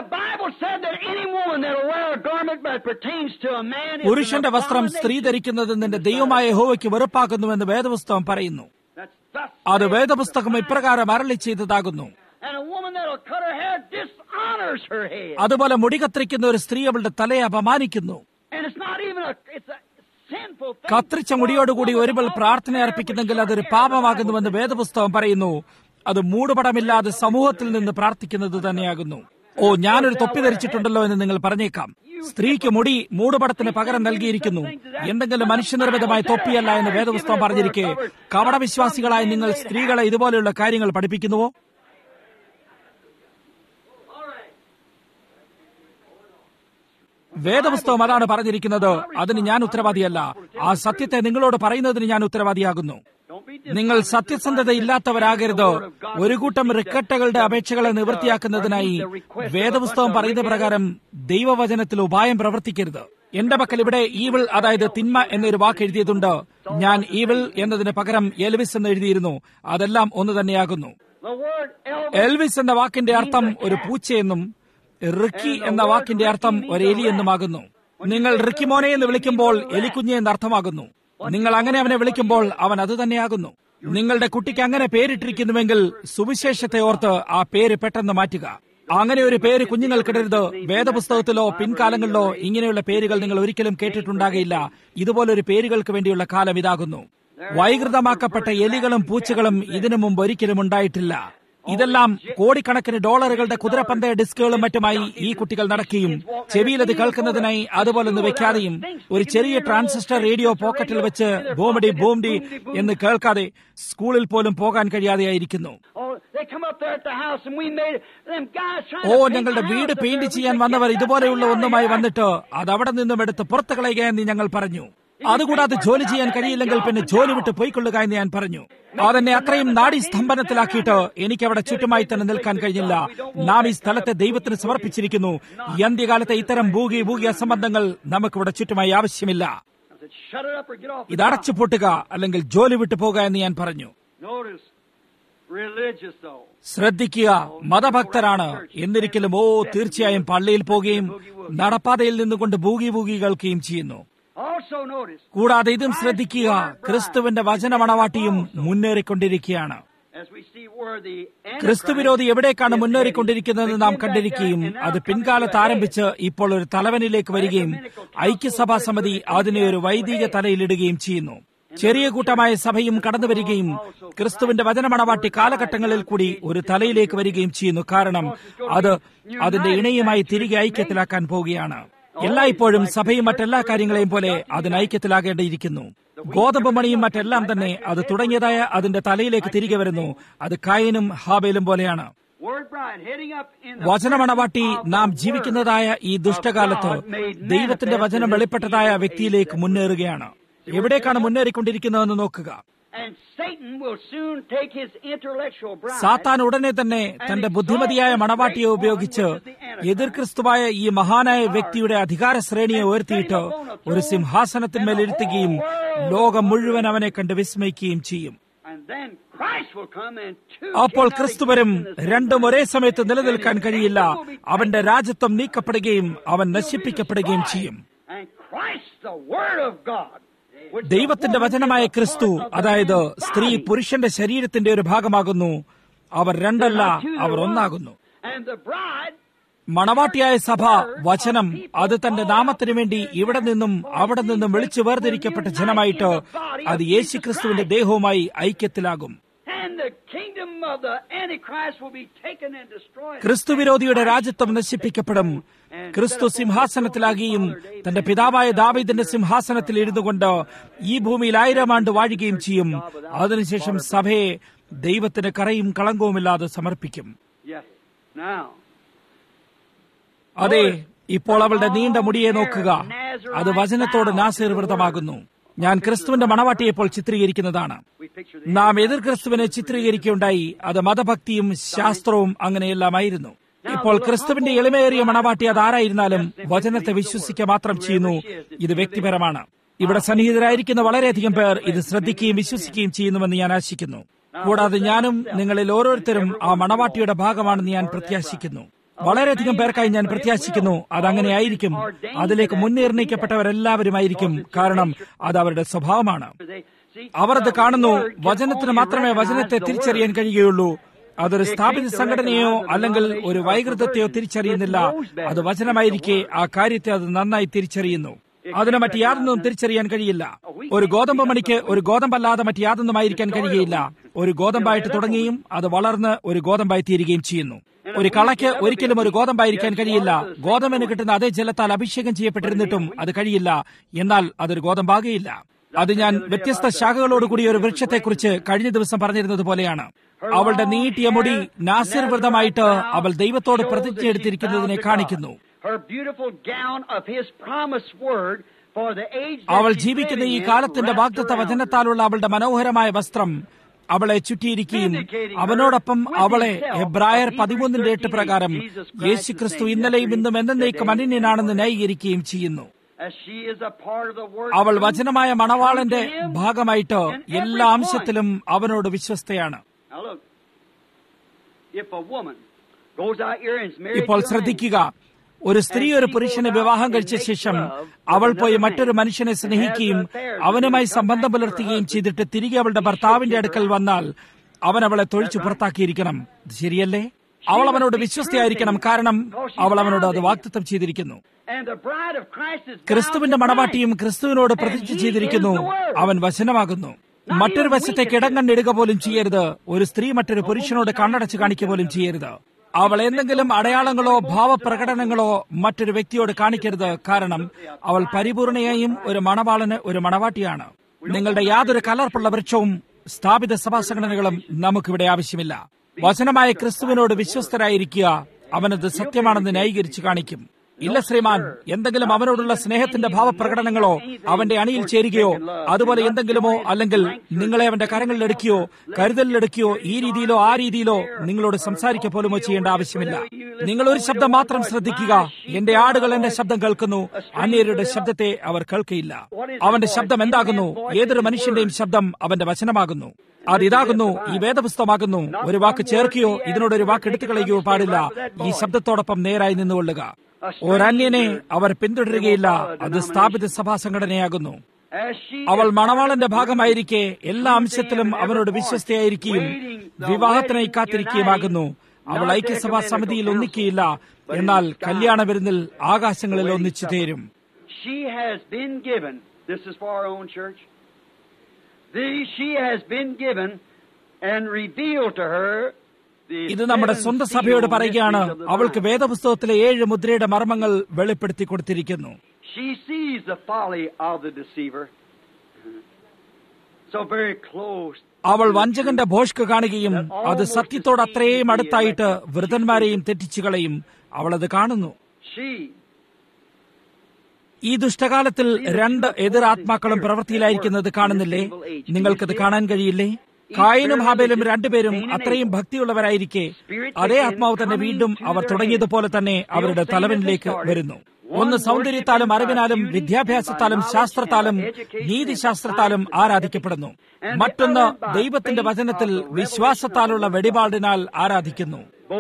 പുരുഷന്റെ വസ്ത്രം സ്ത്രീ ധരിക്കുന്നത് നിന്റെ ദൈവമായ യഹോവയ്ക്ക് വെറുപ്പാക്കുന്നുവെന്ന് വേദപുസ്തകം പറയുന്നു. അത് വേദപുസ്തകം ഇപ്രകാരം അരുളി ചെയ്തതാകുന്നു. അതുപോലെ മുടി കത്തിരിക്കുന്ന ഒരു സ്ത്രീ അവളുടെ തലയെ അപമാനിക്കുന്നു. കത്രിച്ച മുടിയോടുകൂടി ഒരുവൾ പ്രാർത്ഥന അർപ്പിക്കുന്നെങ്കിൽ അതൊരു പാപമാകുന്നുവെന്ന് വേദപുസ്തകം പറയുന്നു. അത് മൂടുപടമില്ലാതെ സമൂഹത്തിൽ നിന്ന് പ്രാർത്ഥിക്കുന്നത് തന്നെയാകുന്നു. ഓ, ഞാനൊരു തൊപ്പി ധരിച്ചിട്ടുണ്ടല്ലോ എന്ന് നിങ്ങൾ പറഞ്ഞേക്കാം. സ്ത്രീക്ക് മുടി മൂടുപടത്തിന് പകരം നൽകിയിരിക്കുന്നു. എന്തെങ്കിലും മനുഷ്യനിർമ്മിതമായ തൊപ്പിയല്ല എന്ന് വേദപുസ്തകം പറഞ്ഞിരിക്കെ കപടവിശ്വാസികളായി നിങ്ങൾ സ്ത്രീകളെ ഇതുപോലെയുള്ള കാര്യങ്ങൾ പഠിപ്പിക്കുന്നുവോ? വേദപുസ്തകം അതാണ് പറഞ്ഞിരിക്കുന്നത്. അതിന് ഞാൻ ഉത്തരവാദിയല്ല. ആ സത്യത്തെ നിങ്ങളോട് പറയുന്നതിന് ഞാൻ ഉത്തരവാദിയാകുന്നു. നിങ്ങൾ സത്യസന്ധതയില്ലാത്തവരാകരുത്. ഒരു കൂട്ടം റിക്കട്ടകളുടെ അപേക്ഷകളെ നിവൃത്തിയാക്കുന്നതിനായി വേദപുസ്തകം പറയുന്ന പ്രകാരം ദൈവവചനത്തിൽ ഉപായം പ്രവർത്തിക്കരുത്. എന്റെ പക്കൽ ഇവിടെ ഈവിൾ, അതായത് തിന്മ എന്നൊരു വാക്ക് എഴുതിയതുണ്ട്. ഞാൻ ഈവിൾ എന്നതിന് പകരം എൽവിസ് എന്ന് എഴുതിയിരുന്നു. അതെല്ലാം ഒന്ന് തന്നെയാകുന്നു. എൽവിസ് എന്ന വാക്കിന്റെ അർത്ഥം ഒരു പൂച്ചയെന്നും റിക്കി എന്ന വാക്കിന്റെ അർത്ഥം ഒരു എലി എന്നുമാകുന്നു. നിങ്ങൾ റിക്കി മോനെ എന്ന് വിളിക്കുമ്പോൾ എലിക്കുഞ്ഞെ എന്ന് അർത്ഥമാകുന്നു. നിങ്ങൾ അങ്ങനെ അവനെ വിളിക്കുമ്പോൾ അവൻ അത് തന്നെയാകുന്നു. നിങ്ങളുടെ കുട്ടിക്ക് അങ്ങനെ പേരിട്ടിരിക്കുന്നുവെങ്കിൽ സുവിശേഷത്തെ ഓർത്ത് ആ പേര് പെട്ടെന്ന് മാറ്റുക. അങ്ങനെ ഒരു പേര് കുഞ്ഞുങ്ങൾക്കിടരുത്. വേദപുസ്തകത്തിലോ പിൻകാലങ്ങളിലോ ഇങ്ങനെയുള്ള പേരുകൾ നിങ്ങൾ ഒരിക്കലും കേട്ടിട്ടുണ്ടാകില്ല. ഇതുപോലൊരു പേരുകൾക്ക് വേണ്ടിയുള്ള കാലം ഇതാകുന്നു. വൈകൃതമാക്കപ്പെട്ട എലികളും പൂച്ചകളും ഇതിനു മുമ്പ് ഒരിക്കലും ഉണ്ടായിട്ടില്ല. ഇതെല്ലാം കോടിക്കണക്കിന് ഡോളറുകളുടെ കുതിരപ്പന്തയ ഡിസ്കുകളും മറ്റുമായി ഈ കുട്ടികൾ നടക്കുകയും ചെവിയിലത് കേൾക്കുന്നതിനായി അതുപോലൊന്ന് വെക്കാതെയും ഒരു ചെറിയ ട്രാൻസിസ്റ്റർ റേഡിയോ പോക്കറ്റിൽ വെച്ച് ബോംഡി ബോംഡി എന്ന് കേൾക്കാതെ സ്കൂളിൽ പോലും പോകാൻ കഴിയാതെയായിരിക്കുന്നു. ഓ, ഞങ്ങളുടെ വീട് പെയിന്റ് ചെയ്യാൻ വന്നവർ ഇതുപോലെയുള്ള ഒന്നുമായി വന്നിട്ട് അതവിടെ നിന്നും എടുത്ത് പുറത്തു കളയുകയെന്ന് ഞങ്ങൾ പറഞ്ഞു. അതുകൂടാതെ ജോലി ചെയ്യാൻ കഴിയില്ലെങ്കിൽ പിന്നെ ജോലി വിട്ട് പോയിക്കൊള്ളുക എന്ന് ഞാൻ പറഞ്ഞു. അതെന്നെ അത്രയും നാഡീസ്തംഭനത്തിലാക്കിയിട്ട് എനിക്ക് അവിടെ ചുറ്റുമായി തന്നെ നിൽക്കാൻ കഴിഞ്ഞില്ല. നാം ഈ സ്ഥലത്തെ ദൈവത്തിന് സമർപ്പിച്ചിരിക്കുന്നു. ഈ അന്ത്യകാലത്തെ ഇത്തരം ഭൂകി അസംബന്ധങ്ങൾ നമുക്കിവിടെ ചുറ്റുമായി ആവശ്യമില്ല. ഇത് അടച്ചു പൂട്ടുക, അല്ലെങ്കിൽ ജോലി വിട്ടു പോകുക എന്ന് ഞാൻ പറഞ്ഞു. ശ്രദ്ധിക്കുക, മതഭക്തരാണ് എന്നിരിക്കലും തീർച്ചയായും പള്ളിയിൽ പോകുകയും നടപ്പാതയിൽ നിന്നുകൊണ്ട് ഭൂകി കേൾക്കുകയും ചെയ്യുന്നു. കൂടാതെ ഇതും ശ്രദ്ധിക്കുക, ക്രിസ്തുവിന്റെ വചനമണവാട്ടിയും മുന്നേറിക്കൊണ്ടിരിക്കുകയാണ്. ക്രിസ്തുവിരോധി എവിടേക്കാണ് മുന്നേറിക്കൊണ്ടിരിക്കുന്നതെന്ന് നാം കണ്ടിരിക്കുകയും അത് പിൻകാലത്ത് ആരംഭിച്ച് ഇപ്പോൾ ഒരു തലവനിലേക്ക് വരികയും ഐക്യസഭാ സമിതി അതിനെ ഒരു വൈദിക തലയിലിടുകയും ചെയ്യുന്നു. ചെറിയ കൂട്ടമായ സഭയും കടന്നു വരികയും ക്രിസ്തുവിന്റെ വചനമണവാട്ടി കാലഘട്ടങ്ങളിൽ കൂടി ഒരു തലയിലേക്ക് വരികയും ചെയ്യുന്നു. കാരണം അത് അതിന്റെ ഇണയുമായി തിരികെ ഐക്യത്തിലാക്കാൻ പോവുകയാണ്. എല്ലായ്പ്പോഴും സഭയും മറ്റെല്ലാ കാര്യങ്ങളെയും പോലെ അതിന് ഐക്യത്തിലാകേണ്ടിയിരിക്കുന്നു. ഗോതമ്പ് മണിയും മറ്റെല്ലാം തന്നെ അത് തുടങ്ങിയതായ അതിന്റെ തലയിലേക്ക് തിരികെ വരുന്നു. അത് കായനും ഹാബേലും പോലെയാണ്. വചനമണവാട്ടി നാം ജീവിക്കുന്നതായ ഈ ദുഷ്ടകാലത്ത് ദൈവത്തിന്റെ വചനം വെളിപ്പെട്ടതായ വ്യക്തിയിലേക്ക് മുന്നേറുകയാണ്. എവിടേക്കാണ് മുന്നേറിക്കൊണ്ടിരിക്കുന്നതെന്ന് നോക്കുക. സാത്താൻ ഉടനെ തന്നെ തന്റെ ബുദ്ധിമതിയായ മണവാട്ടിയെ ഉപയോഗിച്ച് എതിർ ക്രിസ്തുവായ ഈ മഹാനായ വ്യക്തിയുടെ അധികാര ശ്രേണിയെ ഉയർത്തിയിട്ട് ഒരു സിംഹാസനത്തിന്മേൽ ഇരുത്തുകയും ലോകം മുഴുവൻ അവനെ കണ്ട് വിസ്മയിക്കുകയും ചെയ്യും. അപ്പോൾ ക്രിസ്തുവരും രണ്ടും ഒരേ സമയത്ത് നിലനിൽക്കാൻ കഴിയില്ല. അവന്റെ രാജ്യത്വം നീക്കപ്പെടുകയും അവൻ നശിപ്പിക്കപ്പെടുകയും ചെയ്യും. ദൈവത്തിന്റെ വചനമായ ക്രിസ്തു, അതായത് സ്ത്രീ പുരുഷന്റെ ശരീരത്തിന്റെ ഒരു ഭാഗമാകുന്നു. അവർ രണ്ടല്ല, അവർ ഒന്നാകുന്നു. മണവാട്ടിയായ സഭ, വചനം, അത് തന്റെ നാമത്തിനു വേണ്ടി ഇവിടെ നിന്നും അവിടെ നിന്നും വിളിച്ചു വേർതിരിക്കപ്പെട്ട ജനമായിട്ട് അത് യേശുക്രിസ്തുവിന്റെ ദേഹവുമായി ഐക്യത്തിലാകും. the kingdom of the Antichrist will be taken and destroyed. ക്രിസ്തുവിരോധിയുടെ രാജ്യത്വം നശിപ്പിക്കപ്പെടും. ക്രിസ്തു സിംഹാസനത്തിലാകുകയും തന്റെ പിതാവായ ദാവീദിന്റെ സിംഹാസനത്തിൽ ഇരുന്നുകൊണ്ട് ഈ ഭൂമിയിൽ 1000 ആണ്ട് വാഴുകയും ചെയ്യും. അതിനുശേഷം സഭയെ ദൈവത്തിന് കറയും കളങ്കവുമില്ലാതെ സമർപ്പിക്കും. അതെ, ഇപ്പോൾ അവളുടെ നീണ്ട മുടിയെ നോക്കുക. അത് വചനത്തോട് നാസീർ വ്രതമാകുന്നു. ഞാൻ ക്രിസ്തുവിന്റെ മണവാട്ടിയെപ്പോൾ ചിത്രീകരിക്കുന്നതാണ്. നാം എതിർ ക്രിസ്തുവിനെ ചിത്രീകരിക്കുകയുണ്ടായി. അത് മതഭക്തിയും ശാസ്ത്രവും അങ്ങനെയെല്ലാമായിരുന്നു. ഇപ്പോൾ ക്രിസ്തുവിന്റെ എളിമയേറിയ മണവാട്ടി അതാരായിരുന്നാലും വചനത്തെ വിശ്വസിക്കുക മാത്രം ചെയ്യുന്നു. ഇത് വ്യക്തിപരമാണ്. ഇവിടെ സന്നിഹിതരായിരിക്കുന്ന വളരെയധികം പേർ ഇത് ശ്രദ്ധിക്കുകയും വിശ്വസിക്കുകയും ചെയ്യുന്നുവെന്ന് ഞാൻ ആശിക്കുന്നു. കൂടാതെ ഞാനും നിങ്ങളിൽ ഓരോരുത്തരും ആ മണവാട്ടിയുടെ ഭാഗമാണെന്ന് ഞാൻ പ്രത്യാശിക്കുന്നു. വളരെയധികം പേർക്കായി ഞാൻ പ്രത്യാശിക്കുന്നു അതങ്ങനെയായിരിക്കും. അതിലേക്ക് മുൻനിർണയിക്കപ്പെട്ടവരെല്ലാവരുമായിരിക്കും. കാരണം അത് അവരുടെ സ്വഭാവമാണ്. അവർ അത് കാണുന്നു. വചനത്തിന് മാത്രമേ വചനത്തെ തിരിച്ചറിയാൻ കഴിയുകയുള്ളൂ. അതൊരു സ്ഥാപിത സംഘടനയോ അല്ലെങ്കിൽ ഒരു വൈകൃതത്തെയോ തിരിച്ചറിയുന്നില്ല. അത് വചനമായിരിക്കെ ആ കാര്യത്തെ അത് നന്നായി തിരിച്ചറിയുന്നു. അതിന് മറ്റ് യാതൊന്നും തിരിച്ചറിയാൻ കഴിയില്ല. ഒരു ഗോതമ്പ് മണിക്ക് ഒരു ഗോതമ്പല്ലാതെ മറ്റ് യാതൊന്നുമായിരിക്കാൻ കഴിയുകയില്ല. ഒരു ഗോതമ്പായിട്ട് തുടങ്ങുകയും അത് വളർന്ന് ഒരു ഗോതമ്പായി തീരുകയും ചെയ്യുന്നു. ഒരു കളയ്ക്ക് ഒരിക്കലും ഒരു ഗോതമ്പായിരിക്കാൻ കഴിയില്ല. ഗോതമ്പിന് കിട്ടുന്ന അതേ ജലത്താൽ അഭിഷേകം ചെയ്യപ്പെട്ടിരുന്നിട്ടും അത് കഴിയില്ല. എന്നാൽ അതൊരു ഗോതമ്പാകുകയില്ല. അത് ഞാൻ വ്യത്യസ്ത ശാഖകളോടുകൂടി ഒരു വൃക്ഷത്തെക്കുറിച്ച് കഴിഞ്ഞ ദിവസം പറഞ്ഞിരുന്നത് പോലെയാണ്. അവളുടെ നീട്ടിയ മുടി നാസിർ വ്രതമായിട്ട് അവൾ ദൈവത്തോട് പ്രതിജ്ഞ എടുത്തിരിക്കുന്നതിനെ കാണിക്കുന്നു. അവൾ ജീവിക്കുന്ന ഈ കാലത്തിന്റെ വാഗ്ദത്ത വചനത്താലുള്ള അവളുടെ മനോഹരമായ വസ്ത്രം അവളെ ചുറ്റിയിരിക്കുകയും അവനോടൊപ്പം അവളെ എബ്രായർ 13:8 പ്രകാരം യേശുക്രിസ്തു ഇന്നലെയും ഇന്നും എന്നേക്കും അനന്യനാണെന്ന് ന്യായീകരിക്കുകയും ചെയ്യുന്നു. അവൾ വചനമായ മണവാളന്റെ ഭാഗമായിട്ട് എല്ലാ അംശത്തിലും അവനോട് വിശ്വസ്തയാണ്. ഇപ്പോൾ ശ്രദ്ധിക്കുക. ഒരു സ്ത്രീ ഒരു പുരുഷനെ വിവാഹം കഴിച്ച ശേഷം അവൾ പോയി മറ്റൊരു മനുഷ്യനെ സ്നേഹിക്കുകയും അവനുമായി സംബന്ധം പുലർത്തുകയും ചെയ്തിട്ട് തിരികെ അവളുടെ ഭർത്താവിന്റെ അടുക്കൽ വന്നാൽ അവൻ അവളെ തൊഴിച്ചു പുറത്താക്കിയിരിക്കണം. ശരിയല്ലേ? അവൾ അവനോട് വിശ്വസ്തയായിരിക്കണം. കാരണം അവൾ അവനോട് അത് വാഗ്ദത്തം ചെയ്തിരിക്കുന്നു. ക്രിസ്തുവിന്റെ മണവാട്ടിയും ക്രിസ്തുവിനോട് പ്രതിജ്ഞ ചെയ്തിരിക്കുന്നു. അവൻ വചനമാകുന്നു. മറ്റൊരു വശത്തേക്ക് ഇടം കണ്ണിടുക പോലും ചെയ്യരുത്. ഒരു സ്ത്രീ മറ്റൊരു പുരുഷനോട് കണ്ണടച്ച് കാണിക്കുക പോലും ചെയ്യരുത്. അവൾ എന്തെങ്കിലും അടയാളങ്ങളോ ഭാവപ്രകടനങ്ങളോ മറ്റൊരു വ്യക്തിയോട് കാണിക്കരുത്. കാരണം അവൾ പരിപൂർണയായും ഒരു മണവാളന് ഒരു മണവാട്ടിയാണ്. നിങ്ങളുടെ യാതൊരു കലർപ്പുള്ള വൃക്ഷവും സ്ഥാപിത സഭാ സംഘടനകളും നമുക്കിവിടെ ആവശ്യമില്ല. വചനമായ ക്രിസ്തുവിനോട് വിശ്വസ്തരായിരിക്കുക. അവനത് സത്യമാണെന്ന് ന്യായീകരിച്ചു കാണിക്കും. ഇല്ല ശ്രീമാൻ, എന്തെങ്കിലും അവനോടുള്ള സ്നേഹത്തിന്റെ ഭാവപ്രകടനങ്ങളോ അവന്റെ അണിയിൽ ചേരുകയോ അതുപോലെ എന്തെങ്കിലുമോ അല്ലെങ്കിൽ നിങ്ങളെ അവന്റെ കരങ്ങളിലെടുക്കുകയോ കരുതലിലെടുക്കുകയോ ഈ രീതിയിലോ ആ രീതിയിലോ നിങ്ങളോട് സംസാരിക്കുക പോലുമോ ചെയ്യേണ്ട ആവശ്യമില്ല. നിങ്ങൾ ഒരു ശബ്ദം മാത്രം ശ്രദ്ധിക്കുക. എന്റെ ആടുകൾ എന്റെ ശബ്ദം കേൾക്കുന്നു, അന്യരുടെ ശബ്ദത്തെ അവർ കേൾക്കയില്ല. അവന്റെ ശബ്ദം എന്താകുന്നു? ഏതൊരു മനുഷ്യന്റെയും ശബ്ദം അവന്റെ വചനമാകുന്നു. അതിതാകുന്നു, ഈ വേദപുസ്തകമാകുന്നു. ഒരു വാക്ക് ചേർക്കുകയോ ഇതിനോടൊരു വാക്ക് എടുത്തു കളയുകയോ പാടില്ല. ഈ ശബ്ദത്തോടൊപ്പം നേരായി നിന്നുകൊള്ളുക. ഒരന്യനെ അവർ പിന്തുടരുകയില്ല. അത് സ്ഥാപിത സഭാ സംഘടനയാകുന്നു. അവൾ മണവാളന്റെ ഭാഗമായിരിക്കെ എല്ലാ അംശത്തിലും അവനോട് വിശ്വസ്തയായിരിക്കുകയും വിവാഹത്തിനായി കാത്തിരിക്കുകയുമാകുന്നു. അവൾ ഐക്യസഭാ സമിതിയിൽ ഒന്നിക്കുകയില്ല. എന്നാൽ കല്യാണ വിരുന്നിൽ ആകാശങ്ങളിൽ ഒന്നിച്ചു ചേരും. ഇത് നമ്മുടെ സ്വന്തം സഭയോട് പറയുകയാണ്. അവൾക്ക് വേദപുസ്തകത്തിലെ 7 മുദ്രയുടെ മർമ്മങ്ങൾ വെളിപ്പെടുത്തി കൊടുത്തിരിക്കുന്നു. അവൾ വഞ്ചകന്റെ ഭോഷ്ക് കാണുകയും അത് സത്യത്തോട് അത്രയും അടുത്തായിട്ട് വൃതന്മാരെയും തെറ്റിച്ചു കളയും. അവൾ അത് കാണുന്നു. ഈ ദുഷ്ടകാലത്തിൽ 2 എതിർ ആത്മാക്കളും പ്രവൃത്തിയിലായിരിക്കുന്നത് കാണുന്നില്ലേ? നിങ്ങൾക്കത് കാണാൻ കഴിയില്ലേ? കായനും ഹാബേലും 2 പേരും അത്രയും ഭക്തിയുള്ളവരായിരിക്കെ അതേ ആത്മാവ് തന്നെ വീണ്ടും അവർ തുടങ്ങിയതുപോലെ തന്നെ അവരുടെ തലവനിലേക്ക് വരുന്നു. ഒന്ന് സൗന്ദര്യത്താലും അറിവിനാലും വിദ്യാഭ്യാസത്താലും ശാസ്ത്രത്താലും നീതിശാസ്ത്രത്താലും ആരാധിക്കപ്പെടുന്നു. മറ്റൊന്ന് ദൈവത്തിന്റെ വചനത്തിൽ വിശ്വാസത്താലുള്ള വെടിപാടിനാൽ ആരാധിക്കുന്നു.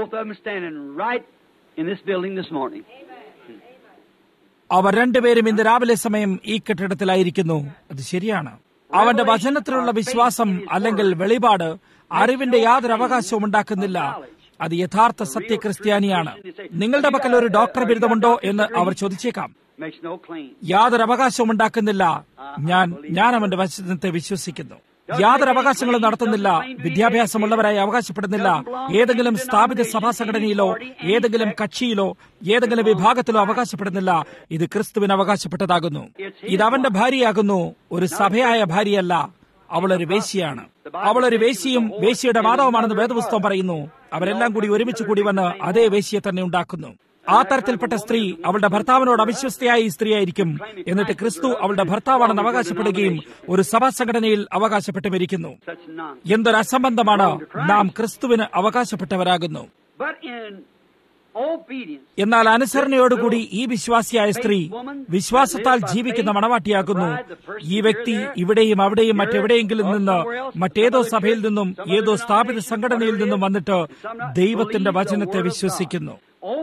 അവർ 2 പേരും ഇന്ന് രാവിലെ സമയം ഈ കെട്ടിടത്തിലായിരിക്കുന്നു. അത് ശരിയാണ്. അവന്റെ വചനത്തിലുള്ള വിശ്വാസം അല്ലെങ്കിൽ വെളിപാട് അറിവിന്റെ യാതൊരു അവകാശവും ഉണ്ടാക്കുന്നില്ല. അത് യഥാർത്ഥ സത്യ ക്രിസ്ത്യാനിയാണ്. നിങ്ങളുടെ പക്കൽ ഒരു ഡോക്ടർ ബിരുദമുണ്ടോ എന്ന് അവർ ചോദിച്ചേക്കാം. യാതൊരു അവകാശവും ഉണ്ടാക്കുന്നില്ല. ഞാൻ അവന്റെ വചനത്തെ വിശ്വസിക്കുന്നു. യാതൊരു അവകാശങ്ങളും നടത്തുന്നില്ല, വിദ്യാഭ്യാസമുള്ളവരായി അവകാശപ്പെടുന്നില്ല, ഏതെങ്കിലും സ്ഥാപിത സഭാ സംഘടനയിലോ ഏതെങ്കിലും കക്ഷിയിലോ ഏതെങ്കിലും വിഭാഗത്തിലോ അവകാശപ്പെടുന്നില്ല. ഇത് ക്രിസ്തുവിന് അവകാശപ്പെട്ടതാകുന്നു. ഇത് അവന്റെ ഭാര്യയാകുന്നു, ഒരു സഭയായ ഭാര്യയല്ല. അവളൊരു വേശ്യയാണ്. അവളൊരു വേശ്യയും വേശ്യയുടെ മാതാവുമാണെന്ന് വേദപുസ്തകം പറയുന്നു. അവരെല്ലാം കൂടി ഒരുമിച്ച് കൂടി വന്ന് അതേ വേശ്യയെ തന്നെ ഉണ്ടാക്കുന്നു. ആ തരത്തിൽപ്പെട്ട സ്ത്രീ അവളുടെ ഭർത്താവിനോട് അവിശ്വസ്തയായ സ്ത്രീയായിരിക്കും. എന്നിട്ട് ക്രിസ്തു അവളുടെ ഭർത്താവാണെന്ന് അവകാശപ്പെടുകയും ഒരു സഭാ സംഘടനയിൽ അവകാശപ്പെട്ടുമിരിക്കുന്നു. എന്തൊരു അസംബന്ധമാണ്! നാം ക്രിസ്തുവിന് അവകാശപ്പെട്ടവരാകുന്നു. എന്നാൽ അനുസരണയോടുകൂടി ഈ വിശ്വാസിയായ സ്ത്രീ വിശ്വാസത്താൽ ജീവിക്കുന്ന മണവാട്ടിയാകുന്നു. ഈ വ്യക്തി ഇവിടെയും അവിടെയും മറ്റെവിടെയെങ്കിലും നിന്ന്, മറ്റേതോ സഭയിൽ നിന്നും ഏതോ സ്ഥാപിത സംഘടനയിൽ നിന്നും വന്നിട്ട് ദൈവത്തിന്റെ വചനത്തെ വിശ്വസിക്കുന്നു.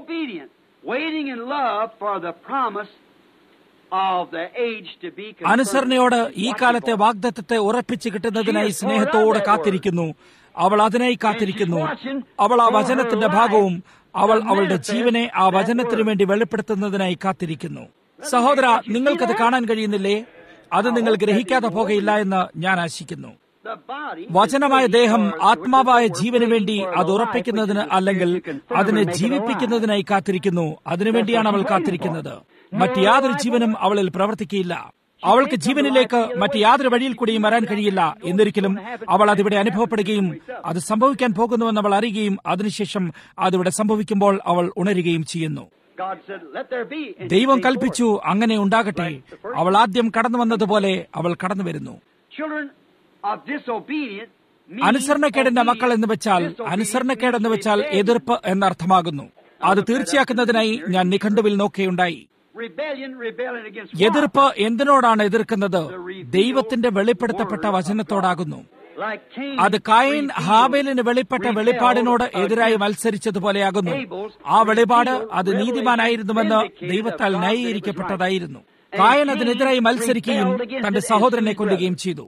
അനുസരണയോട് ഈ കാലത്തെ വാഗ്ദത്തത്തെ ഉറപ്പിച്ചു കിട്ടുന്നതിനായി സ്നേഹത്തോടെ കാത്തിരിക്കുന്നു. അവൾ അതിനായി കാത്തിരിക്കുന്നു. അവൾ ആ വചനത്തിന്റെ ഭാഗവും അവൾ അവളുടെ ജീവനെ ആ വചനത്തിനു വേണ്ടി വെളിപ്പെടുത്തുന്നതിനായി കാത്തിരിക്കുന്നു. സഹോദര, നിങ്ങൾക്കത് കാണാൻ കഴിയുന്നില്ലേ? അത് നിങ്ങൾ ഗ്രഹിക്കാതെ പോകയില്ല എന്ന് ഞാൻ ആശിക്കുന്നു. വചനമായ ദേഹം ആത്മാവായ ജീവന് വേണ്ടി അത് ഉറപ്പിക്കുന്നതിന് അല്ലെങ്കിൽ അതിനെ ജീവിപ്പിക്കുന്നതിനായി കാത്തിരിക്കുന്നു. അതിനുവേണ്ടിയാണ് അവൾ കാത്തിരിക്കുന്നത്. മറ്റ് യാതൊരു ജീവനും അവളിൽ പ്രവർത്തിക്കുകയില്ല. അവൾക്ക് ജീവനിലേക്ക് മറ്റ് യാതൊരു വഴിയിൽ കൂടിയും വരാൻ കഴിയില്ല. എന്നിരിക്കലും അവൾ അതിവിടെ അനുഭവപ്പെടുകയും അത് സംഭവിക്കാൻ പോകുന്നുവെന്ന് അവൾ അറിയുകയും അതിനുശേഷം അതിവിടെ സംഭവിക്കുമ്പോൾ അവൾ ഉണരുകയും ചെയ്യുന്നു. ദൈവം കൽപ്പിച്ചു, അങ്ങനെ ഉണ്ടാകട്ടെ. അവൾ ആദ്യം കടന്നു വന്നതുപോലെ അവൾ കടന്നു വരുന്നു. അനുസരണക്കേടിന്റെ മക്കൾ എന്ന് വെച്ചാൽ, അനുസരണക്കേടെന്ന് വെച്ചാൽ എതിർപ്പ് എന്നർത്ഥമാകുന്നു. അത് തീർച്ചയാക്കുന്നതിനായി ഞാൻ നിഘണ്ടുവിൽ നോക്കുകയുണ്ടായി. എതിർപ്പ് എന്തിനോടാണ് എതിർക്കുന്നത്? ദൈവത്തിന്റെ വെളിപ്പെടുത്തപ്പെട്ട വചനത്തോടാകുന്നു. അത് കായീൻ ഹാബേലിന് വെളിപ്പെട്ട വെളിപ്പാടിനോട് എതിരായി മത്സരിച്ചതുപോലെയാകുന്നു. ആ വെളിപാട് അത് നീതിമാനായിരുന്നുവെന്ന് ദൈവത്താൽ ന്യായീകരിക്കപ്പെട്ടതായിരുന്നു. കായൻ അതിനെതിരായി മത്സരിക്കുകയും തന്റെ സഹോദരനെ കൊല്ലുകയും ചെയ്തു.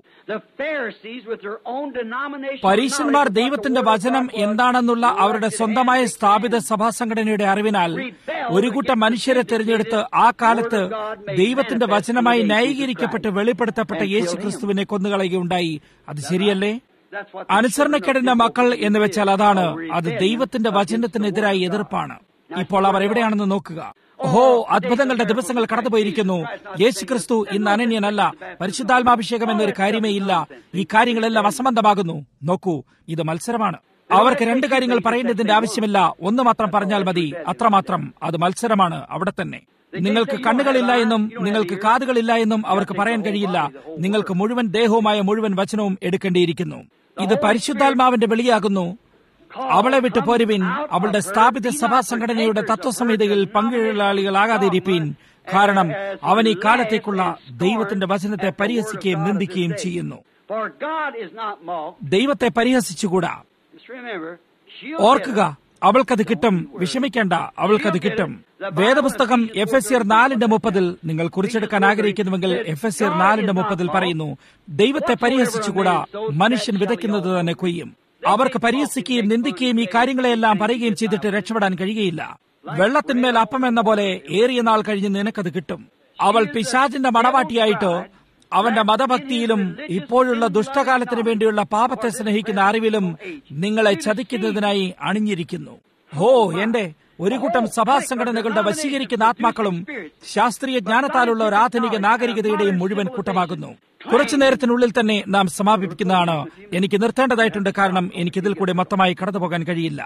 പരീശന്മാർ ദൈവത്തിന്റെ വചനം എന്താണെന്നുള്ള അവരുടെ സ്വന്തമായ സ്ഥാപിത സഭാ സംഘടനയുടെ അറിവിനാൽ ഒരു കൂട്ടം മനുഷ്യരെ തിരഞ്ഞെടുത്ത് ആ കാലത്ത് ദൈവത്തിന്റെ വചനമായി ന്യായീകരിക്കപ്പെട്ട് വെളിപ്പെടുത്തപ്പെട്ട യേശു ക്രിസ്തുവിനെ കൊന്നുകളയുകയുണ്ടായി. അത് ശരിയല്ലേ? അനുസരണക്കേടിന്റെ മക്കൾ എന്ന് വെച്ചാൽ അതാണ്. അത് ദൈവത്തിന്റെ വചനത്തിനെതിരായി എതിർപ്പാണ്. ഇപ്പോൾ അവർ എവിടെയാണെന്ന് നോക്കുക. ഓഹോ, അത്ഭുതങ്ങളുടെ ദിവസങ്ങൾ കടന്നുപോയിരിക്കുന്നു. യേശു ക്രിസ്തു ഇന്ന് അനന്യനല്ല. പരിശുദ്ധാത്മാഭിഷേകം എന്നൊരു കാര്യമേ ഇല്ല. ഈ കാര്യങ്ങളെല്ലാം അസംബന്ധമാകുന്നു. നോക്കൂ, ഇത് മത്സരമാണ്. അവർക്ക് രണ്ട് കാര്യങ്ങൾ പറയേണ്ടതിന്റെ ആവശ്യമില്ല. ഒന്ന് മാത്രം പറഞ്ഞാൽ മതി, അത്രമാത്രം. അത് മത്സരമാണ്. അവിടെ തന്നെ നിങ്ങൾക്ക് കണ്ണുകളില്ല എന്നും നിങ്ങൾക്ക് കാതുകളില്ല എന്നും അവർക്ക് പറയാൻ കഴിയില്ല. നിങ്ങൾക്ക് മുഴുവൻ ദേഹവുമായ മുഴുവൻ വചനവും എടുക്കേണ്ടിയിരിക്കുന്നു. ഇത് പരിശുദ്ധാത്മാവിന്റെ വിളിയാകുന്നു. അവളെ വിട്ടു പോരുവിൻ. അവളുടെ സ്ഥാപിത സഭാ സംഘടനയുടെ തത്വസംഹിതയിൽ പങ്കാളികളാകാതിരിപ്പീൻ. കാരണം അവൻ ഈ കാലത്തേക്കുള്ള ദൈവത്തിന്റെ വചനത്തെ പരിഹസിക്കുകയും നിന്ദിക്കുകയും ചെയ്യുന്നു. ദൈവത്തെ പരിഹസിച്ചുകൂടാ. ഓർക്കുക, അവൾക്കത് കിട്ടും. വിഷമിക്കേണ്ട, അവൾക്കത് കിട്ടും. വേദപുസ്തകം എഫെസ്യർ 4:30 നിങ്ങൾ കുറിച്ചെടുക്കാൻ ആഗ്രഹിക്കുന്നുവെങ്കിൽ എഫെസ്യർ 4:30 പറയുന്നു, ദൈവത്തെ പരിഹസിച്ചുകൂടാ, മനുഷ്യൻ വിതയ്ക്കുന്നത് തന്നെ കൊയ്യും. അവർക്ക് പരിഹസിക്കുകയും നിന്ദിക്കുകയും ഈ കാര്യങ്ങളെല്ലാം പറയുകയും ചെയ്തിട്ട് രക്ഷപ്പെടാൻ കഴിയുകയില്ല. വെള്ളത്തിന്മേൽ അപ്പം എന്ന പോലെ ഏറിയ നാൾ കഴിഞ്ഞ് നിനക്കത് കിട്ടും. അവൾ പിശാചിന്റെ മണവാട്ടിയായിട്ട് അവന്റെ മതഭക്തിയിലും ഇപ്പോഴുള്ള ദുഷ്ടകാലത്തിന് വേണ്ടിയുള്ള പാപത്തെ സ്നേഹിക്കുന്ന അറിവിലും നിങ്ങളെ ചതിക്കുന്നതിനായി അണിഞ്ഞിരിക്കുന്നു. എന്റെ ഒരു കൂട്ടം സഭാ സംഘടനകളുടെ വശീകരിക്കുന്ന ആത്മാക്കളും ശാസ്ത്രീയ ജ്ഞാനത്താലുള്ള ഒരു ആധുനിക നാഗരികതയുടെയും മുഴുവൻ കൂട്ടമാകുന്നു. കുറച്ചു നേരത്തിനുള്ളിൽ തന്നെ നാം സമാപിപ്പിക്കുന്നതാണ്. എനിക്ക് നിർത്തേണ്ടതായിട്ടുണ്ട്, കാരണം എനിക്കിതിൽ കൂടെ മൊത്തമായി കടന്നുപോകാൻ കഴിയില്ല.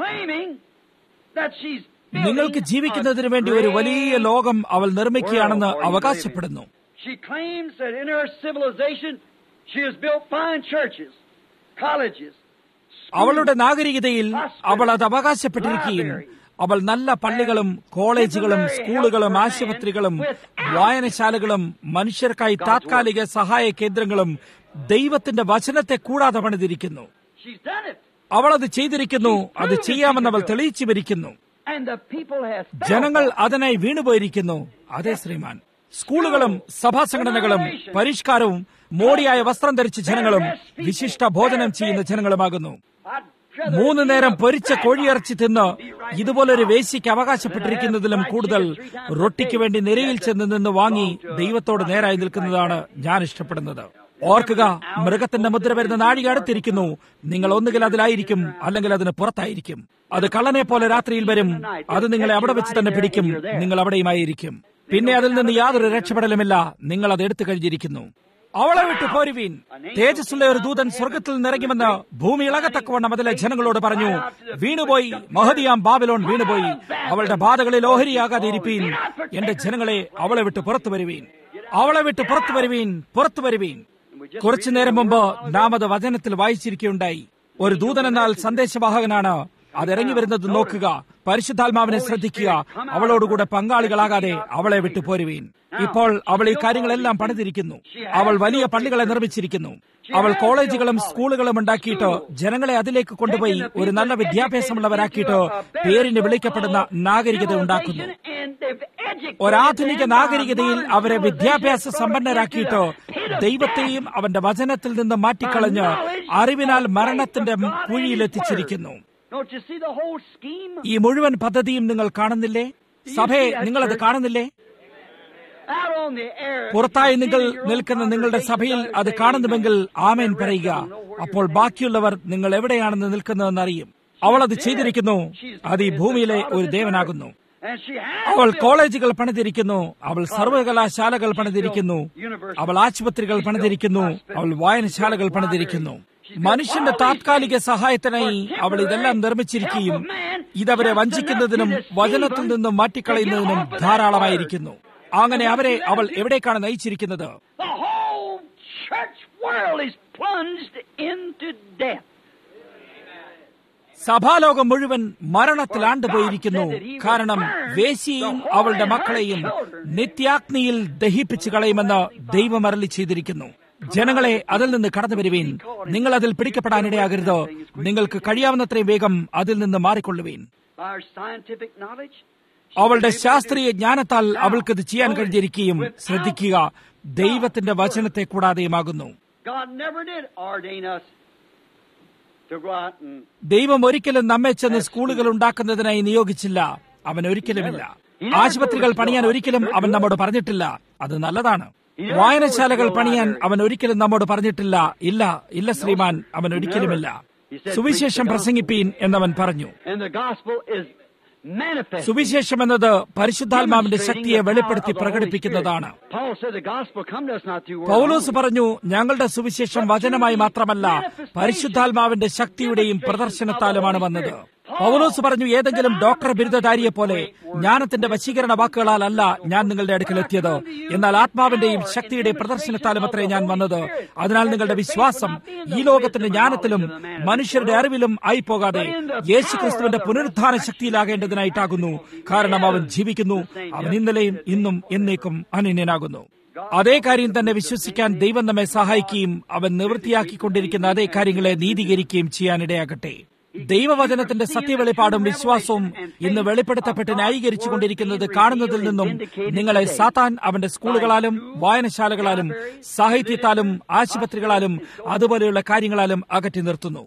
നിങ്ങൾക്ക് ജീവിക്കുന്നതിന് വേണ്ടി ഒരു വലിയ ലോകം അവൾ നിർമ്മിക്കുകയാണെന്ന് അവകാശപ്പെടുന്നു. അവളുടെ നാഗരികതയിൽ അവൾ അത് അവകാശപ്പെട്ടിരിക്കുകയും അവൾ നല്ല പള്ളികളും കോളേജുകളും സ്കൂളുകളും ആശുപത്രികളും വായനശാലകളും മനുഷ്യർക്കായി താത്കാലിക സഹായ കേന്ദ്രങ്ങളും ദൈവത്തിന്റെ വചനത്തെ കൂടാതെ പണിതിരിക്കുന്നു. അവൾ അത് ചെയ്തിരിക്കുന്നു. അത് ചെയ്യാമെന്ന് അവൾ തെളിയിച്ചു വരിക്കുന്നു. ജനങ്ങൾ അതിനായി വീണുപോയിരിക്കുന്നു. അതേ ശ്രീമാൻ, സ്കൂളുകളും സഭാ സംഘടനകളും പരിഷ്കാരവും മോടിയായ വസ്ത്രം ധരിച്ച ജനങ്ങളും വിശിഷ്ട ഭോജനം ചെയ്യുന്ന ജനങ്ങളുമാകുന്നു. 3 നേരം പൊരിച്ച കോഴിയിറച്ചി തിന്ന് ഇതുപോലൊരു വേശ്യയ്ക്ക് അവകാശപ്പെട്ടിരിക്കുന്നതിലും കൂടുതൽ റൊട്ടിക്ക് വേണ്ടി നിരയിൽ ചെന്ന് നിന്ന് വാങ്ങി ദൈവത്തോട് നേരായി നിൽക്കുന്നതാണ് ഞാൻ ഇഷ്ടപ്പെടുന്നത്. ഓർക്കുക, മൃഗത്തിന്റെ മുദ്ര വരുന്ന നാഴിക അടുത്തിരിക്കുന്നു. നിങ്ങൾ ഒന്നുകിൽ അതിലായിരിക്കും, അല്ലെങ്കിൽ അതിന് പുറത്തായിരിക്കും. അത് കള്ളനെ പോലെ രാത്രിയിൽ വരും. അത് നിങ്ങളെ അവിടെ വെച്ച് തന്നെ പിടിക്കും. നിങ്ങൾ അവിടെയുമായിരിക്കും. പിന്നെ അതിൽ നിന്ന് യാതൊരു രക്ഷപ്പെടലുമില്ല. നിങ്ങൾ അത് എടുത്തു കഴിഞ്ഞിരിക്കുന്നു. അവളെ വിട്ടു പോരുവീൻ. തേജസ്സുള്ള ഒരു ദൂതൻ സ്വർഗത്തിൽ നിറങ്ങുമെന്ന് ഭൂമി ഇളകത്തക്കവണ്ണം അതിലെ ജനങ്ങളോട് പറഞ്ഞു. വീണുപോയി, മഹതിയാം ബാബിലോൺ വീണുപോയി. അവളുടെ ബാധകളിൽ ഓഹരിയാകാതെ ഇരിപ്പീൻ. എന്റെ ജനങ്ങളെ, അവളെ വിട്ട് പുറത്തു വരുവീൻ. അവളെ വിട്ട് പുറത്തു വരുവീൻ, പുറത്തു വരുവീൻ. കുറച്ചു നേരം മുമ്പ് നാം അത് വചനത്തിൽ വായിച്ചിരിക്കുകയുണ്ടായി. ഒരു ദൂതൻ എന്നാൽ സന്ദേശവാഹകനാണ്. അതിറങ്ങി വരുന്നത് നോക്കുക. പരിശുദ്ധാത്മാവിനെ ശ്രദ്ധിക്കുക. അവളോടുകൂടെ പങ്കാളികളാകാതെ അവളെ വിട്ടു പോരുവീൻ. ഇപ്പോൾ അവൾ ഈ കാര്യങ്ങളെല്ലാം പണിതിരിക്കുന്നു. അവൾ വലിയ പള്ളികളെ നിർമ്മിച്ചിരിക്കുന്നു. അവൾ കോളേജുകളും സ്കൂളുകളും ഉണ്ടാക്കിയിട്ട് ജനങ്ങളെ അതിലേക്ക് കൊണ്ടുപോയി ഒരു നല്ല വിദ്യാഭ്യാസമുള്ളവരാക്കിയിട്ട് പേരിന് വിളിക്കപ്പെടുന്ന നാഗരികത ഉണ്ടാക്കുന്നു. ഒരാധുനിക നാഗരികതയിൽ അവരെ വിദ്യാഭ്യാസ സമ്പന്നരാക്കിയിട്ട് ദൈവത്തെയും അവന്റെ വചനത്തിൽ നിന്ന് മാറ്റിക്കളഞ്ഞ് അറിവിനാൽ മരണത്തിന്റെ കുഴിയിലെത്തിച്ചിരിക്കുന്നു. ഈ മുഴുവൻ പദ്ധതിയും നിങ്ങൾ കാണുന്നില്ലേ? സഭയെ, നിങ്ങളത് കാണുന്നില്ലേ? പുറത്തായി നിങ്ങൾ നിൽക്കുന്ന നിങ്ങളുടെ സഭയിൽ അത് കാണുന്നുവെങ്കിൽ ആമേൻ പറയുക. അപ്പോൾ ബാക്കിയുള്ളവർ നിങ്ങൾ എവിടെയാണെന്ന് നിൽക്കുന്നതെന്ന് അറിയും. അവൾ അത് ചെയ്തിരിക്കുന്നു. അത് ഈ ഭൂമിയിലെ ഒരു ദേവനാകുന്നു. അവൾ കോളേജുകൾ പണിതിരിക്കുന്നു. അവൾ സർവകലാശാലകൾ പണിതിരിക്കുന്നു. അവൾ ആശുപത്രികൾ പണിതിരിക്കുന്നു. അവൾ വായനശാലകൾ പണിതിരിക്കുന്നു. മനുഷ്യന്റെ താത്കാലിക സഹായത്തിനായി അവൾ ഇതെല്ലാം നിർമ്മിച്ചിരിക്കുകയും ഇതവരെ വഞ്ചിക്കുന്നതിനും വചനത്തിൽ നിന്നും മാറ്റിക്കളയുന്നതിനും ധാരാളമായിരിക്കുന്നു. അങ്ങനെ അവരെ അവൾ എവിടേക്കാണ് നയിച്ചിരിക്കുന്നത്? സഭാലോകം മുഴുവൻ മരണത്തിൽ ആണ്ടുപോയിരിക്കുന്നു. കാരണം വേശ്യയും അവളുടെ മക്കളെയും നിത്യാഗ്നിയിൽ ദഹിപ്പിച്ചു കളയുമെന്ന് ദൈവം അരുളി ചെയ്തിരിക്കുന്നു. ജനങ്ങളെ, അതിൽ നിന്ന് കടന്നു വരുവീൻ. നിങ്ങൾ അതിൽ പിടിക്കപ്പെടാനിടയാകരുത്. നിങ്ങൾക്ക് കഴിയാവുന്നത്രയും വേഗം അതിൽ നിന്ന് മാറിക്കൊള്ളുവീൻ. അവളുടെ ശാസ്ത്രീയ ജ്ഞാനത്താൽ അവൾക്കത് ചെയ്യാൻ കഴിഞ്ഞിരിക്കുകയും, ശ്രദ്ധിക്കുക, ദൈവത്തിന്റെ വചനത്തെ കൂടാതെയുമാകുന്നു. ദൈവം ഒരിക്കലും നമ്മെ ചെന്ന് സ്കൂളുകൾ ഉണ്ടാക്കുന്നതിനായി നിയോഗിച്ചില്ല. അവൻ ഒരിക്കലുമില്ല. ആശുപത്രികൾ പണിയാൻ ഒരിക്കലും അവൻ നമ്മോട് പറഞ്ഞിട്ടില്ല. അത് നല്ലതാണ്. വായനശാലകൾ പണിയാൻ അവൻ ഒരിക്കലും നമ്മോട് പറഞ്ഞിട്ടില്ല. ഇല്ല, ഇല്ല ശ്രീമാൻ, അവൻ ഒരിക്കലുമില്ല. സുവിശേഷം പ്രസംഗിപ്പീൻ എന്നവൻ പറഞ്ഞു. സുവിശേഷം എന്നത് പരിശുദ്ധാത്മാവിന്റെ ശക്തിയെ വെളിപ്പെടുത്തി പ്രകടിപ്പിക്കുന്നതാണ്. പൗലോസ് പറഞ്ഞു, ഞങ്ങളുടെ സുവിശേഷം വചനമായി മാത്രമല്ല, പരിശുദ്ധാത്മാവിന്റെ ശക്തിയുടെയും പ്രദർശനത്താലുമാണ് വന്നത്. പൗലോസ് പറഞ്ഞു, ഏതെങ്കിലും ഡോക്ടർ ബിരുദധാരിയെ പോലെ ജ്ഞാനത്തിന്റെ വശീകരണ വാക്കുകളാൽ അല്ല ഞാൻ നിങ്ങളുടെ അടുക്കൽ എത്തിയത്, എന്നാൽ ആത്മാവിന്റെയും ശക്തിയുടെയും പ്രദർശനത്താലും അത്രേ ഞാൻ വന്നത്. അതിനാൽ നിങ്ങളുടെ വിശ്വാസം ഈ ലോകത്തിന്റെ ജ്ഞാനത്തിലും മനുഷ്യരുടെ അറിവിലും ആയിപ്പോകാതെ യേശുക്രിസ്തുവിന്റെ പുനരുത്ഥാന ശക്തിയിലാകേണ്ടതിനായിട്ടാകുന്നു. കാരണം അവൻ ജീവിക്കുന്നു. അവൻ ഇന്നലെയും ഇന്നും എന്നേക്കും അനന്യനാകുന്നു. അതേ കാര്യം തന്നെ വിശ്വസിക്കാൻ ദൈവം നമ്മെ സഹായിക്കുകയും അവൻ നിവൃത്തിയാക്കിക്കൊണ്ടിരിക്കുന്ന അതേ കാര്യങ്ങളെ നീതീകരിക്കുകയും ചെയ്യാനിടയാകട്ടെ. ദൈവവചനത്തിന്റെ സത്യവെളിപ്പാടും വിശ്വാസവും ഇന്ന് വെളിപ്പെടുത്തപ്പെട്ട് ന്യായീകരിച്ചുകൊണ്ടിരിക്കുന്നത് കാണുന്നതിൽ നിന്നും നിങ്ങളെ സാത്താൻ അവന്റെ സ്കൂളുകളാലും വായനശാലകളാലും സാഹിത്യത്താലും ആശുപത്രികളാലും അതുപോലെയുള്ള കാര്യങ്ങളാലും അകറ്റി നിർത്തുന്നു.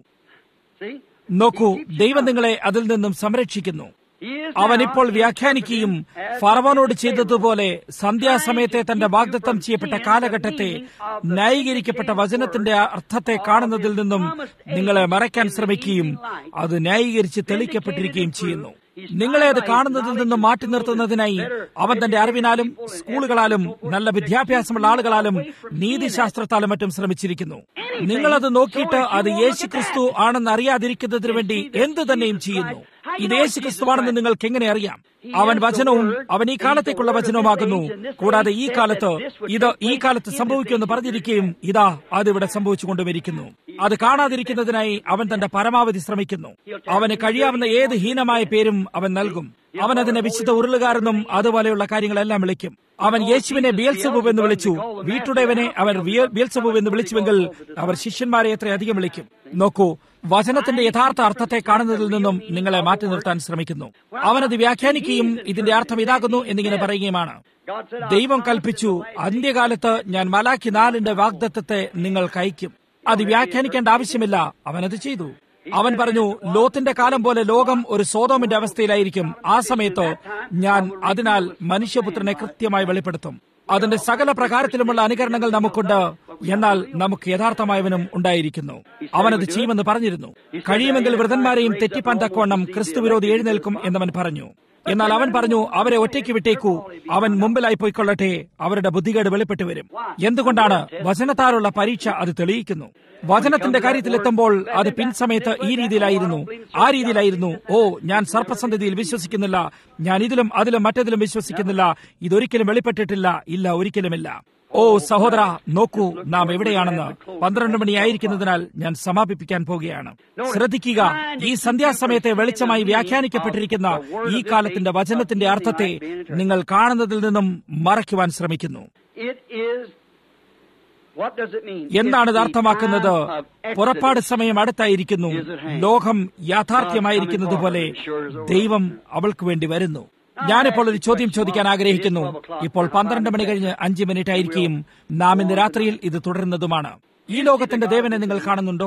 നോക്കൂ, ദൈവം നിങ്ങളെ അതിൽ നിന്നും സംരക്ഷിക്കുന്നു. അവൻ ഇപ്പോൾ വ്യാഖ്യാനിക്കുകയും ഫറവോനോട് ചെയ്തതുപോലെ സന്ധ്യാസമയത്തെ തന്റെ വാഗ്ദത്തം ചെയ്യപ്പെട്ട കാലഘട്ടത്തെ ന്യായീകരിക്കപ്പെട്ട വചനത്തിന്റെ അർത്ഥത്തെ കാണുന്നതിൽ നിന്നും നിങ്ങളെ മറയ്ക്കാൻ ശ്രമിക്കുകയും അത് ന്യായീകരിച്ച് തെളിയിക്കപ്പെട്ടിരിക്കുകയും ചെയ്യുന്നു. നിങ്ങളെ അത് കാണുന്നതിൽ നിന്നും മാറ്റി നിർത്തുന്നതിനായി അവൻ തന്റെ അറിവിനാലും സ്കൂളുകളാലും നല്ല വിദ്യാഭ്യാസമുള്ള ആളുകളാലും നീതിശാസ്ത്രത്താലും മറ്റും ശ്രമിച്ചിരിക്കുന്നു. നിങ്ങളത് നോക്കിയിട്ട് അത് യേശുക്രിസ്തു ആണെന്ന് അറിയാതിരിക്കുന്നതിനു വേണ്ടി എന്തു തന്നെയും ചെയ്യുന്നു. ഇത് യേശുക്രിസ്തുവാണെന്ന് നിങ്ങൾക്ക് എങ്ങനെ അറിയാം? അവൻ വചനവും അവൻ ഈ കാലത്തേക്കുള്ള വചനവുമാകുന്നു. കൂടാതെ ഈ കാലത്ത് ഇത് ഈ കാലത്ത് സംഭവിക്കുമെന്ന് പറഞ്ഞിരിക്കുകയും ഇതാ അതിവിടെ സംഭവിച്ചുകൊണ്ടുവരിക്കുന്നു. അത് കാണാതിരിക്കുന്നതിനായി അവൻ തന്റെ പരമാവധി ശ്രമിക്കുന്നു. അവന് കഴിയാവുന്ന ഏത് ഹീനമായ പേരും അവൻ നൽകും. അവൻ അതിനെ വിശുദ്ധ ഉരുളുകാരെന്നും അതുപോലെയുള്ള കാര്യങ്ങളെല്ലാം വിളിക്കും. അവൻ യേശുവിനെ ബിയൽസെബൂബ് എന്ന് വിളിച്ചു. വീട്ടുടയവനെ അവർ ബിയൽസെബൂബ് എന്ന് വിളിച്ചുവെങ്കിൽ അവർ ശിഷ്യന്മാരെ എത്രയധികം വിളിക്കും. നോക്കൂ, വചനത്തിന്റെ യഥാർത്ഥ അർത്ഥത്തെ കാണുന്നതിൽ നിന്നും നിങ്ങളെ മാറ്റി നിർത്താൻ ശ്രമിക്കുന്നു. അവനത് വ്യാഖ്യാനിക്കുകയും ഇതിന്റെ അർത്ഥം ഇതാകുന്നു എന്നിങ്ങനെ പറയുകയുമാണ്. ദൈവം കൽപ്പിച്ചു, അന്ത്യകാലത്ത് ഞാൻ മലാക്കി 4 വാഗ്ദത്തത്തെ നിങ്ങൾക്ക് അയക്കും. അത് വ്യാഖ്യാനിക്കേണ്ട ആവശ്യമില്ല. അവനത് ചെയ്തു. അവൻ പറഞ്ഞു, ലോത്തിന്റെ കാലം പോലെ ലോകം ഒരു സോദോമിന്റെ അവസ്ഥയിലായിരിക്കും. ആ സമയത്ത് ഞാൻ അതിനാൽ മനുഷ്യപുത്രനെ കൃത്യമായി വെളിപ്പെടുത്തും. അതിന്റെ സകല പ്രകാരത്തിലുമുള്ള അനുകരണങ്ങൾ നമുക്കുണ്ട്. എന്നാൽ നമുക്ക് യഥാർത്ഥമായവനും ഉണ്ടായിരിക്കുന്നു. അവനത് ചെയ്യുമെന്ന് പറഞ്ഞിരുന്നു. കഴിയുമെങ്കിൽ വൃതന്മാരെയും തെറ്റിപ്പാൻ തക്കവണ്ണം ക്രിസ്തുവിരോധി എഴുന്നേൽക്കും എന്നവൻ പറഞ്ഞു. എന്നാൽ അവൻ പറഞ്ഞു, അവരെ ഒറ്റയ്ക്ക് വിട്ടേക്കൂ, അവൻ മുമ്പിലായി പോയിക്കൊള്ളട്ടെ, അവരുടെ ബുദ്ധികേട് വെളിപ്പെട്ടു വരും. എന്തുകൊണ്ടാണ്? വചനത്താലുള്ള പരീക്ഷ അത് തെളിയിക്കുന്നു. വചനത്തിന്റെ കാര്യത്തിലെത്തുമ്പോൾ അത് പിൻസമയത്ത് ഈ രീതിയിലായിരുന്നു, ആ രീതിയിലായിരുന്നു. ഓ, ഞാൻ സർപ്പസന്തതിയിൽ വിശ്വസിക്കുന്നില്ല, ഞാൻ ഇതിലും അതിലും മറ്റതിലും വിശ്വസിക്കുന്നില്ല, ഇതൊരിക്കലും വെളിപ്പെട്ടിട്ടില്ല, ഇല്ല, ഒരിക്കലുമില്ല. ഓ സഹോദര, നോക്കൂ നാം എവിടെയാണെന്ന്. 12 മണിയായിരിക്കുന്നതിനാൽ ഞാൻ സമാപിപ്പിക്കാൻ പോകുകയാണ്. ശ്രദ്ധിക്കുക, ഈ സന്ധ്യാസമയത്തെ വെളിച്ചമായി വ്യാഖ്യാനിക്കപ്പെട്ടിരിക്കുന്ന ഈ കാലത്തിന്റെ വചനത്തിന്റെ അർത്ഥത്തെ നിങ്ങൾ കാണുന്നതിൽ നിന്നും മറയ്ക്കുവാൻ ശ്രമിക്കുന്നു. എന്താണിത് അർത്ഥമാക്കുന്നത്? പുറപ്പാട് സമയം അടുത്തായിരിക്കുന്നു. ലോകം യാഥാർത്ഥ്യമായിരിക്കുന്നത് പോലെ ദൈവം അവൾക്ക് വേണ്ടി വരുന്നു. ഞാനിപ്പോൾ ഒരു ചോദ്യം ചോദിക്കാൻ ആഗ്രഹിക്കുന്നു. ഇപ്പോൾ 12 മണി കഴിഞ്ഞ് 5 മിനിറ്റ് ആയിരിക്കും. നാം ഇന്ന് രാത്രിയിൽ ഇത് തുടരുന്നതുമാണ്. ഈ ലോകത്തിന്റെ ദേവനെ നിങ്ങൾ കാണുന്നുണ്ടോ?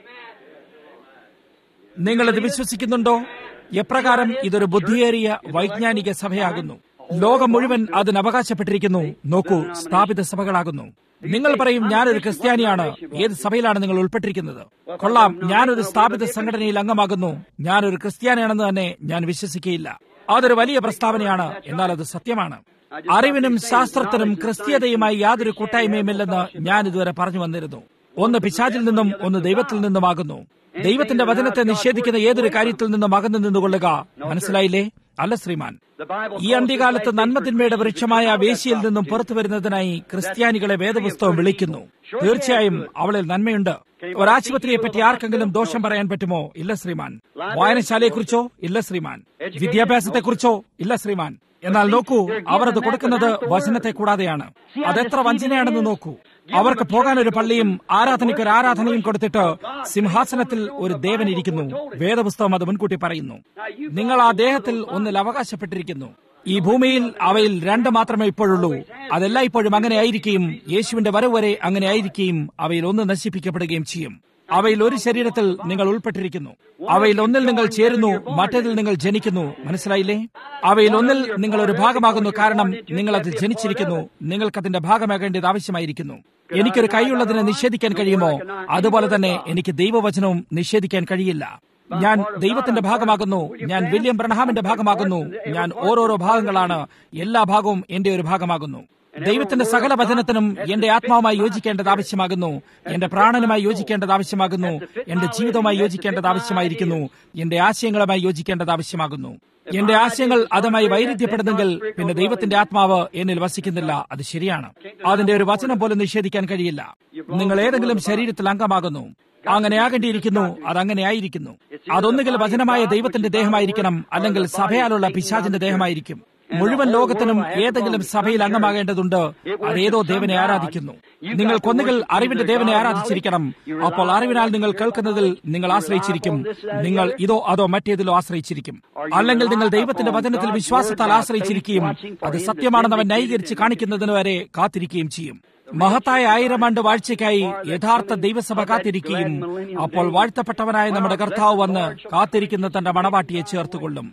നിങ്ങളിത് വിശ്വസിക്കുന്നുണ്ടോ? എപ്രകാരം ഇതൊരു ബുദ്ധിയേറിയ വൈജ്ഞാനിക സഭയാകുന്നു. ലോകം മുഴുവൻ അതിന് അവകാശപ്പെട്ടിരിക്കുന്നു. നോക്കൂ, സ്ഥാപിത സഭകളാകുന്നു. നിങ്ങൾ പറയും, ഞാനൊരു ക്രിസ്ത്യാനിയാണ്. ഏത് സഭയിലാണ് നിങ്ങൾ ഉൾപ്പെട്ടിരിക്കുന്നത്? കൊള്ളാം, ഞാനൊരു സ്ഥാപിത സംഘടനയിൽ അംഗമാകുന്നു. ഞാനൊരു ക്രിസ്ത്യാനിയാണെന്ന് തന്നെ ഞാൻ വിശ്വസിക്കുകയില്ല. അതൊരു വലിയ പ്രസ്താവനയാണ്, എന്നാൽ അത് സത്യമാണ്. അറിവിനും ശാസ്ത്രത്തിനും ക്രിസ്തീയതയുമായി യാതൊരു കൂട്ടായ്മയുമില്ലെന്ന് ഞാൻ ഇതുവരെ പറഞ്ഞു വന്നിരുന്നു. ഒന്ന് പിശാചിൽ നിന്നും ഒന്ന് ദൈവത്തിൽ നിന്നുമാകുന്നു. ദൈവത്തിന്റെ വചനത്തെ നിഷേധിക്കുന്ന ഏതൊരു കാര്യത്തിൽ നിന്നും അകന്നു നിന്നുകൊള്ളുക. മനസ്സിലായില്ലേ? അല്ല ശ്രീമാൻ, ഈ അന്ത്യകാലത്ത് നന്മതിന്മയുടെ വൃക്ഷമായ വേശ്യയിൽ നിന്നും പുറത്തു വരുന്നതിനായി ക്രിസ്ത്യാനികളെ വേദപുസ്തകം വിളിക്കുന്നു. തീർച്ചയായും അവളിൽ നന്മയുണ്ട്. ഒരാശുപത്രിയെപ്പറ്റി ആർക്കെങ്കിലും ദോഷം പറയാൻ പറ്റുമോ? ഇല്ല ശ്രീമാൻ. വായനശാലയെക്കുറിച്ചോ? ഇല്ല ശ്രീമാൻ. വിദ്യാഭ്യാസത്തെക്കുറിച്ചോ? ഇല്ല ശ്രീമാൻ. എന്നാൽ നോക്കൂ, അവർ അത് കൊടുക്കുന്നത് വചനത്തെ കൂടാതെയാണ്. അതെത്ര വഞ്ചനയാണെന്ന് നോക്കൂ. അവർക്ക് പോകാൻ ഒരു പള്ളിയും ആരാധനയ്ക്ക് ഒരു ആരാധനയും കൊടുത്തിട്ട് സിംഹാസനത്തിൽ ഒരു ദേവൻ ഇരിക്കുന്നു. വേദപുസ്തകം അത് മുൻകൂട്ടി പറയുന്നു. നിങ്ങൾ ആ ദേഹത്തിൽ ഒന്നിൽ അവകാശപ്പെട്ടിരിക്കുന്നു. ഈ ഭൂമിയിൽ അവയിൽ 2 മാത്രമേ ഇപ്പോഴുള്ളൂ. അതെല്ലാം ഇപ്പോഴും അങ്ങനെ ആയിരിക്കുകയും യേശുവിന്റെ വരവ് വരെ അങ്ങനെ ആയിരിക്കുകയും അവയിൽ ഒന്ന് നശിപ്പിക്കപ്പെടുകയും ചെയ്യും. അവയിൽ ഒരു ശരീരത്തിൽ നിങ്ങൾ ഉൾപ്പെട്ടിരിക്കുന്നു. അവയിൽ ഒന്നിൽ നിങ്ങൾ ചേരുന്നു, മറ്റേതിൽ നിങ്ങൾ ജനിക്കുന്നു. മനസ്സിലായില്ലേ? അവയിൽ ഒന്നിൽ നിങ്ങൾ ഒരു ഭാഗമാകുന്നു, കാരണം നിങ്ങൾ അതിൽ ജനിച്ചിരിക്കുന്നു. നിങ്ങൾക്കതിന്റെ ഭാഗമാകേണ്ടത് ആവശ്യമായിരിക്കുന്നു. എനിക്കൊരു കൈയുള്ളതിനെ നിഷേധിക്കാൻ കഴിയുമോ? അതുപോലെ തന്നെ എനിക്ക് ദൈവവചനവും നിഷേധിക്കാൻ കഴിയില്ല. ഞാൻ ദൈവത്തിന്റെ ഭാഗമാകുന്നു. ഞാൻ വില്യം ബ്രൺഹാമിന്റെ ഭാഗമാകുന്നു. ഞാൻ ഓരോരോ ഭാഗങ്ങളാണ്. എല്ലാ ഭാഗവും എന്റെ ഒരു ഭാഗമാകുന്നു. ദൈവത്തിന്റെ സകല വചനത്തിനും എന്റെ ആത്മാവുമായി യോജിക്കേണ്ടത് ആവശ്യമാകുന്നു. എന്റെ പ്രാണനുമായി യോജിക്കേണ്ടത് ആവശ്യമാകുന്നു. എന്റെ ജീവിതവുമായി യോജിക്കേണ്ടത് ആവശ്യമായിരിക്കുന്നു. എന്റെ ആശയങ്ങളുമായി യോജിക്കേണ്ടത് ആവശ്യമാകുന്നു. എന്റെ ആശയങ്ങൾ അതുമായി വൈരുദ്ധ്യപ്പെടുന്നെങ്കിൽ പിന്നെ ദൈവത്തിന്റെ ആത്മാവ് എന്നിൽ വസിക്കുന്നില്ല. അത് ശരിയാണ്. അതിന്റെ ഒരു വചനം പോലും നിഷേധിക്കാൻ കഴിയില്ല. നിങ്ങൾ ഏതെങ്കിലും ശരീരത്തിൽ അംഗമാകുന്നു. അങ്ങനെ ആകേണ്ടിയിരിക്കുന്നു. അതങ്ങനെ ആയിരിക്കുന്നു. അതൊന്നുകിൽ വചനമായ ദൈവത്തിന്റെ ദേഹമായിരിക്കണം, അല്ലെങ്കിൽ സഭയാലുള്ള പിശാചിന്റെ ദേഹമായിരിക്കും. മുഴുവൻ ലോകത്തിനും ഏതെങ്കിലും സഭയിൽ അംഗമാകേണ്ടതുണ്ട്. അതേതോ ദേവനെ ആരാധിക്കുന്നു. നിങ്ങൾ കൊന്നുകൾ അറിവിന്റെ ദേവനെ ആരാധിച്ചിരിക്കണം. അപ്പോൾ അറിവിനാൽ നിങ്ങൾ കേൾക്കുന്നതിൽ നിങ്ങൾ ആശ്രയിച്ചിരിക്കും. നിങ്ങൾ ഇതോ അതോ മറ്റേതിലോ ആശ്രയിച്ചിരിക്കും. അല്ലെങ്കിൽ നിങ്ങൾ ദൈവത്തിന്റെ വചനത്തിൽ വിശ്വാസത്താൽ ആശ്രയിച്ചിരിക്കുകയും അത് സത്യമാണെന്ന് അവൻ ന്യായീകരിച്ച് കാണിക്കുന്നതിന് വരെ കാത്തിരിക്കുകയും ചെയ്യും. മഹത്തായ 1000 ആണ്ട് വാഴ്ചയ്ക്കായി യഥാർത്ഥ ദൈവസഭ കാത്തിരിക്കുകയും അപ്പോൾ വാഴ്ത്തപ്പെട്ടവനായ നമ്മുടെ കർത്താവ് വന്ന് കാത്തിരിക്കുന്ന തന്റെ മണവാട്ടിയെ ചേർത്തുകൊള്ളും.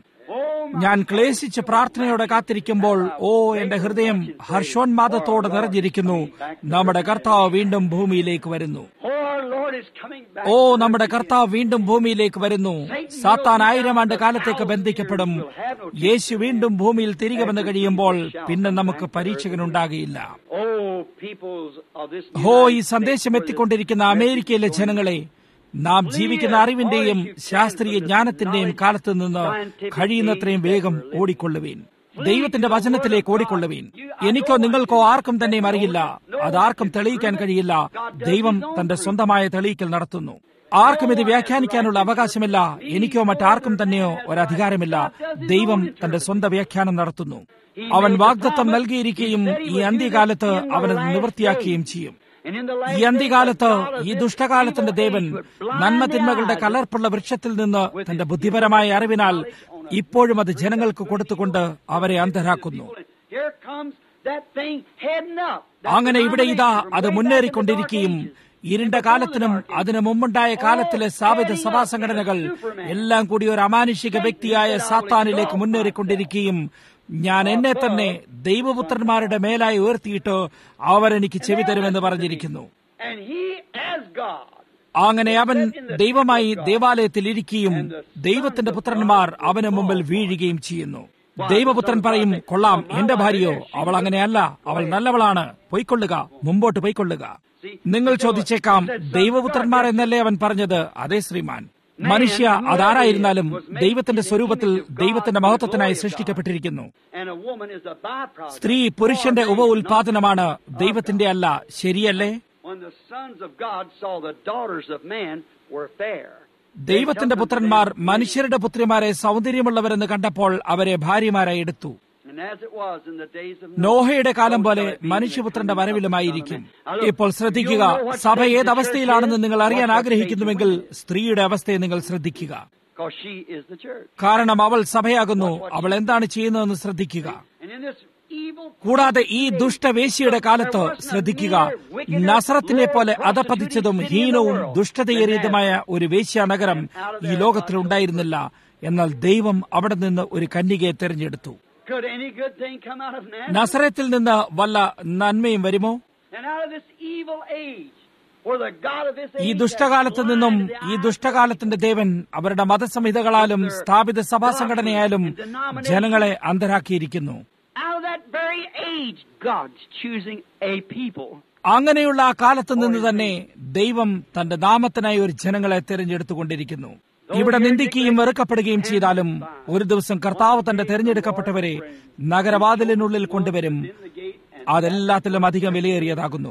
ഞാൻ ക്ലേശിച്ച് പ്രാർത്ഥനയോടെ കാത്തിരിക്കുമ്പോൾ ഓ എന്റെ ഹൃദയം ഹർഷോന്മാദത്തോടെ നിറഞ്ഞിരിക്കുന്നു. നമ്മുടെ കർത്താവ് വീണ്ടും ഭൂമിയിലേക്ക് വരുന്നു. ഓ നമ്മുടെ കർത്താവ് വീണ്ടും ഭൂമിയിലേക്ക് വരുന്നു. സാത്താൻ 1000 ആണ്ട് കാലത്തേക്ക് ബന്ധിക്കപ്പെടും. യേശു വീണ്ടും ഭൂമിയിൽ തിരികെ വന്നു കഴിയുമ്പോൾ പിന്നെ നമുക്ക് പരീക്ഷകനുണ്ടാകുകയില്ല. ഈ സന്ദേശം എത്തിക്കൊണ്ടിരിക്കുന്ന അമേരിക്കയിലെ ജനങ്ങളെ, നാം ജീവിക്കുന്ന അറിവിന്റെയും ശാസ്ത്രീയ ജ്ഞാനത്തിന്റെയും കാലത്ത് നിന്ന് കഴിയുന്നത്രയും വേഗം ഓടിക്കൊള്ളുവീൻ. ദൈവത്തിന്റെ വചനത്തിലേക്ക് ഓടിക്കൊള്ളുവീൻ. എനിക്കോ നിങ്ങൾക്കോ ആർക്കും തന്നെയും അറിയില്ല. അതാർക്കും തെളിയിക്കാൻ കഴിയില്ല. ദൈവം തന്റെ സ്വന്തമായ തെളിയിക്കൽ നടത്തുന്നു. ആർക്കും ഇത് വ്യാഖ്യാനിക്കാനുള്ള അവകാശമില്ല. എനിക്കോ മറ്റാർക്കും തന്നെയോ ഒരധികാരമില്ല. ദൈവം തന്റെ സ്വന്തം വ്യാഖ്യാനം നടത്തുന്നു. അവൻ വാഗ്ദത്തം നൽകിയിരിക്കുകയും ഈ അന്ത്യകാലത്ത് അവനത് നിവൃത്തിയാക്കുകയും ചെയ്യും. ഈ അന്ത്യകാലത്ത് ഈ ദുഷ്ടകാലത്തിന്റെ ദേവൻ നന്മതിന്മകളുടെ കലർപ്പുള്ള വൃക്ഷത്തിൽ നിന്ന് തന്റെ ബുദ്ധിപരമായ അറിവിനാൽ ഇപ്പോഴും അത് ജനങ്ങൾക്ക് കൊടുത്തുകൊണ്ട് അവരെ അന്ധരാക്കുന്നു. അങ്ങനെ ഇവിടെ ഇതാ അത് മുന്നേറിക്കൊണ്ടിരിക്കുകയും ഇരുണ്ട കാലത്തിനും അതിനു മുമ്പുണ്ടായ കാലത്തിലെ സ്ഥാപിത സഭാ സംഘടനകൾ എല്ലാം കൂടി ഒരു അമാനുഷിക വ്യക്തിയായ സാത്താനിലേക്ക് മുന്നേറിക്കൊണ്ടിരിക്കുകയും ഞാൻ എന്നെ തന്നെ ദൈവപുത്രന്മാരുടെ മേലായി ഉയർത്തിയിട്ട് അവരെനിക്ക് ചെവി തരുമെന്ന് പറഞ്ഞിരിക്കുന്നു. അങ്ങനെ അവൻ ദൈവമായി ദേവാലയത്തിൽ ഇരിക്കുകയും ദൈവത്തിന്റെ പുത്രന്മാർ അവന് മുമ്പിൽ വീഴുകയും ചെയ്യുന്നു. ദൈവപുത്രൻ പറയും, കൊള്ളാം, എന്റെ ഭാര്യയോ? അവൾ അങ്ങനെയല്ല, അവൾ നല്ലവളാണ്, പൊയ്ക്കൊള്ളുക, മുമ്പോട്ട് പൊയ്ക്കൊള്ളുക. നിങ്ങൾ ചോദിച്ചേക്കാം, ദൈവപുത്രന്മാർ എന്നല്ലേ അവൻ പറഞ്ഞത്? അതേ ശ്രീമാൻ, മനുഷ്യ അതാരായിരുന്നാലും ദൈവത്തിന്റെ സ്വരൂപത്തിൽ ദൈവത്തിന്റെ മഹത്വത്തിനായി സൃഷ്ടിക്കപ്പെട്ടിരിക്കുന്നു. സ്ത്രീ പുരുഷന്റെ ഉപ ഉൽപാദനമാണ്, ദൈവത്തിന്റെ അല്ല. ശരിയല്ലേ? ദൈവത്തിന്റെ പുത്രന്മാർ മനുഷ്യരുടെ പുത്രിമാരെ സൗന്ദര്യമുള്ളവരെന്ന് കണ്ടപ്പോൾ അവരെ ഭാര്യമാരായി എടുത്തു. നോഹയുടെ കാലം പോലെ മനുഷ്യപുത്രന്റെ വരവിലുമായിരിക്കും. ഇപ്പോൾ ശ്രദ്ധിക്കുക, സഭ ഏതവസ്ഥയിലാണെന്ന് നിങ്ങൾ അറിയാൻ ആഗ്രഹിക്കുന്നുവെങ്കിൽ സ്ത്രീയുടെ അവസ്ഥയെ നിങ്ങൾ ശ്രദ്ധിക്കുക. കാരണം അവൾ സഭയാകുന്നു. അവൾ എന്താണ് ചെയ്യുന്നതെന്ന് ശ്രദ്ധിക്കുക. കൂടാതെ ഈ ദുഷ്ടവേശ്യയുടെ കാലത്ത് ശ്രദ്ധിക്കുക, നസറത്തിനെ പോലെ അധപതിച്ചതും ഹീനവും ദുഷ്ടതയേറിയതുമായ ഒരു വേശ്യാനഗരം ഈ ലോകത്തിൽ ഉണ്ടായിരുന്നില്ല. എന്നാൽ ദൈവം അവിടെ നിന്ന് ഒരു കന്യകയെ തെരഞ്ഞെടുത്തു. നസറത്തിൽ നിന്ന് വല്ല നന്മയും വരുമോ? ഈ ദുഷ്ടകാലത്ത് നിന്നും ഈ ദുഷ്ടകാലത്തിന്റെ ദേവൻ അവരുടെ മതസംഹിതകളാലും സ്ഥാപിത സഭാ സംഘടനയാലും ജനങ്ങളെ അന്ധരാക്കിയിരിക്കുന്നു. അങ്ങനെയുള്ള ആ കാലത്ത് നിന്ന് തന്നെ ദൈവം തന്റെ നാമത്തിനായി ഒരു ജനങ്ങളെ തിരഞ്ഞെടുത്തുകൊണ്ടിരിക്കുന്നു. ഇവിടെ നിന്ദിക്കുകയും വെറുക്കപ്പെടുകയും ചെയ്താലും ഒരു ദിവസം കർത്താവ് തന്റെ തിരഞ്ഞെടുക്കപ്പെട്ടവരെ നഗരവാതിലിനുള്ളിൽ കൊണ്ടുവരും. അതെല്ലാത്തിലും അധികം വിലയേറിയതാകുന്നു.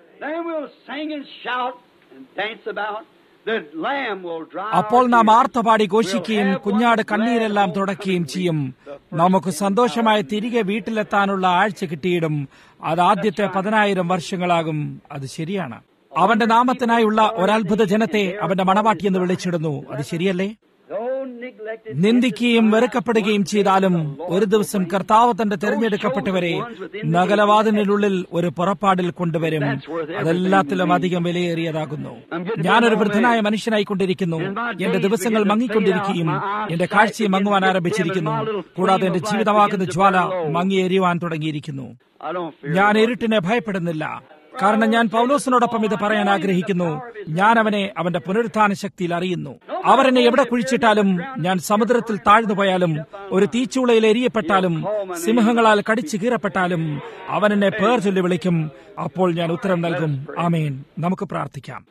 അപ്പോൾ നാം ആർത്തപാടി ഘോഷിക്കുകയും കുഞ്ഞാട് കണ്ണീരെല്ലാം തുടയ്ക്കുകയും ചെയ്യും. നമുക്ക് സന്തോഷമായി തിരികെ വീട്ടിലെത്താനുള്ള ആഴ്ച കിട്ടിയിടും. അത് ആദ്യത്തെ 10,000 വർഷങ്ങളാകും. അത് ശരിയാണ്. അവന്റെ നാമത്തിനായുള്ള ഒരത്ഭുത ജനത്തെ അവന്റെ മണവാട്ടി എന്ന് വിളിച്ചിടുന്നു. അത് ശരിയല്ലേ? നിന്ദിക്കുകയും വെറുക്കപ്പെടുകയും ചെയ്താലും ഒരു ദിവസം കർത്താവ് തന്റെ തിരഞ്ഞെടുക്കപ്പെട്ടവരെ നഗരവാതിലിനുള്ളിൽ ഒരു പുറപ്പാടിൽ കൊണ്ടുവരും. അതെല്ലാത്തിലും അധികം വിലയേറിയതാകുന്നു. ഞാനൊരു വൃദ്ധനായ മനുഷ്യനായിക്കൊണ്ടിരിക്കുന്നു. എന്റെ ദിവസങ്ങൾ മങ്ങിക്കൊണ്ടിരിക്കുകയും എന്റെ കാഴ്ചയും മങ്ങുവാൻ ആരംഭിച്ചിരിക്കുന്നു. കൂടാതെ എന്റെ ജീവിതമാകുന്ന ജ്വാല മങ്ങിയെരിയുവാൻ തുടങ്ങിയിരിക്കുന്നു. ഞാൻ ഇരുട്ടിനെ ഭയപ്പെടുന്നില്ല. കാരണം ഞാൻ പൗലോസിനോടൊപ്പം ഇത് പറയാൻ ആഗ്രഹിക്കുന്നു. ഞാൻ അവനെ അവന്റെ പുനരുത്ഥാന ശക്തിയിൽ അറിയുന്നു. അവരെന്നെ എവിടെ കുഴിച്ചിട്ടാലും, ഞാൻ സമുദ്രത്തിൽ താഴ്ന്നു പോയാലും, ഒരു തീച്ചൂളയിൽ എരിയപ്പെട്ടാലും, സിംഹങ്ങളാൽ കടിച്ചു കീറപ്പെട്ടാലും അവൻ എന്നെ പേർ ചൊല്ലി വിളിക്കും. അപ്പോൾ ഞാൻ ഉത്തരം നൽകും. ആമേൻ. നമുക്ക് പ്രാർത്ഥിക്കാം.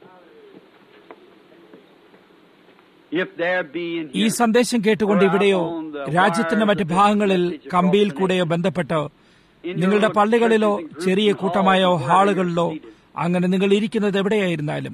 ഈ സന്ദേശം കേട്ടുകൊണ്ട് ഇവിടെയോ രാജ്യത്തിന്റെ മറ്റ് ഭാഗങ്ങളിൽ കമ്പിയിൽ കൂടെയോ ബന്ധപ്പെട്ട് നിങ്ങളുടെ പള്ളികളിലോ ചെറിയ കൂട്ടമായോ ഹാളുകളിലോ അങ്ങനെ നിങ്ങൾ ഇരിക്കുന്നത് എവിടെയായിരുന്നാലും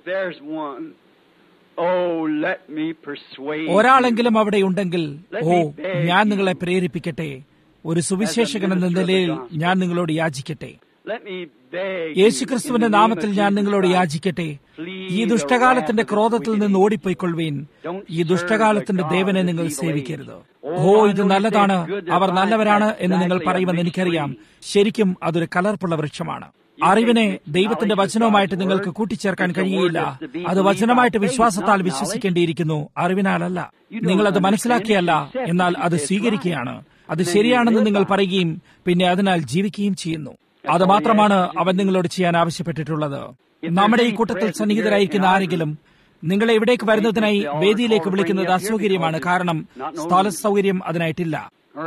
ഒരാളെങ്കിലും അവിടെ ഉണ്ടെങ്കിൽ, ഞാൻ നിങ്ങളെ പ്രേരിപ്പിക്കട്ടെ. ഒരു സുവിശേഷകൻ എന്ന നിലയിൽ ഞാൻ നിങ്ങളോട് യാചിക്കട്ടെ. യേശുക്രിസ്തുവിന്റെ നാമത്തിൽ ഞാൻ നിങ്ങളോട് യാചിക്കട്ടെ. ഈ ദുഷ്ടകാലത്തിന്റെ ക്രോധത്തിൽ നിന്ന് ഓടിപ്പോയിക്കൊള്ളുവീൻ. ഈ ദുഷ്ടകാലത്തിന്റെ ദേവനെ നിങ്ങൾ സേവിക്കരുത്. ഇത് നല്ലതാണ്, അവർ നല്ലവരാണ് എന്ന് നിങ്ങൾ പറയുമെന്ന് എനിക്കറിയാം. ശരിക്കും അതൊരു കലർപ്പുള്ള വൃക്ഷമാണ്. അറിവിനെ ദൈവത്തിന്റെ വചനവുമായിട്ട് നിങ്ങൾക്ക് കൂട്ടിച്ചേർക്കാൻ കഴിയില്ല. അത് വചനമായിട്ട് വിശ്വാസത്താൽ വിശ്വസിക്കേണ്ടിയിരിക്കുന്നു, അറിവിനാലല്ല. നിങ്ങളത് മനസ്സിലാക്കിയല്ല, എന്നാൽ അത് സ്വീകരിക്കുകയാണ്. അത് ശരിയാണെന്ന് നിങ്ങൾ പറയുകയും പിന്നെ അതിനാൽ ജീവിക്കുകയും ചെയ്യുന്നു. അത് മാത്രമാണ് അവൻ നിങ്ങളോട് ചെയ്യാൻ ആവശ്യപ്പെട്ടിട്ടുള്ളത്. നമ്മുടെ ഈ കൂട്ടത്തിൽ സന്നിഹിതരായിരിക്കുന്ന ആരെങ്കിലും നിങ്ങളെ ഇവിടേക്ക് വരുന്നതിനായി വേദിയിലേക്ക് വിളിക്കുന്നത് അസൗകര്യമാണ്. കാരണം സ്ഥല സൗകര്യം അതിനായിട്ടില്ല.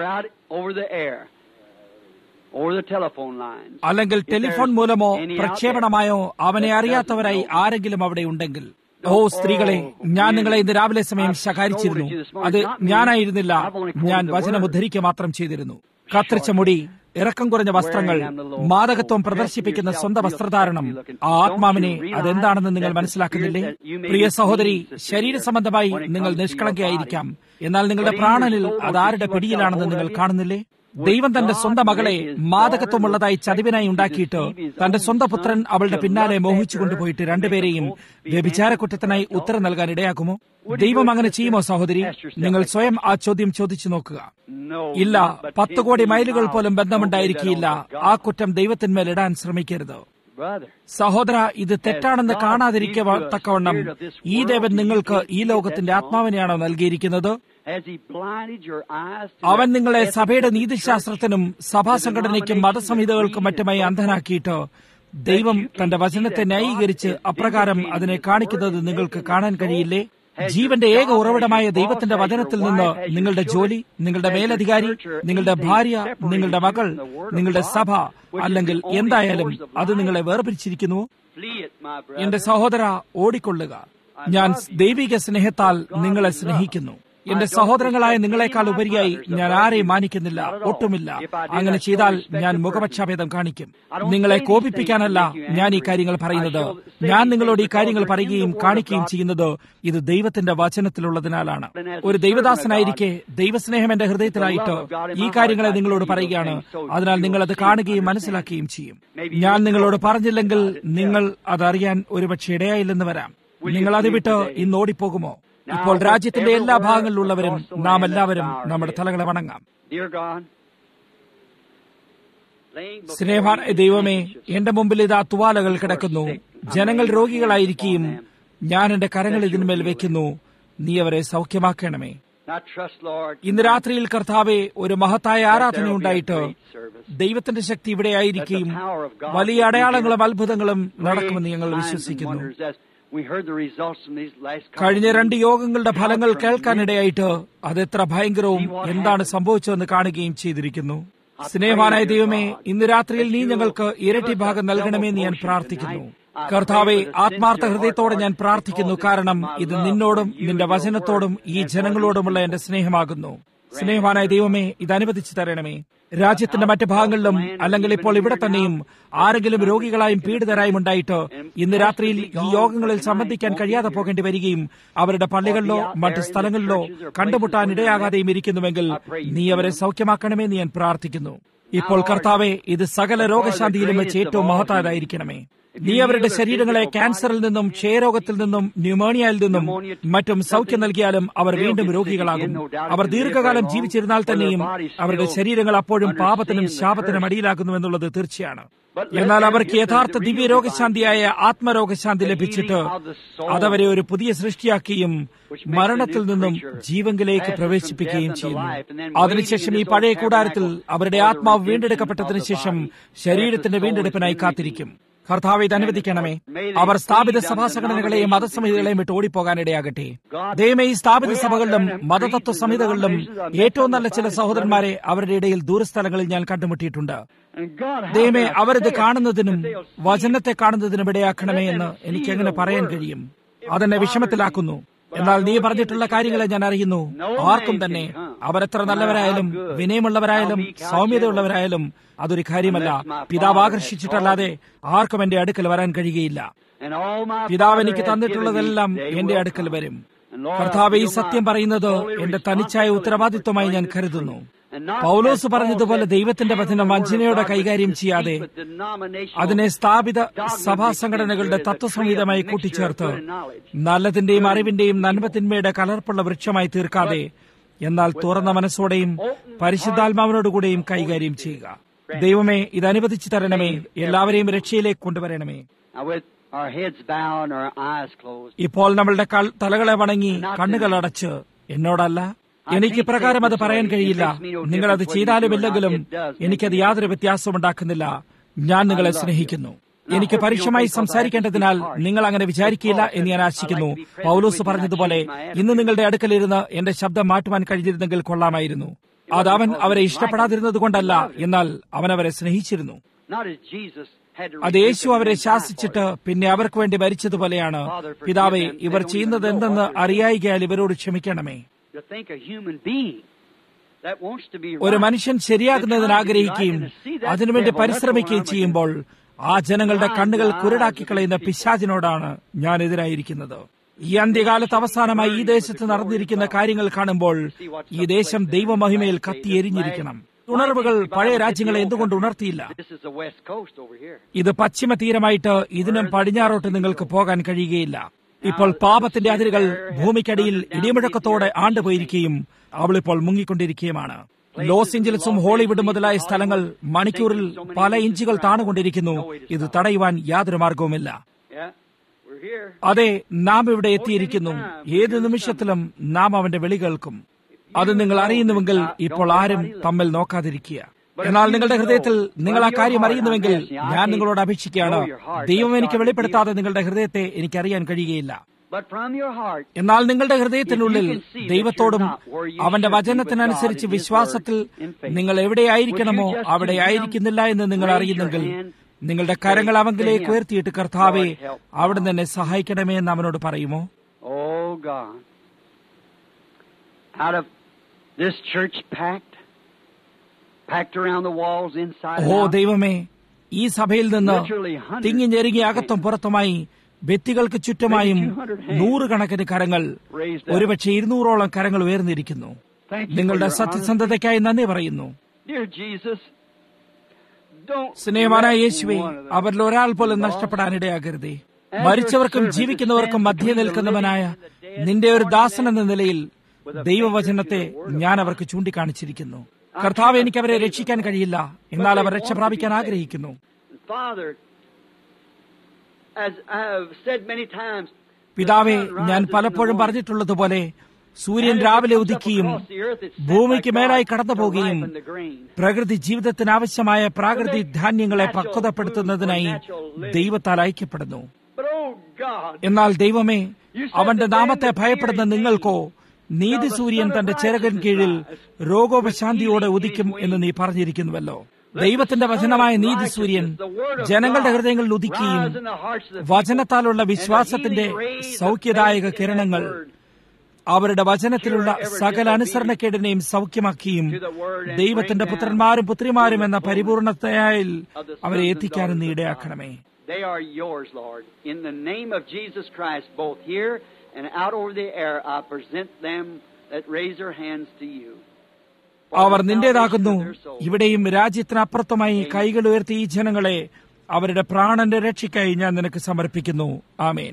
അല്ലെങ്കിൽ ടെലിഫോൺ മൂലമോ പ്രക്ഷേപണമായോ അവനെ അറിയാത്തവരായി ആരെങ്കിലും അവിടെ ഉണ്ടെങ്കിൽ, സ്ത്രീകളെ, ഞാൻ നിങ്ങളെ ഇന്ന് രാവിലെ സമയം ശകാരിച്ചിരുന്നു. അത് ഞാനായിരുന്നില്ല. ഞാൻ വചനം ഉദ്ധരിക്കുക മാത്രം ചെയ്തിരുന്നു. കത്തിരിച്ച മുടി, ഇറക്കം കുറഞ്ഞ വസ്ത്രങ്ങൾ, മാദകത്വം പ്രദർശിപ്പിക്കുന്ന സ്വന്തം വസ്ത്രധാരണം, ആ ആത്മാവിനെ അതെന്താണെന്ന് നിങ്ങൾ മനസ്സിലാക്കുന്നില്ലേ? പ്രിയ സഹോദരി, ശരീര സംബന്ധമായി നിങ്ങൾ നിഷ്കളങ്കയായിരിക്കാം. എന്നാൽ നിങ്ങളുടെ പ്രാണനിൽ അതാരുടെ പിടിയിലാണെന്ന് നിങ്ങൾ കാണുന്നില്ലേ? ദൈവം തന്റെ സ്വന്തം മകളെ മാദകത്വമുള്ളതായി ചതിവിനായി ഉണ്ടാക്കിയിട്ട് തന്റെ സ്വന്തം പുത്രൻ അവളുടെ പിന്നാലെ മോഹിച്ചു കൊണ്ടുപോയിട്ട് രണ്ടുപേരെയും വ്യഭിചാരക്കുറ്റത്തിനായി ഉത്തരം നൽകാൻ ഇടയാക്കുമോ? ദൈവം അങ്ങനെ ചെയ്യുമോ സഹോദരി? നിങ്ങൾ സ്വയം ആ ചോദ്യം ചോദിച്ചു നോക്കുക. ഇല്ല, 10 കോടി മൈലുകൾ പോലും ബന്ധമുണ്ടായിരിക്കില്ല. ആ കുറ്റം ദൈവത്തിന്മേൽ ഇടാൻ ശ്രമിക്കരുത്. സഹോദര, ഇത് തെറ്റാണെന്ന് കാണാതിരിക്കത്തക്കവണ്ണം ഈ ദേവൻ നിങ്ങൾക്ക് ഈ ലോകത്തിന്റെ ആത്മാവിനെയാണോ നൽകിയിരിക്കുന്നത്? അവൻ നിങ്ങളെ സഭയുടെ നീതിശാസ്ത്രത്തിനും സഭാസംഘടനയ്ക്കും മതസംഹിതകൾക്കും മറ്റുമായി അന്ധനാക്കിയിട്ട് ദൈവം തന്റെ വചനത്തെ ന്യായീകരിച്ച് അപ്രകാരം അതിനെ കാണിക്കുന്നത് നിങ്ങൾക്ക് കാണാൻ കഴിയില്ലേ? ജീവന്റെ ഏക ഉറവിടമായ ദൈവത്തിന്റെ വചനത്തിൽ നിന്ന് നിങ്ങളുടെ ജോലി, നിങ്ങളുടെ മേലധികാരി, നിങ്ങളുടെ ഭാര്യ, നിങ്ങളുടെ മകൾ, നിങ്ങളുടെ സഭ അല്ലെങ്കിൽ എന്തായാലും അത് നിങ്ങളെ വേർപിരിച്ചിരിക്കുന്നു. എന്റെ സഹോദര, ഓടിക്കൊള്ളുക. ഞാൻ ദൈവിക സ്നേഹത്താൽ നിങ്ങളെ സ്നേഹിക്കുന്നു. എന്റെ സഹോദരങ്ങളായ നിങ്ങളെക്കാൾ ഉപരിയായി ഞാൻ ആരെയും മാനിക്കുന്നില്ല, ഒട്ടുമില്ല. അങ്ങനെ ചെയ്താൽ ഞാൻ മുഖപക്ഷാഭേദം കാണിക്കും. നിങ്ങളെ കോപിപ്പിക്കാനല്ല ഞാൻ ഈ കാര്യങ്ങൾ പറയുന്നത്. ഞാൻ നിങ്ങളോട് ഈ കാര്യങ്ങൾ പറയുകയും കാണിക്കുകയും ചെയ്യുന്നത് ഇത് ദൈവത്തിന്റെ വചനത്തിലുള്ളതിനാലാണ്. ഒരു ദൈവദാസനായിരിക്കെ ദൈവസ്നേഹം എന്റെ ഹൃദയത്തിലായിട്ട് ഈ കാര്യങ്ങളെ നിങ്ങളോട് പറയുകയാണ്. അതിനാൽ നിങ്ങൾ അത് കാണുകയും മനസ്സിലാക്കുകയും ചെയ്യും. ഞാൻ നിങ്ങളോട് പറഞ്ഞില്ലെങ്കിൽ നിങ്ങൾ അതറിയാൻ ഒരുപക്ഷെ ഇടയായില്ലെന്ന് വരാം. നിങ്ങൾ അത് വിട്ട് ഇന്ന് ഓടിപ്പോകുമോ? ഇപ്പോൾ രാജ്യത്തിന്റെ എല്ലാ ഭാഗങ്ങളിലുള്ളവരും നാം എല്ലാവരും നമ്മുടെ തലകളെ വണങ്ങാം. സ്നേഹവാനായ ദൈവമേ, എന്റെ മുമ്പിൽ ഇതാ തുവാലകൾ കിടക്കുന്നു. ജനങ്ങൾ രോഗികളായിരിക്കുകയും ഞാൻ എന്റെ കരങ്ങൾ ഇതിന്മേൽ വെക്കുന്നു. നീ അവരെ സൗഖ്യമാക്കണമേ. ഇന്ന് രാത്രിയിൽ കർത്താവെ, ഒരു മഹത്തായ ആരാധന ഉണ്ടായിട്ട് ദൈവത്തിന്റെ ശക്തി ഇവിടെ ആയിരിക്കുകയും വലിയ അടയാളങ്ങളും അത്ഭുതങ്ങളും നടക്കുമെന്ന് ഞങ്ങൾ വിശ്വസിക്കുന്നു. കഴിഞ്ഞ 2 യോഗങ്ങളുടെ ഫലങ്ങൾ കേൾക്കാനിടയായിട്ട് അതെത്ര ഭയങ്കരവും എന്താണ് സംഭവിച്ചതെന്ന് കാണുകയും ചെയ്തിരിക്കുന്നു. സ്നേഹവാനായ ദൈവമേ, ഇന്ന് രാത്രിയിൽ നീ ഞങ്ങൾക്ക് ഇരട്ടി ഭാഗം നൽകണമെന്ന് ഞാൻ പ്രാർത്ഥിക്കുന്നു. കർത്താവെ, ആത്മാർത്ഥ ഹൃദയത്തോടെ ഞാൻ പ്രാർത്ഥിക്കുന്നു. കാരണം ഇത് നിന്നോടും നിന്റെ വചനത്തോടും ഈ ജനങ്ങളോടുമുള്ള എന്റെ സ്നേഹമാകുന്നു. സ്നേഹവാനായ ദൈവമേ, ഇത് അനുവദിച്ചു തരണമേ. രാജ്യത്തിന്റെ മറ്റു ഭാഗങ്ങളിലും അല്ലെങ്കിൽ ഇപ്പോൾ ഇവിടെ തന്നെയും ആരെങ്കിലും രോഗികളായും പീഡിതരായും ഉണ്ടായിട്ട് ഇന്ന് രാത്രിയിൽ ഈ യോഗങ്ങളിൽ സംബന്ധിക്കാൻ കഴിയാതെ പോകേണ്ടി വരികയും അവരുടെ പള്ളികളിലോ മറ്റു സ്ഥലങ്ങളിലോ കണ്ടുമുട്ടാൻ ഇടയാകാതെയും ഇരിക്കുന്നുവെങ്കിൽ നീ അവരെ സൗഖ്യമാക്കണമെന്ന് ഞാൻ പ്രാർത്ഥിക്കുന്നു. ഇപ്പോൾ കർത്താവെ, ഇത് സകല രോഗശാന്തിയിലും വെച്ച് ഏറ്റവും മഹത്തായതായിരിക്കണമേ. നീ അവരുടെ ശരീരങ്ങളെ ക്യാൻസറിൽ നിന്നും, ക്ഷയരോഗത്തിൽ നിന്നും, ന്യൂമോണിയയിൽ നിന്നും മറ്റും സൗഖ്യം നൽകിയാലും അവർ വീണ്ടും രോഗികളാകും. അവർ ദീർഘകാലം ജീവിച്ചിരുന്നാൽ തന്നെയും അവരുടെ ശരീരങ്ങൾ അപ്പോഴും പാപത്തിനും ശാപത്തിനും അടിയിലാകുന്നുവെന്നുള്ളത് തീർച്ചയാണ്. എന്നാൽ അവർക്ക് യഥാർത്ഥ ദിവ്യ രോഗശാന്തിയായ ആത്മരോഗശാന്തി ലഭിച്ചിട്ട് അതവരെ ഒരു പുതിയ സൃഷ്ടിയാക്കുകയും മരണത്തിൽ നിന്നും ജീവങ്കിലേക്ക് പ്രവേശിപ്പിക്കുകയും ചെയ്യുന്നു. അതിനുശേഷം ഈ പഴയ കൂടാരത്തിൽ അവരുടെ ആത്മാവ് വീണ്ടെടുക്കപ്പെട്ടതിനു ശേഷം ശരീരത്തിന്റെ വീണ്ടെടുപ്പിനായി കാത്തിരിക്കും. കർത്താവെ, ഇത് അനുവദിക്കണമേ. അവർ സ്ഥാപിത സഭാസംഘടനകളെയും മതസംഹിതകളെയും വിട്ട് ഓടിപ്പോകാനിടയാകട്ടെ. ദൈവമേ, ഈ സ്ഥാപിത സഭകളിലും മതതത്വ സംഹിതകളിലും ഏറ്റവും നല്ല ചില സഹോദരന്മാരെ അവരുടെ ഇടയിൽ ദൂരസ്ഥലങ്ങളിൽ ഞാൻ കണ്ടുമുട്ടിയിട്ടുണ്ട്. ദൈവമേ, അവരിത് കാണുന്നതിനും വചനത്തെ കാണുന്നതിനും ഇടയാക്കണമേ എന്ന് എനിക്ക് എങ്ങനെ പറയാൻ കഴിയും? അതെന്നെ വിഷമത്തിലാക്കുന്നു. എന്നാൽ നീ പറഞ്ഞിട്ടുള്ള കാര്യങ്ങളെ ഞാൻ അറിയുന്നു. ആർക്കും തന്നെ അവരെത്ര നല്ലവരായാലും വിനയമുള്ളവരായാലും സൗമ്യതയുള്ളവരായാലും അതൊരു കാര്യമല്ല. പിതാവ് ആകർഷിച്ചിട്ടല്ലാതെ ആർക്കും എന്റെ അടുക്കൽ വരാൻ കഴിയുകയില്ല. പിതാവ് എനിക്ക് തന്നിട്ടുള്ളതെല്ലാം എന്റെ അടുക്കൽ വരും. കർത്താവ്, ഈ സത്യം പറയുന്നത് എന്റെ തനിച്ചായ ഉത്തരവാദിത്വമായി ഞാൻ കരുതുന്നു. പൗലോസ് പറഞ്ഞതുപോലെ ദൈവത്തിന്റെ വചനം വഞ്ചനയോടെ കൈകാര്യം ചെയ്യാതെ അതിനെ സ്ഥാപിത സഭാസംഘടനകളുടെ തത്വസംഹിതമായി കൂട്ടിച്ചേർത്ത് നല്ലതിന്റെയും അറിവിന്റെയും നന്മത്തിന്മയുടെ കലർപ്പുള്ള വൃക്ഷമായി തീർക്കാതെ എന്നാൽ തുറന്ന മനസ്സോടെയും പരിശുദ്ധാത്മാവിനോടുകൂടെയും കൈകാര്യം ചെയ്യുക. ദൈവമേ, ഇത് അനുവദിച്ചു തരണമേ. എല്ലാവരെയും രക്ഷയിലേക്ക് കൊണ്ടുവരണമേ. ഇപ്പോൾ നമ്മളുടെ തലകളെ വണങ്ങി കണ്ണുകൾ അടച്ച്, എന്നോടല്ല, എനിക്ക് പ്രകാരം അത് പറയാൻ കഴിയില്ല. നിങ്ങൾ അത് ചെയ്താലും ഇല്ലെങ്കിലും എനിക്കത് യാതൊരു വ്യത്യാസവും ഉണ്ടാക്കുന്നില്ല. ഞാൻ നിങ്ങളെ സ്നേഹിക്കുന്നു. എനിക്ക് പരുഷമായി സംസാരിക്കേണ്ടതിനാൽ നിങ്ങൾ അങ്ങനെ വിചാരിക്കില്ല എന്ന് ഞാൻ ആശിക്കുന്നു. പൗലോസ് പറഞ്ഞതുപോലെ ഇന്ന് നിങ്ങളുടെ അടുക്കലിരുന്ന് എന്റെ ശബ്ദം മാറ്റുവാൻ കഴിഞ്ഞിരുന്നെങ്കിൽ കൊള്ളാമായിരുന്നു. അത് അവൻ അവരെ ഇഷ്ടപ്പെടാതിരുന്നത് കൊണ്ടല്ല, എന്നാൽ അവൻ അവരെ സ്നേഹിച്ചിരുന്നു. അത് യേശു അവരെ ശാസിച്ചിട്ട് പിന്നെ അവർക്ക് വേണ്ടി മരിച്ചതുപോലെയാണ്. പിതാവേ, ഇവർ ചെയ്യുന്നത് എന്തെന്ന് അറിയായികയാൽ ഇവരോട് ക്ഷമിക്കണമേ. ഒരു മനുഷ്യൻ ശരിയാകുന്നതിന് ആഗ്രഹിക്കുകയും അതിനുവേണ്ടി പരിശ്രമിക്കുകയും ചെയ്യുമ്പോൾ ആ ജനങ്ങളുടെ കണ്ണുകൾ കുരുടാക്കി കളയുന്ന പിശാചിനോടാണ് ഞാൻ എതിരായിരിക്കുന്നത്. ഈ അന്ത്യകാലത്ത് അവസാനമായി ഈ ദേശത്ത് നടന്നിരിക്കുന്ന കാര്യങ്ങൾ കാണുമ്പോൾ ഈ ദേശം ദൈവമഹിമയിൽ കത്തിയെരിഞ്ഞിരിക്കണം. ഉണർവുകൾ പഴയ രാജ്യങ്ങളെ എന്തുകൊണ്ട് ഉണർത്തിയില്ല? ഇത് പശ്ചിമ തീരമായിട്ട് ഇതിനും പടിഞ്ഞാറോട്ട് നിങ്ങൾക്ക് പോകാൻ കഴിയുകയില്ല. ഇപ്പോൾ പാപത്തിന്റെ അതിരുകൾ ഭൂമിക്കടിയിൽ ഇടിമുഴക്കത്തോടെ ആണ്ടുപോയിരിക്കുകയും അവളിപ്പോൾ മുങ്ങിക്കൊണ്ടിരിക്കുകയുമാണ്. ലോസ് ഏഞ്ചൽസും ഹോളിവുഡും മുതലായ സ്ഥലങ്ങൾ മണിക്കൂറിൽ പല ഇഞ്ചുകൾ താണുകൊണ്ടിരിക്കുന്നു. ഇത് തടയുവാൻ യാതൊരു മാർഗവുമില്ല. അതെ, നാം ഇവിടെ എത്തിയിരിക്കുന്നു. ഏത് നിമിഷത്തിലും നാം അവന്റെ വിളി കേൾക്കും. അത് നിങ്ങൾ അറിയുന്നുവെങ്കിൽ ഇപ്പോൾ ആരും തമ്മിൽ നോക്കാതിരിക്കുക. എന്നാൽ നിങ്ങളുടെ ഹൃദയത്തിൽ നിങ്ങൾ ആ കാര്യം അറിയുന്നുവെങ്കിൽ ഞാൻ നിങ്ങളോട് അപേക്ഷിക്കുകയാണ്, ദൈവം എനിക്ക് വെളിപ്പെടുത്താതെ നിങ്ങളുടെ ഹൃദയത്തെ എനിക്കറിയാൻ കഴിയുകയില്ല. എന്നാൽ നിങ്ങളുടെ ഹൃദയത്തിനുള്ളിൽ ദൈവത്തോടും അവന്റെ വചനത്തിനനുസരിച്ച് വിശ്വാസത്തിൽ നിങ്ങൾ എവിടെയായിരിക്കണമോ അവിടെ ആയിരിക്കുന്നില്ല എന്ന് നിങ്ങൾ അറിയുന്നെങ്കിൽ നിങ്ങളുടെ കരങ്ങൾ അവങ്കിലേക്ക് ഉയർത്തിയിട്ട്, കർത്താവേ അവിടുന്ന് എന്നെ സഹായിക്കണമേ എന്ന് അവനോട് പറയുമോ? ഓ ദൈവമേ, ഈ സഭയിൽ നിന്ന് തിങ്ങി ഞെരുങ്ങി അകത്തും പുറത്തുമായി ഭിത്തികൾക്ക് ചുറ്റുമായും 100 കണക്കിന് കരങ്ങൾ, ഒരുപക്ഷെ 200ഓളം കരങ്ങൾ ഉയർന്നിരിക്കുന്നു. നിങ്ങളുടെ സത്യസന്ധതയ്ക്കായി നന്ദി പറയുന്നു. സ്നേഹവാനായ യേശുവേ, അവരിൽ ഒരാൾ പോലും നഷ്ടപ്പെടാനിടയാകരുതേ. മരിച്ചവർക്കും ജീവിക്കുന്നവർക്കും മധ്യേ നിൽക്കുന്നവനായ നിന്റെ ഒരു ദാസൻ എന്ന നിലയിൽ ദൈവവചനത്തെ ഞാൻ അവർക്ക് ചൂണ്ടിക്കാണിച്ചിരിക്കുന്നു. കർത്താവ്, എനിക്ക് അവരെ രക്ഷിക്കാൻ കഴിയില്ല, എന്നാൽ അവർ രക്ഷ പ്രാപിക്കാൻ ആഗ്രഹിക്കുന്നു. പിതാവേ, ഞാൻ പലപ്പോഴും പറഞ്ഞിട്ടുള്ളതുപോലെ സൂര്യൻ രാവിലെ ഉദിക്കുകയും ഭൂമിക്ക് മേലായി കടന്നു പോവുകയും പ്രകൃതി ജീവിതത്തിന് ആവശ്യമായ പ്രാകൃതിക ധാന്യങ്ങളെ പക്വതപ്പെടുത്തുന്നതിനായി ദൈവത്താൽ അയക്കപ്പെടുന്നു. എന്നാൽ ദൈവമേ, അവന്റെ നാമത്തെ ഭയപ്പെടുന്ന നിങ്ങൾക്കോ നീതി സൂര്യൻ തന്റെ ചിറകിൻ കീഴിൽ രോഗോപശാന്തിയോടെ ഉദിക്കും എന്ന് നീ പറഞ്ഞിരിക്കുന്നുവല്ലോ. ദൈവത്തിന്റെ വചനമായ നീതി സൂര്യൻ ജനങ്ങളുടെ ഹൃദയങ്ങളിൽ ഉദിക്കുകയും വചനത്താലുള്ള വിശ്വാസത്തിന്റെ സൗഖ്യദായക കിരണങ്ങൾ അവരുടെ വചനത്തിലുള്ള സകല അനുസരണക്കേടിനെയും സൗഖ്യമാക്കിയും ദൈവത്തിന്റെ പുത്രന്മാരും പുത്രിമാരും എന്ന പരിപൂർണതയായി അവരെ എത്തിക്കാനും നീ ഇടയാക്കണമേ. They are yours, Lord. In the name of Jesus Christ, both here and out over the air, I present them that raise their hands to you. അവർ നിന്റേതാകുന്നു. ഇവിടെയും രാജ്യത്തിനപ്പുറത്തുമായി കൈകൾ ഉയർത്തി ഈ ജനങ്ങളെ അവരുടെ പ്രാണന്റെ രക്ഷയ്ക്കായി ഞാൻ നിനക്ക് സമർപ്പിക്കുന്നു. ആമേൻ.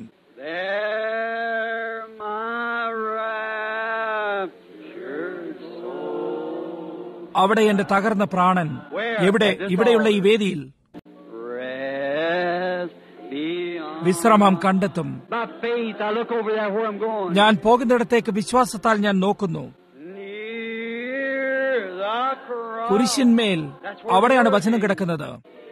അവിടെ എന്റെ തകർന്ന പ്രാണൻ എവിടെ? ഇവിടെയുള്ള ഈ വേദിയിൽ വിശ്രമം കണ്ടെത്തും. ഞാൻ പോകുന്നിടത്തേക്ക് വിശ്വാസത്താൽ ഞാൻ നോക്കുന്നു. കുരിശിന്മേൽ അവിടെയാണ് വചനം കിടക്കുന്നത്.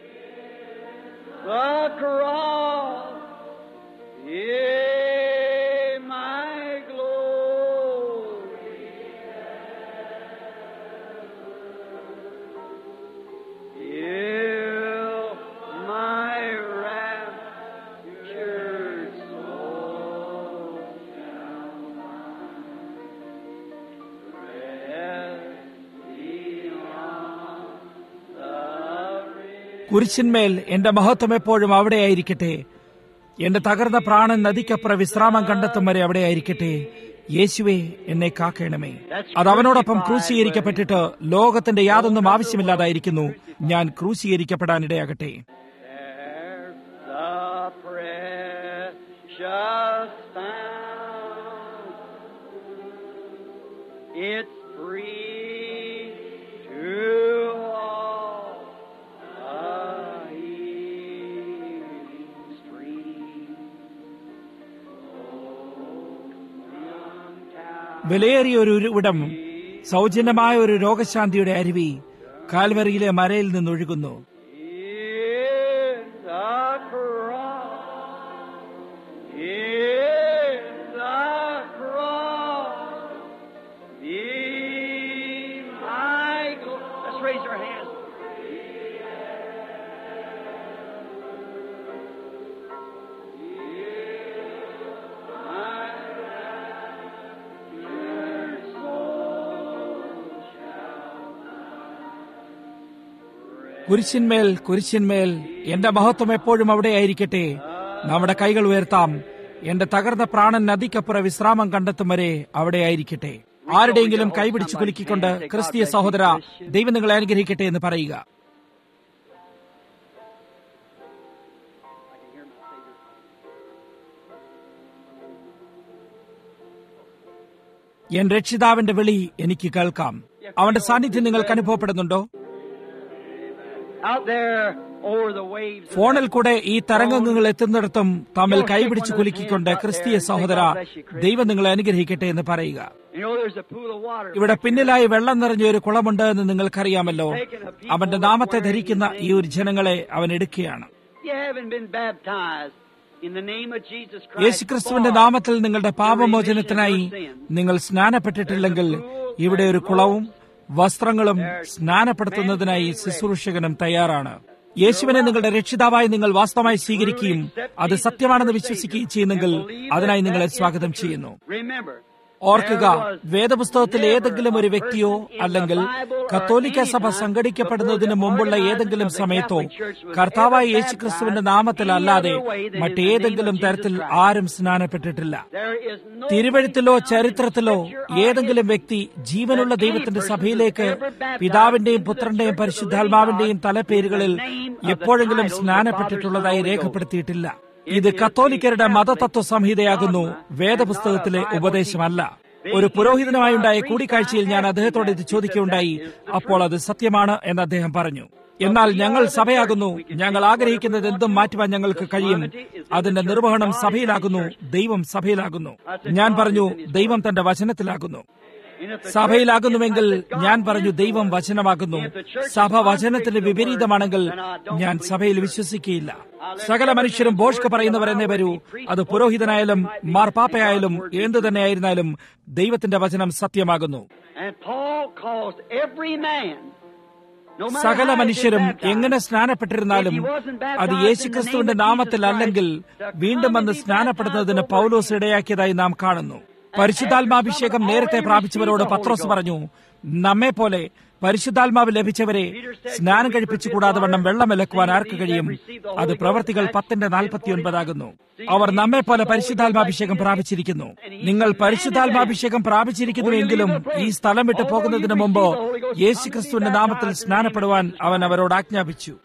കുരിശിന്മേൽ എന്റെ മഹത്വം എപ്പോഴും അവിടെയായിരിക്കട്ടെ. എന്റെ തകർന്ന പ്രാണൻ നദിക്കപ്പുറം വിശ്രാമം കണ്ടെത്തും വരെ അവിടെയായിരിക്കട്ടെ. യേശുവേ, എന്നെ കാക്കണമേ. അത് അവനോടൊപ്പം ക്രൂശീകരിക്കപ്പെട്ടിട്ട് ലോകത്തിന്റെ യാതൊന്നും ആവശ്യമില്ലാതായിരിക്കുന്നു. ഞാൻ ക്രൂശീകരിക്കപ്പെടാനിടയാകട്ടെ. വിലയേറിയ ഒരു ഉറവിടം, സൗജന്യമായ ഒരു രോഗശാന്തിയുടെ അരുവി കാൽവറിയിലെ മരയിൽ നിന്നൊഴുകുന്നു. കുരിശിന്മേൽ, കുരിശിന്മേൽ എന്റെ മഹത്വം എപ്പോഴും അവിടെയായിരിക്കട്ടെ. നമ്മുടെ കൈകൾ ഉയർത്താം. എന്റെ തകർന്ന പ്രാണൻ നദിക്കപ്പുറം വിശ്രാമം കണ്ടെത്തും വരെ അവിടെയായിരിക്കട്ടെ. ആരുടെയെങ്കിലും കൈപിടിച്ചു കുലുക്കിക്കൊണ്ട് ക്രിസ്തീയ സഹോദര, ദൈവം നിങ്ങളെ അനുഗ്രഹിക്കട്ടെ എന്ന് പറയുക. എൻ രക്ഷിതാവിന്റെ വിളി എനിക്ക് കേൾക്കാം. അവന്റെ സാന്നിധ്യം നിങ്ങൾക്ക് അനുഭവപ്പെടുന്നുണ്ടോ? ഫോണിൽ കൂടെ ഈ തരംഗങ്ങൾ എത്തുന്നിടത്തും തമ്മിൽ കൈപിടിച്ച് കുലുക്കിക്കൊണ്ട് ക്രിസ്തീയ സഹോദര, ദൈവം നിങ്ങളെ അനുഗ്രഹിക്കട്ടെ എന്ന് പറയുക. ഇവിടെ പിന്നിലായി വെള്ളം നിറഞ്ഞ ഒരു കുളമുണ്ട് എന്ന് നിങ്ങൾക്കറിയാമല്ലോ. അവന്റെ നാമത്തെ ധരിക്കുന്ന ഈ ഒരു ജനങ്ങളെ അവൻ എടുക്കുകയാണ്. യേശുക്രിസ്തുവിന്റെ നാമത്തിൽ നിങ്ങളുടെ പാപമോചനത്തിനായി നിങ്ങൾ സ്നാനപ്പെട്ടിട്ടില്ലെങ്കിൽ ഇവിടെ ഒരു കുളവും വസ്ത്രങ്ങളും സ്നാനപ്പെടുത്തുന്നതിനായി ശുശ്രൂഷകനും തയ്യാറാണ്. യേശുവിനെ നിങ്ങളുടെ രക്ഷിതാവായി നിങ്ങൾ വാസ്തവമായി സ്വീകരിക്കുകയും അത് സത്യമാണെന്ന് വിശ്വസിക്കുകയും ചെയ്യുന്നെങ്കിൽ അതിനായി നിങ്ങളെ സ്വാഗതം ചെയ്യുന്നു. ഓർക്കുക, വേദപുസ്തകത്തിൽ ഏതെങ്കിലും ഒരു വ്യക്തിയോ അല്ലെങ്കിൽ കത്തോലിക്ക സഭ സംഘടിക്കപ്പെടുന്നതിന് മുമ്പുള്ള ഏതെങ്കിലും സമയത്തോ കർത്താവായ യേശുക്രിസ്തുവിന്റെ നാമത്തിൽ അല്ലാതെ മറ്റേതെങ്കിലും തരത്തിൽ ആരും സ്നാനപ്പെട്ടിട്ടില്ല. തിരുവെഴുത്തിലോ ചരിത്രത്തിലോ ഏതെങ്കിലും വ്യക്തി ജീവനുള്ള ദൈവത്തിന്റെ സഭയിലേക്ക് പിതാവിന്റെയും പുത്രന്റെയും പരിശുദ്ധാത്മാവിന്റെയും തലപ്പേരുകളിൽ എപ്പോഴെങ്കിലും സ്നാനപ്പെട്ടിട്ടുള്ളതായി രേഖപ്പെടുത്തിയിട്ടില്ല. ഇത് കത്തോലിക്കരുടെ മതതത്വ സംഹിതയാകുന്നു, വേദപുസ്തകത്തിലെ ഉപദേശമല്ല. ഒരു പുരോഹിതനുമായുണ്ടായ കൂടിക്കാഴ്ചയിൽ ഞാൻ അദ്ദേഹത്തോട് ഇത് ചോദിക്കുകയുണ്ടായി. അപ്പോൾ അത് സത്യമാണ് എന്ന് അദ്ദേഹം പറഞ്ഞു. എന്നാൽ ഞങ്ങൾ സഭയാകുന്നു, ഞങ്ങൾ ആഗ്രഹിക്കുന്നത് എന്തും മാറ്റുവാൻ ഞങ്ങൾക്ക് കഴിയും. അതിന്റെ നിർവഹണം സഭയിലാകുന്നു, ദൈവം സഭയിലാകുന്നു. ഞാൻ പറഞ്ഞു, ദൈവം തന്റെ വചനത്തിലാകുന്നു. സഭയിലാകുന്നുവെങ്കിൽ ഞാൻ പറഞ്ഞു, ദൈവം വചനമാകുന്നു. സഭ വചനത്തിന് വിപരീതമാണെങ്കിൽ ഞാൻ സഭയിൽ വിശ്വസിക്കുകയില്ല. സകല മനുഷ്യരും ബോഷ്ക്ക് പറയുന്നവർ എന്നേ വരൂ. അത് പുരോഹിതനായാലും മാർപ്പാപ്പയായാലും എന്തു തന്നെയായിരുന്നാലും ദൈവത്തിന്റെ വചനം സത്യമാകുന്നു. സകല മനുഷ്യരും എങ്ങനെ സ്നാനപ്പെട്ടിരുന്നാലും അത് യേശുക്രിസ്തുവിന്റെ നാമത്തിൽ അല്ലെങ്കിൽ വീണ്ടും വന്ന് സ്നാനപ്പെടുന്നതിന് പൗലോസ് ഇടയാക്കിയതായി നാം കാണുന്നു. പരിശുദ്ധാത്മാഭിഷേകം നേരത്തെ പ്രാപിച്ചവരോട് പത്രോസ് പറഞ്ഞു, നമ്മെ പോലെ പരിശുദ്ധാത്മാവ് ലഭിച്ചവരെ സ്നാനം കഴിപ്പിച്ചുകൂടാതെ വണ്ണം വെള്ളമിലക്കുവാൻ ആർക്ക് കഴിയും? അത് പ്രവൃത്തികൾ 10:49 അവർ നമ്മെ പോലെ പരിശുദ്ധാത്മാഭിഷേകം പ്രാപിച്ചിരിക്കുന്നു. നിങ്ങൾ പരിശുദ്ധാത്മാഭിഷേകം പ്രാപിച്ചിരിക്കുന്നുവെങ്കിലും ഈ സ്ഥലം വിട്ടു പോകുന്നതിന് മുമ്പ് യേശുക്രിസ്തുവിന്റെ നാമത്തിൽ സ്നാനപ്പെടുവാൻ അവൻ അവരോട് ആജ്ഞാപിച്ചു.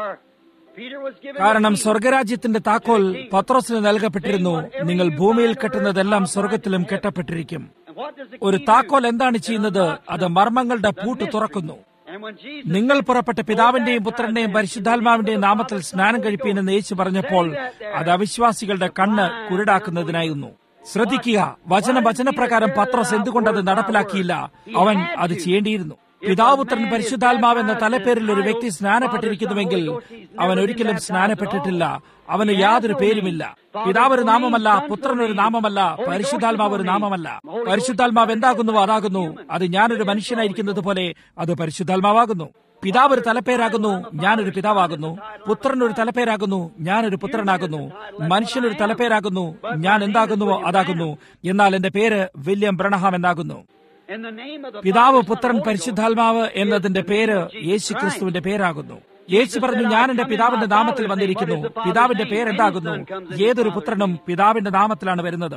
കാരണം സ്വർഗരാജ്യത്തിന്റെ താക്കോൽ പത്രോസിന് നൽകപ്പെട്ടിരുന്നു. നിങ്ങൾ ഭൂമിയിൽ കെട്ടുന്നതെല്ലാം സ്വർഗത്തിലും കെട്ടപ്പെട്ടിരിക്കും. ഒരു താക്കോൽ എന്താണ് ചെയ്യുന്നത്? അത് മർമ്മങ്ങളുടെ പൂട്ട് തുറക്കുന്നു. നിങ്ങൾ പുറപ്പെട്ട് പിതാവിന്റെയും പുത്രന്റെയും പരിശുദ്ധാത്മാവിന്റെയും നാമത്തിൽ സ്നാനം കഴിപ്പീനെന്ന് യേശു പറഞ്ഞപ്പോൾ അത് അവിശ്വാസികളുടെ കണ്ണ് കുരുടാക്കുന്നതിനായിരുന്നു. ശ്രദ്ധിക്കുക, വചനപ്രകാരം പത്രോസ് എന്തുകൊണ്ടത് നടപ്പിലാക്കിയില്ല? അവൻ അത് ചെയ്യേണ്ടിയിരുന്നു. പിതാപുത്രൻ പരിശുദ്ധാത്മാവ് എന്ന തലപ്പേരിൽ ഒരു വ്യക്തി സ്നാനപ്പെട്ടിരിക്കുന്നുവെങ്കിൽ അവൻ ഒരിക്കലും സ്നാനപ്പെട്ടിട്ടില്ല. അവന് യാതൊരു പേരുമില്ല. പിതാവ് ഒരു നാമമല്ല, പുത്രൻ ഒരു നാമമല്ല, പരിശുദ്ധാത്മാവ് ഒരു നാമമല്ല. പരിശുദ്ധാത്മാവ് എന്താകുന്നുവോ അതാകുന്നു. അത് ഞാനൊരു മനുഷ്യനായിരിക്കുന്നത് പോലെ അത് പരിശുദ്ധാത്മാവാകുന്നു. പിതാവ് ഒരു തലപ്പേരാകുന്നു, ഞാനൊരു പിതാവാകുന്നു. പുത്രൻ ഒരു തലപ്പേരാകുന്നു, ഞാനൊരു പുത്രനാകുന്നു. മനുഷ്യനൊരു തലപ്പേരാകുന്നു, ഞാൻ എന്താകുന്നുവോ അതാകുന്നു. എന്നാൽ എന്റെ പേര് വില്യം ബ്രണഹാം എന്നാകുന്നു. പിതാവ്, പുത്രൻ, പരിശുദ്ധാത്മാവ് എന്നതിന്റെ പേര് യേശുക്രിസ്തുവിന്റെ പേരാകുന്നു. യേശു പറഞ്ഞു, ഞാൻ എന്റെ പിതാവിന്റെ നാമത്തിൽ വന്നിരിക്കുന്നു. പിതാവിന്റെ പേരെന്താകുന്നു? ഏതൊരു പുത്രനും പിതാവിന്റെ നാമത്തിലാണ് വരുന്നത്.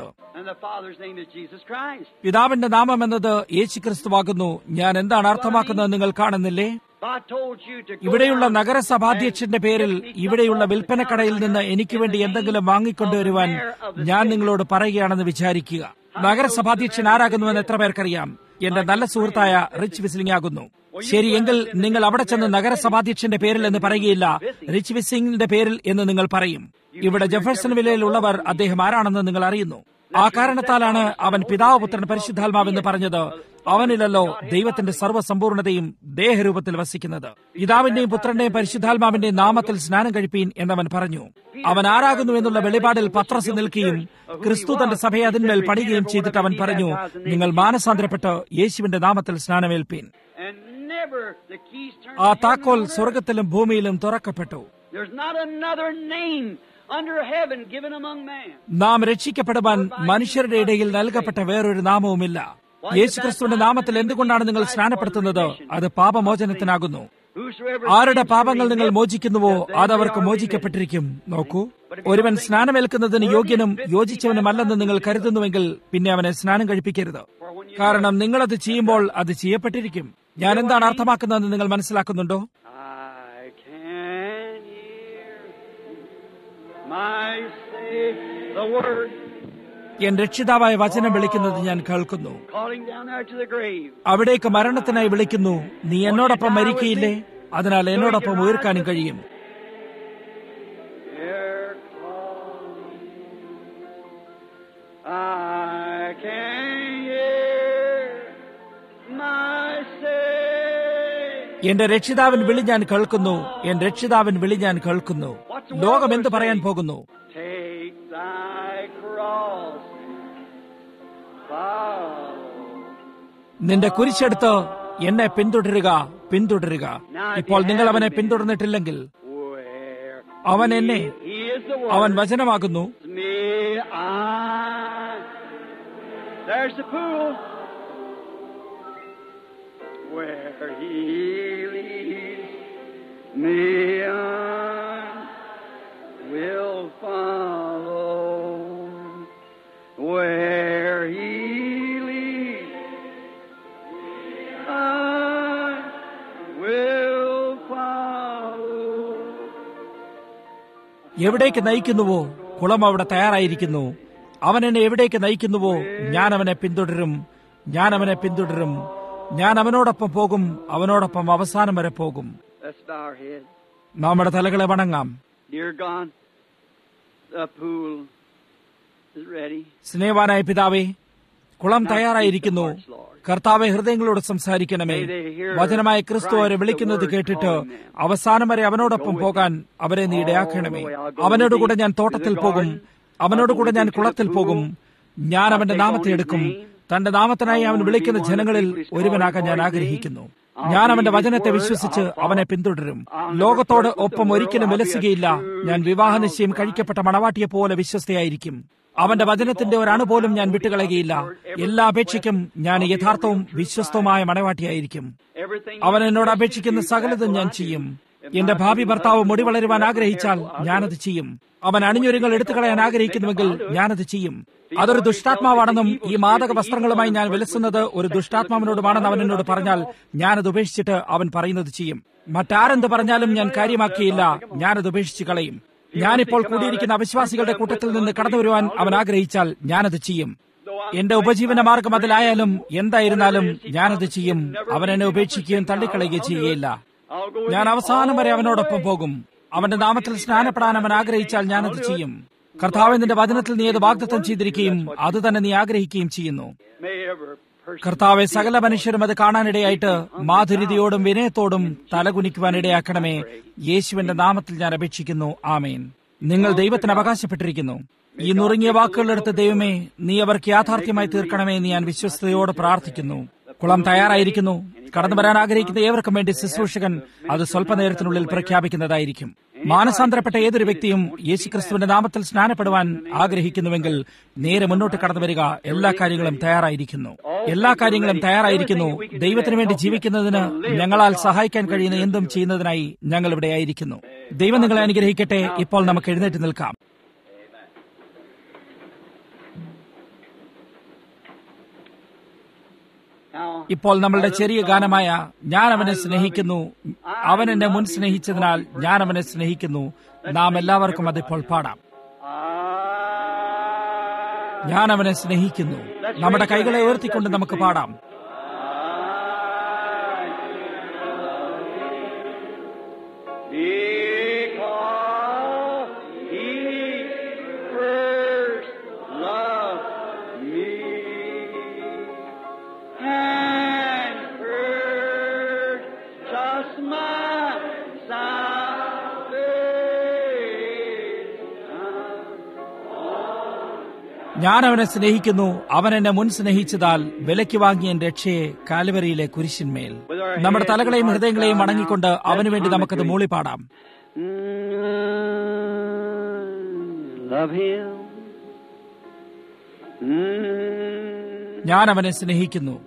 പിതാവിന്റെ നാമം എന്നത് യേശുക്രിസ്തുവാകുന്നു. ഞാൻ എന്താണ് അർത്ഥമാക്കുന്നത് നിങ്ങൾ കാണുന്നില്ലേ? ഇവിടെയുള്ള നഗരസഭാധ്യക്ഷന്റെ പേരിൽ ഇവിടെയുള്ള വിൽപ്പനക്കടയിൽ നിന്ന് എനിക്ക് വേണ്ടി എന്തെങ്കിലും വാങ്ങിക്കൊണ്ടുവരുവാൻ ഞാൻ നിങ്ങളോട് പറയുകയാണെന്ന് വിചാരിക്കുക. നഗരസഭാധ്യക്ഷൻ ആരാകുന്നുവെന്ന് എത്ര പേർക്കറിയാം? എന്റെ നല്ല സുഹൃത്തായ റിച്ച് വിസ്ലിംഗ് ആകുന്നു. ശരി, എങ്കിൽ നിങ്ങൾ അവിടെ ചെന്ന് നഗരസഭാധ്യക്ഷന്റെ പേരിൽ എന്ന് പറയുകയില്ല, റിച്ച് വിസ്ലിംഗിന്റെ പേരിൽ എന്ന് നിങ്ങൾ പറയും. ഇവിടെ ജെഫേഴ്സൺ വില്ലയിലുള്ളവർ അദ്ദേഹം ആരാണെന്ന് നിങ്ങൾ അറിയുന്നു. ആ കാരണത്താലാണ് അവൻ പിതാവ്, പുത്രൻ, പരിശുദ്ധാത്മാവെന്ന് പറഞ്ഞത്. അവനിലല്ലോ ദൈവത്തിന്റെ സർവ്വസമ്പൂർണതയും ദേഹരൂപത്തിൽ വസിക്കുന്നത്. പിതാവിന്റെയും പുത്രന്റെയും പരിശുദ്ധാത്മാവിന്റെയും നാമത്തിൽ സ്നാനം കഴിപ്പീൻ എന്നവൻ പറഞ്ഞു. അവൻ ആരാകുന്നു എന്നുള്ള വെളിപാടിൽ പത്രോസ് നിൽക്കുകയും ക്രിസ്തു തന്റെ സഭയെ അതിന്മേൽ പണിയുകയും ചെയ്തിട്ട് അവൻ പറഞ്ഞു, നിങ്ങൾ മാനസാന്തരപ്പെട്ട് യേശുവിന്റെ നാമത്തിൽ സ്നാനമേൽപ്പീൻ. ആ താക്കോൽ സ്വർഗത്തിലും ഭൂമിയിലും തുറക്കപ്പെട്ടു. നാം രക്ഷിക്കപ്പെടുവാൻ മനുഷ്യരുടെ ഇടയിൽ നൽകപ്പെട്ട വേറൊരു നാമവുമില്ല. യേശുക്രിസ്തുവിന്റെ നാമത്തിൽ എന്തുകൊണ്ടാണ് നിങ്ങൾ സ്നാനപ്പെടുത്തുന്നത്? അത് പാപമോചനത്തിനാകുന്നു. ആരുടെ പാപങ്ങൾ നിങ്ങൾ മോചിക്കുന്നുവോ അതവർക്ക് മോചിക്കപ്പെട്ടിരിക്കും. നോക്കൂ, ഒരുവൻ സ്നാനമേൽക്കുന്നതിന് യോഗ്യനും യോജിച്ചവനുമല്ലെന്ന് നിങ്ങൾ കരുതുന്നുവെങ്കിൽ പിന്നെ അവനെ സ്നാനം കഴിപ്പിക്കരുത്. കാരണം നിങ്ങളത് ചെയ്യുമ്പോൾ അത് ചെയ്യപ്പെട്ടിരിക്കും. ഞാൻ എന്താണ് അർത്ഥമാക്കുന്നതെന്ന് നിങ്ങൾ മനസ്സിലാക്കുന്നുണ്ടോ? എൻ രക്ഷിതാവായ വചനം വിളിക്കുന്നത് ഞാൻ കേൾക്കുന്നു. അവിടേക്ക് മരണത്തിനായി വിളിക്കുന്നു. നീ എന്നോടൊപ്പം മരിക്കയില്ലേ? അതിനാൽ എന്നോടൊപ്പം ഉയർക്കാനും കഴിയും. എന്റെ രക്ഷിതാവിൻ വിളി ഞാൻ കേൾക്കുന്നു, എന്റെ രക്ഷിതാവിൻ വിളി ഞാൻ കേൾക്കുന്നു. ലോകം എന്ത് പറയാൻ പോകുന്നു? Take thy cross, follow. നിന്റെ കുരിശെടുത്ത് എന്നെ പിന്തുടരുക, പിന്തുടരുക. ഇപ്പോൾ നിങ്ങൾ അവനെ പിന്തുടർന്നിട്ടില്ലെങ്കിൽ, Where അവൻ എന്നെ, he is the അവൻ word, വചനമാകുന്നു. me there's the pool. Where he leads me on, will follow. Where he leads on, will follow. എവിടേക്ക് നയിക്കുന്നുവോ കുളം അവിടെ തയ്യാറായിരിക്കുന്നു. അവൻ എന്നെ എവിടേക്ക് നയിക്കുന്നുവോ ഞാൻ അവനെ പിന്തുടരും, ഞാൻ അവനെ പിന്തുടരും. ഞാൻ അവനോടൊപ്പം പോകും, അവനോടൊപ്പം അവസാനം വരെ പോകും. Let's bow our heads. നമ്മുടെ തലകളെ വണങ്ങാം. Dear God, the pool is ready. സ്നേഹവാനായ പിതാവേ, കുളം തയ്യാറായിരിക്കുന്നു. കർത്താവെ, ഹൃദയങ്ങളോട് സംസാരിക്കണമേ. വചനമായ ക്രിസ്തു അവരെ വിളിക്കുന്നത് കേട്ടിട്ട് അവസാനം വരെ അവനോടൊപ്പം പോകാൻ അവരെ നീ ഇടയാക്കണമേ. അവനോടുകൂടെ ഞാൻ തോട്ടത്തിൽ പോകും, അവനോടുകൂടെ ഞാൻ കുളത്തിൽ പോകും. ഞാൻ അവന്റെ നാമത്തെ എടുക്കും. തന്റെ നാമത്തിനായി അവൻ വിളിക്കുന്ന ജനങ്ങളിൽ ഒരുവനാകാൻ ഞാൻ ആഗ്രഹിക്കുന്നു. ഞാൻ അവന്റെ വചനത്തെ വിശ്വസിച്ച് അവനെ പിന്തുടരും. ലോകത്തോട് ഒപ്പം ഒരിക്കലും വിലസുകയില്ല. ഞാൻ വിവാഹനിശ്ചയം കഴിക്കപ്പെട്ട മണവാട്ടിയെ പോലെ വിശ്വസ്തയായിരിക്കും. അവന്റെ വചനത്തിന്റെ ഒരണുപോലും ഞാൻ വിട്ടുകളയുകയില്ല. എല്ലാ അപേക്ഷയ്ക്കും ഞാൻ യഥാർത്ഥവും വിശ്വസ്തവുമായ മണവാട്ടിയായിരിക്കും. അവൻ എന്നോട് അപേക്ഷിക്കുന്ന സകലതും ഞാൻ ചെയ്യും. എന്റെ ഭാവി ഭർത്താവ് മുടി വളരുവാൻ ആഗ്രഹിച്ചാൽ ഞാനത് ചെയ്യും. അവൻ അണിഞ്ഞൊരുങ്ങൾ എടുത്തുകളയാൻ ആഗ്രഹിക്കുന്നുവെങ്കിൽ ഞാനത് ചെയ്യും. അതൊരു ദുഷ്ടാത്മാവാണെന്നും ഈ മാദക വസ്ത്രങ്ങളുമായി ഞാൻ വിലസുന്നത് ഒരു ദുഷ്ടാത്മാവിനോടുമാണെന്ന് അവൻ എന്നോട് പറഞ്ഞാൽ ഞാനത് ഉപേക്ഷിച്ചിട്ട് അവൻ പറയുന്നത് ചെയ്യും. മറ്റാരെന്ത് പറഞ്ഞാലും ഞാൻ കാര്യമാക്കിയില്ല. ഞാനത് ഉപേക്ഷിച്ച് കളയും. ഞാനിപ്പോൾ കൂടിയിരിക്കുന്ന അവിശ്വാസികളുടെ കൂട്ടത്തിൽ നിന്ന് കടന്നു വരുവാൻ അവൻ ആഗ്രഹിച്ചാൽ ഞാനത് ചെയ്യും. എന്റെ ഉപജീവന മാർഗം അതിലായാലും എന്തായിരുന്നാലും ഞാനത് ചെയ്യും. അവൻ എന്നെ ഉപേക്ഷിക്കുകയും തള്ളിക്കളയുകയും ചെയ്യുകയില്ല. ഞാൻ അവസാനം വരെ അവനോടൊപ്പം പോകും. അവന്റെ നാമത്തിൽ സ്നാനപ്പെടാൻ അവൻ ആഗ്രഹിച്ചാൽ ഞാനത് ചെയ്യും. കർത്താവ്, നിന്റെ വചനത്തിൽ നീ അത് വാഗ്ദത്തം ചെയ്തിരിക്കുകയും അത് തന്നെ നീ ആഗ്രഹിക്കുകയും ചെയ്യുന്നു. കർത്താവെ, സകല മനുഷ്യരും അത് കാണാനിടയായിട്ട് മാധുര്യതയോടും വിനയത്തോടും തലകുനിക്കുവാൻ ഇടയാക്കണമേ. യേശുവിന്റെ നാമത്തിൽ ഞാൻ അപേക്ഷിക്കുന്നു. ആമേൻ. നിങ്ങൾ ദൈവത്തിന് അവകാശപ്പെട്ടിരിക്കുന്നു. ഈ നുറുങ്ങിയ വാക്കുകളെടുത്ത് ദൈവമേ, നീ അവർക്ക് യാഥാർത്ഥ്യമായി തീർക്കണമേ എന്ന് ഞാൻ വിശ്വസ്തയോടെ പ്രാർത്ഥിക്കുന്നു. കുളം തയ്യാറായിരിക്കുന്നു. കടന്നു വരാൻ ആഗ്രഹിക്കുന്ന ഏവർക്കും വേണ്ടി ശുശ്രൂഷകൻ അത് സ്വല്പനേരത്തിനുള്ളിൽ പ്രഖ്യാപിക്കുന്നതായിരിക്കും. മാനസാന്തരപ്പെട്ട ഏതൊരു വ്യക്തിയും യേശുക്രിസ്തുവിന്റെ നാമത്തിൽ സ്നാനപ്പെടുവാൻ ആഗ്രഹിക്കുന്നുവെങ്കിൽ നേരെ മുന്നോട്ട് കടന്നു വരിക. എല്ലാ കാര്യങ്ങളും തയ്യാറായിരിക്കുന്നു. എല്ലാ കാര്യങ്ങളും തയ്യാറായിരിക്കുന്നു. ദൈവത്തിനു വേണ്ടി ജീവിക്കുന്നതിന് ഞങ്ങളാൽ സഹായിക്കാൻ കഴിയുന്ന എന്തും ചെയ്യുന്നതിനായി ഞങ്ങൾ ഇവിടെ ആയിരിക്കുന്നു. ദൈവം നിങ്ങളെ അനുഗ്രഹിക്കട്ടെ. ഇപ്പോൾ നമുക്ക് എഴുന്നേറ്റ് നിൽക്കാം. ഇപ്പോൾ നമ്മളുടെ ചെറിയ ഗാനമായ ഞാൻ അവനെ സ്നേഹിക്കുന്നു, അവൻ എന്നെ മുൻ സ്നേഹിച്ചതിനാൽ ഞാൻ അവനെ സ്നേഹിക്കുന്നു, നാം എല്ലാവർക്കും അതിപ്പോൾ പാടാം. ഞാൻ അവനെ സ്നേഹിക്കുന്നു. നമ്മുടെ കൈകളെ ഉയർത്തിക്കൊണ്ട് നമുക്ക് പാടാം. ഞാൻ അവനെ സ്നേഹിക്കുന്നു, അവൻ എന്നെ മുൻ സ്നേഹിച്ചതാൽ വിലയ്ക്ക് വാങ്ങിയ എന്റെ രക്ഷയെ കാൽവരിയിലെ കുരിശിന്മേൽ. നമ്മുടെ തലകളെയും ഹൃദയങ്ങളെയും വണങ്ങിക്കൊണ്ട് അവനു വേണ്ടി നമുക്കത് മൂളിപ്പാടാം. ഞാൻ അവനെ സ്നേഹിക്കുന്നു.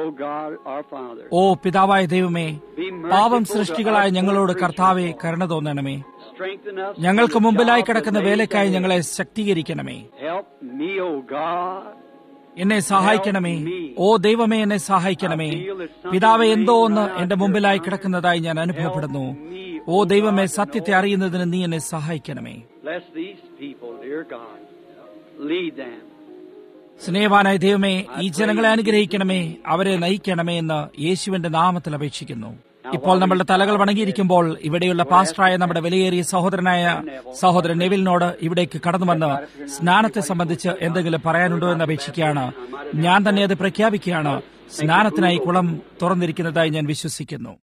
ഓ പിതാവായ ദൈവമേ, പാപം സൃഷ്ടികളായ ഞങ്ങളോട് കർത്താവെ കരുണ തോന്നണമേ. ഞങ്ങൾക്ക് മുമ്പിലായി കിടക്കുന്ന വേലയ്ക്കായി ഞങ്ങളെ ശക്തീകരിക്കണമേ. എന്നെ സഹായിക്കണമേ. ഓ ദൈവമേ, എന്നെ സഹായിക്കണമേ. പിതാവെ, എന്തോ ഒന്ന് എന്റെ മുമ്പിലായി കിടക്കുന്നതായി ഞാൻ അനുഭവപ്പെടുന്നു. ഓ ദൈവമേ, സത്യത്തെ അറിയുന്നതിന് നീ എന്നെ സഹായിക്കണമേ. സ്നേഹവാനായ ദൈവമേ, ഈ ജനങ്ങളെ അനുഗ്രഹിക്കണമേ, അവരെ നയിക്കണമേ എന്ന് യേശുവിന്റെ നാമത്തിൽ അപേക്ഷിക്കുന്നു. ഇപ്പോൾ നമ്മളുടെ തലകൾ വണങ്ങിയിരിക്കുമ്പോൾ ഇവിടെയുള്ള പാസ്റ്ററായ നമ്മുടെ വിലയേറിയ സഹോദരൻ നെവിലിനോട് ഇവിടേക്ക് കടന്നുവന്ന് സ്നാനത്തെ സംബന്ധിച്ച് എന്തെങ്കിലും പറയാനുണ്ടോ എന്ന് അപേക്ഷിക്കുകയാണ്. ഞാൻ തന്നെ അത് പ്രഖ്യാപിക്കുകയാണ്. സ്നാനത്തിനായി കുളം തുറന്നിരിക്കുന്നതായി ഞാൻ വിശ്വസിക്കുന്നു.